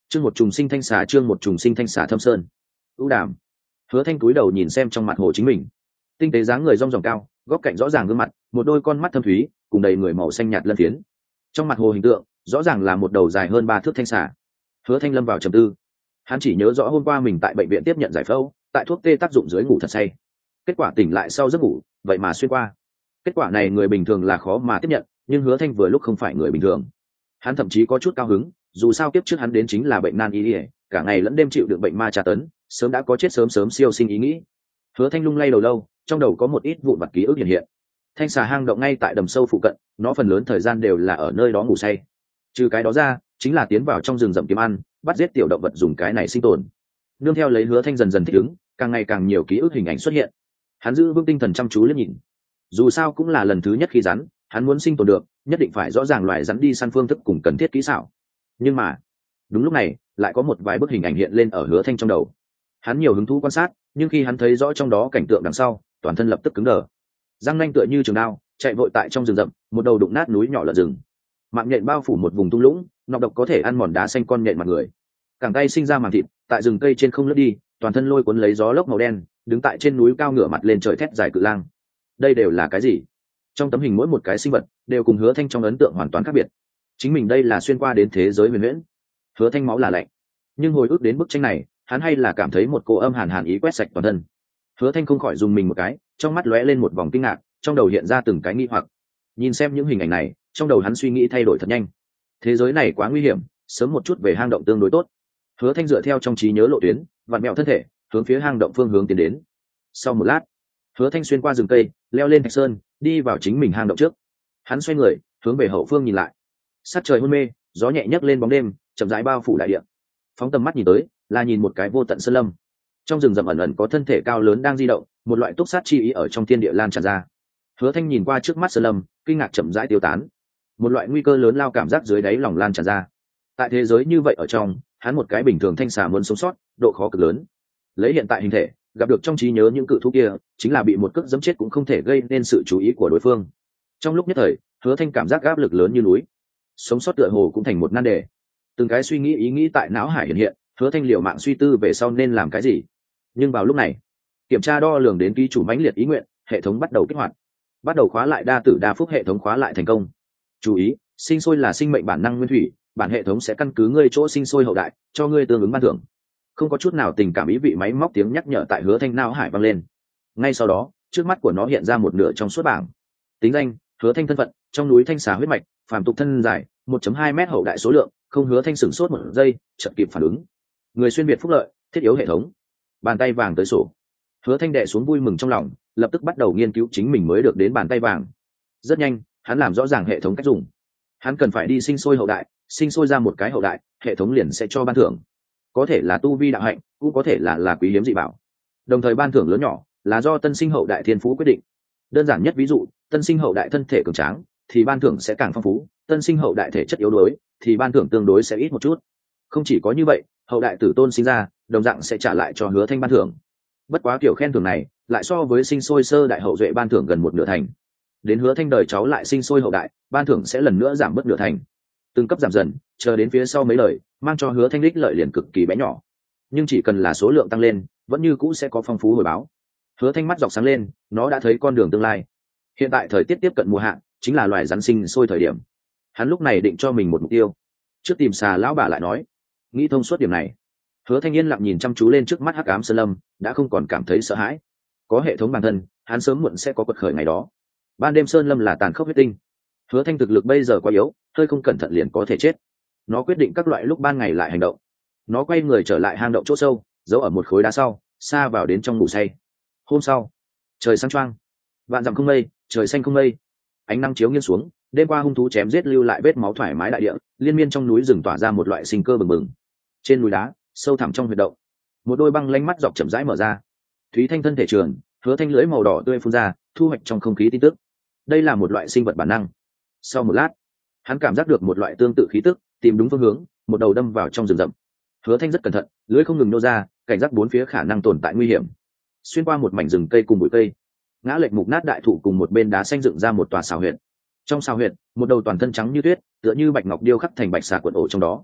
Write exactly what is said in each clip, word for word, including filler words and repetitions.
Chương một trùng sinh thanh xà, chương một trùng sinh thanh xà thâm sơn. ưu đàm. Hứa Thanh cúi đầu nhìn xem trong mặt hồ chính mình, tinh tế dáng người rong ròng cao, góc cạnh rõ ràng gương mặt, một đôi con mắt thâm thúy cùng đầy người màu xanh nhạt lân phiến. Trong mặt hồ hình tượng rõ ràng là một đầu dài hơn ba thước thanh xà. Hứa Thanh lâm vào trầm tư. Hắn chỉ nhớ rõ hôm qua mình tại bệnh viện tiếp nhận giải phẫu, tại thuốc tê tác dụng dưới ngủ thật say, kết quả tỉnh lại sau giấc ngủ vậy mà xuyên qua. Kết quả này người bình thường là khó mà tiếp nhận, nhưng Hứa Thanh vừa lúc không phải người bình thường. Hắn thậm chí có chút cao hứng, dù sao kiếp trước hắn đến chính là bệnh nan y, cả ngày lẫn đêm chịu đựng bệnh ma tra tấn, sớm đã có chết sớm sớm siêu sinh ý nghĩ. Hứa Thanh lung lay đầu lâu, trong đầu có một ít vụn vặt ký ức hiện hiện. Thanh xà hang động ngay tại đầm sâu phụ cận, nó phần lớn thời gian đều là ở nơi đó ngủ say. Trừ cái đó ra, chính là tiến vào trong rừng rậm kiếm ăn, bắt giết tiểu động vật dùng cái này sinh tồn. Nương theo lấy Hứa Thanh dần dần thích ứng, càng ngày càng nhiều ký ức hình ảnh xuất hiện. Hắn giữ vững tinh thần chăm chú liếc nhìn. Dù sao cũng là lần thứ nhất khi rắn, hắn muốn sinh tồn được, nhất định phải rõ ràng loài rắn đi săn phương thức cùng cần thiết kỹ xảo. Nhưng mà, đúng lúc này, lại có một vài bức hình ảnh hiện lên ở Hứa Thanh trong đầu. Hắn nhiều hứng thú quan sát, nhưng khi hắn thấy rõ trong đó cảnh tượng đằng sau, toàn thân lập tức cứng đờ. Răng nanh tựa như trường đao, chạy vội tại trong rừng rậm, một đầu đụng nát núi nhỏ lợn rừng. Mạng nhện bao phủ một vùng thung lũng, nọc độc có thể ăn mòn đá xanh con nhện mặt người. Cẳng tay sinh ra màng thịt, tại rừng cây trên không lướt đi, toàn thân lôi cuốn lấy gió lốc màu đen, đứng tại trên núi cao ngửa mặt lên trời thét dài cự lang. Đây đều là cái gì? Trong tấm hình mỗi một cái sinh vật đều cùng Hứa Thanh trong ấn tượng hoàn toàn khác biệt. Chính mình đây là xuyên qua đến thế giới huyền huyễn. Hứa Thanh máu là lạnh, nhưng hồi ức đến bức tranh này, hắn hay là cảm thấy một cô âm hàn hàn ý quét sạch toàn thân. Hứa Thanh không khỏi dùng mình một cái, trong mắt lóe lên một vòng kinh ngạc, trong đầu hiện ra từng cái nghi hoặc. Nhìn xem những hình ảnh này, trong đầu hắn suy nghĩ thay đổi thật nhanh. Thế giới này quá nguy hiểm, sớm một chút về hang động tương đối tốt. Hứa Thanh dựa theo trong trí nhớ lộ tuyến, vặn mèo thân thể, hướng phía hang động phương hướng tiến đến. Sau một lát, Hứa Thanh xuyên qua rừng cây, leo lên thạch sơn, đi vào chính mình hang động trước. Hắn xoay người, hướng về hậu phương nhìn lại. Sát trời hôn mê, gió nhẹ nhấc lên bóng đêm, chậm rãi bao phủ đại địa. Phóng tầm mắt nhìn tới, là nhìn một cái vô tận sơn lâm. Trong rừng rậm ẩn ẩn có thân thể cao lớn đang di động, một loại túc sát chi ý ở trong thiên địa lan tràn ra. Hứa Thanh nhìn qua trước mắt sơn lâm, kinh ngạc chậm rãi tiêu tán. Một loại nguy cơ lớn lao cảm giác dưới đáy lòng lan tràn ra. Tại thế giới như vậy ở trong, hắn một cái bình thường thanh xà muốn sống sót, độ khó cực lớn. Lấy hiện tại hình thể, gặp được trong trí nhớ những cự thú kia, chính là bị một cước giẫm chết cũng không thể gây nên sự chú ý của đối phương. Trong lúc nhất thời, Hứa Thanh cảm giác áp lực lớn như núi. Sống sót tựa hồ cũng thành một nan đề. Từng cái suy nghĩ ý nghĩ tại não hải hiện hiện, Hứa Thanh liều mạng suy tư về sau nên làm cái gì. Nhưng vào lúc này, kiểm tra đo lường đến ký chủ mãnh liệt ý nguyện, hệ thống bắt đầu kích hoạt. Bắt đầu khóa lại đa tử đa phúc, hệ thống khóa lại thành công. Chú ý, sinh sôi là sinh mệnh bản năng nguyên thủy, bản hệ thống sẽ căn cứ ngươi chỗ sinh sôi hậu đại, cho ngươi tương ứng ban thưởng. Không có chút nào tình cảm ý vị máy móc tiếng nhắc nhở tại Hứa Thanh não hải vang lên. Ngay sau đó, trước mắt của nó hiện ra một nửa trong suốt bảng. Tính danh: Hứa Thanh, thân phận: trong núi thanh xà huyết mạch, phàm tục thân dài một phẩy hai mét, hậu đại số lượng không. Hứa Thanh sửng sốt một giây, chợt kịp phản ứng. Người xuyên việt phúc lợi, thiết yếu hệ thống. Bàn tay vàng tới sổ. Hứa Thanh đệ xuống vui mừng trong lòng, lập tức bắt đầu nghiên cứu chính mình mới được đến bàn tay vàng. Rất nhanh, hắn làm rõ ràng hệ thống cách dùng. Hắn cần phải đi sinh sôi hậu đại, sinh sôi ra một cái hậu đại, hệ thống liền sẽ cho ban thưởng. Có thể là tu vi đạo hạnh, cũng có thể là là quý hiếm dị bảo. Đồng thời ban thưởng lớn nhỏ là do tân sinh hậu đại thiên phú quyết định. Đơn giản nhất ví dụ, tân sinh hậu đại thân thể cường tráng thì ban thưởng sẽ càng phong phú, tân sinh hậu đại thể chất yếu đuối thì ban thưởng tương đối sẽ ít một chút. Không chỉ có như vậy, hậu đại tử tôn sinh ra, đồng dạng sẽ trả lại cho Hứa Thanh ban thưởng. Bất quá kiểu khen thưởng này lại so với sinh sôi sơ đại hậu duệ ban thưởng gần một nửa thành. Đến Hứa Thanh đời cháu lại sinh sôi hậu đại, ban thưởng sẽ lần nữa giảm bớt nửa thành. Từng cấp giảm dần, chờ đến phía sau mấy lời, mang cho Hứa Thanh đích lợi liền cực kỳ bé nhỏ. Nhưng chỉ cần là số lượng tăng lên, vẫn như cũ sẽ có phong phú hồi báo. Hứa Thanh mắt dọc sáng lên, nó đã thấy con đường tương lai. Hiện tại thời tiết tiếp cận mùa hạ, chính là loài rắn sinh sôi thời điểm. Hắn lúc này định cho mình một mục tiêu. Trước tìm xà lão bà lại nói. Nghĩ thông suốt điểm này, Hứa Thanh yên lặng nhìn chăm chú lên trước mắt hắc ám sơn lâm, đã không còn cảm thấy sợ hãi. Có hệ thống bản thân, hắn sớm muộn sẽ có quật khởi ngày đó. Ban đêm sơn lâm là tàn khốc huyết tinh. Hứa Thanh thực lực bây giờ quá yếu, hơi không cẩn thận liền có thể chết. Nó quyết định các loại lúc ban ngày lại hành động. Nó quay người trở lại hang động chỗ sâu, giấu ở một khối đá sau, xa vào đến trong ngủ say. Hôm sau, trời sáng choang, vạn dặm không mây, trời xanh không mây, ánh nắng chiếu nghiêng xuống, đêm qua hung thú chém giết lưu lại vết máu thoải mái đại địa, liên miên trong núi rừng tỏa ra một loại sinh cơ bừng bừng. Trên núi đá, sâu thẳm trong huyệt động, một đôi băng lanh mắt dọc chậm rãi mở ra. Thúy Thanh thân thể trường, Hứa Thanh lưỡi màu đỏ tươi phun ra, thu hoạch trong không khí tin tức. Đây là một loại sinh vật bản năng. Sau một lát, hắn cảm giác được một loại tương tự khí tức, tìm đúng phương hướng, một đầu đâm vào trong rừng rậm. Hứa Thanh rất cẩn thận, lưỡi không ngừng nô ra, cảnh giác bốn phía khả năng tồn tại nguy hiểm. Xuyên qua một mảnh rừng cây cùng bụi cây, ngã lệch mục nát đại thụ cùng một bên đá xanh dựng ra một tòa xào huyệt. Trong xào huyệt, một đầu toàn thân trắng như tuyết, tựa như bạch ngọc điêu khắc thành bạch xà quận ổ trong đó.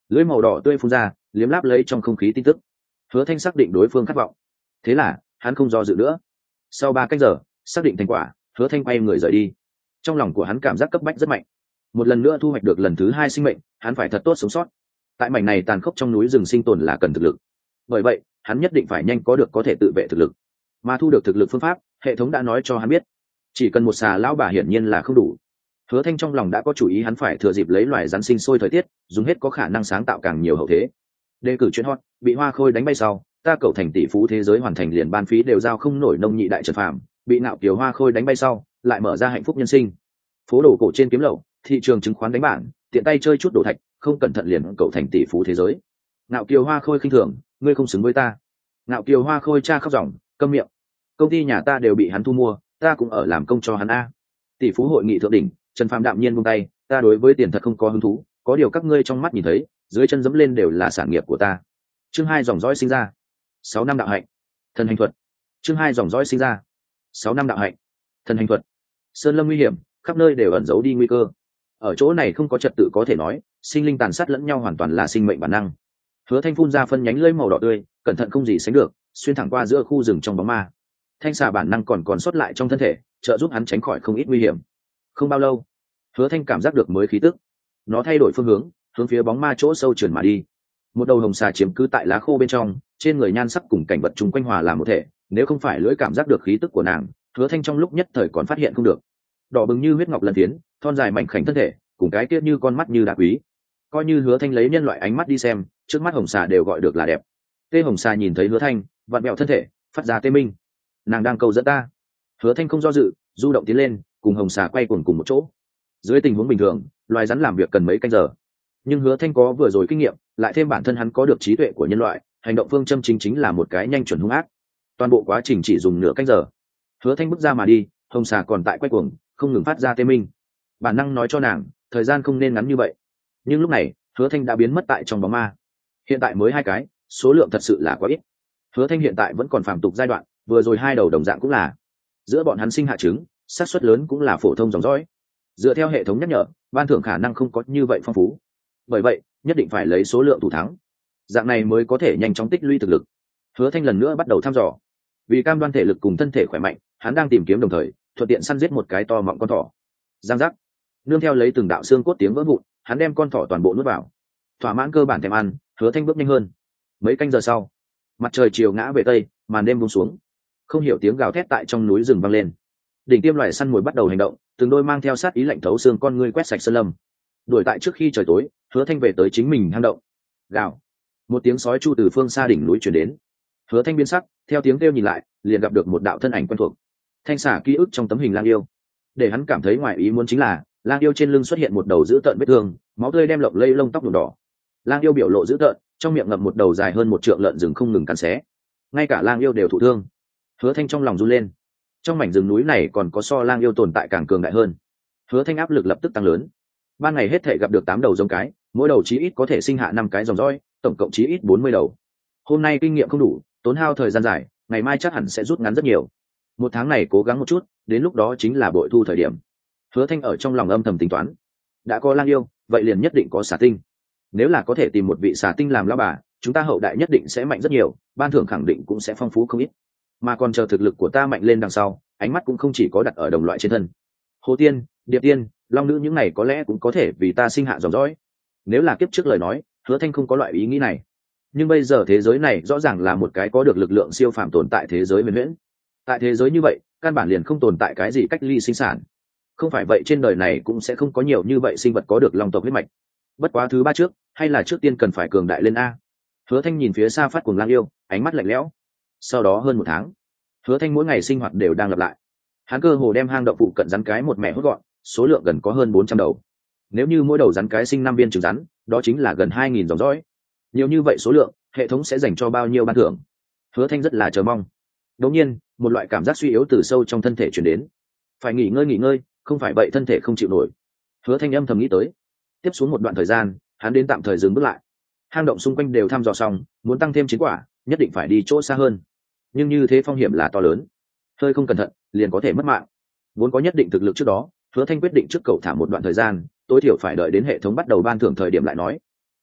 lưỡi màu đỏ tươi phun ra, liếm láp lấy trong không khí tin tức. Hứa Thanh xác định đối phương khát vọng, thế là hắn không do dự nữa. Sau ba cách giờ xác định thành quả, Hứa Thanh quay người rời đi. Trong lòng của hắn cảm giác cấp bách rất mạnh, một lần nữa thu hoạch được lần thứ hai sinh mệnh, hắn phải thật tốt sống sót. Tại mảnh này tàn khốc trong núi rừng sinh tồn là cần thực lực, bởi vậy hắn nhất định phải nhanh có được có thể tự vệ thực lực. Mà thu được thực lực phương pháp, hệ thống đã nói cho hắn biết, chỉ cần một xà lão bà hiển nhiên là không đủ. Hứa Thanh trong lòng đã có chủ ý, hắn phải thừa dịp lấy loài rắn sinh sôi thời tiết, dùng hết có khả năng sáng tạo càng nhiều hậu thế. Đề cử chuyện hot, bị Hoa Khôi đánh bay sau, ta cậu thành tỷ phú thế giới hoàn thành liền ban phí đều giao không nổi nông nhị đại trần phàm, bị nạo kiều Hoa Khôi đánh bay sau, lại mở ra hạnh phúc nhân sinh. Phố đồ cổ trên kiếm lậu, thị trường chứng khoán đánh bảng, tiện tay chơi chút đồ thạch, không cẩn thận liền cậu thành tỷ phú thế giới. Nạo kiều Hoa Khôi khinh thường, ngươi không xứng với ta. Nạo kiều Hoa Khôi cha khóc ròng, câm miệng. Công ty nhà ta đều bị hắn thu mua, ta cũng ở làm công cho hắn a. Tỷ phú hội nghị thượng đỉnh, Trần Phàm đạm nhiên buông tay, ta đối với tiền thật không có hứng thú, có điều các ngươi trong mắt nhìn thấy, dưới chân dẫm lên đều là sản nghiệp của ta. Chương hai dòng dõi sinh ra. Sáu năm đạo hạnh. Thần hành thuật. Chương hai dòng dõi sinh ra. Sáu năm đạo hạnh. Thần hành thuật. Sơn lâm nguy hiểm, khắp nơi đều ẩn giấu đi nguy cơ. Ở chỗ này không có trật tự có thể nói, sinh linh tàn sát lẫn nhau hoàn toàn là sinh mệnh bản năng. Hứa Thanh phun ra phân nhánh lưỡi màu đỏ tươi, cẩn thận không gì sánh được, xuyên thẳng qua giữa khu rừng trong bóng ma. Thanh xà bản năng còn còn sót lại trong thân thể, trợ giúp hắn tránh khỏi không ít nguy hiểm. Không bao lâu, Hứa Thanh cảm giác được mới khí tức, nó thay đổi phương hướng, hướng phía bóng ma chỗ sâu trườn mà đi. Một đầu hồng xà chiếm cứ tại lá khô bên trong, trên người nhan sắc cùng cảnh vật chung quanh hòa làm một thể, nếu không phải lưỡi cảm giác được khí tức của nàng, Hứa Thanh trong lúc nhất thời còn phát hiện không được. Đỏ bừng như huyết ngọc lần tiến, thon dài mảnh khảnh thân thể, cùng cái tiết như con mắt như đá quý. Coi như Hứa Thanh lấy nhân loại ánh mắt đi xem, trước mắt hồng xà đều gọi được là đẹp. Tê hồng xà nhìn thấy Hứa Thanh, vặn vẹo thân thể, phát ra tê minh. Nàng đang cầu dẫn ta. Hứa Thanh không do dự, du động tiến lên, cùng hồng xà quay cuồng cùng một chỗ. Dưới tình huống bình thường, loài rắn làm việc cần mấy canh giờ, nhưng Hứa Thanh có vừa rồi kinh nghiệm, lại thêm bản thân hắn có được trí tuệ của nhân loại, hành động phương châm chính chính là một cái nhanh chuẩn hung ác. Toàn bộ quá trình chỉ dùng nửa canh giờ. Hứa Thanh bước ra mà đi, hồng xà còn tại quay cuồng, không ngừng phát ra tê minh. Bản năng nói cho nàng, thời gian không nên ngắn như vậy. Nhưng lúc này, Hứa Thanh đã biến mất tại trong bóng ma. Hiện tại mới hai cái, số lượng thật sự là quá ít. Hứa Thanh hiện tại vẫn còn phàm tục giai đoạn, vừa rồi hai đầu đồng dạng cũng là. Giữa bọn hắn sinh hạ trứng, xác suất lớn cũng là phổ thông dòng dõi. Dựa theo hệ thống nhắc nhở, ban thưởng khả năng không có như vậy phong phú. Bởi vậy, nhất định phải lấy số lượng thủ thắng. Dạng này mới có thể nhanh chóng tích lũy thực lực. Hứa Thanh lần nữa bắt đầu thăm dò. Vì cam đoan thể lực cùng thân thể khỏe mạnh, hắn đang tìm kiếm đồng thời, thuận tiện săn giết một cái to mọng con thỏ. Giang giác. Nương theo lấy từng đạo xương cốt tiếng vỡ vụn, hắn đem con thỏ toàn bộ nuốt vào. Thỏa mãn cơ bản thèm ăn, Hứa Thanh bước nhanh hơn. Mấy canh giờ sau, mặt trời chiều ngã về tây, màn đêm buông xuống. Không hiểu tiếng gào thét tại trong núi rừng vang lên. Đỉnh tiêm loài săn mồi bắt đầu hành động, từng đôi mang theo sát ý lạnh thấu xương con ngươi quét sạch sơn lâm. Đuổi tại trước khi trời tối, Hứa Thanh về tới chính mình hang động. Gào. Một tiếng sói chu từ phương xa đỉnh núi truyền đến. Hứa Thanh biến sắc, theo tiếng kêu nhìn lại, liền gặp được một đạo thân ảnh quen thuộc. Thanh xả ký ức trong tấm hình lang yêu. Để hắn cảm thấy ngoài ý muốn chính là, lang yêu trên lưng xuất hiện một đầu dữ tợn vết thương, máu tươi đem lộng lây lông tóc nhuộm đỏ. Lang yêu biểu lộ dữ tợn, trong miệng ngậm một đầu dài hơn một trượng lợn rừng không ngừng cắn xé. Ngay cả lang yêu đều thụ thương. Hứa Thanh trong lòng run lên. Trong mảnh rừng núi này còn có so lang yêu tồn tại càng cường đại hơn. Hứa Thanh áp lực lập tức tăng lớn. Ban ngày hết thể gặp được tám đầu giống cái, mỗi đầu chí ít có thể sinh hạ năm cái dòng dõi, tổng cộng chí ít bốn mươi đầu. Hôm nay kinh nghiệm không đủ, tốn hao thời gian dài, ngày mai chắc hẳn sẽ rút ngắn rất nhiều. Một tháng này cố gắng một chút, đến lúc đó chính là bội thu thời điểm. Hứa Thanh ở trong lòng âm thầm tính toán, đã có lang yêu, vậy liền nhất định có xà tinh. Nếu là có thể tìm một vị xà tinh làm lão bà, chúng ta hậu đại nhất định sẽ mạnh rất nhiều, ban thưởng khẳng định cũng sẽ phong phú không ít. Mà còn chờ thực lực của ta mạnh lên đằng sau, ánh mắt cũng không chỉ có đặt ở đồng loại trên thân. Hồ tiên, điệp tiên, long nữ những này có lẽ cũng có thể vì ta sinh hạ dòng dõi. Nếu là kiếp trước lời nói, Hứa Thanh không có loại ý nghĩ này. Nhưng bây giờ thế giới này rõ ràng là một cái có được lực lượng siêu phàm tồn tại thế giới huyền huyễn. Tại thế giới như vậy, căn bản liền không tồn tại cái gì cách ly sinh sản. Không phải vậy trên đời này cũng sẽ không có nhiều như vậy sinh vật có được long tộc huyết mạch. Bất quá thứ ba trước, hay là trước tiên cần phải cường đại lên a. Hứa Thanh nhìn phía xa phát cuồng lang yêu, ánh mắt lạnh lẽo. Sau đó hơn một tháng, Hứa Thanh mỗi ngày sinh hoạt đều đang lặp lại. Hắn cơ hồ đem hang động phụ cận rắn cái một mẹ hút gọn, số lượng gần có hơn bốn trăm đầu. Nếu như mỗi đầu rắn cái sinh năm viên trứng rắn, đó chính là gần hai nghìn dòng dõi. Nhiều như vậy số lượng, hệ thống sẽ dành cho bao nhiêu ban thưởng? Hứa Thanh rất là chờ mong. Đột nhiên, một loại cảm giác suy yếu từ sâu trong thân thể truyền đến. Phải nghỉ ngơi nghỉ ngơi, không phải vậy thân thể không chịu nổi. Hứa Thanh âm thầm nghĩ tới. Tiếp xuống một đoạn thời gian, hắn đến tạm thời dừng bước lại. Hang động xung quanh đều thăm dò xong, muốn tăng thêm chiến quả, nhất định phải đi chỗ xa hơn. Nhưng như thế phong hiểm là to lớn, hơi không cẩn thận liền có thể mất mạng. Vốn có nhất định thực lực trước đó, Hứa Thanh quyết định trước cầu thả một đoạn thời gian, tối thiểu phải đợi đến hệ thống bắt đầu ban thưởng thời điểm lại nói.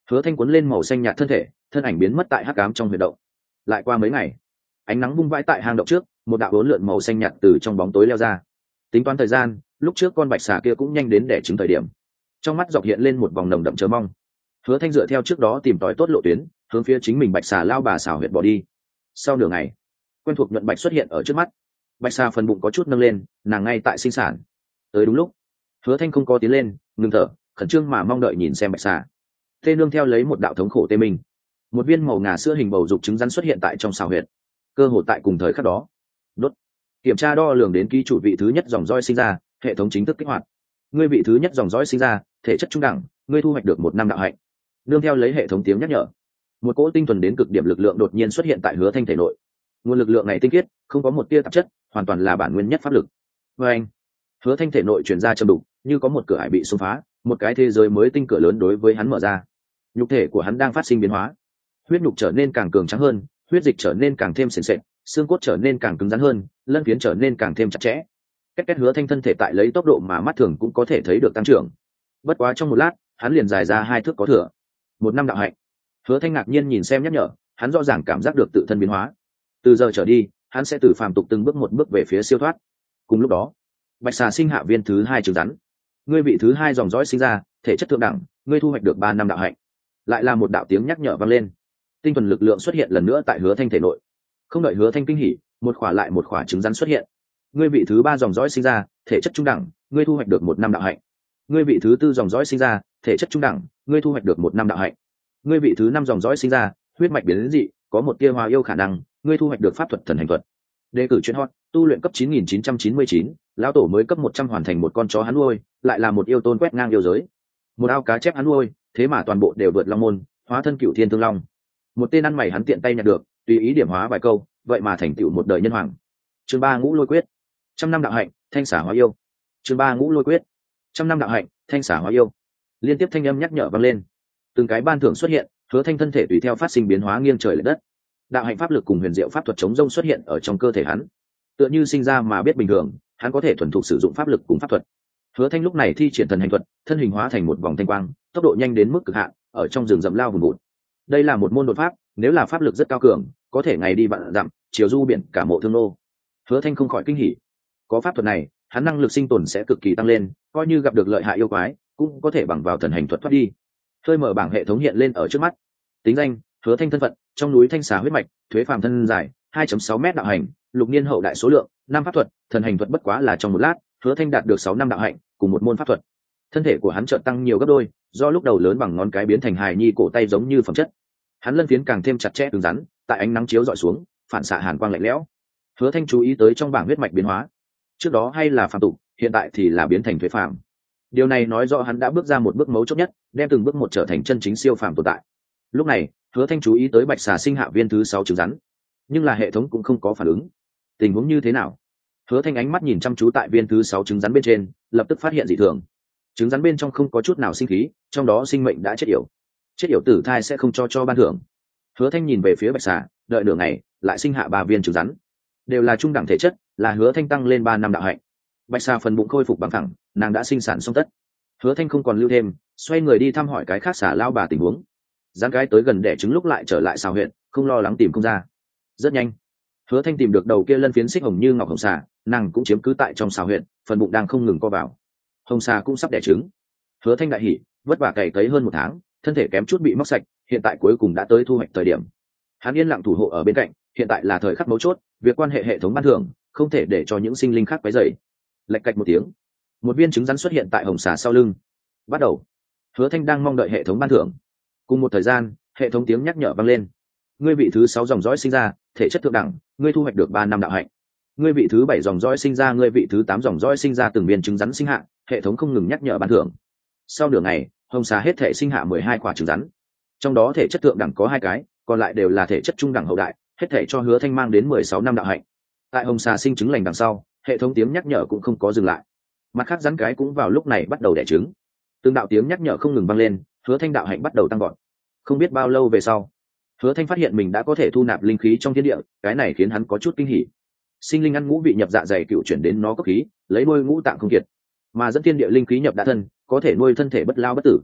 Hứa Thanh cuốn lên màu xanh nhạt thân thể, thân ảnh biến mất tại hắc ám trong huyệt động. Lại qua mấy ngày, ánh nắng vung vãi tại hang động trước, một đạo uốn lượn màu xanh nhạt từ trong bóng tối leo ra. Tính toán thời gian, lúc trước con bạch xà kia cũng nhanh đến để trứng thời điểm. Trong mắt dọc hiện lên một vòng nồng đậm chờ mong. Hứa Thanh dựa theo trước đó tìm tòi tốt lộ tuyến, hướng phía chính mình bạch xà lao bà xào huyệt bỏ đi. Sau nửa ngày, quen thuộc nhuận bạch xuất hiện ở trước mắt. Bạch xà phần bụng có chút nâng lên, nàng ngay tại sinh sản. Tới đúng lúc, Hứa Thanh không có tiến lên, ngừng thở, khẩn trương mà mong đợi nhìn xem bạch xà. Tê nương theo lấy một đạo thống khổ tê mình, một viên màu ngà sữa hình bầu dục trứng rắn xuất hiện tại trong xào huyệt. Cơ hội tại cùng thời khắc đó, đốt kiểm tra đo lường đến ký chủ vị thứ nhất dòng dõi sinh ra, hệ thống chính thức kích hoạt. Ngươi vị thứ nhất dòng dõi sinh ra, thể chất trung đẳng, ngươi thu hoạch được một năm đạo hạnh. Nương theo lấy hệ thống tiếng nhắc nhở, một cỗ tinh thuần đến cực điểm lực lượng đột nhiên xuất hiện tại Hứa Thanh thể nội. Nguồn lực lượng này tinh khiết, không có một tia tạp chất, hoàn toàn là bản nguyên nhất pháp lực. Và anh, Hứa Thanh thể nội truyền ra trầm đục, như có một cửa ải bị xông phá, một cái thế giới mới tinh cửa lớn đối với hắn mở ra. Nhục thể của hắn đang phát sinh biến hóa, huyết nhục trở nên càng cường tráng hơn, huyết dịch trở nên càng thêm sền sệt, xương cốt trở nên càng cứng rắn hơn, lân phiến trở nên càng thêm chặt chẽ. Cách cách Hứa Thanh thân thể tại lấy tốc độ mà mắt thường cũng có thể thấy được tăng trưởng. Bất quá trong một lát, hắn liền dài ra hai thước có thừa. Một năm đạo hạnh. Hứa Thanh ngạc nhiên nhìn xem nhắc nhở, hắn rõ ràng cảm giác được tự thân biến hóa. Từ giờ trở đi, hắn sẽ từ phàm tục từng bước một bước về phía siêu thoát. Cùng lúc đó, bạch xà sinh hạ viên thứ hai trứng rắn. Ngươi vị thứ hai dòng dõi sinh ra, thể chất thượng đẳng, ngươi thu hoạch được ba năm đạo hạnh. Lại là một đạo tiếng nhắc nhở vang lên. Tinh thuần lực lượng xuất hiện lần nữa tại Hứa Thanh thể nội. Không đợi Hứa Thanh kinh hỉ, một khỏa lại một khỏa trứng rắn xuất hiện. Ngươi vị thứ ba dòng dõi sinh ra, thể chất trung đẳng, ngươi thu hoạch được một năm đạo hạnh. Ngươi vị thứ tư dòng dõi sinh ra, thể chất trung đẳng, ngươi thu hoạch được một năm đạo hạnh. Ngươi vị thứ năm dòng dõi sinh ra, huyết mạch biến dị, có một tia hóa yêu khả năng, ngươi thu hoạch được pháp thuật thần hành thuật. Đề cử chuyên hot, tu luyện cấp chín nghìn chín trăm chín mươi chín, lão tổ mới cấp một trăm hoàn thành một con chó hắn nuôi, lại là một yêu tôn quét ngang yêu giới. Một ao cá chép hắn nuôi, thế mà toàn bộ đều vượt long môn, hóa thân cửu thiên thương long. Một tên ăn mày hắn tiện tay nhặt được, tùy ý điểm hóa vài câu, vậy mà thành tựu một đời nhân hoàng. Chương ba ngũ lôi quyết, trăm năm đạo hạnh, thanh xả hóa yêu. Chương ba ngũ lôi quyết, trăm năm đạo hạnh, thanh xả hóa yêu. Liên tiếp thanh âm nhắc nhở vang lên, từng cái ban thưởng xuất hiện. Hứa Thanh thân thể tùy theo phát sinh biến hóa nghiêng trời lệch đất. Đạo hạnh pháp lực cùng huyền diệu pháp thuật chống rông xuất hiện ở trong cơ thể hắn, tựa như sinh ra mà biết bình thường, hắn có thể thuần thục sử dụng pháp lực cùng pháp thuật. Hứa Thanh lúc này thi triển thần hành thuật, thân hình hóa thành một vòng thanh quang, tốc độ nhanh đến mức cực hạn, ở trong rừng rậm lao vùn vụt. Đây là một môn đột pháp, nếu là pháp lực rất cao cường, có thể ngày đi vạn dặm, chiều du biển cả mộ thương nô. Hứa Thanh không khỏi kinh hỉ. Có pháp thuật này, hắn năng lực sinh tồn sẽ cực kỳ tăng lên, coi như gặp được lợi hại yêu quái, cũng có thể bằng vào thần hành thuật thoát đi. Khơi mở bảng hệ thống hiện lên ở trước mắt. Tính danh: Hứa Thanh thân phận: trong núi thanh xà huyết mạch, thuế phàm thân dài hai phẩy sáu mét đạo hành, lục niên hậu đại số lượng năm pháp thuật, thần hành thuật bất quá là trong một lát, Hứa Thanh đạt được sáu năm đạo hạnh, cùng một môn pháp thuật. Thân thể của hắn chợt tăng nhiều gấp đôi, do lúc đầu lớn bằng ngón cái biến thành hài nhi cổ tay giống như phẩm chất. Hắn lân phiến càng thêm chặt chẽ cứng rắn, tại ánh nắng chiếu rọi xuống, phản xạ hàn quang lạnh lẽo. Hứa Thanh chú ý tới trong bảng huyết mạch biến hóa, trước đó hay là phàm tục, hiện tại thì là biến thành thuế phàm. Điều này nói rõ hắn đã bước ra một bước mấu chốt nhất, đem từng bước một trở thành chân chính siêu phàm tồn tại. Lúc này, Hứa Thanh chú ý tới bạch xà sinh hạ viên thứ sáu trứng rắn, nhưng là hệ thống cũng không có phản ứng. Tình huống như thế nào? Hứa Thanh ánh mắt nhìn chăm chú tại viên thứ sáu trứng rắn bên trên, lập tức phát hiện dị thường. Trứng rắn bên trong không có chút nào sinh khí, trong đó sinh mệnh đã chết yểu. Chết yểu tử thai sẽ không cho cho ban thưởng. Hứa Thanh nhìn về phía bạch xà, đợi nửa ngày, lại sinh hạ ba viên trứng rắn, đều là trung đẳng thể chất, là Hứa Thanh tăng lên ba năm đạo hạnh. Bạch xà phần bụng khôi phục bằng thẳng, nàng đã sinh sản xong tất. Hứa Thanh không còn lưu thêm, xoay người đi thăm hỏi cái khác xà lao bà tình huống. Gián gái tới gần đẻ trứng lúc lại trở lại xào huyện, không lo lắng tìm không ra. Rất nhanh, Hứa Thanh tìm được đầu kia lân phiến xích hồng như ngọc hồng xà, nàng cũng chiếm cứ tại trong xào huyện, phần bụng đang không ngừng co vào. Hồng xà cũng sắp đẻ trứng. Hứa Thanh đại hỉ, vất vả cày cấy hơn một tháng, thân thể kém chút bị móc sạch, hiện tại cuối cùng đã tới thu hoạch thời điểm. Hắn yên lặng thủ hộ ở bên cạnh, hiện tại là thời khắc mấu chốt, việc quan hệ hệ thống ban thưởng, không thể để cho những sinh linh khác quấy rầy. Lạch cạch một tiếng, một viên trứng rắn xuất hiện tại hồng xà sau lưng. Bắt đầu. Hứa Thanh đang mong đợi hệ thống ban thưởng. Cùng một thời gian, hệ thống tiếng nhắc nhở vang lên. Ngươi vị thứ sáu dòng dõi sinh ra, thể chất thượng đẳng, ngươi thu hoạch được ba năm đạo hạnh. Ngươi vị thứ bảy dòng dõi sinh ra, ngươi vị thứ tám dòng dõi sinh ra từng viên trứng rắn sinh hạ, hệ thống không ngừng nhắc nhở ban thưởng. Sau nửa ngày, hồng xà hết thể sinh hạ mười hai quả trứng rắn. Trong đó thể chất thượng đẳng có hai cái, còn lại đều là thể chất trung đẳng hậu đại, hết thể cho Hứa Thanh mang đến mười sáu năm đạo hạnh. Tại hồng xà sinh trứng lành đằng sau, hệ thống tiếng nhắc nhở cũng không có dừng lại. Mặt khác rắn cái cũng vào lúc này bắt đầu đẻ trứng. Từng đạo tiếng nhắc nhở không ngừng vang lên, Hứa Thanh đạo hạnh bắt đầu tăng vọt. Không biết bao lâu về sau, Hứa Thanh phát hiện mình đã có thể thu nạp linh khí trong thiên địa, cái này khiến hắn có chút kinh hỉ. Sinh linh ăn ngũ vị nhập dạ dày cựu chuyển đến nó cấp khí, lấy nuôi ngũ tạng không kiệt, mà dẫn thiên địa linh khí nhập đã thân, có thể nuôi thân thể bất lao bất tử.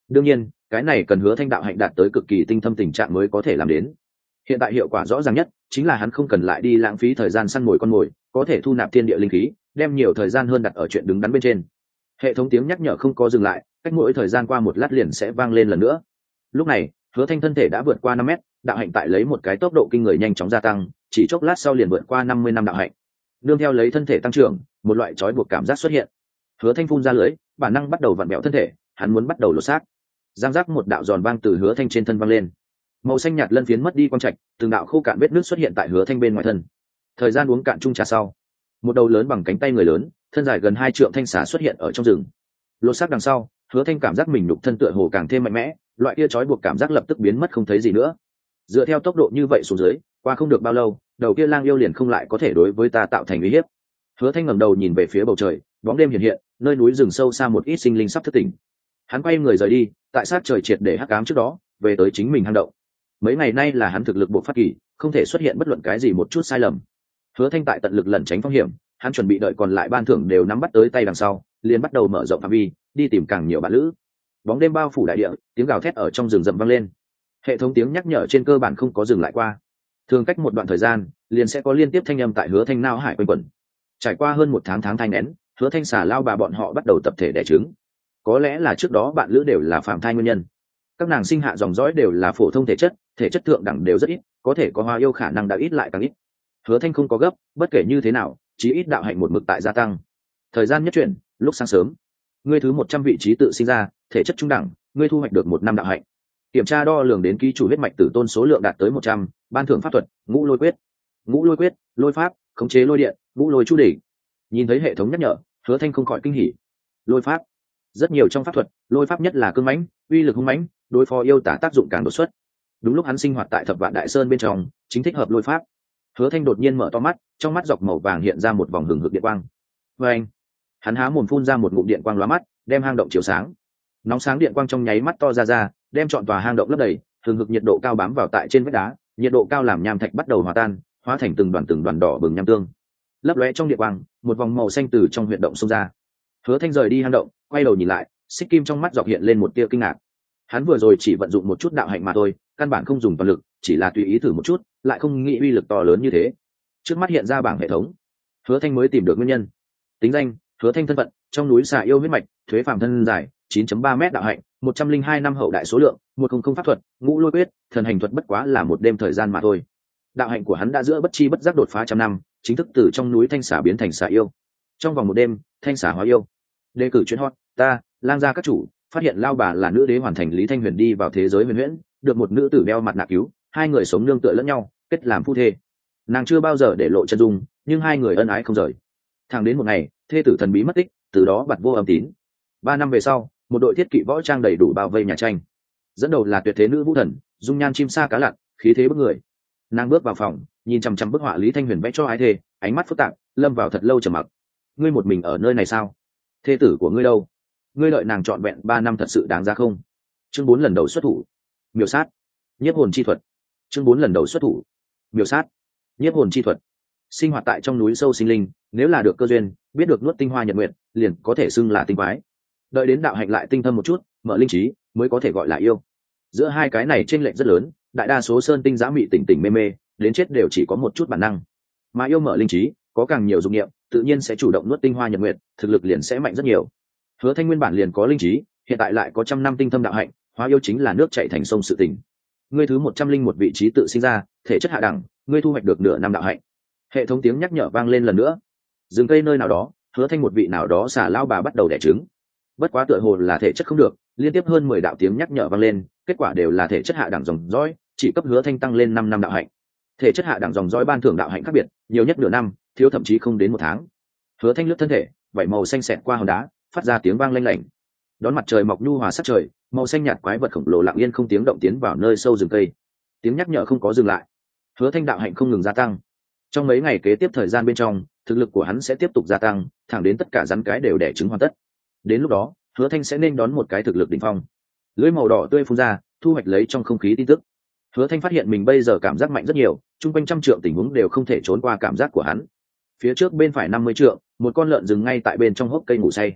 đương nhiên cái này cần hứa thanh đạo hạnh đạt tới cực kỳ tinh thâm tình trạng mới có thể làm đến. Hiện tại hiệu quả rõ ràng nhất chính là hắn không cần lại đi lãng phí thời gian săn mồi con mồi, có thể thu nạp thiên địa linh khí, đem nhiều thời gian hơn đặt ở chuyện đứng đắn bên trên. Hệ thống tiếng nhắc nhở không có dừng lại, cách mỗi thời gian qua một lát liền sẽ vang lên lần nữa. Lúc này hứa thanh thân thể đã vượt qua năm mét, đạo hạnh tại lấy một cái tốc độ kinh người nhanh chóng gia tăng, chỉ chốc lát sau liền vượt qua năm mươi năm đạo hạnh. Nương theo lấy thân thể tăng trưởng, một loại trói buộc cảm giác xuất hiện. Hứa thanh phun ra lưới, bản năng bắt đầu vặn vẹo thân thể, hắn muốn bắt đầu lột xác. Giang giác một đạo giòn vang từ hứa thanh trên thân vang lên, màu xanh nhạt lân phiến mất đi quang trạch, từng đạo khô cạn vết nước xuất hiện tại hứa thanh bên ngoài thân. Thời gian uống cạn chung trà sau, một đầu lớn bằng cánh tay người lớn, thân dài gần hai trượng thanh xà xuất hiện ở trong rừng. Lột xác đằng sau, hứa thanh cảm giác mình nhục thân tựa hồ càng thêm mạnh mẽ, loại kia trói buộc cảm giác lập tức biến mất không thấy gì nữa. Dựa theo tốc độ như vậy xuống dưới, qua không được bao lâu, đầu kia lang yêu liền không lại có thể đối với ta tạo thành uy hiếp. Hứa thanh ngẩng đầu nhìn về phía bầu trời, bóng đêm hiện hiện, nơi núi rừng sâu xa một ít sinh linh sắp thức tỉnh. Hắn quay người rời đi, tại sát trời triệt để hắc ám trước đó, về tới chính mình hang động. Mấy ngày nay là hắn thực lực bộ phát kỳ, không thể xuất hiện bất luận cái gì một chút sai lầm. Hứa thanh tại tận lực lẩn tránh phong hiểm, hắn chuẩn bị đợi còn lại ban thưởng đều nắm bắt tới tay đằng sau, liền bắt đầu mở rộng phạm vi, đi tìm càng nhiều bạn lữ. Bóng đêm bao phủ đại địa, tiếng gào thét ở trong rừng rậm vang lên. Hệ thống tiếng nhắc nhở trên cơ bản không có dừng lại qua, thường cách một đoạn thời gian liền sẽ có liên tiếp thanh âm tại hứa thanh nao hải quanh quẩn. Trải qua hơn một tháng tháng thai nén, hứa thanh xà lao bà bọn họ bắt đầu tập thể đẻ trứng. Có lẽ là trước đó bạn lữ đều là phạm thai nguyên nhân, các nàng sinh hạ dòng dõi đều là phổ thông thể chất, thể chất thượng đẳng đều rất ít, có thể có hoa yêu khả năng đã ít lại càng ít. Hứa thanh không có gấp, bất kể như thế nào, chí ít đạo hạnh một mực tại gia tăng. Thời gian nhất chuyển, lúc sáng sớm, ngươi thứ một trăm vị trí tự sinh ra, thể chất trung đẳng, ngươi thu hoạch được một năm đạo hạnh. Kiểm tra đo lường đến ký chủ huyết mạch tử tôn số lượng đạt tới một trăm, ban thưởng pháp thuật ngũ lôi quyết. Ngũ lôi quyết, lôi pháp, khống chế lôi điện, ngũ lôi chu đỉnh. Nhìn thấy hệ thống nhắc nhở, hứa thanh không khỏi kinh hỉ. Lôi pháp, rất nhiều trong pháp thuật, lôi pháp nhất là cương mãnh, uy lực hung mãnh, đối phó yêu tả tác dụng càng đột xuất. Đúng lúc hắn sinh hoạt tại Thập Vạn Đại Sơn bên trong, chính thích hợp lôi pháp. Hứa thanh đột nhiên mở to mắt, trong mắt dọc màu vàng hiện ra một vòng hừng hực điện quang. Và anh, hắn há mồm phun ra một ngụm điện quang lóa mắt, đem hang động chiếu sáng. Nóng sáng điện quang trong nháy mắt to ra ra, đem trọn tòa hang động lấp đầy, hừng hực nhiệt độ cao bám vào tại trên vách đá, nhiệt độ cao làm nham thạch bắt đầu hòa tan, hóa thành từng đoàn từng đoàn đỏ bừng nham tương. Lấp lóe trong điện quang, một vòng màu xanh từ trong huyệt động xông ra. Hứa thanh rời đi hang động, quay đầu nhìn lại, xích kim trong mắt dọc hiện lên một tia kinh ngạc. Hắn vừa rồi chỉ vận dụng một chút đạo hạnh mà thôi, căn bản không dùng toàn lực, chỉ là tùy ý thử một chút, lại không nghĩ uy lực to lớn như thế. Trước mắt hiện ra bảng hệ thống, hứa thanh mới tìm được nguyên nhân. Tính danh: hứa thanh. Thân phận: trong núi xà yêu huyết mạch, thuế phàm thân dài chín phẩy ba mét, đạo hạnh một trăm linh hai năm, hậu đại số lượng một trăm pháp thuật ngũ lôi quyết, thần hành thuật bất quá là một đêm thời gian mà thôi. Đạo hạnh của hắn đã giữa bất chi bất giác đột phá trăm năm, chính thức từ trong núi thanh xà biến thành xà yêu. Trong vòng một đêm, thanh xà hóa yêu. Đề cử chuyên hot, ta lang gia các chủ phát hiện lao bà là nữ đế hoàn thành Lý Thanh Huyền đi vào thế giới huyền huyễn, được một nữ tử đeo mặt nạ cứu, hai người sống nương tựa lẫn nhau, kết làm phu thê. Nàng chưa bao giờ để lộ chân dung, nhưng hai người ân ái không rời. Thẳng đến một ngày, thê tử thần bí mất tích, từ đó bặt vô âm tín. Ba năm về sau, một đội thiết kỵ võ trang đầy đủ bao vây nhà tranh. Dẫn đầu là tuyệt thế nữ vũ thần, dung nhan chim sa cá lặn, khí thế bức người. Nàng bước vào phòng, nhìn chằm chằm bức họa Lý Thanh Huyền vẽ cho ái thê, ánh mắt phức tạp, lâm vào thật lâu trầm mặc. Ngươi một mình ở nơi này sao? Thê tử của ngươi đâu? Ngươi đợi nàng trọn vẹn ba năm thật sự đáng giá không? Chương bốn lần đầu xuất thủ, miểu sát, nhiếp hồn chi thuật. Chương bốn lần đầu xuất thủ, miểu sát, nhiếp hồn chi thuật. Sinh hoạt tại trong núi sâu sinh linh, nếu là được cơ duyên, biết được nuốt tinh hoa nhật nguyện, liền có thể xưng là tinh quái. Đợi đến đạo hạnh lại tinh thâm một chút, mở linh trí, mới có thể gọi là yêu. Giữa hai cái này chênh lệch rất lớn, đại đa số sơn tinh dã mị tỉnh tỉnh mê mê, đến chết đều chỉ có một chút bản năng. Mà yêu mở linh trí, có càng nhiều dụng nghiệm, tự nhiên sẽ chủ động nuốt tinh hoa nhật nguyện, thực lực liền sẽ mạnh rất nhiều. Hứa Thanh nguyên bản liền có linh trí, hiện tại lại có trăm năm tinh thâm đạo hạnh, hóa yêu chính là nước chảy thành sông sự tình. Ngươi thứ một trăm linh một vị trí tự sinh ra, thể chất hạ đẳng, ngươi thu hoạch được nửa năm đạo hạnh. Hệ thống tiếng nhắc nhở vang lên lần nữa. Rừng cây nơi nào đó, Hứa Thanh một vị nào đó xả lao bà bắt đầu đẻ trứng. Bất quá tựa hồ là thể chất không được, liên tiếp hơn mười đạo tiếng nhắc nhở vang lên, kết quả đều là thể chất hạ đẳng dòng dõi, chỉ cấp Hứa Thanh tăng lên năm năm đạo hạnh. Thể chất hạ đẳng dòng dõi ban thưởng đạo hạnh khác biệt, nhiều nhất nửa năm, thiếu thậm chí không đến một tháng. Hứa Thanh lướt thân thể, vảy màu xanh xẹt qua hòn đá, phát ra tiếng vang lanh lảnh. Đón mặt trời mọc nhu hòa sắc trời, màu xanh nhạt quái vật khổng lồ lặng yên không tiếng động tiến vào nơi sâu rừng cây. Tiếng nhắc nhở không có dừng lại. Hứa Thanh đạo hạnh không ngừng gia tăng. Trong mấy ngày kế tiếp thời gian bên trong, thực lực của hắn sẽ tiếp tục gia tăng, thẳng đến tất cả rắn cái đều đẻ trứng hoàn tất. Đến lúc đó, Hứa Thanh sẽ nên đón một cái thực lực đỉnh phong. Lưỡi màu đỏ tươi phun ra, thu hoạch lấy trong không khí tin tức. Hứa Thanh phát hiện mình bây giờ cảm giác mạnh rất nhiều, chung quanh trăm trượng tình huống đều không thể trốn qua cảm giác của hắn. Phía trước bên phải năm mươi trượng, một con lợn rừng ngay tại bên trong hốc cây ngủ say.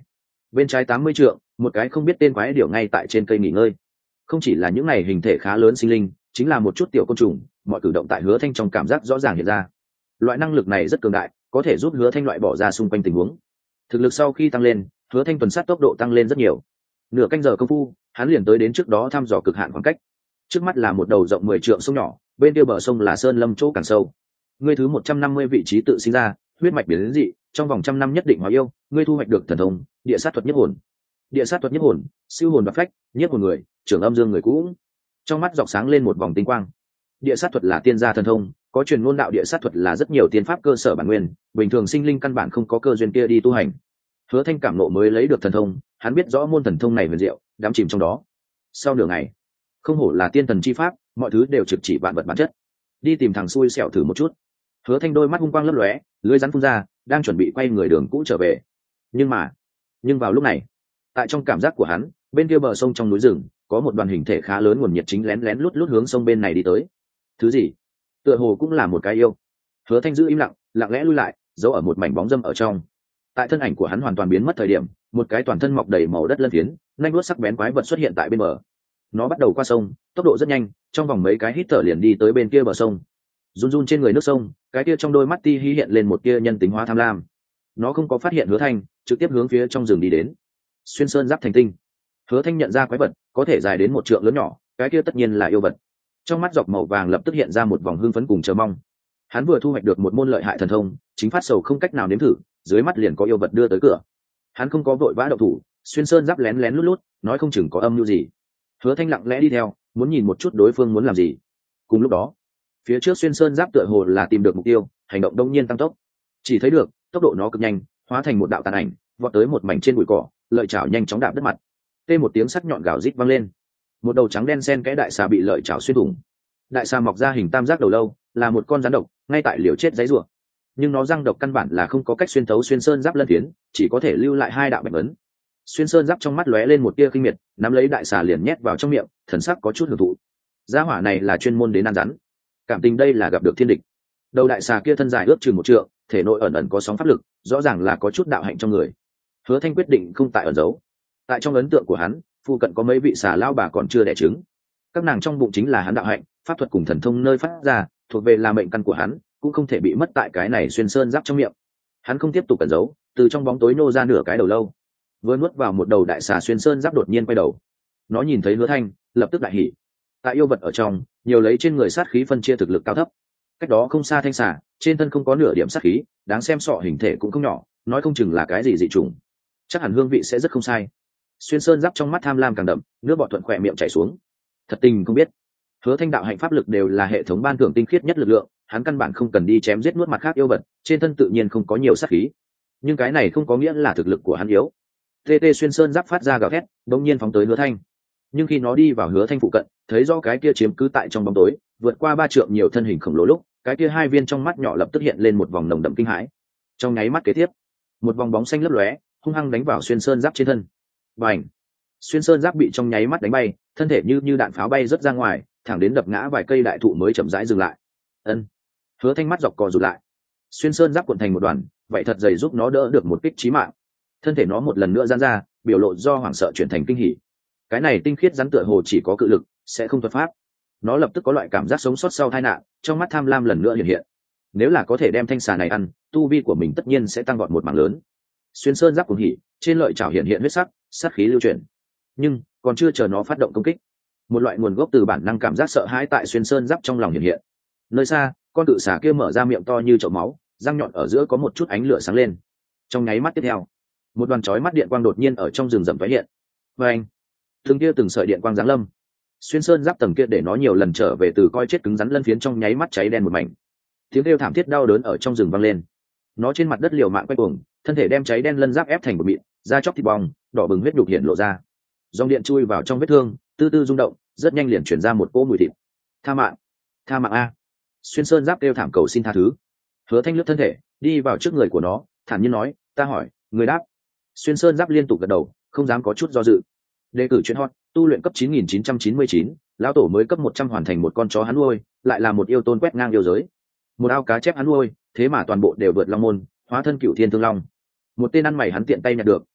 Bên trái tám mươi trượng, một cái không biết tên quái điểu ngay tại trên cây nghỉ ngơi. Không chỉ là những này hình thể khá lớn sinh linh, chính là một chút tiểu côn trùng, mọi cử động tại Hứa Thanh trong cảm giác rõ ràng hiện ra. Loại năng lực này rất cường đại, có thể giúp Hứa Thanh loại bỏ ra xung quanh tình huống. Thực lực sau khi tăng lên, Hứa Thanh tuần sát tốc độ tăng lên rất nhiều. Nửa canh giờ công phu, hắn liền tới đến trước đó thăm dò cực hạn khoảng cách. Trước mắt là một đầu rộng mười trượng sông nhỏ, bên kia bờ sông là sơn lâm chỗ càng sâu. Ngươi thứ một trăm năm mươi vị trí tự sinh ra, huyết mạch biến dị, trong vòng trăm năm nhất định hóa yêu, ngươi thu hoạch được thần thông, địa sát thuật nhất hồn. Địa sát thuật nhất hồn, siêu hồn và phách, nhất hồn người, trưởng âm dương người cũ. Trong mắt dọc sáng lên một vòng tinh quang. Địa sát thuật là tiên gia thần thông, có truyền ngôn đạo địa sát thuật là rất nhiều tiên pháp cơ sở bản nguyên, bình thường sinh linh căn bản không có cơ duyên kia đi tu hành. Hứa Thanh cảm nộ mới lấy được thần thông, hắn biết rõ môn thần thông này huyền diệu, đắm chìm trong đó. Sau nửa ngày, không hổ là tiên thần chi pháp, mọi thứ đều trực chỉ vạn vật bản chất. Đi tìm thằng xui xẻo thử một chút. Hứa Thanh đôi mắt hung quang lấp lóe, lưỡi rắn phun ra, đang chuẩn bị quay người đường cũ trở về. Nhưng mà, nhưng vào lúc này, tại trong cảm giác của hắn, bên kia bờ sông trong núi rừng, có một đoàn hình thể khá lớn nguồn nhiệt chính lén lén lút lút hướng sông bên này đi tới. Thứ gì? Tựa hồ cũng là một cái yêu. Hứa Thanh giữ im lặng, lặng lẽ lui lại, giấu ở một mảnh bóng râm ở trong. Tại thân ảnh của hắn hoàn toàn biến mất thời điểm, một cái toàn thân mọc đầy màu đất lân phiến, nanh vuốt sắc bén quái vật xuất hiện tại bên bờ. Nó bắt đầu qua sông, tốc độ rất nhanh, trong vòng mấy cái hít thở liền đi tới bên kia bờ sông. Run run trên người nước sông, cái kia trong đôi mắt ti hi hiện lên một tia nhân tính hóa tham lam. Nó không có phát hiện Hứa Thanh, trực tiếp hướng phía trong rừng đi đến. Xuyên sơn giáp thành tinh. Hứa Thanh nhận ra quái vật có thể dài đến một trượng lớn nhỏ, cái kia tất nhiên là yêu vật. Trong mắt dọc màu vàng lập tức hiện ra một vòng hưng phấn cùng chờ mong. Hắn vừa thu hoạch được một môn lợi hại thần thông, chính phát sầu không cách nào nếm thử, dưới mắt liền có yêu vật đưa tới cửa. Hắn không có vội vã động thủ, xuyên sơn giáp lén lén lút lút, nói không chừng có âm mưu gì. Hứa Thanh lặng lẽ đi theo, muốn nhìn một chút đối phương muốn làm gì. Cùng lúc đó, phía trước xuyên sơn giáp tựa hồ là tìm được mục tiêu, hành động đông nhiên tăng tốc. Chỉ thấy được tốc độ nó cực nhanh, hóa thành một đạo tàn ảnh, vọt tới một mảnh trên bụi cỏ, lợi chảo nhanh chóng đạp đất mặt. Tê một tiếng sắc nhọn gào rít vang lên, một đầu trắng đen xen kẽ đại xà bị lợi chảo xuyên thủng. Đại xà mọc ra hình tam giác đầu lâu, là một con rắn độc, ngay tại liều chết giấy rủa. Nhưng nó răng độc căn bản là không có cách xuyên thấu xuyên sơn giáp lân phiến, chỉ có thể lưu lại hai đạo bệnh ấn. Xuyên sơn giáp trong mắt lóe lên một tia kinh miệt, nắm lấy đại xà liền nhét vào trong miệng, thần sắc có chút hưởng thụ. Gia hỏa này là chuyên môn đến ăn rắn, cảm tình đây là gặp được thiên địch. Đầu đại xà kia thân dài ước chừng một trượng, thể nội ẩn ẩn có sóng pháp lực, rõ ràng là có chút đạo hạnh trong người. Hứa Thanh quyết định không tại ẩn giấu. Tại trong ấn tượng của hắn, phụ cận có mấy vị xà lao bà còn chưa đẻ trứng, các nàng trong bụng chính là hắn đạo hạnh, pháp thuật cùng thần thông nơi phát ra, thuộc về là mệnh căn của hắn, cũng không thể bị mất tại cái này xuyên sơn giáp trong miệng. Hắn không tiếp tục ẩn giấu, từ trong bóng tối nô ra nửa cái đầu lâu, vừa nuốt vào một đầu đại xà xuyên sơn giáp đột nhiên quay đầu. Nó nhìn thấy Hứa Thanh, lập tức đại hỉ. Tại yêu vật ở trong, nhiều lấy trên người sát khí phân chia thực lực cao thấp. Cách đó không xa thanh xà, trên thân không có nửa điểm sát khí, đáng xem sọ hình thể cũng không nhỏ, nói không chừng là cái gì dị trùng. Chắc hẳn hương vị sẽ rất không sai. Xuyên sơn giáp trong mắt tham lam càng đậm, nước bọt thuận khỏe miệng chảy xuống. Thật tình không biết, Hứa Thanh đạo hạnh pháp lực đều là hệ thống ban thưởng tinh khiết nhất lực lượng, hắn căn bản không cần đi chém giết nuốt mặt khác yêu vật, trên thân tự nhiên không có nhiều sát khí. Nhưng cái này không có nghĩa là thực lực của hắn yếu. Tê tê xuyên sơn giáp phát ra gào thét, đột nhiên phóng tới Hứa Thanh. Nhưng khi nó đi vào Hứa Thanh phụ cận, thấy rõ cái kia chiếm cứ tại trong bóng tối, vượt qua ba trượng nhiều thân hình khổng lồ lúc, cái kia hai viên trong mắt nhỏ lập tức hiện lên một vòng nồng đậm kinh hãi. Trong nháy mắt kế tiếp, một vòng bóng xanh lấp lóe, hung hăng đánh vào xuyên sơn giáp trên thân. Bành! Xuyên sơn giáp bị trong nháy mắt đánh bay, thân thể như như đạn pháo bay rất ra ngoài, thẳng đến đập ngã vài cây đại thụ mới chậm rãi dừng lại. Ân. Hứa Thanh mắt dọc cò rụt lại. Xuyên sơn giáp cuộn thành một đoàn, vậy thật dày giúp nó đỡ được một kích chí mạng. Thân thể nó một lần nữa giãn ra, biểu lộ do hoảng sợ chuyển thành kinh hỉ. Cái này tinh khiết rắn tựa hồ chỉ có cự lực, sẽ không thuật pháp. Nó lập tức có loại cảm giác sống sót sau tai nạn, trong mắt tham lam lần nữa hiện hiện. Nếu là có thể đem thanh xà này ăn, tu vi của mình tất nhiên sẽ tăng vọt một mảng lớn. Xuyên sơn giáp cuồng hỉ, trên lợi chảo hiện hiện huyết sắc, sát khí lưu chuyển. Nhưng còn chưa chờ nó phát động công kích, một loại nguồn gốc từ bản năng cảm giác sợ hãi tại xuyên sơn giáp trong lòng hiện hiện. Nơi xa, con cự xà kia mở ra miệng to như chậu máu, răng nhọn ở giữa có một chút ánh lửa sáng lên. Trong nháy mắt tiếp theo, một đoàn chói mắt điện quang đột nhiên ở trong rừng rậm tái hiện. Và anh, từng kia từng sợi điện quang giáng lâm. Xuyên sơn giáp tầng kia để nó nhiều lần trở về từ coi chết cứng rắn lân phiến trong nháy mắt cháy đen một mảnh. Tiếng kêu thảm thiết đau đớn ở trong rừng vang lên. Nó trên mặt đất liều mạng quay cuồng, thân thể đem cháy đen lân giáp ép thành một mịn, da chóc thịt bong, đỏ bừng huyết nhục hiện lộ ra. Dòng điện chui vào trong vết thương, tư tư rung động, rất nhanh liền chuyển ra một cỗ mùi thịt. Tha mạng, tha mạng a! Xuyên sơn giáp kêu thảm cầu xin tha thứ. Hứa Thanh lướt thân thể, đi vào trước người của nó, thản nhiên nói, ta hỏi, người đáp. Xuyên sơn giáp liên tục gật đầu, không dám có chút do dự. Đề cử chuyện hot, tu luyện cấp chín nghìn chín trăm chín mươi chín, lão tổ mới cấp một trăm hoàn thành một con chó hắn nuôi, lại là một yêu tôn quét ngang yêu giới. Một ao cá chép hắn nuôi, thế mà toàn bộ đều vượt long môn, hóa thân cửu thiên thương long. Một tên ăn mày hắn tiện tay nhặt được,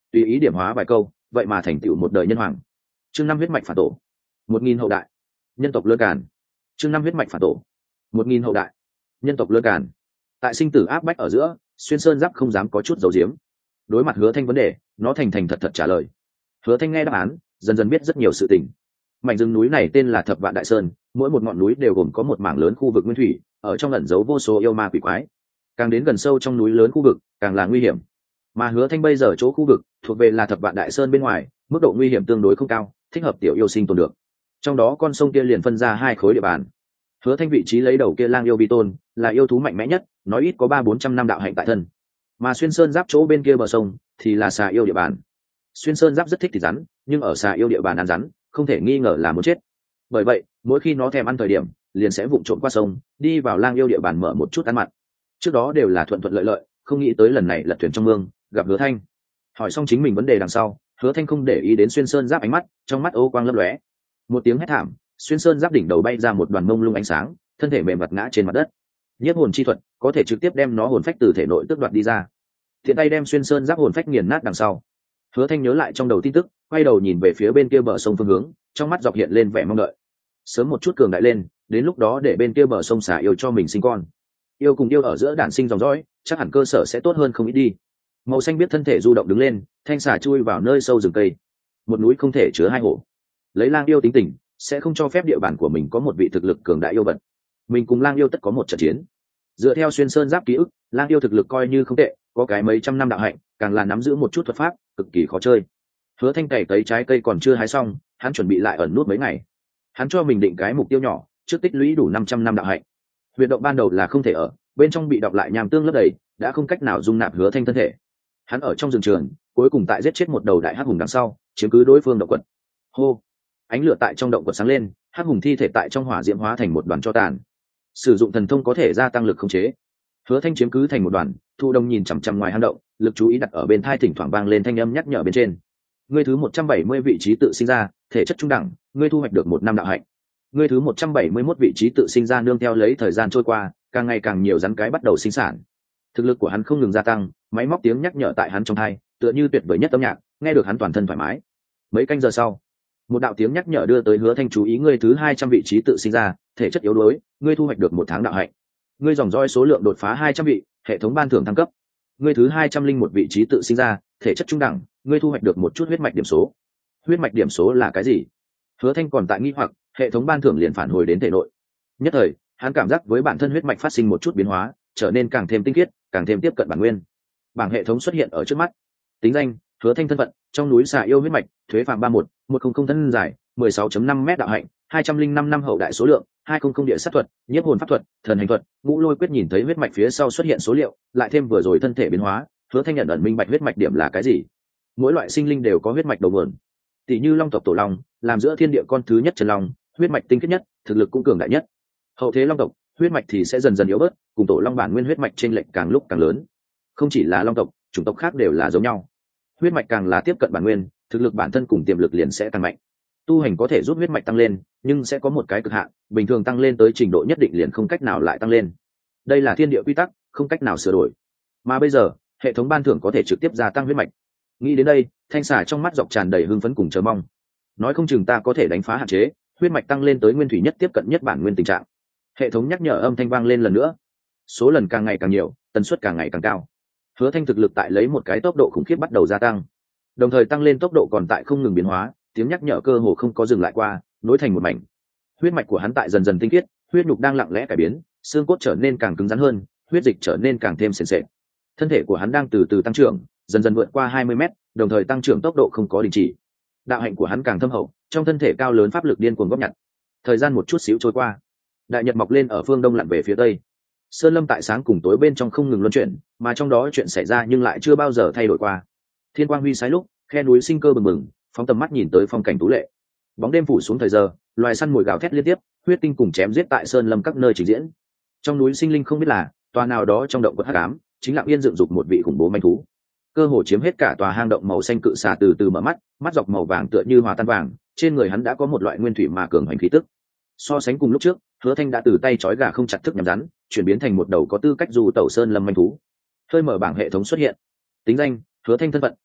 tùy ý điểm hóa vài câu vậy mà thành tựu một đời nhân hoàng. Chương năm huyết mạch phản tổ, một nghìn hậu đại. Nhân tộc lơ càn. Chương năm huyết mạch phản tổ, một nghìn hậu đại. Nhân tộc lơ càn. Tại sinh tử áp bách ở giữa, Xuyên Sơn Giáp không dám có chút dầu diếm. Đối mặt Hứa Thanh vấn đề, nó thành thành thật thật trả lời. Hứa Thanh nghe đáp án, dần dần biết rất nhiều sự tình. Mảnh rừng núi này tên là Thập Vạn Đại Sơn, mỗi một ngọn núi đều gồm có một mảng lớn khu vực nguyên thủy, ở trong ẩn giấu vô số yêu ma quỷ quái. Càng đến gần sâu trong núi lớn khu vực, càng là nguy hiểm. Mà Hứa Thanh bây giờ chỗ khu vực thuộc về là Thập Vạn Đại Sơn bên ngoài, mức độ nguy hiểm tương đối không cao, thích hợp tiểu yêu sinh tồn được. Trong đó con sông kia liền phân ra hai khối địa bàn. Hứa Thanh vị trí lấy đầu kia lang yêu vi tôn, là yêu thú mạnh mẽ nhất, nói ít có ba bốn trăm năm đạo hạnh tại thân. Mà Xuyên Sơn Giáp chỗ bên kia bờ sông thì là xà yêu địa bàn. Xuyên Sơn Giáp rất thích thịt rắn, nhưng ở xà yêu địa bàn ăn rắn, không thể nghi ngờ là muốn chết. Bởi vậy, mỗi khi nó thèm ăn thời điểm, liền sẽ vụng trộm qua sông, đi vào lang yêu địa bàn mở một chút ăn mặn. Trước đó đều là thuận thuận lợi lợi, không nghĩ tới lần này lật thuyền trong mương, gặp Hứa Thanh. Hỏi xong chính mình vấn đề đằng sau, Hứa Thanh không để ý đến Xuyên Sơn Giáp ánh mắt, trong mắt ô quang lấp lóe. Một tiếng hét thảm, Xuyên Sơn Giáp đỉnh đầu bay ra một đoàn mông lung ánh sáng, thân thể mềm mặt ngã trên mặt đất. Nhiếp hồn chi thuật có thể trực tiếp đem nó hồn phách từ thể nội tước đoạt đi ra. Thiện tay đem Xuyên Sơn Giáp hồn phách nghiền nát đằng sau, Hứa Thanh nhớ lại trong đầu tin tức, quay đầu nhìn về phía bên kia bờ sông phương hướng, trong mắt dọc hiện lên vẻ mong đợi. Sớm một chút cường đại lên, đến lúc đó để bên kia bờ sông xả yêu cho mình sinh con. Yêu cùng yêu ở giữa đản sinh dòng dõi, chắc hẳn cơ sở sẽ tốt hơn không ít đi. Màu xanh biết thân thể du động đứng lên, thanh xà chui vào nơi sâu rừng cây. Một núi không thể chứa hai hổ. Lấy lang yêu tính tình, sẽ không cho phép địa bàn của mình có một vị thực lực cường đại yêu vật. Mình cùng lang yêu tất có một trận chiến. Dựa theo Xuyên Sơn Giáp ký ức, lang yêu thực lực coi như không tệ, có cái mấy trăm năm đạo hạnh, càng là nắm giữ một chút thuật pháp, cực kỳ khó chơi. Hứa Thanh cày tới trái cây còn chưa hái xong, hắn chuẩn bị lại ẩn nút mấy ngày. Hắn cho mình định cái mục tiêu nhỏ, trước tích lũy đủ năm trăm năm đạo hạnh. Huyệt động ban đầu là không thể ở, bên trong bị đọc lại nham tương lấp đầy, đã không cách nào dung nạp Hứa Thanh thân thể. Hắn ở trong rừng trường, cuối cùng tại giết chết một đầu đại hắc hùng đằng sau, chiếm cứ đối phương động quật. Hô! Ánh lửa tại trong động quật sáng lên, hắc hùng thi thể tại trong hỏa diễm hóa thành một đoàn tro tàn. Sử dụng thần thông có thể gia tăng lực khống chế. Hứa Thanh chiếm cứ thành một đoàn, Thu Đông nhìn chằm chằm ngoài hang động, lực chú ý đặt ở bên thai thỉnh thoảng vang lên thanh âm nhắc nhở bên trên. Ngươi thứ một trăm bảy mươi vị trí tự sinh ra, thể chất trung đẳng, ngươi thu hoạch được một năm đạo hạnh. Ngươi thứ một trăm bảy mươi mốt vị trí tự sinh ra nương theo lấy thời gian trôi qua, càng ngày càng nhiều rắn cái bắt đầu sinh sản. Thực lực của hắn không ngừng gia tăng, máy móc tiếng nhắc nhở tại hắn trong tai, tựa như tuyệt vời nhất âm nhạc, nghe được hắn toàn thân thoải mái. Mấy canh giờ sau, một đạo tiếng nhắc nhở đưa tới Hứa Thanh chú ý ngươi thứ hai trăm vị trí tự sinh ra, thể chất yếu đuối, ngươi thu hoạch được một tháng đạo hạnh. Ngươi dòng dõi số lượng đột phá hai trăm vị, hệ thống ban thưởng thăng cấp. Ngươi thứ hai trăm linh một vị trí tự sinh ra, thể chất trung đẳng, ngươi thu hoạch được một chút huyết mạch điểm số. Huyết mạch điểm số là cái gì? Hứa Thanh còn tại nghi hoặc, hệ thống ban thưởng liền phản hồi đến thể nội. Nhất thời, hắn cảm giác với bản thân huyết mạch phát sinh một chút biến hóa, trở nên càng thêm tinh khiết, càng thêm tiếp cận bản nguyên. Bảng hệ thống xuất hiện ở trước mắt. Tính danh: Hứa Thanh thân phận: trong núi xà yêu huyết mạch, thuế phàm ba một, một trăm linh thân dài, mười sáu phẩy năm mét đạo hạnh, hai trăm linh năm năm hậu đại số lượng, hai trăm địa sát thuật, nhiếp hồn pháp thuật, thần hành thuật, ngũ lôi quyết. Nhìn thấy huyết mạch phía sau xuất hiện số liệu, lại thêm vừa rồi thân thể biến hóa, Hứa Thanh nhận ẩn minh bạch huyết mạch điểm là cái gì. Mỗi loại sinh linh đều có huyết mạch đầu nguồn. Tỷ như long tộc tổ long, làm giữa thiên địa con thứ nhất chân long, huyết mạch tinh khiết nhất, thực lực cũng cường đại nhất. Hậu thế long tộc, huyết mạch thì sẽ dần dần yếu bớt, cùng tổ long bản nguyên huyết mạch chênh lệch càng lúc càng lớn. Không chỉ là long tộc, chủng tộc khác đều là giống nhau. Huyết mạch càng là tiếp cận bản nguyên, thực lực bản thân cùng tiềm lực liền sẽ tăng mạnh. Tu hành có thể giúp huyết mạch tăng lên, nhưng sẽ có một cái cực hạn, bình thường tăng lên tới trình độ nhất định liền không cách nào lại tăng lên. Đây là thiên địa quy tắc, không cách nào sửa đổi. Mà bây giờ, hệ thống ban thưởng có thể trực tiếp gia tăng huyết mạch. Nghĩ đến đây, thanh xà trong mắt dọc tràn đầy hưng phấn cùng chờ mong. Nói không chừng ta có thể đánh phá hạn chế, huyết mạch tăng lên tới nguyên thủy nhất tiếp cận nhất bản nguyên tình trạng. Hệ thống nhắc nhở âm thanh vang lên lần nữa. Số lần càng ngày càng nhiều, tần suất càng ngày càng cao. Hứa Thanh thực lực tại lấy một cái tốc độ khủng khiếp bắt đầu gia tăng, đồng thời tăng lên tốc độ còn tại không ngừng biến hóa, tiếng nhắc nhở cơ hồ không có dừng lại qua, nối thành một mảnh. Huyết mạch của hắn tại dần dần tinh khiết, huyết nhục đang lặng lẽ cải biến, xương cốt trở nên càng cứng rắn hơn, huyết dịch trở nên càng thêm sền sệt. Thân thể của hắn đang từ từ tăng trưởng, dần dần vượt qua hai mươi mét, đồng thời tăng trưởng tốc độ không có đình chỉ. Đạo hạnh của hắn càng thâm hậu, trong thân thể cao lớn pháp lực điên cuồng góp nhặt. Thời gian một chút xíu trôi qua, đại nhật mọc lên ở phương đông lặn về phía tây. Sơn lâm tại sáng cùng tối bên trong không ngừng luân chuyển, mà trong đó chuyện xảy ra nhưng lại chưa bao giờ thay đổi qua. Thiên quang huy sái lúc, khe núi sinh cơ bừng bừng, phóng tầm mắt nhìn tới phong cảnh tú lệ. Bóng đêm phủ xuống thời giờ, loài săn mồi gào thét liên tiếp, huyết tinh cùng chém giết tại sơn lâm các nơi trình diễn. Trong núi sinh linh không biết là tòa nào đó trong động quật hắc ám, chính lặng yên dựng dục một vị khủng bố manh thú. Cơ hồ chiếm hết cả tòa hang động màu xanh cự xà từ từ mở mắt, mắt dọc màu vàng tựa như hòa tan vàng, trên người hắn đã có một loại nguyên thủy mà cường hành khí tức. So sánh cùng lúc trước, Hứa Thanh đã từ tay trói gà không chặt thức nhắm rắn, chuyển biến thành một đầu có tư cách du tẩu sơn lâm manh thú. Hơi mở bảng hệ thống xuất hiện. Tính danh: Hứa Thanh thân phận: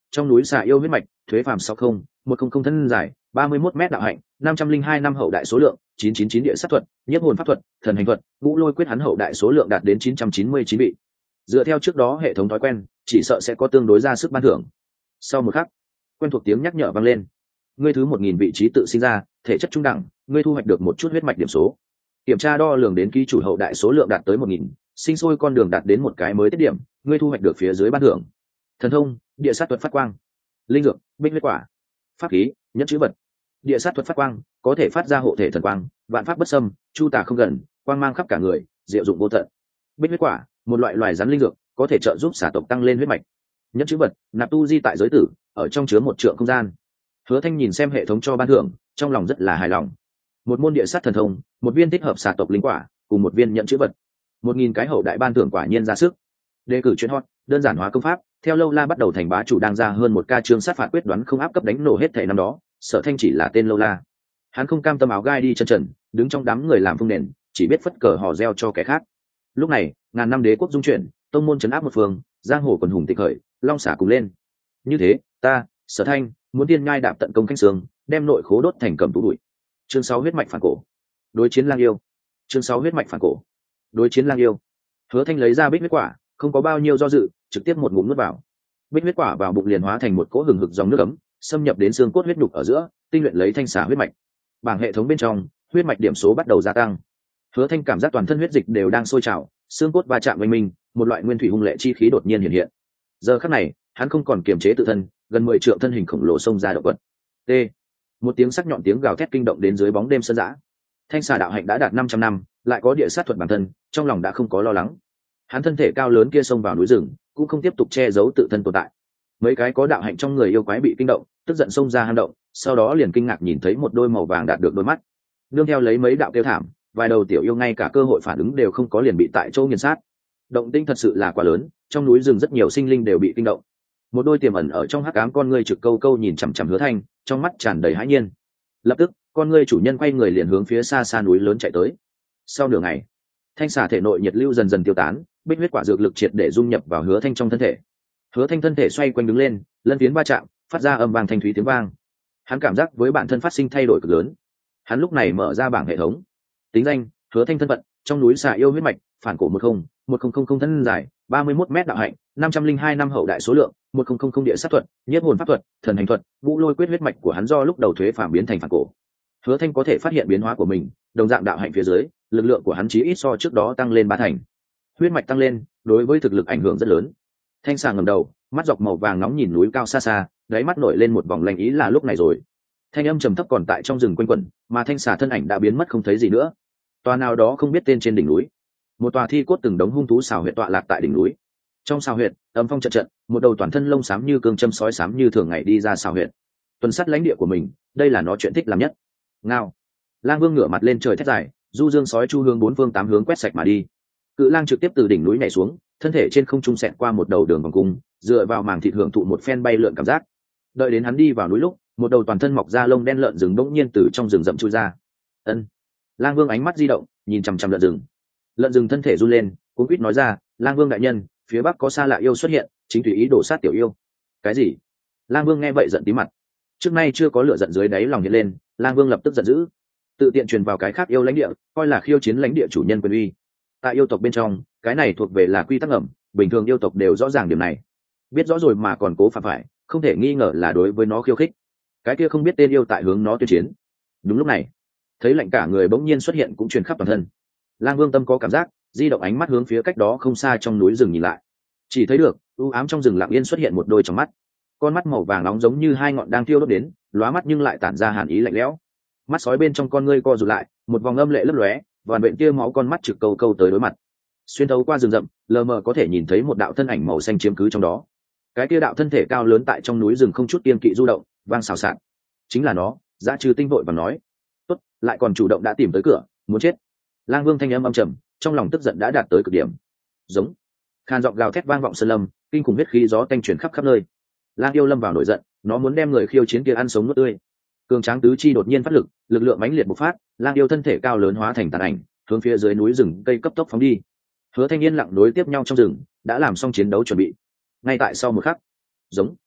trong núi xà yêu huyết mạch, thuế phàm sáu không một không không thân dài ba mươi mốt mét đạo hạnh năm trăm linh hai năm hậu đại số lượng chín chín chín địa sát thuật nhiếp hồn pháp thuật thần hành thuật ngũ lôi quyết hắn hậu đại số lượng đạt đến chín trăm chín mươi chín vị. Dựa theo trước đó hệ thống thói quen chỉ sợ sẽ có tương đối ra sức ban thưởng. Sau một khắc quen thuộc tiếng nhắc nhở vang lên, ngươi thứ một nghìn vị trí tự sinh ra, thể chất trung đẳng, ngươi thu hoạch được một chút huyết mạch điểm số. Kiểm tra đo lường đến ký chủ hậu đại số lượng đạt tới một nghìn, sinh sôi con đường đạt đến một cái mới tiết điểm, ngươi thu hoạch được phía dưới ban thưởng. Thần thông, địa sát thuật phát quang. Linh dược, bích huyết quả. Pháp khí, nhất chữ vật. Địa sát thuật phát quang, có thể phát ra hộ thể thần quang, vạn pháp bất xâm, chu tà không gần, quang mang khắp cả người, diệu dụng vô tận. Bích huyết quả, một loại loài rắn linh dược, có thể trợ giúp xả tộc tăng lên huyết mạch. Nhất chữ vật, nạp tu di tại giới tử, ở trong chứa một trượng không gian. Hứa Thanh nhìn xem hệ thống cho ban thưởng, trong lòng rất là hài lòng. Một môn địa sát thần thông, một viên thích hợp xả tộc linh quả, cùng một viên nhận chữ vật. Một nghìn cái hậu đại ban thưởng quả nhiên ra sức. Đề cử chuyên hot, đơn giản hóa công pháp, theo lâu la bắt đầu thành bá chủ đang ra hơn một ca chương sát phạt quyết đoán không áp cấp đánh nổ hết thảy năm đó, Sở Thanh chỉ là tên lâu la. Hắn không cam tâm áo gai đi chân trần, đứng trong đám người làm phương nền, chỉ biết phất cờ hò reo cho kẻ khác. Lúc này, ngàn năm đế quốc dung chuyển, tông môn trấn áp một phương, giang hồ quần hùng tịch khởi, long xả cùng lên. Như thế, ta, Sở Thanh, muốn tiên ngai đạp tận công canh sương, đem nội khố đốt thành cầm tú bụi. Chương sáu huyết mạch phản cổ. Đối chiến lang yêu. Chương sáu huyết mạch phản cổ. Đối chiến lang yêu. Hứa Thanh lấy ra bích huyết quả, không có bao nhiêu do dự, trực tiếp một ngụm nuốt vào. Bích huyết quả vào bụng liền hóa thành một cỗ hừng hực dòng nước ấm, xâm nhập đến xương cốt huyết nhục ở giữa, tinh luyện lấy thanh xả huyết mạch. Bảng hệ thống bên trong, huyết mạch điểm số bắt đầu gia tăng. Hứa Thanh cảm giác toàn thân huyết dịch đều đang sôi trào, xương cốt va chạm với mình, một loại nguyên thủy hung lệ chi khí đột nhiên hiện hiện. Giờ khắc này, hắn không còn kiềm chế tự thân, gần mười trượng thân hình khổng lồ xông ra động vật. T. Một tiếng sắc nhọn tiếng gào thét kinh động đến dưới bóng đêm sơn dã. Thanh xà đạo hạnh đã đạt năm trăm năm, lại có địa sát thuật bản thân, trong lòng đã không có lo lắng. Hắn thân thể cao lớn kia xông vào núi rừng, cũng không tiếp tục che giấu tự thân tồn tại. Mấy cái có đạo hạnh trong người yêu quái bị kinh động, tức giận xông ra hang động, sau đó liền kinh ngạc nhìn thấy một đôi màu vàng đạt được đôi mắt. Nương theo lấy mấy đạo kêu thảm, vài đầu tiểu yêu ngay cả cơ hội phản ứng đều không có liền bị tại chỗ nghiền sát. Động tĩnh thật sự là quá lớn, trong núi rừng rất nhiều sinh linh đều bị kinh động. Một đôi tiềm ẩn ở trong hắc ám con ngươi trực câu câu nhìn chằm chằm Hứa Thanh, trong mắt tràn đầy hãi nhiên. Lập tức, con ngươi chủ nhân quay người liền hướng phía xa xa núi lớn chạy tới. Sau nửa ngày, thanh xà thể nội nhiệt lưu dần dần tiêu tán, bích huyết quả dược lực triệt để dung nhập vào Hứa Thanh trong thân thể. Hứa Thanh thân thể xoay quanh đứng lên, lân phiến va chạm, phát ra âm vang thanh thúy tiếng vang. Hắn cảm giác với bản thân phát sinh thay đổi cực lớn. Hắn lúc này mở ra bảng hệ thống. Tính danh: Hứa Thanh thân phận: trong núi xà yêu huyết mạch, phản cổ một không một không không không thân dài ba mươi mốt mét đạo hạnh năm trăm linh hai năm hậu đại số lượng một không không không địa sát thuật nhiếp hồn pháp thuật thần hành thuật ngũ lôi quyết huyết mạch của hắn do lúc đầu thuế phàm biến thành phản cổ. Hứa Thanh có thể phát hiện biến hóa của mình, đồng dạng đạo hạnh phía dưới, lực lượng của hắn chí ít so trước đó tăng lên ba thành. Huyết mạch tăng lên, đối với thực lực ảnh hưởng rất lớn. Thanh xà ngẩng đầu, mắt dọc màu vàng nóng nhìn núi cao xa xa, đáy mắt nổi lên một vòng lanh ý là lúc này rồi. Thanh âm trầm thấp còn tại trong rừng quanh quẩn, mà thanh xà thân ảnh đã biến mất không thấy gì nữa. Tòa nào đó không biết tên trên đỉnh núi, một tòa thi cốt từng đống hung thú xào huyệt tọa lạc tại đỉnh núi. Trong xào huyệt, âm phong trận trận, một đầu toàn thân lông xám như cương châm sói xám như thường ngày đi ra xào huyệt. Tuần sát lãnh địa của mình, đây là nó chuyện thích làm nhất. Ngao. Lang Vương ngửa mặt lên trời thét dài, du dương sói chu hướng bốn phương tám hướng quét sạch mà đi. Cự lang trực tiếp từ đỉnh núi nhảy xuống, thân thể trên không trung xẹt qua một đầu đường vòng cung, dựa vào màng thịt hưởng thụ một phen bay lượn cảm giác. Đợi đến hắn đi vào núi lúc, một đầu toàn thân mọc da lông đen lợn rừng bỗng nhiên từ trong rừng rậm chui ra. Ân. Lang Vương ánh mắt di động, nhìn chằm chằm lợn rừng. Lợn rừng thân thể run lên, cuống quýt nói ra: Lang Vương đại nhân, phía bắc có xa lạ yêu xuất hiện, chính tùy ý đổ sát tiểu yêu. Cái gì? Lang Vương nghe vậy giận tí mặt. Trước nay chưa có lửa giận dưới đáy lòng hiện lên, Lang Vương lập tức giận dữ, tự tiện truyền vào cái khác yêu lãnh địa, coi là khiêu chiến lãnh địa chủ nhân quyền uy. Tại yêu tộc bên trong, cái này thuộc về là quy tắc ngầm, bình thường yêu tộc đều rõ ràng điểm này. Biết rõ rồi mà còn cố phạm phải, không thể nghi ngờ là đối với nó khiêu khích. Cái kia không biết tên yêu tại hướng nó tuyên chiến. Đúng lúc này, thấy lạnh cả người bỗng nhiên xuất hiện cũng truyền khắp toàn thân. Lang Vương tâm có cảm giác, di động ánh mắt hướng phía cách đó không xa trong núi rừng nhìn lại. Chỉ thấy được, u ám trong rừng lặng yên xuất hiện một đôi trong mắt. Con mắt màu vàng nóng giống như hai ngọn đang thiêu đốt đến, lóa mắt nhưng lại tản ra hàn ý lạnh lẽo. Mắt sói bên trong con ngươi co rụt lại, một vòng âm lệ lấp lóe, vằn vện tia máu con mắt trực câu câu tới đối mặt. Xuyên thấu qua rừng rậm, lờ mờ có thể nhìn thấy một đạo thân ảnh màu xanh chiếm cứ trong đó. Cái tia đạo thân thể cao lớn tại trong núi rừng không chút kiêng kỵ du động, vang xào xạc. Chính là nó. Dã Trư Tinh vội và nói: "Tốt, lại còn chủ động đã tìm tới cửa, muốn chết." Lang Vương thanh âm âm trầm, trong lòng tức giận đã đạt tới cực điểm. Giống. Khan giọng gào thét vang vọng sơn lâm, kinh khủng huyết khí gió tanh chuyển khắp khắp nơi. Lang yêu lâm vào nổi giận, nó muốn đem người khiêu chiến kia ăn sống nuốt tươi. Cường tráng tứ chi đột nhiên phát lực, lực lượng mãnh liệt bộc phát, Lang yêu thân thể cao lớn hóa thành tàn ảnh, hướng phía dưới núi rừng cây cấp tốc phóng đi. Hứa Thanh Yên lặng đối tiếp nhau trong rừng, đã làm xong chiến đấu chuẩn bị. Ngay tại sau một khắc, giống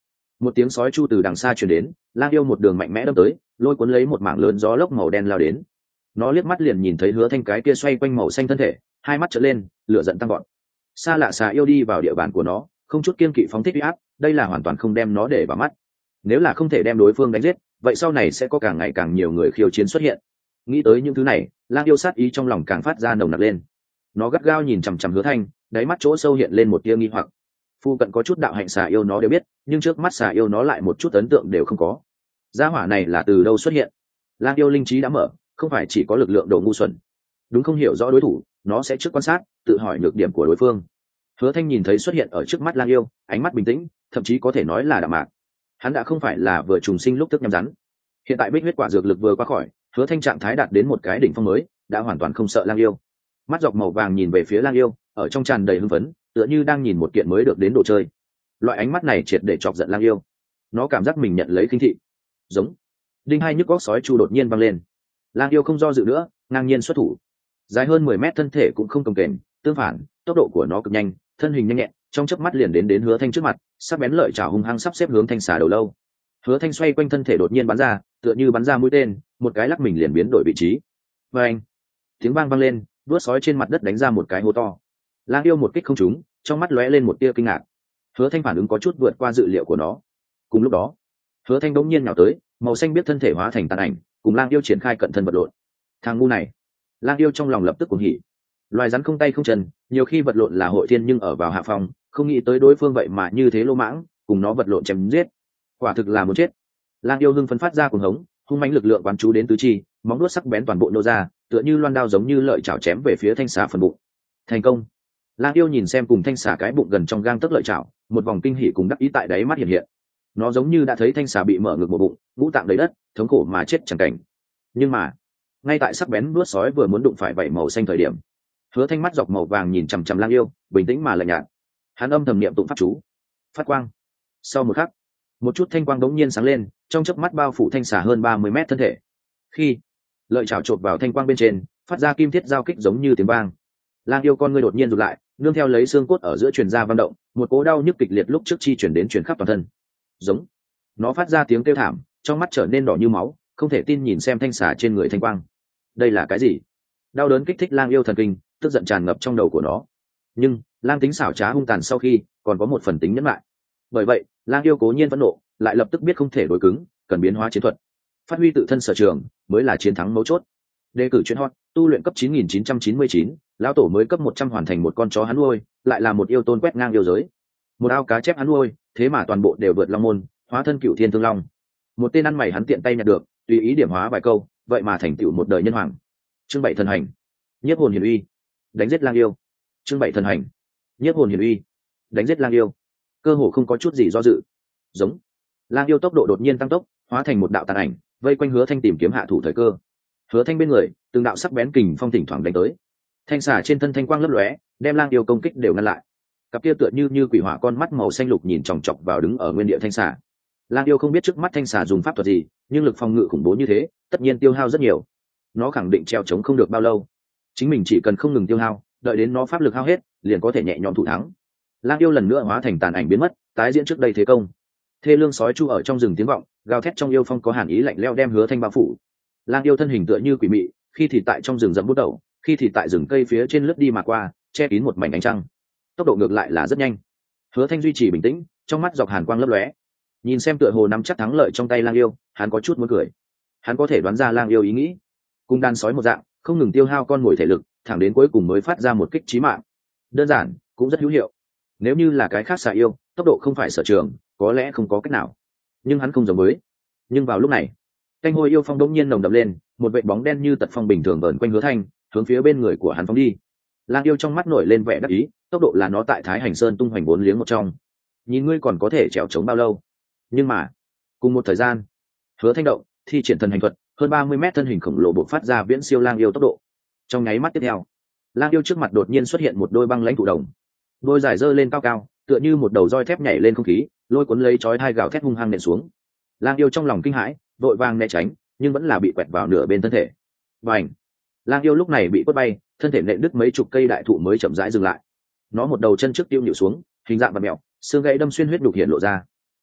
Một tiếng sói chu từ đằng xa truyền đến, lang yêu một đường mạnh mẽ đâm tới, lôi cuốn lấy một mảng lớn gió lốc màu đen lao đến. Nó liếc mắt liền nhìn thấy Hứa Thanh cái kia xoay quanh màu xanh thân thể, hai mắt trợn lên, lửa giận tăng vọt. Xa lạ xà yêu đi vào địa bàn của nó, không chút kiên kỵ phóng thích uy áp, đây là hoàn toàn không đem nó để vào mắt. Nếu là không thể đem đối phương đánh giết, vậy sau này sẽ có càng ngày càng nhiều người khiêu chiến xuất hiện. Nghĩ tới những thứ này, lang yêu sát ý trong lòng càng phát ra nồng nặc lên. Nó gắt gao nhìn chằm chằm Hứa Thanh, đáy mắt chỗ sâu hiện lên một tia nghi hoặc. Phu cận có chút đạo hạnh xà yêu nó đều biết, nhưng trước mắt xà yêu nó lại một chút ấn tượng đều không có. Gia hỏa này là từ đâu xuất hiện? Lang yêu linh trí đã mở, không phải chỉ có lực lượng đồ ngu xuẩn. Đúng không hiểu rõ đối thủ, nó sẽ trước quan sát, tự hỏi nhược điểm của đối phương. Hứa Thanh nhìn thấy xuất hiện ở trước mắt lang yêu, ánh mắt bình tĩnh, thậm chí có thể nói là đạm mạc. Hắn đã không phải là vừa trùng sinh lúc tức nhắm rắn. Hiện tại bích huyết quả dược lực vừa qua khỏi, Hứa Thanh trạng thái đạt đến một cái đỉnh phong mới, đã hoàn toàn không sợ lang yêu. Mắt dọc màu vàng nhìn về phía lang yêu, ở trong tràn đầy hưng phấn, tựa như đang nhìn một kiện mới được đến đồ chơi. Loại ánh mắt này triệt để chọc giận lang yêu. Nó cảm giác mình nhận lấy khinh thị. Giống. Đinh hai nhức góc sói chu đột nhiên vang lên. Lang yêu không do dự nữa, ngang nhiên xuất thủ. Dài hơn mười mét thân thể cũng không cồng kềnh, tương phản, tốc độ của nó cực nhanh, thân hình nhanh nhẹn, trong chớp mắt liền đến đến Hứa Thanh trước mặt, sắc bén lợi chảo hung hăng sắp xếp hướng thanh xà đầu lâu. Hứa Thanh xoay quanh thân thể đột nhiên bắn ra, tựa như bắn ra mũi tên, một cái lắc mình liền biến đổi vị trí. Oeng! Tiếng vang vang lên, đuốt sói trên mặt đất đánh ra một cái hố to. Lang yêu một kích không trúng, trong mắt lóe lên một tia kinh ngạc. Hứa Thanh phản ứng có chút vượt qua dự liệu của nó. Cùng lúc đó, Hứa Thanh đống nhiên nhào tới, màu xanh biết thân thể hóa thành tàn ảnh, cùng lang yêu triển khai cận thân vật lộn. Thằng ngu này! Lang yêu trong lòng lập tức cuồng hỉ. Loài rắn không tay không chân, nhiều khi vật lộn là hội thiên nhưng ở vào hạ phòng, không nghĩ tới đối phương vậy mà như thế lô mãng, cùng nó vật lộn chém giết. Quả thực là muốn chết. Lang yêu hưng phấn phát ra cuồng hống, hung mãnh lực lượng quán chú đến tứ chi, móng vuốt sắc bén toàn bộ nô ra, tựa như loan đao giống như lợi chảo chém về phía thanh xà phần bụng. Thành công. Lang yêu nhìn xem cùng thanh xà cái bụng gần trong gang tấc lợi chảo, một vòng kinh hỉ cùng đắc ý tại đáy mắt hiện hiện. Nó giống như đã thấy thanh xà bị mở ngực một bụng, ngũ tạng đầy đất, thống khổ mà chết chẳng cảnh. Nhưng mà, ngay tại sắc bén vuốt sói vừa muốn đụng phải vảy màu xanh thời điểm, Hứa Thanh mắt dọc màu vàng nhìn chằm chằm lang yêu, bình tĩnh mà lạnh nhạt. Hắn âm thầm niệm tụng pháp chú, phát quang. Sau một khắc, một chút thanh quang đống nhiên sáng lên, trong chớp mắt bao phủ thanh xà hơn ba mươi mét thân thể. Khi lợi chảo chộp vào thanh quang bên trên, phát ra kim thiết giao kích giống như tiếng vang. Lang yêu con ngươi đột nhiên rụt lại, nương theo lấy xương cốt ở giữa truyền ra vang động, một cỗ đau nhức kịch liệt lúc trước chi chuyển đến truyền khắp toàn thân. Giống. Nó phát ra tiếng kêu thảm, trong mắt trở nên đỏ như máu, không thể tin nhìn xem thanh xà trên người thanh quang. Đây là cái gì? Đau đớn kích thích lang yêu thần kinh, tức giận tràn ngập trong đầu của nó. Nhưng lang tính xảo trá hung tàn sau khi còn có một phần tính nhẫn lại. Bởi vậy lang yêu cố nhiên phẫn nộ, lại lập tức biết không thể đối cứng, cần biến hóa chiến thuật, phát huy tự thân sở trường mới là chiến thắng mấu chốt. Đề cử chuyên hot, tu luyện cấp chín nghìn chín trăm chín mươi chín, lão tổ mới cấp một trăm hoàn thành một con chó hắn nuôi, lại là một yêu tôn quét ngang yêu giới. Một ao cá chép hắn nuôi, thế mà toàn bộ đều vượt long môn, hóa thân cựu thiên thương long. Một tên ăn mày hắn tiện tay nhặt được, tùy ý điểm hóa vài câu, vậy mà thành tựu một đời nhân hoàng. Chương bảy thần hành, nhiếp hồn hiển uy, đánh giết lang yêu. Chương bảy thần hành, nhiếp hồn hiển uy, đánh giết lang yêu. Cơ hồ không có chút gì do dự. Giống. Lang yêu tốc độ đột nhiên tăng tốc, hóa thành một đạo tàn ảnh, vây quanh Hứa Thanh tìm kiếm hạ thủ thời cơ. Hứa Thanh bên người, từng đạo sắc bén kình phong thỉnh thoảng đánh tới. Thanh xà trên thân thanh quang lấp lóe, đem lang yêu công kích đều ngăn lại. Cặp kia tựa như như quỷ hỏa con mắt màu xanh lục nhìn chòng chọc vào đứng ở nguyên địa thanh xà. Lang yêu không biết trước mắt thanh xà dùng pháp thuật gì, nhưng lực phòng ngự khủng bố như thế, tất nhiên tiêu hao rất nhiều. Nó khẳng định treo chống không được bao lâu. Chính mình chỉ cần không ngừng tiêu hao, đợi đến nó pháp lực hao hết, liền có thể nhẹ nhõm thủ thắng. Lang yêu lần nữa hóa thành tàn ảnh biến mất, tái diễn trước đây thế công. Thê lương sói chu ở trong rừng tiếng vọng, gào thét trong yêu phong có hàn ý lạnh lẽo đem Hứa Thanh bao phủ. Lang yêu thân hình tựa như quỷ mị, khi thì tại trong rừng rậm bút đầu, khi thì tại rừng cây phía trên lướt đi mà qua, che kín một mảnh ánh trăng. Tốc độ ngược lại là rất nhanh. Hứa Thanh duy trì bình tĩnh, trong mắt dọc hàn quang lấp lóe. Nhìn xem tựa hồ nắm chắc thắng lợi trong tay lang yêu, hắn có chút muốn cười. Hắn có thể đoán ra lang yêu ý nghĩ, cùng đàn sói một dạng, không ngừng tiêu hao con mồi thể lực, thẳng đến cuối cùng mới phát ra một kích chí mạng. Đơn giản, cũng rất hữu hiệu. Nếu như là cái khác xà yêu, tốc độ không phải sở trường, có lẽ không có cách nào. Nhưng hắn không giống với. Nhưng vào lúc này, canh hôi yêu phong đống nhiên nồng đậm lên, một vệt bóng đen như tật phong bình thường vờn quanh Hứa Thanh, hướng phía bên người của hắn phóng đi. Lang yêu trong mắt nổi lên vẻ đắc ý, tốc độ là nó tại Thái Hành Sơn tung hoành bốn liếng một trong. Nhìn ngươi còn có thể trèo chống bao lâu? Nhưng mà, cùng một thời gian, Hứa Thanh động, thi triển thần hành thuật, hơn ba mươi mét thân hình khổng lồ bộc phát ra viễn siêu lang yêu tốc độ. Trong nháy mắt tiếp theo, lang yêu trước mặt đột nhiên xuất hiện một đôi băng lãnh thụ đồng, đôi dài dơ lên cao cao, tựa như một đầu roi thép nhảy lên không khí, lôi cuốn lấy chói hai gào thét hung hăng nện xuống. Lang yêu trong lòng kinh hãi, vội vàng né tránh, nhưng vẫn là bị quẹt vào nửa bên thân thể. Bành! Lang yêu lúc này bị quất bay, thân thể nện đứt mấy chục cây đại thụ mới chậm rãi dừng lại. Nó một đầu chân trước tiêu nhịu xuống, hình dạng và mèo, xương gãy đâm xuyên huyết đục hiện lộ ra.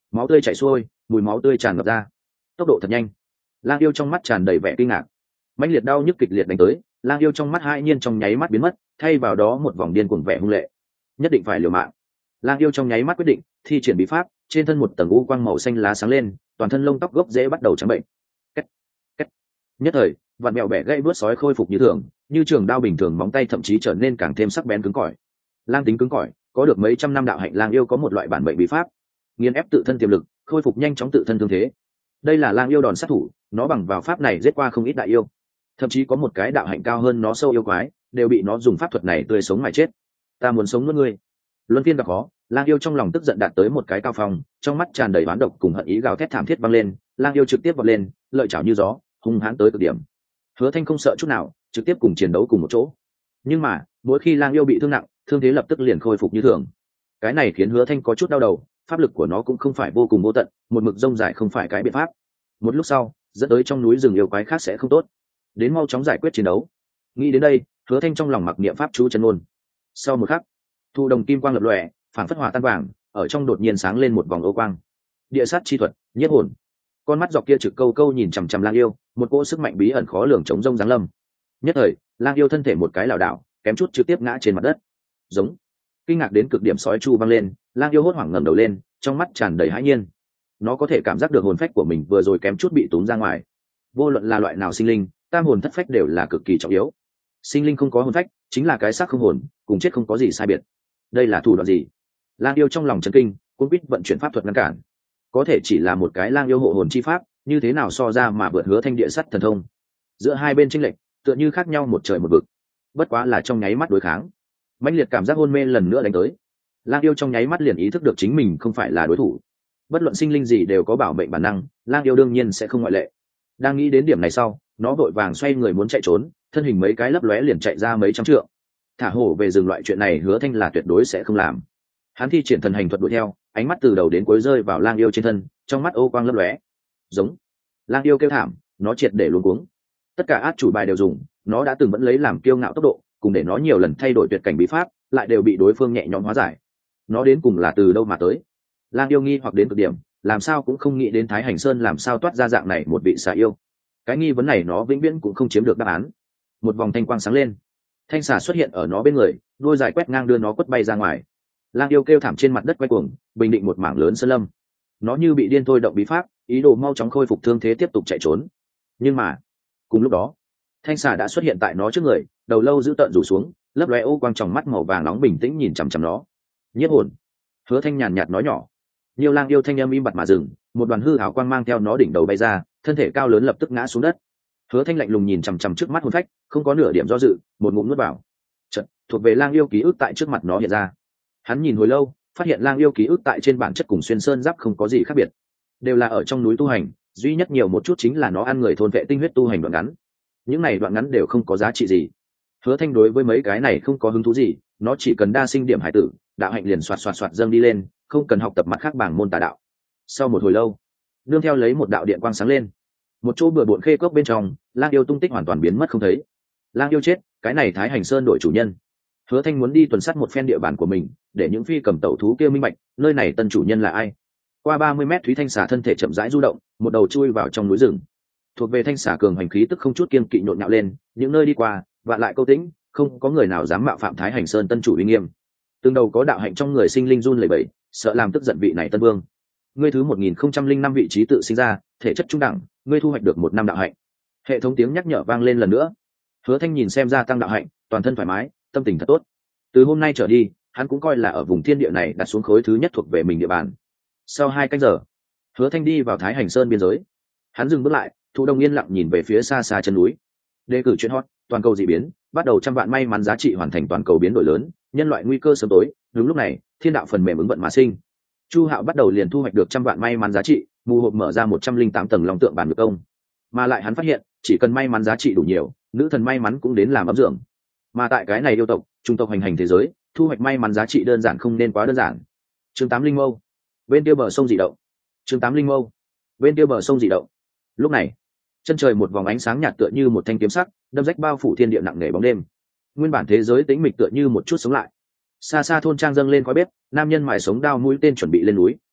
máu tươi chảy xuôi, mùi máu tươi tràn ngập ra, tốc độ thật nhanh. Lang yêu trong mắt tràn đầy vẻ kinh ngạc, mãnh liệt đau nhức kịch liệt đánh tới. Lang yêu trong mắt hai nhiên trong nháy mắt biến mất, thay vào đó một vòng điên cuồng vẻ hung lệ. Nhất định phải liều mạng. Lang yêu trong nháy mắt quyết định thi triển bí pháp, trên thân một tầng u quang màu xanh lá sáng lên, toàn thân lông tóc gốc rễ bắt đầu trắng bệnh. Cách, cách. Nhất thời, vạn mèo bẻ gãy bước sói khôi phục như thường, như trường đao bình thường, móng tay thậm chí trở nên càng thêm sắc bén cứng cỏi. Lang tính cứng cỏi, có được mấy trăm năm đạo hạnh lang yêu có một loại bản mệnh bí pháp, nghiền ép tự thân tiềm lực, khôi phục nhanh chóng tự thân thương thế. Đây là lang yêu đòn sát thủ, nó bằng vào pháp này giết qua không ít đại yêu, thậm chí có một cái đạo hạnh cao hơn nó sâu yêu quái đều bị nó dùng pháp thuật này tươi sống mà chết. Ta muốn sống nuốt ngươi. Luân phiên gặp khó, lang yêu trong lòng tức giận đạt tới một cái cao phong, trong mắt tràn đầy oán độc cùng hận ý gào thét thảm thiết vang lên. Lang yêu trực tiếp vọt lên, lợi chảo như gió, hung hãn tới cực điểm. Hứa Thanh không sợ chút nào, trực tiếp cùng chiến đấu cùng một chỗ. Nhưng mà mỗi khi lang yêu bị thương nặng, thương thế lập tức liền khôi phục như thường. Cái này khiến Hứa Thanh có chút đau đầu, pháp lực của nó cũng không phải vô cùng vô tận, một mực rông dài không phải cái biện pháp. Một lúc sau, dẫn tới trong núi rừng yêu quái khác sẽ không tốt, đến mau chóng giải quyết chiến đấu. Nghĩ đến đây, Hứa Thanh trong lòng mặc niệm pháp chú chân ngôn. Sau một khắc, thu đồng kim quang lập lòe, phản phất hòa tan vàng, ở trong đột nhiên sáng lên một vòng ô quang. Địa sát chi thuật, nhiếp hồn. Con mắt dọc kia trực câu câu nhìn chằm chằm lang yêu, một cỗ sức mạnh bí ẩn khó lường chống rông giáng lâm. Nhất thời, lang yêu thân thể một cái lảo đảo, kém chút trực tiếp ngã trên mặt đất. Giống. Kinh ngạc đến cực điểm sói chu vang lên, lang yêu hốt hoảng ngẩng đầu lên, trong mắt tràn đầy hãi nhiên. Nó có thể cảm giác được hồn phách của mình vừa rồi kém chút bị túm ra ngoài. Vô luận là loại nào sinh linh, tam hồn thất phách đều là cực kỳ trọng yếu. Sinh linh không có hồn phách, chính là cái xác không hồn, cùng chết không có gì sai biệt. Đây là thủ đoạn gì? Lang yêu trong lòng chấn kinh, cũng biết vận chuyển pháp thuật ngăn cản. Có thể chỉ là một cái lang yêu hộ hồn chi pháp, như thế nào so ra mà vượt Hứa Thanh địa sắt thần thông? Giữa hai bên chênh lệch, tựa như khác nhau một trời một vực. Bất quá là trong nháy mắt đối kháng, mãnh liệt cảm giác hôn mê lần nữa đánh tới. Lang yêu trong nháy mắt liền ý thức được chính mình không phải là đối thủ. Bất luận sinh linh gì đều có bảo mệnh bản năng, lang yêu đương nhiên sẽ không ngoại lệ. Đang nghĩ đến điểm này sau, nó vội vàng xoay người muốn chạy trốn, thân hình mấy cái lấp lóe liền chạy ra mấy trăm trượng. Thả hổ về rừng loại chuyện này Hứa Thanh là tuyệt đối sẽ không làm. Hắn thi triển thần hành thuật đuổi theo, ánh mắt từ đầu đến cuối rơi vào lang yêu trên thân, trong mắt ô quang lấp lóe. Giống. Lang yêu kêu thảm, nó triệt để luống cuống. Tất cả át chủ bài đều dùng, nó đã từng vẫn lấy làm kiêu ngạo tốc độ, cùng để nó nhiều lần thay đổi tuyệt cảnh bí pháp, lại đều bị đối phương nhẹ nhõm hóa giải. Nó đến cùng là từ đâu mà tới? Lang yêu nghi hoặc đến cực điểm, làm sao cũng không nghĩ đến Thái Hành Sơn làm sao toát ra dạng này một vị xà yêu. Cái nghi vấn này nó vĩnh viễn cũng không chiếm được đáp án. Một vòng thanh quang sáng lên, thanh xà xuất hiện ở nó bên người, đôi dài quét ngang đưa nó quất bay ra ngoài. Lang yêu kêu thảm trên mặt đất quay cuồng, bình định một mảng lớn sơn lâm. Nó như bị điên thôi động bí pháp, ý đồ mau chóng khôi phục thương thế tiếp tục chạy trốn. Nhưng mà cùng lúc đó, thanh xà đã xuất hiện tại nó trước người, đầu lâu giữ tợn rủ xuống, lấp lóe ô quang tròng mắt màu vàng nóng bình tĩnh nhìn chằm chằm nó. Nhiếp hồn. Hứa Thanh nhàn nhạt nói nhỏ. Nhiều lang yêu thanh âm im bặt mà dừng, một đoàn hư ảo quang mang theo nó đỉnh đầu bay ra, thân thể cao lớn lập tức ngã xuống đất. Hứa Thanh lạnh lùng nhìn chằm chằm trước mắt hồn phách, không có nửa điểm do dự, một ngụm nuốt vào. Chợt, thuộc về lang yêu ký ức tại trước mặt nó hiện ra. Hắn nhìn hồi lâu, phát hiện lang yêu ký ức tại trên bản chất cùng xuyên sơn giáp không có gì khác biệt, đều là ở trong núi tu hành, duy nhất nhiều một chút chính là nó ăn người thôn vệ tinh huyết tu hành đoạn ngắn. Những này đoạn ngắn đều không có giá trị gì. Hứa Thanh đối với mấy cái này không có hứng thú gì, nó chỉ cần đa sinh điểm hải tử, đạo hạnh liền xoạt xoạt xoạt dâng đi lên, không cần học tập mặt khác bảng môn tà đạo. Sau một hồi lâu, nương theo lấy một đạo điện quang sáng lên, một chỗ bừa bộn khê cốc bên trong, lang yêu tung tích hoàn toàn biến mất không thấy. Lang yêu chết, cái này Thái Hành Sơn đổi chủ nhân. Hứa Thanh muốn đi tuần sát một phen địa bàn của mình, để những phi cầm tẩu thú kia minh bạch, nơi này tân chủ nhân là ai. Qua ba mươi mét, Thúy Thanh xà thân thể chậm rãi du động, một đầu chui vào trong núi rừng. Thuộc về thanh xà cường hành khí tức không chút kiêng kỵ nhộn nhạo lên, những nơi đi qua, vạn lại câu tĩnh, không có người nào dám mạo phạm Thái Hành Sơn tân chủ uy nghiêm. Từng đầu có đạo hạnh trong người sinh linh run lẩy bẩy, sợ làm tức giận vị này tân vương. Ngươi thứ một nghìn không trăm linh năm vị trí tự sinh ra, thể chất trung đẳng, ngươi thu hoạch được một năm đạo hạnh. Hệ thống tiếng nhắc nhở vang lên lần nữa. Hứa Thanh nhìn xem gia tăng đạo hạnh, toàn thân thoải mái, tâm tình thật tốt. Từ hôm nay trở đi, hắn cũng coi là ở vùng thiên địa này đặt xuống khối thứ nhất thuộc về mình địa bàn. Sau hai canh giờ, Hứa Thanh đi vào Thái Hành Sơn biên giới. Hắn dừng bước lại, Thu Đông yên lặng nhìn về phía xa xa chân núi. Đề cử chuyện hot, toàn cầu dị biến, bắt đầu trăm vạn may mắn giá trị hoàn thành toàn cầu biến đổi lớn, nhân loại nguy cơ sớm tối. Đúng lúc này, thiên đạo phần mềm ứng vận mà sinh. Chu Hạo bắt đầu liền thu hoạch được trăm vạn may mắn giá trị, mù hộp mở ra một trăm linh tám tầng long tượng bản ngược công. Mà lại hắn phát hiện, chỉ cần may mắn giá trị đủ nhiều, nữ thần may mắn cũng đến làm ấm dưỡng. Mà tại cái này yêu tộc, trung tộc hành hành thế giới, thu hoạch may mắn giá trị đơn giản không nên quá đơn giản. Chương tám linh mâu, bên kia bờ sông dị động. Chương tám linh mâu, bên kia bờ sông dị động. Lúc này, chân trời một vòng ánh sáng nhạt tựa như một thanh kiếm sắc, đâm rách bao phủ thiên địa nặng nề bóng đêm. Nguyên bản thế giới tĩnh mịch tựa như một chút sống lại. Xa xa thôn trang dâng lên khói bếp, nam nhân mài sống đao mũi tên chuẩn bị lên núi,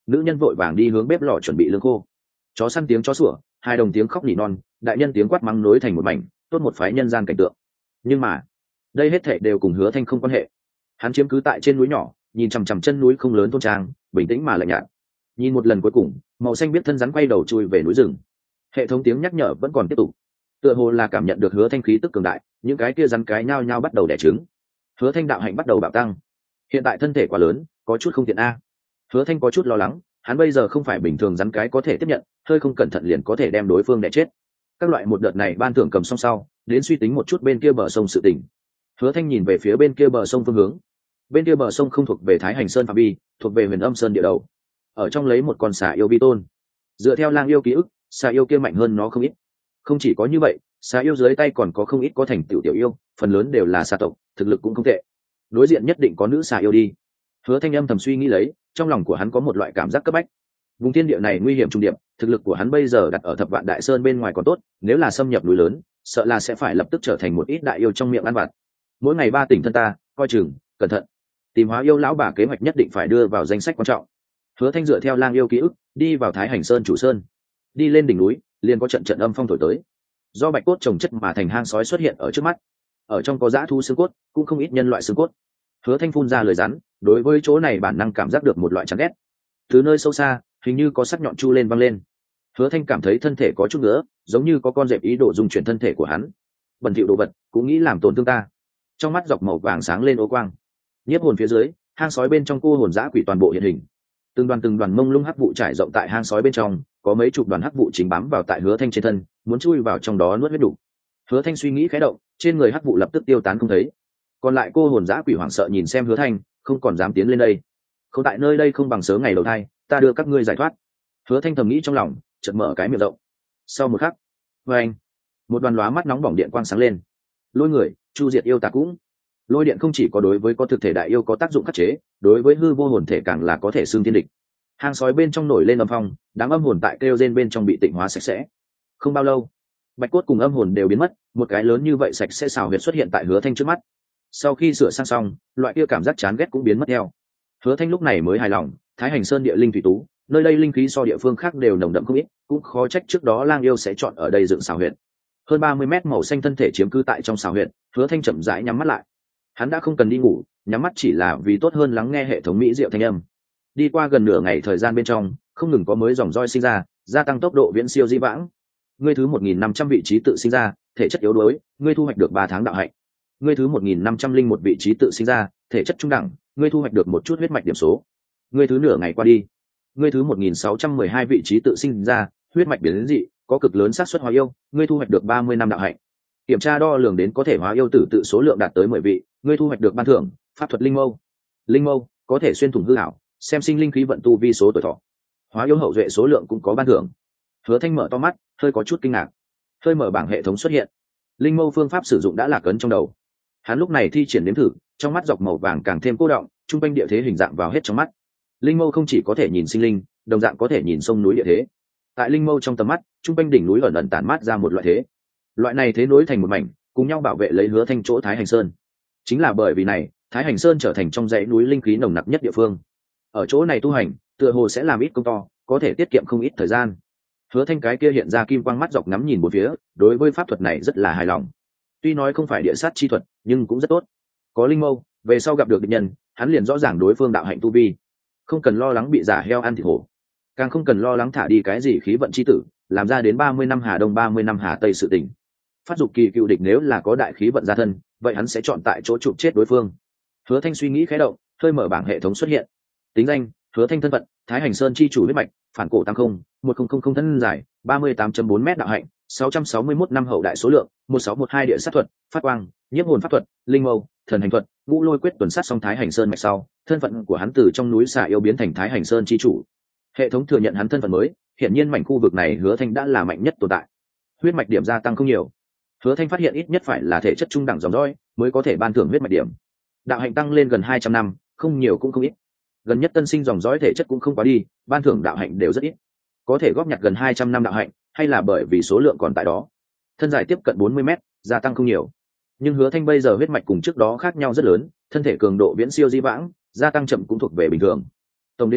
nữ nhân vội vàng đi hướng bếp lò chuẩn bị lương khô. Chó săn tiếng chó sủa, hai đồng tiếng khóc nỉ non, đại nhân tiếng quát mắng nối thành một mảnh, tốt một phái nhân gian cảnh tượng. Nhưng mà đây hết thảy đều cùng Hứa Thanh không quan hệ. Hắn chiếm cứ tại trên núi nhỏ, nhìn chằm chằm chân núi không lớn thôn trang, bình tĩnh mà lạnh nhạt. Nhìn một lần cuối cùng, màu xanh biết thân rắn quay đầu chui về núi rừng. Hệ thống tiếng nhắc nhở vẫn còn tiếp tục. Tựa hồ là cảm nhận được Hứa Thanh khí tức cường đại, những cái kia rắn cái nhao nhao bắt đầu đẻ trứng. Hứa Thanh đạo hạnh bắt đầu bạo tăng. Hiện tại thân thể quá lớn, có chút không tiện a. Hứa Thanh có chút lo lắng, hắn bây giờ không phải bình thường rắn cái có thể tiếp nhận, hơi không cẩn thận liền có thể đem đối phương đẻ chết. Các loại một đợt này ban thưởng cầm xong sau, đến suy tính một chút bên kia bờ sông sự tình. Hứa Thanh nhìn về phía bên kia bờ sông phương hướng. Bên kia bờ sông không thuộc về Thái Hành Sơn phạm vi, thuộc về Huyền Âm Sơn địa đầu. Ở trong lấy một con xà yêu vi tôn. Dựa theo lang yêu ký ức, xà yêu kia mạnh hơn nó không ít. Không chỉ có như vậy, xà yêu dưới tay còn có không ít có thành tựu tiểu yêu, phần lớn đều là xà tộc, thực lực cũng không tệ. Đối diện nhất định có nữ xà yêu đi. Hứa Thanh âm thầm suy nghĩ lấy, trong lòng của hắn có một loại cảm giác cấp bách. Vùng thiên địa này nguy hiểm trung điểm, thực lực của hắn bây giờ đặt ở Thập Vạn Đại Sơn bên ngoài còn tốt, nếu là xâm nhập núi lớn, sợ là sẽ phải lập tức trở thành một ít đại yêu trong miệng ăn vặt. Mỗi ngày ba tỉnh thân ta, coi chừng, cẩn thận. Tìm hóa yêu lão bà kế hoạch nhất định phải đưa vào danh sách quan trọng. Hứa Thanh dựa theo lang yêu ký ức, đi vào Thái Hành Sơn chủ sơn. Đi lên đỉnh núi, liền có trận trận âm phong thổi tới. Do bạch cốt trồng chất mà thành hang sói xuất hiện ở trước mắt. Ở trong có dã thú xương cốt, cũng không ít nhân loại xương cốt. Hứa Thanh phun ra lời rắn, đối với chỗ này bản năng cảm giác được một loại chán ghét. Từ nơi sâu xa, hình như có sắc nhọn chu lên văng lên. Hứa Thanh cảm thấy thân thể có chút nữa, giống như có con dẹp ý đồ dung chuyển thân thể của hắn. Bẩn thỉu đồ vật, cũng nghĩ làm tổn thương ta. Trong mắt dọc màu vàng sáng lên ô quang. Nhiếp hồn phía dưới, hang sói bên trong cô hồn dã quỷ toàn bộ hiện hình. Từng đoàn từng đoàn mông lung hắc vụ trải rộng tại hang sói bên trong, có mấy chục đoàn hắc vụ chính bám vào tại Hứa Thanh trên thân, muốn chui vào trong đó nuốt huyết đủ. Hứa Thanh suy nghĩ khẽ động, trên người hắc vụ lập tức tiêu tán không thấy. Còn lại cô hồn dã quỷ hoảng sợ nhìn xem Hứa Thanh, không còn dám tiến lên đây. Không tại nơi đây không bằng sớ ngày đầu thai, ta đưa các ngươi giải thoát. Hứa Thanh thầm nghĩ trong lòng, chợt mở cái miệng rộng. Sau một khắc, vang, một đoàn lóa mắt nóng bỏng điện quang sáng lên. Lôi người, chu diệt yêu tà cũng. Lôi điện không chỉ có đối với có thực thể đại yêu có tác dụng khắc chế, đối với hư vô hồn thể càng là có thể xương thiên địch. Hang sói bên trong nổi lên âm phong, đám âm hồn tại kêu rên bên trong bị tịnh hóa sạch sẽ. Không bao lâu, bạch cốt cùng âm hồn đều biến mất, một cái lớn như vậy sạch sẽ xào huyệt xuất hiện tại Hứa Thanh trước mắt. Sau khi sửa sang xong, loại kia cảm giác chán ghét cũng biến mất theo. Hứa Thanh lúc này mới hài lòng, Thái Hành Sơn địa linh thủy tú, nơi đây linh khí so địa phương khác đều nồng đậm không ít, cũng khó trách trước đó lang yêu sẽ chọn ở đây dựng xào huyệt. Hơn ba mươi mét màu xanh thân thể chiếm cư tại trong xào huyệt, Hứa Thanh chậm rãi nhắm mắt lại. Hắn đã không cần đi ngủ, nhắm mắt chỉ là vì tốt hơn lắng nghe hệ thống mỹ diệu thanh âm. Đi qua gần nửa ngày thời gian bên trong, không ngừng có mới dòng roi sinh ra, gia tăng tốc độ viễn siêu di vãng. Ngươi thứ một nghìn năm trăm vị trí tự sinh ra, thể chất yếu đuối, ngươi thu hoạch được ba tháng đạo hạnh. Ngươi thứ một nghìn năm trăm linh một vị trí tự sinh ra, thể chất trung đẳng, ngươi thu hoạch được một chút huyết mạch điểm số. Ngươi thứ nửa ngày qua đi, ngươi thứ một nghìn sáu trăm mười hai vị trí tự sinh ra, huyết mạch biến dị, có cực lớn xác suất hóa yêu, ngươi thu hoạch được ba mươi năm đạo hạnh. Kiểm tra đo lường đến có thể hóa yêu tử tự số lượng đạt tới mười vị, ngươi thu hoạch được ban thưởng, pháp thuật linh mâu. Linh mâu có thể xuyên thủng hư ảo, xem sinh linh khí vận tu vi số tuổi thọ. Hóa yêu hậu duệ số lượng cũng có ban thưởng. Hứa Thanh mở to mắt, hơi có chút kinh ngạc. Hơi mở bảng hệ thống xuất hiện. Linh mâu phương pháp sử dụng đã lạc ấn trong đầu. Hắn lúc này thi triển nếm thử, trong mắt dọc màu vàng càng thêm cô động, trung quanh địa thế hình dạng vào hết trong mắt. Linh mâu không chỉ có thể nhìn sinh linh, đồng dạng có thể nhìn sông núi địa thế. Tại linh mâu trong tầm mắt, trung quanh đỉnh núi ẩn ẩn tản mát ra một loại thế. Loại này thế nối thành một mảnh, cùng nhau bảo vệ lấy Hứa Thanh chỗ Thái Hành Sơn. Chính là bởi vì này, Thái Hành Sơn trở thành trong dãy núi linh khí nồng nặc nhất địa phương. Ở chỗ này tu hành, tựa hồ sẽ làm ít công to, có thể tiết kiệm không ít thời gian. Hứa Thanh cái kia hiện ra kim quang mắt dọc ngắm nhìn bốn phía, đối với pháp thuật này rất là hài lòng. Tuy nói không phải địa sát chi thuật, nhưng cũng rất tốt. Có linh mâu, về sau gặp được địch nhân, hắn liền rõ ràng đối phương đạo hạnh tu vi, không cần lo lắng bị giả heo ăn thịt hổ, càng không cần lo lắng thả đi cái gì khí vận chi tử, làm ra đến ba mươi năm hà đông ba mươi năm hà tây sự tình. Phát dục kỳ cựu địch nếu là có đại khí vận gia thân, vậy hắn sẽ chọn tại chỗ chụp chết đối phương. Hứa Thanh suy nghĩ khẽ động, hơi mở bảng hệ thống xuất hiện. Tính danh: Hứa Thanh thân phận: Thái Hành Sơn chi chủ huyết mạch, phản cổ tăng không, một không không không thân dài, ba mươi tám chấm bốn mét đạo hạnh, sáu trăm sáu mươi mốt năm hậu đại số lượng, một sáu một hai địa sát thuật, phát quang, nhiếp hồn pháp thuật, linh mâu, thần hành thuật, ngũ lôi quyết tuần sát xong Thái Hành Sơn mạch sau, thân phận của hắn từ trong núi xà yêu biến thành Thái Hành Sơn chi chủ. Hệ thống thừa nhận hắn thân phận mới, hiển nhiên mảnh khu vực này Hứa Thanh đã là mạnh nhất tồn tại. Huyết mạch điểm gia tăng không nhiều. Hứa Thanh phát hiện ít nhất phải là thể chất trung đẳng dòng dõi mới có thể ban thưởng huyết mạch điểm. Đạo hạnh tăng lên gần hai trăm năm, không nhiều cũng không ít. Gần nhất tân sinh dòng dõi thể chất cũng không quá đi, ban thưởng đạo hạnh đều rất ít. Có thể góp nhặt gần hai trăm năm đạo hạnh, hay là bởi vì số lượng còn tại đó. Thân dài tiếp cận bốn mươi mét, gia tăng không nhiều. Nhưng Hứa Thanh bây giờ huyết mạch cùng trước đó khác nhau rất lớn, thân thể cường độ viễn siêu di vãng, gia tăng chậm cũng thuộc về bình thường. Tổng đến xem,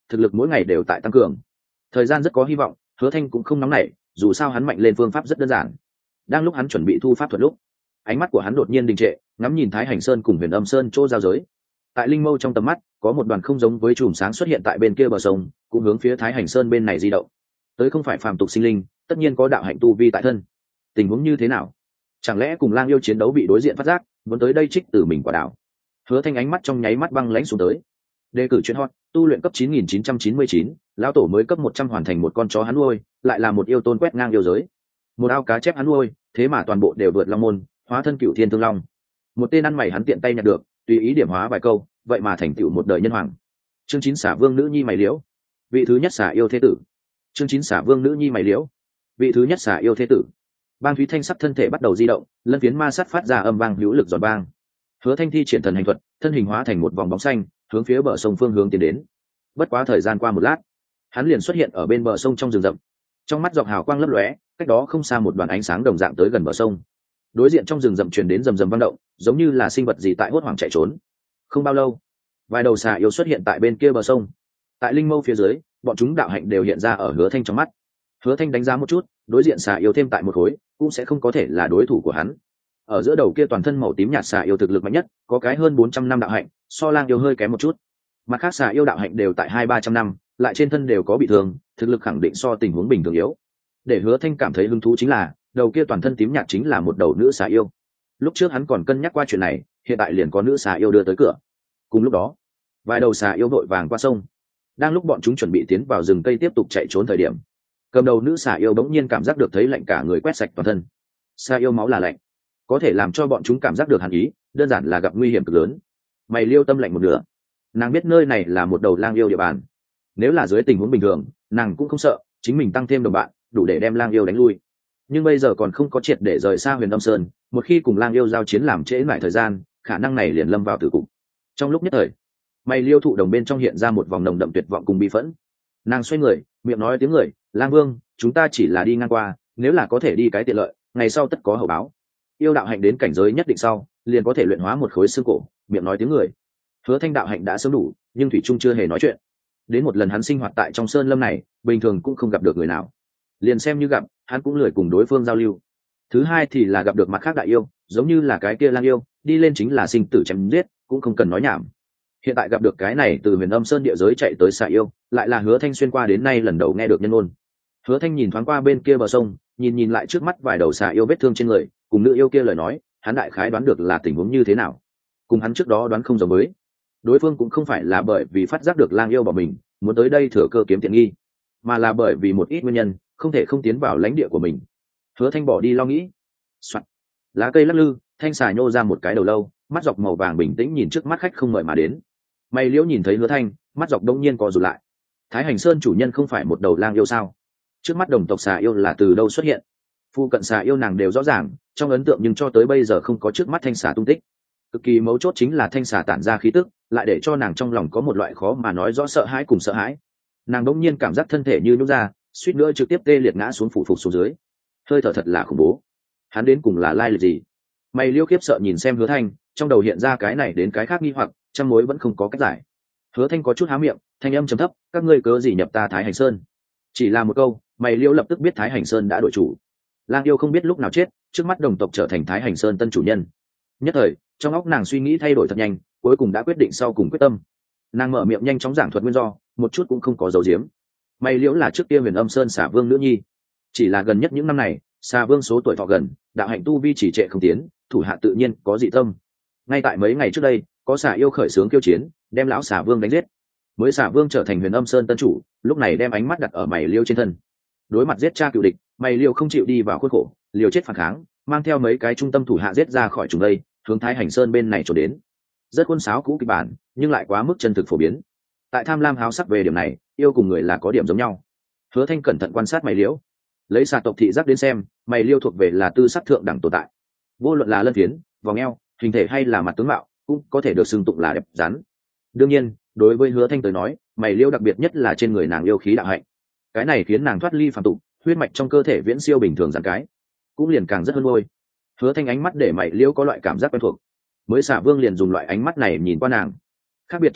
thực lực mỗi ngày đều tại tăng cường. Thời gian rất có hy vọng, Hứa Thanh cũng không nóng nảy, dù sao hắn mạnh lên phương pháp rất đơn giản. Đang lúc hắn chuẩn bị thu pháp thuật lúc, ánh mắt của hắn đột nhiên đình trệ, ngắm nhìn Thái Hành Sơn cùng Huyền Âm Sơn chỗ giao giới. Tại linh mâu trong tầm mắt, có một đoàn không giống với chùm sáng xuất hiện tại bên kia bờ sông, cũng hướng phía Thái Hành Sơn bên này di động. Tới không phải phàm tục sinh linh, tất nhiên có đạo hạnh tu vi tại thân. Tình huống như thế nào? Chẳng lẽ cùng Lang yêu chiến đấu bị đối diện phát giác, muốn tới đây trích từ mình quả đảo? Hứa Thanh ánh mắt trong nháy mắt băng lãnh xuống tới. Đề cử chuyên hot, tu luyện cấp chín nghìn chín trăm chín mươi chín, lão tổ mới cấp một trăm hoàn thành một con chó hắn nuôi, lại là một yêu tôn quét ngang yêu giới. Một ao cá chép hắn nuôi, thế mà toàn bộ đều vượt long môn, hóa thân cửu thiên thương long. Một tên ăn mày hắn tiện tay nhặt được, tùy ý điểm hóa vài câu, vậy mà thành tựu một đời nhân hoàng. Chương chín xả vương nữ nhi mày liễu, vị thứ nhất xả yêu thế tử. Chương chín xả vương nữ nhi mày liễu, vị thứ nhất xả yêu thế tử. Bang Thúy Thanh sắc thân thể bắt đầu di động, lân phiến ma sát phát ra âm vang hữu lực giòn bang. Hứa Thanh thi triển thần hành thuật, thân hình hóa thành một vòng bóng xanh, hướng phía bờ sông phương hướng tiến đến. Bất quá thời gian qua một lát, hắn liền xuất hiện ở bên bờ sông trong rừng rậm. Trong mắt dọc hào quang lấp lóe, cách đó không xa một đoàn ánh sáng đồng dạng tới gần bờ sông. Đối diện trong rừng rậm truyền đến rầm rầm vang động, giống như là sinh vật gì tại hốt hoảng chạy trốn. Không bao lâu, vài đầu xà yêu xuất hiện tại bên kia bờ sông. Tại linh mâu phía dưới, bọn chúng đạo hạnh đều hiện ra ở Hứa Thanh trong mắt. Hứa Thanh đánh giá một chút, đối diện xà yêu thêm tại một khối, cũng sẽ không có thể là đối thủ của hắn. Ở giữa đầu kia toàn thân màu tím nhạt xà yêu thực lực mạnh nhất, có cái hơn bốn trăm năm đạo hạnh, so Lang yêu hơi kém một chút. Mặt khác xà yêu đạo hạnh đều tại hai ba trăm năm, lại trên thân đều có bị thương, thực lực khẳng định so tình huống bình thường yếu. Để Hứa Thanh cảm thấy hứng thú chính là, đầu kia toàn thân tím nhạt chính là một đầu nữ xà yêu. Lúc trước hắn còn cân nhắc qua chuyện này, hiện tại liền có nữ xà yêu đưa tới cửa. Cùng lúc đó, vài đầu xà yêu vội vàng qua sông. Đang lúc bọn chúng chuẩn bị tiến vào rừng cây tiếp tục chạy trốn thời điểm, cầm đầu nữ xà yêu bỗng nhiên cảm giác được thấy lạnh cả người quét sạch toàn thân. Xà yêu máu là lạnh, có thể làm cho bọn chúng cảm giác được hàn ý, đơn giản là gặp nguy hiểm cực lớn. Mày liêu tâm lạnh một nửa, nàng biết nơi này là một đầu Lang yêu địa bàn. Nếu là dưới tình huống bình thường, nàng cũng không sợ, chính mình tăng thêm đồng bạn, đủ để đem Lang yêu đánh lui. Nhưng bây giờ còn không có triệt để rời xa Huyền Âm Sơn, một khi cùng Lang yêu giao chiến làm trễ lại thời gian, khả năng này liền lâm vào tử cục. Trong lúc nhất thời, mày liêu thụ đồng bên trong hiện ra một vòng nồng đậm tuyệt vọng cùng bi phẫn. Nàng xoay người, miệng nói tiếng người, Lang Vương, chúng ta chỉ là đi ngang qua, nếu là có thể đi cái tiện lợi, ngày sau tất có hậu báo. Yêu đạo hạnh đến cảnh giới nhất định sau, liền có thể luyện hóa một khối xương cổ. Miệng nói tiếng người. Hứa Thanh đạo hạnh đã sớm đủ, nhưng thủy trung chưa hề nói chuyện. Đến một lần hắn sinh hoạt tại trong sơn lâm này, bình thường cũng không gặp được người nào, liền xem như gặp, hắn cũng lười cùng đối phương giao lưu. Thứ hai thì là gặp được mặt khác đại yêu, giống như là cái kia Lang yêu, đi lên chính là sinh tử chém giết, cũng không cần nói nhảm. Hiện tại gặp được cái này từ Huyền Âm Sơn địa giới chạy tới xà yêu, lại là Hứa Thanh xuyên qua đến nay lần đầu nghe được nhân ngôn. Hứa Thanh nhìn thoáng qua bên kia bờ sông, nhìn nhìn lại trước mắt vài đầu xà yêu vết thương trên người, cùng nữ yêu kia lời nói, hắn đại khái đoán được là tình huống như thế nào. Cùng hắn trước đó đoán không giống với, đối phương cũng không phải là bởi vì phát giác được Lang yêu bỏ mình, muốn tới đây thừa cơ kiếm tiện nghi, mà là bởi vì một ít nguyên nhân, không thể không tiến vào lãnh địa của mình. Hứa Thanh bỏ đi lo nghĩ. Soạn. Lá cây lắc lư, thanh xà nhô ra một cái đầu lâu, mắt dọc màu vàng bình tĩnh nhìn trước mắt khách không mời mà đến. Mày liễu nhìn thấy Hứa Thanh, mắt dọc đông nhiên co rụt lại. Thái Hành Sơn chủ nhân không phải một đầu Lang yêu sao? Trước mắt đồng tộc xà yêu là từ đâu xuất hiện? Phu cận xà yêu nàng đều rõ ràng, trong ấn tượng nhưng cho tới bây giờ không có trước mắt thanh xà tung tích. Cực kỳ mấu chốt chính là thanh xà tản ra khí tức, lại để cho nàng trong lòng có một loại khó mà nói rõ sợ hãi cùng sợ hãi. Nàng đống nhiên cảm giác thân thể như nhũn ra, suýt nữa trực tiếp tê liệt ngã xuống phủ phục xuống dưới. Hơi thở thật là khủng bố. Hắn đến cùng là lai lịch gì? Mày liêu khiếp sợ nhìn xem Hứa Thanh, trong đầu hiện ra cái này đến cái khác nghi hoặc, trăm mối vẫn không có cách giải. Hứa Thanh có chút há miệng, thanh âm trầm thấp, các ngươi cớ gì nhập ta Thái Hành Sơn? Chỉ là một câu, mày liêu lập tức biết Thái Hành Sơn đã đổi chủ. Lang yêu không biết lúc nào chết, trước mắt đồng tộc trở thành Thái Hành Sơn tân chủ nhân. Nhất thời, trong óc nàng suy nghĩ thay đổi thật nhanh, cuối cùng đã quyết định sau cùng quyết tâm. Nàng mở miệng nhanh chóng giảng thuật nguyên do, một chút cũng không có giấu giếm. Mày liễu là trước kia Huyền Âm Sơn xà vương nữ nhi, chỉ là gần nhất những năm này, xà vương số tuổi thọ gần, đạo hạnh tu vi chỉ trệ không tiến, thủ hạ tự nhiên có dị tâm. Ngay tại mấy ngày trước đây, có xà yêu khởi xướng kiêu chiến, đem lão xà vương đánh giết. Mới xà vương trở thành Huyền Âm Sơn tân chủ, lúc này đem ánh mắt đặt ở mày liêu trên thân. Đối mặt giết cha cựu địch, mày liêu không chịu đi vào khuôn khổ, liều chết phản kháng, mang theo mấy cái trung tâm thủ hạ giết ra khỏi chúng đây, hướng Thái Hành Sơn bên này trốn đến. Rất khuôn sáo cũ kịch bản, nhưng lại quá mức chân thực phổ biến. Tại tham lam háo sắc về điểm này, yêu cùng người là có điểm giống nhau. Hứa Thanh cẩn thận quan sát mày liễu, lấy xà tộc thị giác đến xem, mày liêu thuộc về là tư sắc thượng đẳng tồn tại. Vô luận là lân phiến, vòng eo, hình thể hay là mặt tướng mạo, cũng có thể được xưng tụng là đẹp rắn. Đương nhiên, đối với Hứa Thanh tới nói, mày liêu đặc biệt nhất là trên người nàng yêu khí đạo hạnh. Cái này khiến nàng thoát ly phàm tục, huyết mạch trong cơ thể viễn siêu bình thường giản cái, cũng liền càng rất hơn ngôi. Hứa Thanh ánh mắt để mày liêu có loại cảm giác quen thuộc. Mới xà vương liền dùng loại ánh mắt này nhìn qua nàng. Khác biệt chính là,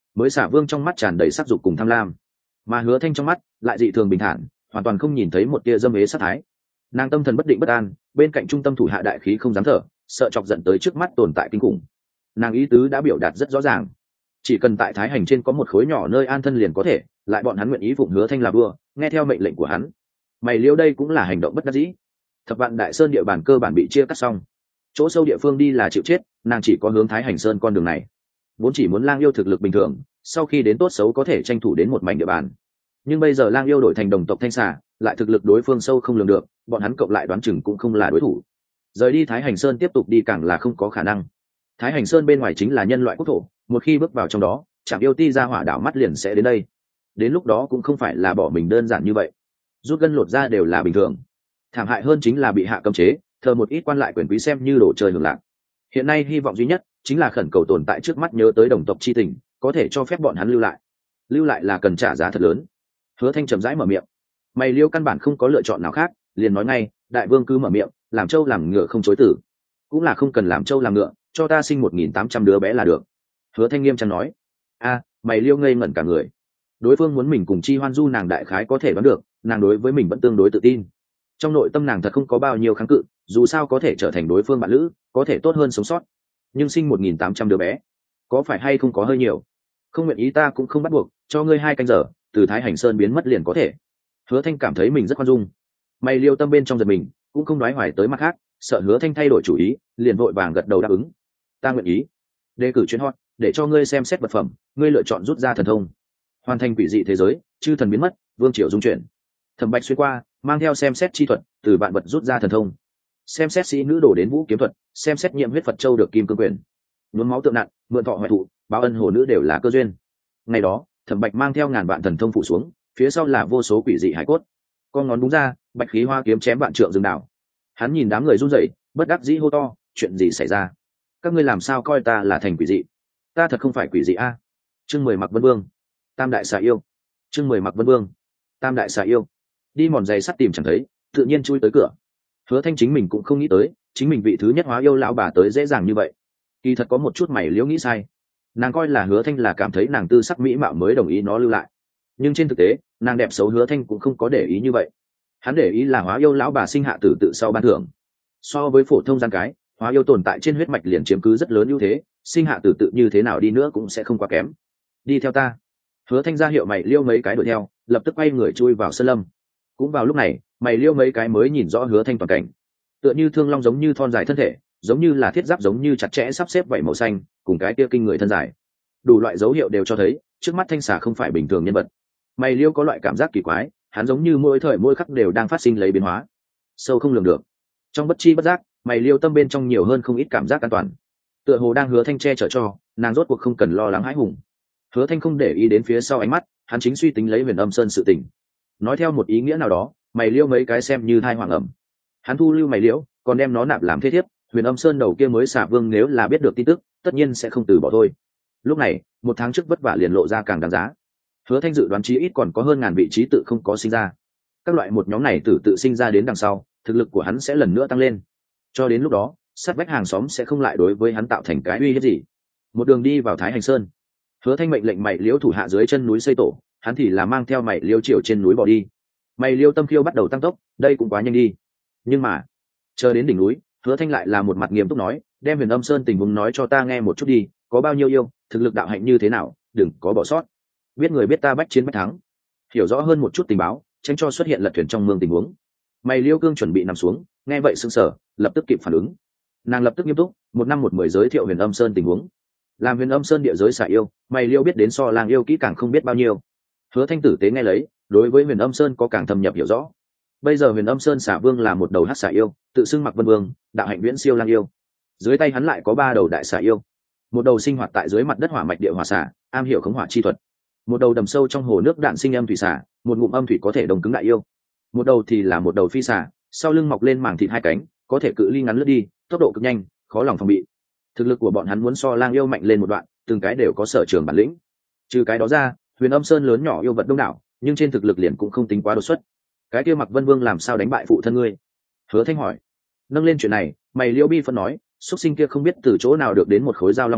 mới xả vương trong mắt tràn đầy sắc dục cùng tham lam, mà hứa thanh trong mắt lại dị thường bình thản, hoàn toàn không nhìn thấy một tia dâm ế sát thái. Nàng tâm thần bất định bất an, bên cạnh trung tâm thủ hạ đại khí không dám thở, sợ chọc giận tới trước mắt tồn tại kinh khủng. Nàng ý tứ đã biểu đạt rất rõ ràng, chỉ cần tại thái hành trên có một khối nhỏ nơi an thân liền có thể, lại bọn hắn nguyện ý phụng hứa thanh là vua, nghe theo mệnh lệnh của hắn. Mày liêu đây cũng là hành động bất đắc dĩ. Thập vạn đại sơn địa bàn cơ bản bị chia cắt xong, chỗ sâu địa phương đi là chịu chết, nàng chỉ có hướng thái hành sơn con đường này. Vốn chỉ muốn lang yêu thực lực bình thường, sau khi đến tốt xấu có thể tranh thủ đến một mảnh địa bàn, nhưng bây giờ lang yêu đổi thành đồng tộc thanh xà, lại thực lực đối phương sâu không lường được, bọn hắn cộng lại đoán chừng cũng không là đối thủ. Rời đi thái hành sơn tiếp tục đi càng là không có khả năng. Thái hành sơn bên ngoài chính là nhân loại quốc thổ, một khi bước vào trong đó, Trảm Yêu Ti ra hỏa đảo mắt liền sẽ đến đây. Đến lúc đó cũng không phải là bỏ mình đơn giản như vậy, rút gân lột ra đều là bình thường. Thảm hại hơn chính là bị hạ cấm chế, thờ một ít quan lại quyền quý xem như đồ chơi hưởng lạc. Hiện nay hy vọng duy nhất chính là khẩn cầu tồn tại trước mắt nhớ tới đồng tộc chi tình, có thể cho phép bọn hắn lưu lại. Lưu lại là cần trả giá thật lớn. Hứa Thanh chậm rãi mở miệng. Mày liêu căn bản không có lựa chọn nào khác, liền nói ngay, đại vương cứ mở miệng, làm trâu làm ngựa không chối từ. Cũng là không cần làm trâu làm ngựa, cho ta sinh một nghìn tám trăm đứa bé là được. Hứa Thanh nghiêm trang nói. A, mày liêu ngây ngẩn cả người. Đối phương muốn mình cùng chi hoan du, nàng đại khái có thể đoán được, nàng đối với mình vẫn tương đối tự tin. Trong nội tâm nàng thật không có bao nhiêu kháng cự, dù sao có thể trở thành đối phương bạn lữ, có thể tốt hơn sống sót. Nhưng sinh một nghìn tám trăm đứa bé, có phải hay không có hơi nhiều? Không nguyện ý ta cũng không bắt buộc, cho ngươi hai canh giờ, từ thái hành sơn biến mất liền có thể. Hứa Thanh cảm thấy mình rất khoan dung. Mày liêu tâm bên trong giật mình, cũng không nói hoài tới mặt khác, sợ Hứa Thanh thay đổi chủ ý, liền vội vàng gật đầu đáp ứng. Ta nguyện ý. Đề cử chuyến hot, để cho ngươi xem xét vật phẩm, ngươi lựa chọn rút ra thần thông, hoàn thành quỷ dị thế giới, chư thần biến mất, vương triều dung chuyển. Thẩm Bạch xuyên qua, mang theo xem xét chi thuật, từ vạn vật rút ra thần thông. Xem xét sĩ nữ đổ đến vũ kiếm thuật, xem xét nhiệm huyết Phật châu được kim cương quyền. Nhuốm máu tượng nặng, mượn thọ hoại thụ, báo ân hồ nữ đều là cơ duyên. Ngày đó, Thẩm Bạch mang theo ngàn vạn thần thông phụ xuống, phía sau là vô số quỷ dị hải cốt. Con ngón búng ra, bạch khí hoa kiếm chém vạn trượng rừng đảo. Hắn nhìn đám người run rẩy, bất đắc dĩ hô to, chuyện gì xảy ra? Các ngươi làm sao coi ta là thành quỷ dị? Ta thật không phải quỷ dị a. Chương mười Mặc Vân Vương, Tam đại xà yêu. Chương mười Mặc Vân Vương, Tam đại xà yêu. Đi mòn giày sắt tìm chẳng thấy, tự nhiên chui tới cửa. Hứa Thanh chính mình cũng không nghĩ tới, chính mình vị thứ nhất hóa yêu lão bà tới dễ dàng như vậy. Kỳ thật có một chút mày liễu nghĩ sai. Nàng coi là Hứa Thanh là cảm thấy nàng tư sắc mỹ mạo mới đồng ý nó lưu lại, nhưng trên thực tế nàng đẹp xấu Hứa Thanh cũng không có để ý như vậy. Hắn để ý là hóa yêu lão bà sinh hạ tử tự sau ban thưởng. So với phổ thông gian cái, hóa yêu tồn tại trên huyết mạch liền chiếm cứ rất lớn ưu thế, sinh hạ tử tự như thế nào đi nữa cũng sẽ không quá kém. Đi theo ta. Hứa Thanh ra hiệu mày liêu mấy cái đuổi theo, lập tức quay người chui vào sơn lâm. Cũng vào lúc này, mày liêu mấy cái mới nhìn rõ Hứa Thanh toàn cảnh. Tựa như thương long giống như thon dài thân thể, giống như là thiết giáp giống như chặt chẽ sắp xếp vảy màu xanh, cùng cái kia kinh người thân dài. Đủ loại dấu hiệu đều cho thấy, trước mắt Thanh xà không phải bình thường nhân vật. Mày liêu có loại cảm giác kỳ quái, hắn giống như mỗi thời mỗi khắc đều đang phát sinh lấy biến hóa, sâu không lường được. Trong bất chi bất giác, mày liêu tâm bên trong nhiều hơn không ít cảm giác an toàn. Tựa hồ đang Hứa Thanh che chở cho, nàng rốt cuộc không cần lo lắng hãi hùng. Hứa Thanh không để ý đến phía sau ánh mắt, hắn chính suy tính lấy Huyền Âm Sơn sự tình. Nói theo một ý nghĩa nào đó, mày liêu mấy cái xem như thai hoàng ẩm. Hắn thu lưu mày liễu, còn đem nó nạp làm thế thiếp. Huyền Âm Sơn đầu kia mới xả vương nếu là biết được tin tức, tất nhiên sẽ không từ bỏ thôi. Lúc này, một tháng trước vất vả liền lộ ra càng đáng giá. Hứa Thanh dự đoán chí ít còn có hơn ngàn vị trí tự không có sinh ra. Các loại một nhóm này tử tự sinh ra đến đằng sau, thực lực của hắn sẽ lần nữa tăng lên. Cho đến lúc đó, sát vách hàng xóm sẽ không lại đối với hắn tạo thành cái uy hiếp gì. Một đường đi vào Thái Hành Sơn, Hứa Thanh mệnh lệnh mày liễu thủ hạ dưới chân núi xây tổ, hắn thì là mang theo mày liễu triều trên núi bỏ đi. Mày liễu tâm khiêu bắt đầu tăng tốc, đây cũng quá nhanh đi. Nhưng mà, chờ đến đỉnh núi, Hứa Thanh lại là một mặt nghiêm túc nói, đem Huyền Âm Sơn tình huống nói cho ta nghe một chút đi, có bao nhiêu yêu, thực lực đạo hạnh như thế nào, đừng có bỏ sót. Biết người biết ta bách chiến bách thắng, hiểu rõ hơn một chút tình báo, tránh cho xuất hiện lật thuyền trong mương tình huống. Mày liễu cương chuẩn bị nằm xuống, nghe vậy sững sờ, lập tức kịp phản ứng. Nàng lập tức nghiêm túc, một năm một mười giới thiệu Huyền Âm Sơn tình huống. Làm Huyền Âm Sơn địa giới xả yêu, mày liễu biết đến so lang yêu kỹ càng không biết bao nhiêu. Hứa Thanh tử tế nghe lấy, đối với Huyền Âm Sơn có càng thâm nhập hiểu rõ. Bây giờ Huyền Âm Sơn xả vương là một đầu hắc xả yêu, tự xưng Mặc Vân Vương, đạo hạnh viễn siêu lang yêu. Dưới tay hắn lại có ba đầu đại xả yêu, một đầu sinh hoạt tại dưới mặt đất hỏa mạch địa hỏa xả, am hiểu khống hỏa chi thuật. Một đầu đầm sâu trong hồ nước đạn sinh âm thủy xả, một ngụm âm thủy có thể đồng cứng đại yêu. Một đầu thì là một đầu phi xả, sau lưng mọc lên màng thịt hai cánh, có thể cự ly ngắn lướt đi, tốc độ cực nhanh, khó lòng phòng bị. Thực lực của bọn hắn muốn so lang yêu mạnh lên một đoạn, từng cái đều có sở trường bản lĩnh. Trừ cái đó ra, Huyền Âm Sơn lớn nhỏ yêu vật đông đảo, nhưng trên thực lực liền cũng không tính quá đột xuất. Cái kia Mặc Vân Vương làm sao đánh bại phụ thân ngươi? Hứa Thanh hỏi. Nâng lên chuyện này, mày liễu bi phân nói, xuất sinh kia không biết từ chỗ nào được đến một khối dao long xương,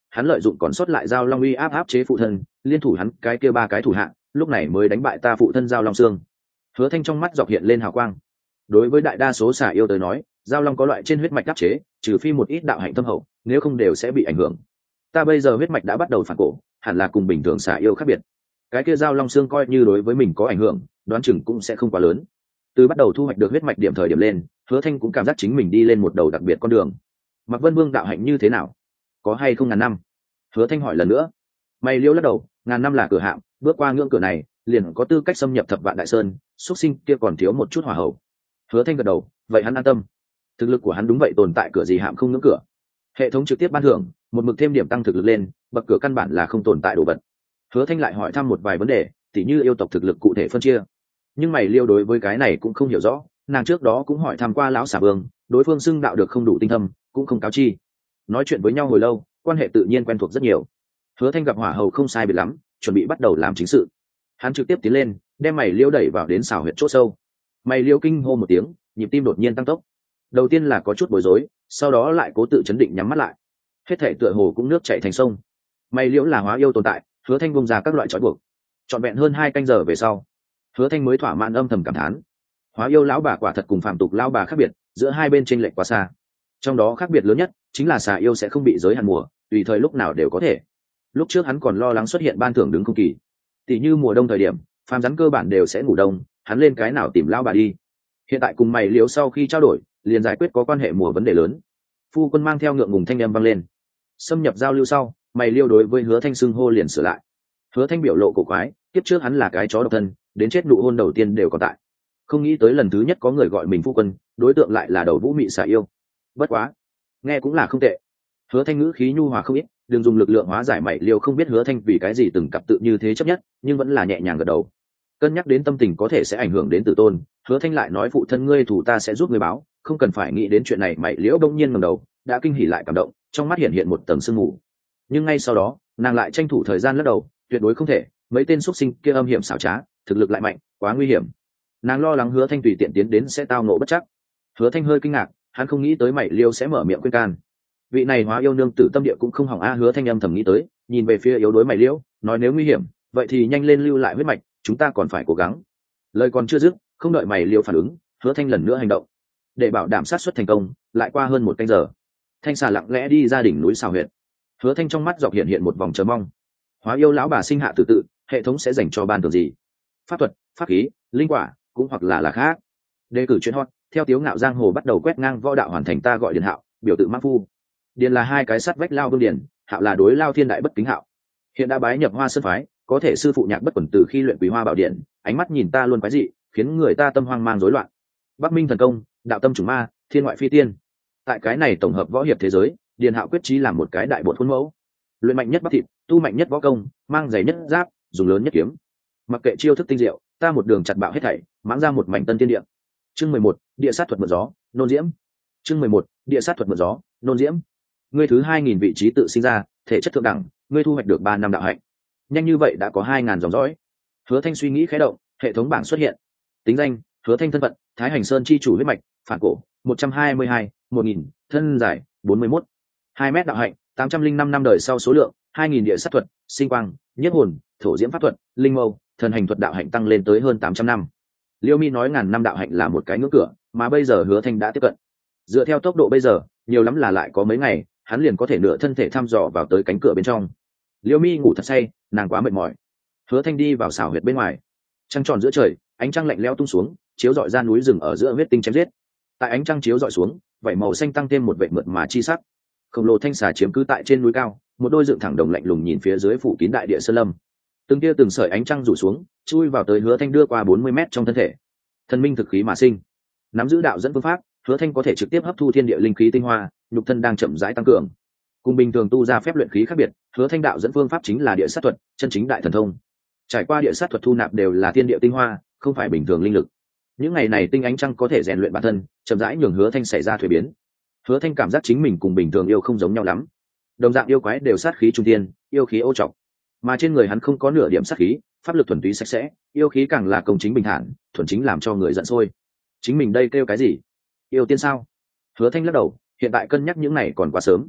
hắn lợi dụng còn sót lại giao long uy áp áp chế phụ thân, liên thủ hắn cái kia ba cái thủ hạ, lúc này mới đánh bại ta phụ thân giao long xương. Hứa Thanh trong mắt dọc hiện lên hào quang. Đối với đại đa số xà yêu tới nói, giao long có loại trên huyết mạch áp chế, trừ phi một ít đạo hạnh thâm hậu, nếu không đều sẽ bị ảnh hưởng. Ta bây giờ huyết mạch đã bắt đầu phản cổ, hẳn là cùng bình thường xà yêu khác biệt. Cái kia giao long xương coi như đối với mình có ảnh hưởng, đoán chừng cũng sẽ không quá lớn. Từ bắt đầu thu hoạch được huyết mạch điểm thời điểm lên, Hứa Thanh cũng cảm giác chính mình đi lên một đầu đặc biệt con đường. Mạc Vân Vương đạo hạnh như thế nào? Có hay không ngàn năm? Hứa Thanh hỏi lần nữa. Mày liêu lắc đầu, ngàn năm là cửa hạng, bước qua ngưỡng cửa này, liền có tư cách xâm nhập thập vạn đại sơn, xuất sinh kia còn thiếu một chút hỏa hậu. Hứa Thanh gật đầu, vậy hắn an tâm. Thực lực của hắn đúng vậy tồn tại cửa gì hạm không ngưỡng cửa. Hệ thống trực tiếp ban thưởng, một mực thêm điểm tăng thực lực lên, bậc cửa căn bản là không tồn tại đồ vật. Hứa Thanh lại hỏi thăm một vài vấn đề, tỉ như yêu tộc thực lực cụ thể phân chia. Nhưng mày liêu đối với cái này cũng không hiểu rõ, nàng trước đó cũng hỏi thăm qua lão xà vương, đối phương xưng đạo được không đủ tinh thâm, cũng không cáo chi. Nói chuyện với nhau hồi lâu, quan hệ tự nhiên quen thuộc rất nhiều. Hứa Thanh gặp hỏa hầu không sai biệt lắm, chuẩn bị bắt đầu làm chính sự. Hắn trực tiếp tiến lên, đem mày liêu đẩy vào đến xào huyệt chỗ sâu. Mày liêu kinh hô một tiếng, nhịp tim đột nhiên tăng tốc. Đầu tiên là có chút bối rối, sau đó lại cố tự chấn định nhắm mắt lại. Hết thể tựa hồ cũng nước chảy thành sông. Mày liễu là hóa yêu tồn tại, Hứa Thanh bung ra các loại trói buộc. Trọn vẹn hơn hai canh giờ về sau, Hứa Thanh mới thỏa mãn âm thầm cảm thán. Hóa yêu lão bà quả thật cùng phàm tục lão bà khác biệt, giữa hai bên chênh lệch quá xa. Trong đó khác biệt lớn nhất chính là xà yêu sẽ không bị giới hạn mùa, tùy thời lúc nào đều có thể. Lúc trước hắn còn lo lắng xuất hiện ban thưởng đứng không kỳ, tỷ như mùa đông thời điểm, phàm rắn cơ bản đều sẽ ngủ đông, hắn lên cái nào tìm lão bà đi. Hiện tại cùng mày liễu sau khi trao đổi, liền giải quyết có quan hệ mùa vấn đề lớn. Phu quân mang theo ngượng ngùng thanh âm vang lên. Xâm nhập giao lưu sau, mày liêu đối với Hứa Thanh xưng hô liền sửa lại. Hứa Thanh biểu lộ cổ quái, tiếp trước hắn là cái chó độc thân, đến chết nụ hôn đầu tiên đều còn tại. Không nghĩ tới lần thứ nhất có người gọi mình phu quân, đối tượng lại là đầu vũ mị xà yêu. Bất quá, nghe cũng là không tệ. Hứa Thanh ngữ khí nhu hòa không ít, đừng dùng lực lượng hóa giải mày liêu không biết Hứa Thanh vì cái gì từng cặp tự như thế chấp nhất, nhưng vẫn là nhẹ nhàng gật đầu. Cân nhắc đến tâm tình có thể sẽ ảnh hưởng đến tự tôn, Hứa Thanh lại nói phụ thân ngươi thủ ta sẽ giúp ngươi báo, không cần phải nghĩ đến chuyện này. Mày liễu đông nhiên ngẩng đầu, đã kinh hỉ lại cảm động, trong mắt hiện hiện một tầng sương mù. Nhưng ngay sau đó, nàng lại tranh thủ thời gian lắc đầu, tuyệt đối không thể, mấy tên xuất sinh kia âm hiểm xảo trá, thực lực lại mạnh, quá nguy hiểm. Nàng lo lắng Hứa Thanh tùy tiện tiến đến sẽ tao ngộ bất chắc. Hứa Thanh hơi kinh ngạc, hắn không nghĩ tới mày liêu sẽ mở miệng khuyên can. Vị này hóa yêu nương tử tâm địa cũng không hỏng a. Hứa Thanh âm thầm nghĩ tới, nhìn về phía yếu đuối mày liễu, nói nếu nguy hiểm, vậy thì nhanh lên lưu lại huyết mạch, chúng ta còn phải cố gắng. Lời còn chưa dứt, không đợi mày liêu phản ứng, Hứa Thanh lần nữa hành động. Để bảo đảm sát xuất thành công, lại qua hơn một canh giờ, Thanh xà lặng lẽ đi ra đỉnh núi xào huyệt. Hứa Thanh trong mắt dọc hiện hiện một vòng chờ mong. Hóa yêu lão bà sinh hạ tự tự, hệ thống sẽ dành cho ban thưởng gì? Pháp thuật, pháp khí, linh quả, cũng hoặc là là khác. Đề cử chuyện hot, theo Tiếu Ngạo giang hồ bắt đầu quét ngang võ đạo hoàn thành. Ta gọi Điền Hạo, biểu tự mã phu. Điền là hai cái sắt vách lao vương điền, Hạo là đối lao thiên đại bất kính Hạo. Hiện đã bái nhập Hoa Sơn phái, có thể sư phụ nhạc bất quẩn từ khi luyện Quý Hoa Bảo Điện, ánh mắt nhìn ta luôn quái dị, khiến người ta tâm hoang mang rối loạn. Bắc Minh thần công, đạo tâm chủng ma, thiên ngoại phi tiên. Tại cái này tổng hợp võ hiệp thế giới, Điền Hạo quyết chí làm một cái đại bột khuôn mẫu. Luyện mạnh nhất bắp thịt, tu mạnh nhất võ công, mang giày nhất giáp, dùng lớn nhất kiếm. Mặc kệ chiêu thức tinh diệu, ta một đường chặt bạo hết thảy, mãng ra một mảnh tân tiên địa. Chương mười một, địa sát thuật mượn gió, nôn diễm. Chương mười một, địa sát thuật mượn gió, nôn diễm. Ngươi thứ hai nghìn vị trí tự sinh ra, thể chất thượng đẳng, ngươi thu hoạch được ba năm đạo hạnh. Nhanh như vậy đã có hai ngàn dòng dõi. Hứa Thanh suy nghĩ khẽ động, hệ thống bảng xuất hiện. Tính danh: Hứa Thanh. thân phận: Thái Hành Sơn chi chủ huyết mạch, phản cổ, một trăm hai mươi hai, một nghìn, thân dài, bốn mươi mốt, hai mét đạo hạnh, tám trăm linh năm năm đời sau số lượng, hai nghìn địa sát thuật, sinh quang, nhiếp hồn, thổ diễm pháp thuật, linh mâu, thần hành thuật đạo hạnh tăng lên tới hơn tám trăm năm. Liêu Mi nói ngàn năm đạo hạnh là một cái ngưỡng cửa, mà bây giờ Hứa Thanh đã tiếp cận. Dựa theo tốc độ bây giờ, nhiều lắm là lại có mấy ngày, hắn liền có thể nửa thân thể thăm dò vào tới cánh cửa bên trong. Liêu Mi ngủ thật say, nàng quá mệt mỏi. Hứa Thanh đi vào xảo huyệt bên ngoài. Trăng tròn giữa trời, ánh trăng lạnh lẽo tung xuống, chiếu rọi ra núi rừng ở giữa huyết tinh chém giết. Tại ánh trăng chiếu rọi xuống, vảy màu xanh tăng thêm một vệt mượt mà chi sắc. Khổng lồ thanh xà chiếm cứ tại trên núi cao, một đôi dựng thẳng đồng lạnh lùng nhìn phía dưới phủ kín đại địa sơn lâm. Từng tia từng sợi ánh trăng rủ xuống, chui vào tới Hứa Thanh đưa qua bốn mươi mét trong thân thể. Thần minh thực khí mà sinh, nắm giữ đạo dẫn phương pháp, Hứa Thanh có thể trực tiếp hấp thu thiên địa linh khí tinh hoa, nhục thân đang chậm rãi tăng cường. Cùng bình thường tu ra phép luyện khí khác biệt, Hứa Thanh đạo dẫn phương pháp chính là địa sát thuật, chân chính đại thần thông. Trải qua địa sát thuật thu nạp đều là thiên địa tinh hoa, không phải bình thường linh lực. Những ngày này tinh ánh trăng có thể rèn luyện bản thân, chậm rãi nhường Hứa Thanh xảy ra thuế biến. Hứa Thanh cảm giác chính mình cùng bình thường yêu không giống nhau lắm. Đồng dạng yêu quái đều sát khí trung thiên, yêu khí ô trọc, mà trên người hắn không có nửa điểm sát khí, pháp lực thuần túy sạch sẽ, yêu khí càng là công chính bình thản, thuần chính làm cho người giận sôi. Chính mình đây kêu cái gì? Yêu tiên sao? Hứa Thanh lắc đầu, hiện tại cân nhắc những này còn quá sớm.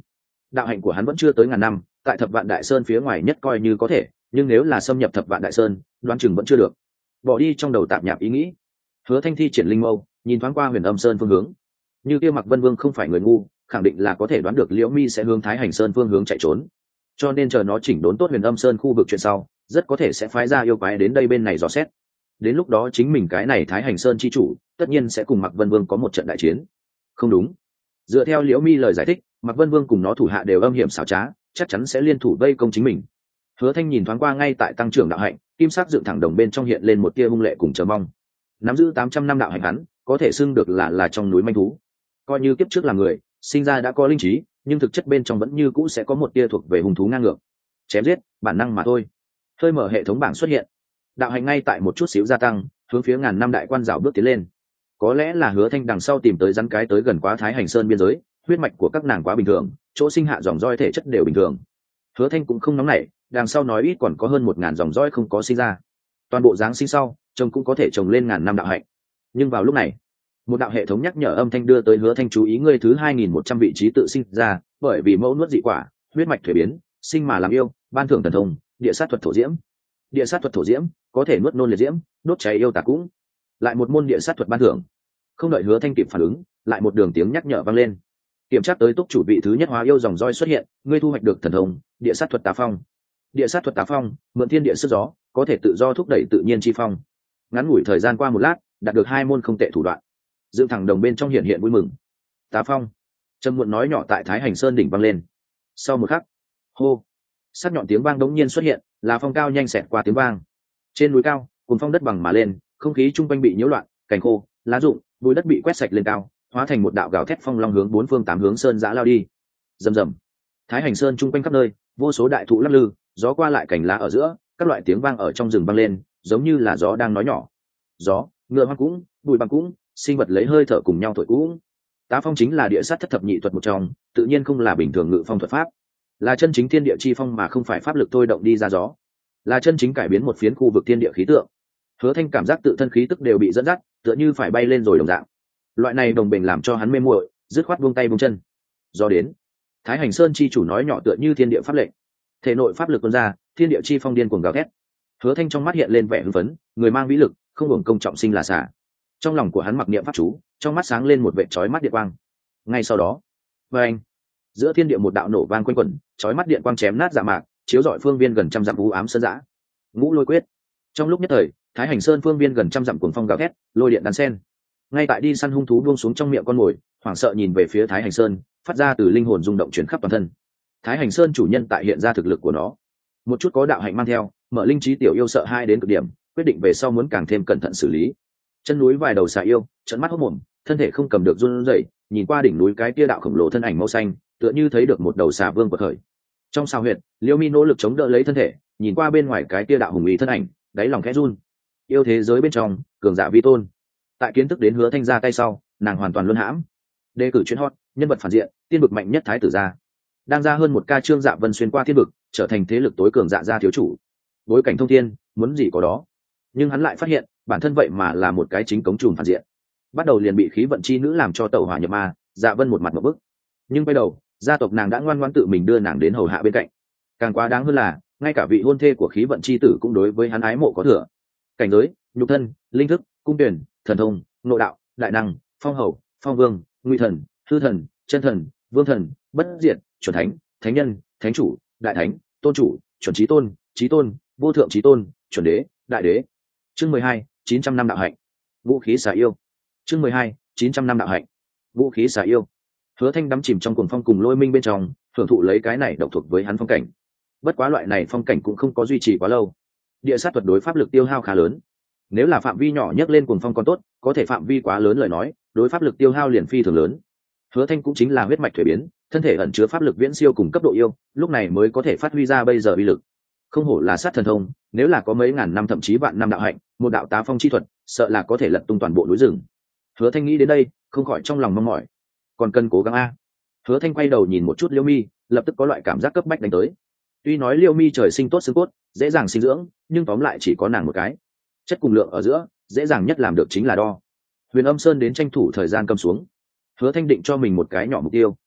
đạo hạnh của hắn vẫn chưa tới ngàn năm, tại thập vạn đại sơn phía ngoài nhất coi như có thể, nhưng nếu là xâm nhập thập vạn đại sơn, đoán chừng vẫn chưa được. Bỏ đi trong đầu tạp nhạp ý nghĩ, Hứa Thanh thi triển linh mâu, nhìn thoáng qua Huyền Âm Sơn phương hướng. Như kia Mặc Vân Vương không phải người ngu, khẳng định là có thể đoán được Liễu Mi sẽ hướng Thái Hành Sơn phương hướng chạy trốn. Cho nên chờ nó chỉnh đốn tốt Huyền Âm Sơn khu vực chuyện sau, rất có thể sẽ phái ra yêu quái đến đây bên này dò xét. Đến lúc đó chính mình cái này Thái Hành Sơn chi chủ, tất nhiên sẽ cùng Mặc Vân Vương có một trận đại chiến. Không đúng. Dựa theo Liễu Mi lời giải thích, Mặc Vân Vương cùng nó thủ hạ đều âm hiểm xảo trá, chắc chắn sẽ liên thủ vây công chính mình. Hứa Thanh nhìn thoáng qua ngay tại tăng trưởng đạo hạnh, kim sắc dựng thẳng đồng bên trong hiện lên một tia hung lệ cùng chờ mong. Nắm giữ tám trăm năm đạo hạnh hắn, có thể xưng được là là trong núi manh thú. Coi như kiếp trước là người, sinh ra đã có linh trí, nhưng thực chất bên trong vẫn như cũ sẽ có một tia thuộc về hung thú ngang ngược. Chém giết, bản năng mà thôi. Hơi mở hệ thống bảng xuất hiện. Đạo hạnh ngay tại một chút xíu gia tăng, hướng phía ngàn năm đại quan rào bước tiến lên. Có lẽ là Hứa Thanh đằng sau tìm tới rắn cái tới gần quá Thái Hành Sơn biên giới, huyết mạch của các nàng quá bình thường, chỗ sinh hạ dòng roi thể chất đều bình thường. Hứa Thanh cũng không nóng nảy, đằng sau nói ít còn có hơn một ngàn dòng roi không có sinh ra. Toàn bộ dáng sinh sau, trông cũng có thể trồng lên ngàn năm đạo hạnh. Nhưng vào lúc này, một đạo hệ thống nhắc nhở âm thanh đưa tới Hứa Thanh chú ý, ngươi thứ hai nghìn một trăm vị trí tự sinh ra, bởi vì mẫu nuốt dị quả, huyết mạch thuế biến, sinh mà làm yêu, ban thưởng thần thông, địa sát thuật thổ diễm. Địa sát thuật thổ diễm, có thể nuốt nôn liệt diễm, đốt cháy yêu tà cũng. Lại một môn địa sát thuật ban thưởng. Không đợi Hứa Thanh kịp phản ứng, lại một đường tiếng nhắc nhở vang lên. Kiểm tra tới túc chủ vị thứ nhất hóa yêu dòng roi xuất hiện, ngươi thu hoạch được thần thông, địa sát thuật tà phong. Địa sát thuật tà phong, mượn thiên địa sức gió, có thể tự do thúc đẩy tự nhiên chi phong. Ngắn ngủi thời gian qua một lát, đạt được hai môn không tệ thủ đoạn. Dựng thẳng đồng bên trong hiện hiện vui mừng. Tà phong. Trầm muộn nói nhỏ tại Thái Hành Sơn đỉnh vang lên. Sau một khắc, hô, sắc nhọn tiếng vang đống nhiên xuất hiện, là phong cao nhanh xẹt qua tiếng vang. Trên núi cao, cuồn phong đất bằng mà lên, không khí chung quanh bị nhiễu loạn, cành khô, lá rụng, bụi đất bị quét sạch lên cao, hóa thành một đạo gào thét phong long hướng bốn phương tám hướng sơn giã lao đi. Rầm rầm. Thái Hành Sơn chung quanh khắp nơi, vô số đại thụ lắc lư, gió qua lại cành lá ở giữa, các loại tiếng vang ở trong rừng vang lên, giống như là gió đang nói nhỏ. Gió, ngựa hoang cũng, bụi băng cũng, sinh vật lấy hơi thở cùng nhau thổi cũng. Tá phong chính là địa sát thất thập nhị thuật một trong, tự nhiên không là bình thường ngự phong thuật pháp, là chân chính thiên địa chi phong mà không phải pháp lực thôi động đi ra gió, là chân chính cải biến một phiến khu vực thiên địa khí tượng. Hứa Thanh cảm giác tự thân khí tức đều bị dẫn dắt, tựa như phải bay lên rồi đồng dạng. Loại này đồng bình làm cho hắn mê muội, dứt khoát buông tay buông chân. Do đến, Thái Hành Sơn chi chủ nói nhỏ tựa như thiên địa pháp lệnh, thể nội pháp lực tuôn ra, thiên địa chi phong điên cuồng gào thét. Hứa Thanh trong mắt hiện lên vẻ hưng phấn, người mang vĩ lực, không hưởng công trọng sinh là xả. Trong lòng của hắn mặc niệm pháp chú, trong mắt sáng lên một vệt chói mắt điện quang. Ngay sau đó, vang, giữa thiên địa một đạo nổ vang quanh quẩn, chói mắt điện quang chém nát dạ mạc, chiếu rọi phương viên gần trăm dặm u ám sơn dã. Ngũ Lôi Quyết. Trong lúc nhất thời, Thái Hành Sơn phương viên gần trăm dặm cuồng phong gào thét, lôi điện đan sen. Ngay tại đi săn hung thú buông xuống trong miệng con mồi, hoảng sợ nhìn về phía Thái Hành Sơn, phát ra từ linh hồn rung động chuyển khắp toàn thân. Thái Hành Sơn chủ nhân tại hiện ra thực lực của nó, một chút có đạo hạnh mang theo, mở linh trí tiểu yêu sợ hai đến cực điểm, quyết định về sau muốn càng thêm cẩn thận xử lý. Chân núi vài đầu xà yêu, trợn mắt hốt mồm, thân thể không cầm được run rẩy, nhìn qua đỉnh núi cái kia đạo khổng lồ thân ảnh màu xanh, tựa như thấy được một đầu xà vương quật khởi. Trong sao huyệt, Liêu Mi nỗ lực chống đỡ lấy thân thể, nhìn qua bên ngoài cái kia đạo hùng uy thân ảnh, đáy lòng khẽ run. Yêu thế giới bên trong, cường giả vi tôn. Tại kiến thức đến Hứa Thanh ra tay sau, nàng hoàn toàn luân hãm. Đề cử chuyên hot, nhân vật phản diện, tiên vực mạnh nhất thái tử gia. Đang ra hơn một ca trương Dạ Vân xuyên qua thiên vực, trở thành thế lực tối cường dạ gia thiếu chủ. Bối cảnh thông thiên, muốn gì có đó. Nhưng hắn lại phát hiện, bản thân vậy mà là một cái chính cống trùm phản diện. Bắt đầu liền bị khí vận chi nữ làm cho tẩu hỏa nhập ma, Dạ Vân một mặt một bức. Nhưng quay đầu, gia tộc nàng đã ngoan ngoãn tự mình đưa nàng đến hầu hạ bên cạnh. Càng quá đáng hơn là, ngay cả vị hôn thê của khí vận chi tử cũng đối với hắn ái mộ có thừa. Cảnh giới, nhục thân, linh thức, cung tuyển, thần thông, nội đạo, đại năng, phong hầu, phong vương, nguy thần, hư thần, chân thần, vương thần, bất diệt, chuẩn thánh, thánh nhân, thánh chủ, đại thánh, tôn chủ, chuẩn trí tôn, trí tôn, vô thượng trí tôn, chuẩn đế, đại đế. Chương mười hai, chín trăm năm đạo hạnh. Vũ khí xà yêu. Chương mười hai, chín trăm năm đạo hạnh. Vũ khí xà yêu. Hứa Thanh đắm chìm trong cuồng phong cùng lôi minh bên trong, hưởng thụ lấy cái này độc thuộc với hắn phong cảnh. Bất quá loại này phong cảnh cũng không có duy trì quá lâu. Địa sát thuật đối pháp lực tiêu hao khá lớn. Nếu là phạm vi nhỏ nhấc lên cuồng phong còn tốt, có thể phạm vi quá lớn lời nói, đối pháp lực tiêu hao liền phi thường lớn. Hứa Thanh cũng chính là huyết mạch thuế biến, thân thể ẩn chứa pháp lực viễn siêu cùng cấp độ yêu, lúc này mới có thể phát huy ra bây giờ uy lực. Không hổ là sát thần thông, nếu là có mấy ngàn năm thậm chí vạn năm đạo hạnh, một đạo tá phong chi thuật, sợ là có thể lật tung toàn bộ núi rừng. Hứa Thanh nghĩ đến đây, không khỏi trong lòng mong mỏi. Còn cần cố gắng a. Hứa Thanh quay đầu nhìn một chút Liêu Mi, lập tức có loại cảm giác cấp bách đánh tới. Tuy nói Liêu Mi trời sinh tốt xương cốt, dễ dàng sinh dưỡng, nhưng tóm lại chỉ có nàng một cái. Chất cùng lượng ở giữa, dễ dàng nhất làm được chính là đo. Huyền Âm Sơn đến tranh thủ thời gian cầm xuống. Hứa Thanh định cho mình một cái nhỏ mục tiêu.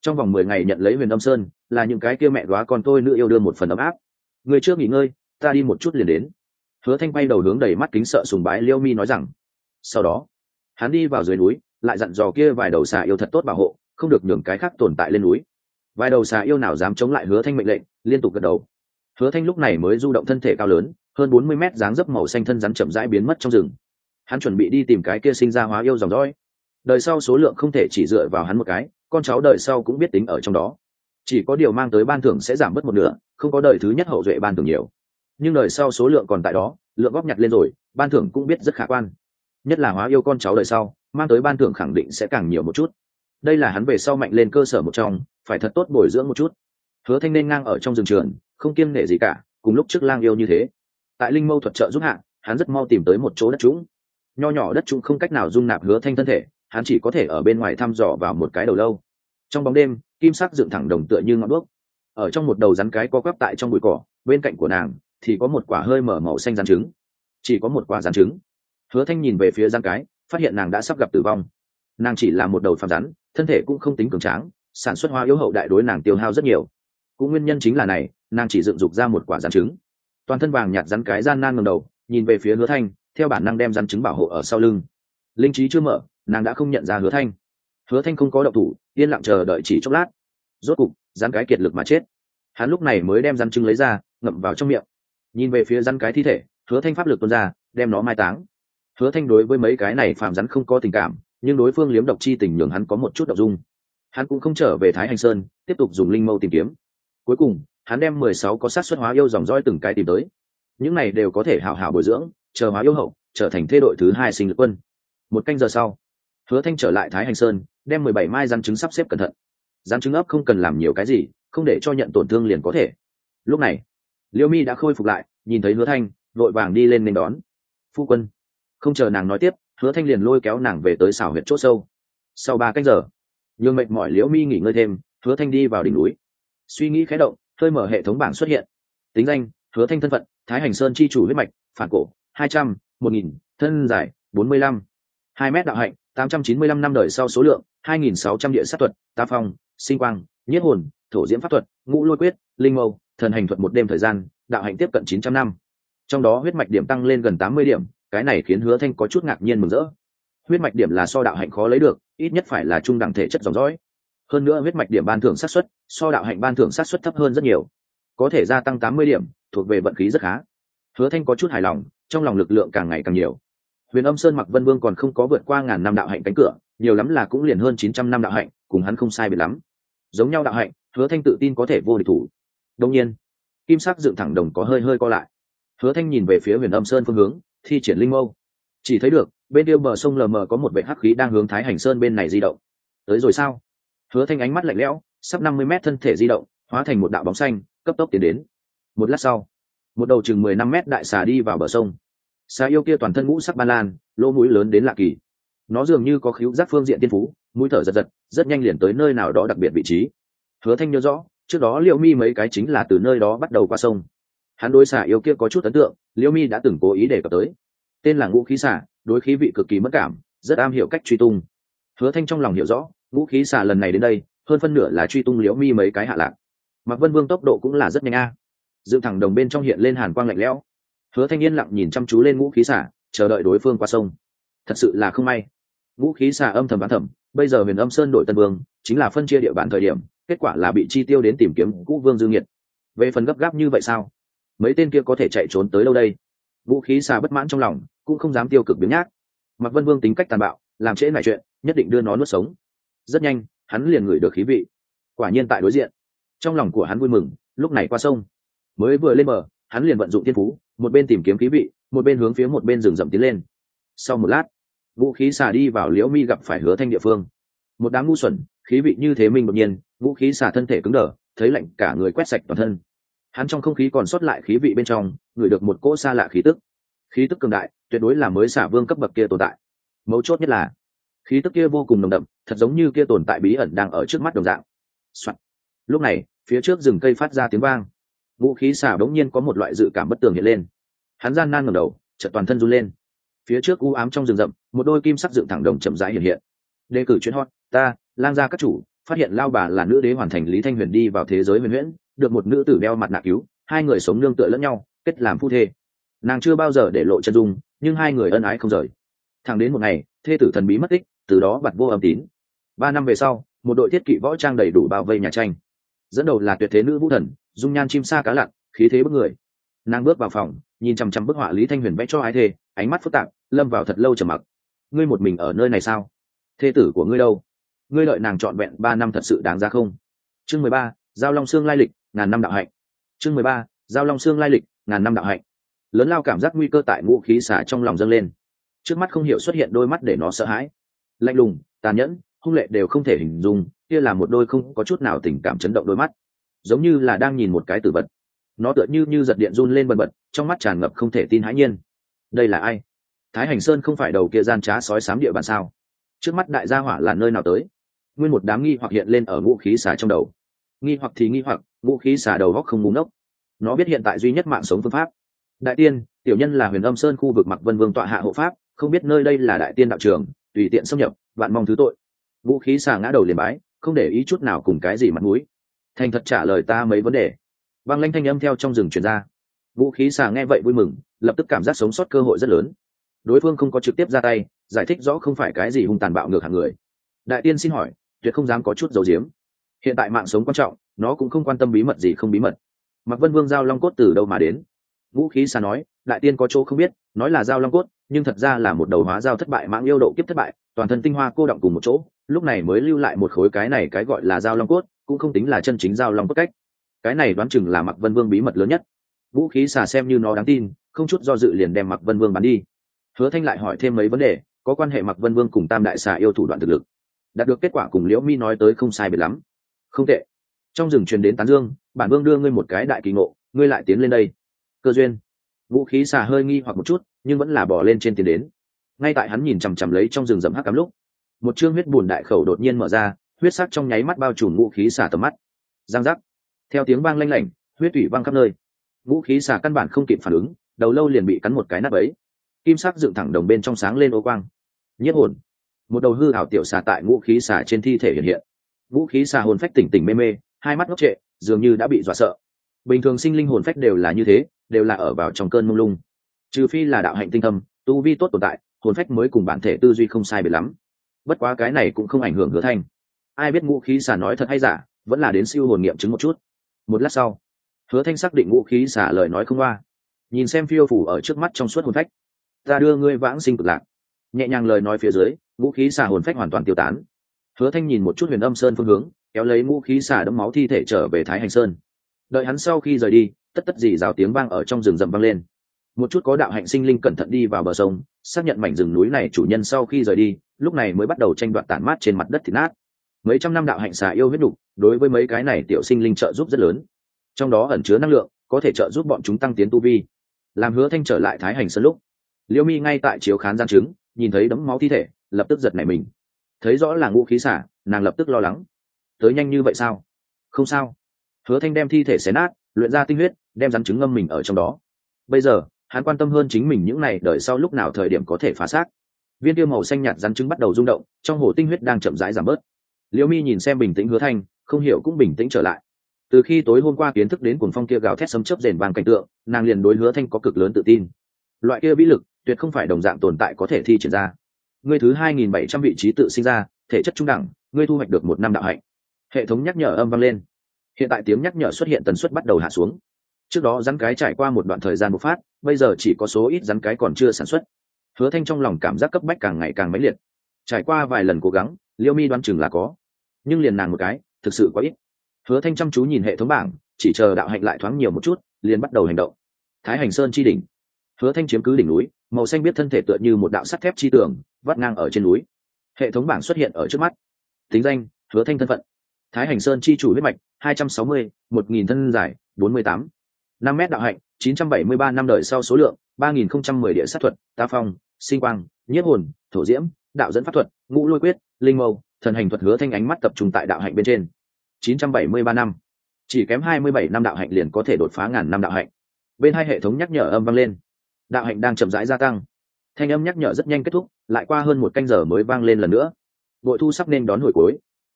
trong vòng mười ngày nhận lấy Huyền Âm Sơn, là những cái kia mẹ góa con tôi nữ yêu đương một phần ấm áp. Người trước nghỉ ngơi, ta đi một chút liền đến. Hứa Thanh bay đầu hướng đầy mắt kính sợ sùng bái Liêu Mi nói rằng. Sau đó, hắn đi vào dưới núi, lại dặn dò kia vài đầu xà yêu thật tốt bảo hộ, không được nhường cái khác tồn tại lên núi. Vài đầu xà yêu nào dám chống lại Hứa Thanh mệnh lệnh, liên tục gật đầu. Hứa Thanh lúc này mới du động thân thể cao lớn, hơn bốn mươi mét dáng dấp màu xanh thân rắn chậm rãi biến mất trong rừng. Hắn chuẩn bị đi tìm cái kia sinh ra hóa yêu dòng dõi. Đời sau số lượng không thể chỉ dựa vào hắn một cái, con cháu đời sau cũng biết tính ở trong đó. Chỉ có điều mang tới ban thưởng sẽ giảm bớt một nửa, không có đời thứ nhất hậu duệ ban thưởng nhiều. Nhưng đời sau số lượng còn tại đó, lượng góp nhặt lên rồi, ban thưởng cũng biết rất khả quan. Nhất là hóa yêu con cháu đời sau, mang tới ban thưởng khẳng định sẽ càng nhiều một chút. Đây là hắn về sau mạnh lên cơ sở một trong, phải thật tốt bồi dưỡng một chút. Hứa Thanh nên ngang ở trong rừng trường, không kiêng nể gì cả, cùng lúc trước lang yêu như thế. Tại linh mâu thuật trợ giúp hạ, hắn rất mau tìm tới một chỗ đất trũng. Nho nhỏ đất trũng không cách nào dung nạp Hứa Thanh thân thể, hắn chỉ có thể ở bên ngoài thăm dò vào một cái đầu lâu. Trong bóng đêm, kim sắc dựng thẳng đồng tựa như ngọn đuốc. Ở trong một đầu rắn cái co quắp tại trong bụi cỏ, bên cạnh của nàng thì có một quả hơi mở màu xanh rắn trứng. Chỉ có một quả rắn trứng. Hứa Thanh nhìn về phía rắn cái, phát hiện nàng đã sắp gặp tử vong. Nàng chỉ là một đầu phàm rắn, thân thể cũng không tính cường tráng, sản xuất hóa yếu hậu đại đối nàng tiêu hao rất nhiều. Cũng nguyên nhân chính là này, nàng chỉ dựng dục ra một quả rắn trứng. Toàn thân vàng nhạt rắn cái gian nan ngẩng đầu, nhìn về phía Hứa Thanh, theo bản năng đem rắn trứng bảo hộ ở sau lưng. Linh trí chưa mở, nàng đã không nhận ra Hứa Thanh. Hứa Thanh không có động thủ, yên lặng chờ đợi chỉ chốc lát. Rốt cục, rắn cái kiệt lực mà chết. Hắn lúc này mới đem rắn trứng lấy ra, ngậm vào trong miệng. Nhìn về phía rắn cái thi thể, Hứa Thanh pháp lực tuôn ra, đem nó mai táng. Hứa Thanh đối với mấy cái này phàm rắn không có tình cảm, nhưng đối phương liếm độc chi tình nhường hắn có một chút động dung. Hắn cũng không trở về Thái Hành Sơn, tiếp tục dùng linh mâu tìm kiếm. Cuối cùng, hắn đem mười sáu có sát xuất hóa yêu dòng dõi từng cái tìm tới. Những này đều có thể hảo hảo bồi dưỡng, chờ hóa yêu hậu, trở thành thế đội thứ hai sinh lực quân. Một canh giờ sau, Hứa Thanh trở lại Thái Hành Sơn, đem mười bảy mai rắn trứng sắp xếp cẩn thận. Rắn trứng ấp không cần làm nhiều cái gì, không để cho nhận tổn thương liền có thể. Lúc này, Liêu Mi đã khôi phục lại, nhìn thấy Hứa Thanh, vội vàng đi lên nên đón. Phu quân. Không chờ nàng nói tiếp, Hứa Thanh liền lôi kéo nàng về tới xảo huyệt chỗ sâu. Sau ba canh giờ, nhường mệt mỏi Liễu Mi nghỉ ngơi thêm, Hứa Thanh đi vào đỉnh núi. Suy nghĩ khẽ động, hơi mở hệ thống bảng xuất hiện. Tính danh: Hứa Thanh, thân phận: Thái Hành Sơn chi chủ huyết mạch, phản cổ, hai trăm, một nghìn, thân dài, bốn mươi lăm, hai mét, đạo hạnh, tám trăm chín mươi lăm năm đời sau số lượng, hai nghìn sáu trăm địa sát thuật, tá phong, sinh quang, nhiết hồn, thổ diễm pháp thuật, ngũ lôi quyết, linh mâu, thần hành thuật một đêm thời gian, đạo hạnh tiếp cận chín trăm năm. Trong đó huyết mạch điểm tăng lên gần tám mươi điểm, cái này khiến Hứa Thanh có chút ngạc nhiên mừng rỡ. Huyết mạch điểm là so đạo hạnh khó lấy được, ít nhất phải là trung đẳng thể chất dòng dõi. Hơn nữa huyết mạch điểm ban thưởng sát suất so đạo hạnh ban thưởng sát suất thấp hơn rất nhiều, có thể gia tăng tám mươi điểm, thuộc về vận khí rất khá. Hứa Thanh có chút hài lòng, trong lòng lực lượng càng ngày càng nhiều. Huyền Âm Sơn Mặc Vân Vương còn không có vượt qua ngàn năm đạo hạnh cánh cửa, nhiều lắm là cũng liền hơn chín trăm năm đạo hạnh, cùng hắn không sai biệt lắm. Giống nhau đạo hạnh, Hứa Thanh tự tin có thể vô địch thủ. Đương nhiên, kim sắc dựng thẳng đồng có hơi hơi co lại. Hứa Thanh nhìn về phía Huyền Âm Sơn phương hướng, thi triển linh mâu, chỉ thấy được bên kia bờ sông lờ mờ có một vệt hắc khí đang hướng Thái Hành Sơn bên này di động. Tới rồi sao? Hứa Thanh ánh mắt lạnh lẽo, sắp năm mươi mét thân thể di động, hóa thành một đạo bóng xanh, cấp tốc tiến đến. Một lát sau, một đầu chừng mười lăm mét đại xà đi vào bờ sông. Xà yêu kia toàn thân ngũ sắc ban lan, lỗ mũi lớn đến lạ kỳ. Nó dường như có khứu giác phương diện tiên phú, mũi thở giật giật, rất nhanh liền tới nơi nào đó đặc biệt vị trí. Hứa Thanh nhớ rõ, trước đó Liễu Mi mấy cái chính là từ nơi đó bắt đầu qua sông. Hắn đối xà yêu kia có chút ấn tượng, Liễu Mi đã từng cố ý đề cập tới. Tên là ngũ khí xà, đối khí vị cực kỳ mất cảm, rất am hiểu cách truy tung. Hứa Thanh trong lòng hiểu rõ, ngũ khí xà lần này đến đây, hơn phân nửa là truy tung Liễu Mi mấy cái hạ lạc. Mặc Vân Vương tốc độ cũng là rất nhanh a. À. Dựng thẳng đồng bên trong hiện lên hàn quang lạnh lẽo. Hứa Thanh yên lặng nhìn chăm chú lên ngũ khí xà, chờ đợi đối phương qua sông. Thật sự là không may. Ngũ khí xà âm thầm đoán thầm, bây giờ Huyền Âm Sơn đội Tân Vương, chính là phân chia địa bàn thời điểm, kết quả là bị chi tiêu đến tìm kiếm Cũ Vương Dương Nghiệt. Về phần gấp gáp như vậy sao? Mấy tên kia có thể chạy trốn tới đâu đây? Ngũ khí xà bất mãn trong lòng, cũng không dám tiêu cực biếng nhác. Mặc Vân Vương tính cách tàn bạo, làm trễ nải chuyện, nhất định đưa nó nuốt sống. Rất nhanh, hắn liền ngửi được khí vị. Quả nhiên tại đối diện. Trong lòng của hắn vui mừng, lúc này qua sông, mới vừa lên bờ, hắn liền vận dụng thiên phú, một bên tìm kiếm khí vị, một bên hướng phía một bên rừng rậm tiến lên. Sau một lát, vũ khí xà đi vào Liễu Mi gặp phải Hứa Thanh địa phương. Một đám ngu xuẩn, khí vị như thế mình đột nhiên, vũ khí xà thân thể cứng đờ, thấy lạnh cả người quét sạch toàn thân. Hắn trong không khí còn sót lại khí vị bên trong, ngửi được một cỗ xa lạ khí tức. Khí tức cường đại, tuyệt đối là mới xà vương cấp bậc kia tồn tại. Mấu chốt nhất là, khí tức kia vô cùng nồng đậm, thật giống như kia tồn tại bí ẩn đang ở trước mắt đồng dạng. Soạn. Lúc này, phía trước rừng cây phát ra tiếng vang. Vũ khí xà bỗng nhiên có một loại dự cảm bất tường hiện lên. Hắn gian nan ngẩng đầu, chợt toàn thân run lên. Phía trước u ám trong rừng rậm, một đôi kim sắc dựng thẳng đồng chậm rãi hiện hiện. Đề cử chuyến hot, ta, lang gia các chủ, phát hiện lao bà là nữ đế hoàn thành lý thanh huyền đi vào thế giới huyền huyễn, được một nữ tử đeo mặt nạ cứu, hai người sống nương tựa lẫn nhau, kết làm phu thê. Nàng chưa bao giờ để lộ chân dung, nhưng hai người ân ái không rời. Thẳng đến một ngày, thê tử thần bí mất tích, từ đó bặt vô âm tín. Ba năm về sau, một đội thiết kỵ võ trang đầy đủ bao vây nhà tranh. Dẫn đầu là tuyệt thế nữ vũ thần, dung nhan chim sa cá lặn, khí thế bức người. Nàng bước vào phòng, nhìn chằm chằm bức họa lý thanh huyền vẽ cho ái thê, ánh mắt phức tạp, lâm vào thật lâu trầm mặc. Ngươi một mình ở nơi này sao? Thê tử của ngươi đâu? Ngươi đợi nàng trọn vẹn ba năm thật sự đáng giá không? Chương mười ba, giao long xương lai lịch, ngàn năm đạo hạnh. Chương mười ba, giao long xương lai lịch, ngàn năm đạo hạnh. Lớn lao cảm giác nguy cơ tại ngũ khí xả trong lòng dâng lên. Trước mắt không hiểu xuất hiện đôi mắt để nó sợ hãi, lạnh lùng, tàn nhẫn, hung lệ đều không thể hình dung, kia là một đôi không có chút nào tình cảm chấn động đôi mắt, giống như là đang nhìn một cái tử vật. Nó tựa như như giật điện run lên bần bật, trong mắt tràn ngập không thể tin hãi nhiên. Đây là ai? Thái Hành Sơn không phải đầu kia gian trá sói xám địa bàn sao? Trước mắt đại gia hỏa là nơi nào tới? Nguyên một đám nghi hoặc hiện lên ở ngũ khí xả trong đầu. Nghi hoặc thì nghi hoặc, ngũ khí xả đầu góc không ngu ngốc. Nó biết hiện tại duy nhất mạng sống phương pháp. Đại tiên, tiểu nhân là Huyền Âm Sơn khu vực Mặc Vân Vương tọa hạ hộ pháp, không biết nơi đây là đại tiên đạo trường, tùy tiện xâm nhập, vạn mong thứ tội. Vũ khí xà ngã đầu liền bái, không để ý chút nào cùng cái gì mặt mũi. Thành thật trả lời ta mấy vấn đề. Băng lanh thanh âm theo trong rừng truyền ra. Vũ khí xà nghe vậy vui mừng, lập tức cảm giác sống sót cơ hội rất lớn. Đối phương không có trực tiếp ra tay, giải thích rõ không phải cái gì hung tàn bạo ngược hạng người. Đại tiên xin hỏi, tuyệt không dám có chút giấu giếm. Hiện tại mạng sống quan trọng, nó cũng không quan tâm bí mật gì không bí mật. Mặc Vân Vương giao long cốt từ đâu mà đến? Vũ khí xà nói, đại tiên có chỗ không biết, nói là giao long cốt, nhưng thật ra là một đầu hóa giao thất bại mãng yêu độ kiếp thất bại, toàn thân tinh hoa cô động cùng một chỗ, lúc này mới lưu lại một khối cái này cái gọi là giao long cốt, cũng không tính là chân chính giao long cốt cách. Cái này đoán chừng là Mặc Vân Vương bí mật lớn nhất. Vũ khí xà xem như nó đáng tin, không chút do dự liền đem Mặc Vân Vương bắn đi. Hứa Thanh lại hỏi thêm mấy vấn đề, có quan hệ Mặc Vân Vương cùng Tam đại xà yêu thủ đoạn thực lực. Đạt được kết quả cùng Liễu Mi nói tới không sai biệt lắm. Không tệ. Trong rừng truyền đến tán dương, bản vương đưa ngươi một cái đại kỳ ngộ, ngươi lại tiến lên đây. Cơ duyên. Vũ khí xà hơi nghi hoặc một chút, nhưng vẫn là bỏ lên trên tiến đến. Ngay tại hắn nhìn chằm chằm lấy trong rừng rậm hắc ám lúc, một chương huyết bùn đại khẩu đột nhiên mở ra, huyết sắc trong nháy mắt bao trùm vũ khí xà tầm mắt. Giang giác. Theo tiếng vang lanh lảnh, huyết thủy văng khắp nơi. Vũ khí xà căn bản không kịp phản ứng, đầu lâu liền bị cắn một cái nát bấy. Kim sắc dựng thẳng đồng bên trong sáng lên ô quang. Nhiếp hồn. Một đầu hư ảo tiểu xà tại vũ khí xà trên thi thể hiện hiện. Vũ khí xà hồn phách tỉnh tỉnh mê mê, hai mắt ngốc trệ, dường như đã bị dọa sợ. Bình thường sinh linh hồn phách đều là như thế, đều là ở vào trong cơn mông lung. Trừ phi là đạo hạnh tinh thâm, tu vi tốt tồn tại, hồn phách mới cùng bản thể tư duy không sai biệt lắm. Bất quá cái này cũng không ảnh hưởng Hứa Thanh. Ai biết ngũ khí xà nói thật hay giả, vẫn là đến siêu hồn nghiệm chứng một chút. Một lát sau, Hứa Thanh xác định ngũ khí xà lời nói không qua. Nhìn xem phiêu phủ ở trước mắt trong suốt hồn phách, ta đưa ngươi vãng sinh cực lạc. Nhẹ nhàng lời nói phía dưới, ngũ khí xà hồn phách hoàn toàn tiêu tán. Hứa Thanh nhìn một chút Huyền Âm Sơn phương hướng, kéo lấy ngũ khí xà đẫm máu thi thể trở về Thái Hành Sơn. Đợi hắn sau khi rời đi, tất tất gì rào tiếng vang ở trong rừng rậm vang lên. Một chút có đạo hạnh sinh linh cẩn thận đi vào bờ sông, xác nhận mảnh rừng núi này chủ nhân sau khi rời đi, lúc này mới bắt đầu tranh đoạt tản mát trên mặt đất thịt nát. Mấy trăm năm đạo hạnh xà yêu huyết đủ, đối với mấy cái này tiểu sinh linh trợ giúp rất lớn. Trong đó ẩn chứa năng lượng, có thể trợ giúp bọn chúng tăng tiến tu vi. Làm Hứa Thanh trở lại Thái Hành Sơn lúc, Liễu Mi ngay tại chiếu khán gian chứng, nhìn thấy đấm máu thi thể, lập tức giật nảy mình. Thấy rõ là ngũ khí xả, nàng lập tức lo lắng. Tới nhanh như vậy sao? Không sao. Hứa Thanh đem thi thể xé nát, luyện ra tinh huyết, đem rắn trứng ngâm mình ở trong đó. Bây giờ, hắn quan tâm hơn chính mình những này đợi sau lúc nào thời điểm có thể phá xác. Viên tiêu màu xanh nhạt rắn trứng bắt đầu rung động, trong hồ tinh huyết đang chậm rãi giảm bớt. Liễu Mi nhìn xem bình tĩnh Hứa Thanh, không hiểu cũng bình tĩnh trở lại. Từ khi tối hôm qua kiến thức đến cuồng phong kia gào thét sấm chớp rền vang cảnh tượng, nàng liền đối Hứa Thanh có cực lớn tự tin. Loại kia vĩ lực, tuyệt không phải đồng dạng tồn tại có thể thi triển ra. Ngươi thứ hai nghìn bảy trăm vị trí tự sinh ra, thể chất trung đẳng, ngươi thu hoạch được một năm đạo hạnh. Hệ thống nhắc nhở âm vang lên. Hiện tại tiếng nhắc nhở xuất hiện tần suất bắt đầu hạ xuống. Trước đó rắn cái trải qua một đoạn thời gian bộc phát, bây giờ chỉ có số ít rắn cái còn chưa sản xuất. Hứa Thanh trong lòng cảm giác cấp bách càng ngày càng mãnh liệt. Trải qua vài lần cố gắng, Liễu Mi đoán chừng là có, nhưng liền nàng một cái, thực sự quá ít. Hứa Thanh chăm chú nhìn hệ thống bảng, chỉ chờ đạo hạnh lại thoáng nhiều một chút, liền bắt đầu hành động. Thái Hành Sơn chi đỉnh. Hứa Thanh chiếm cứ đỉnh núi, màu xanh biết thân thể tựa như một đạo sắt thép chi tường, vắt ngang ở trên núi. Hệ thống bảng xuất hiện ở trước mắt. Tính danh: Hứa Thanh, thân phận: Thái Hành Sơn chi chủ huyết mạch, hai trăm sáu mươi, một nghìn thân dài, bốn mươi tám. năm mét đạo hạnh, chín trăm bảy mươi ba năm đời sau số lượng, ba nghìn không trăm mười địa sát thuật, tá phong, sinh quang, nhiếp hồn, thổ diễm, đạo dẫn pháp thuật, ngũ lôi quyết, linh mâu, thần hành thuật. Hứa Thanh ánh mắt tập trung tại đạo hạnh bên trên. chín trăm bảy mươi ba năm. Chỉ kém hai mươi bảy năm đạo hạnh liền có thể đột phá ngàn năm đạo hạnh. Bên hai hệ thống nhắc nhở âm vang lên. Đạo hạnh đang chậm rãi gia tăng. Thanh âm nhắc nhở rất nhanh kết thúc, lại qua hơn một canh giờ mới vang lên lần nữa. Bội thu sắp nên đón hồi cuối.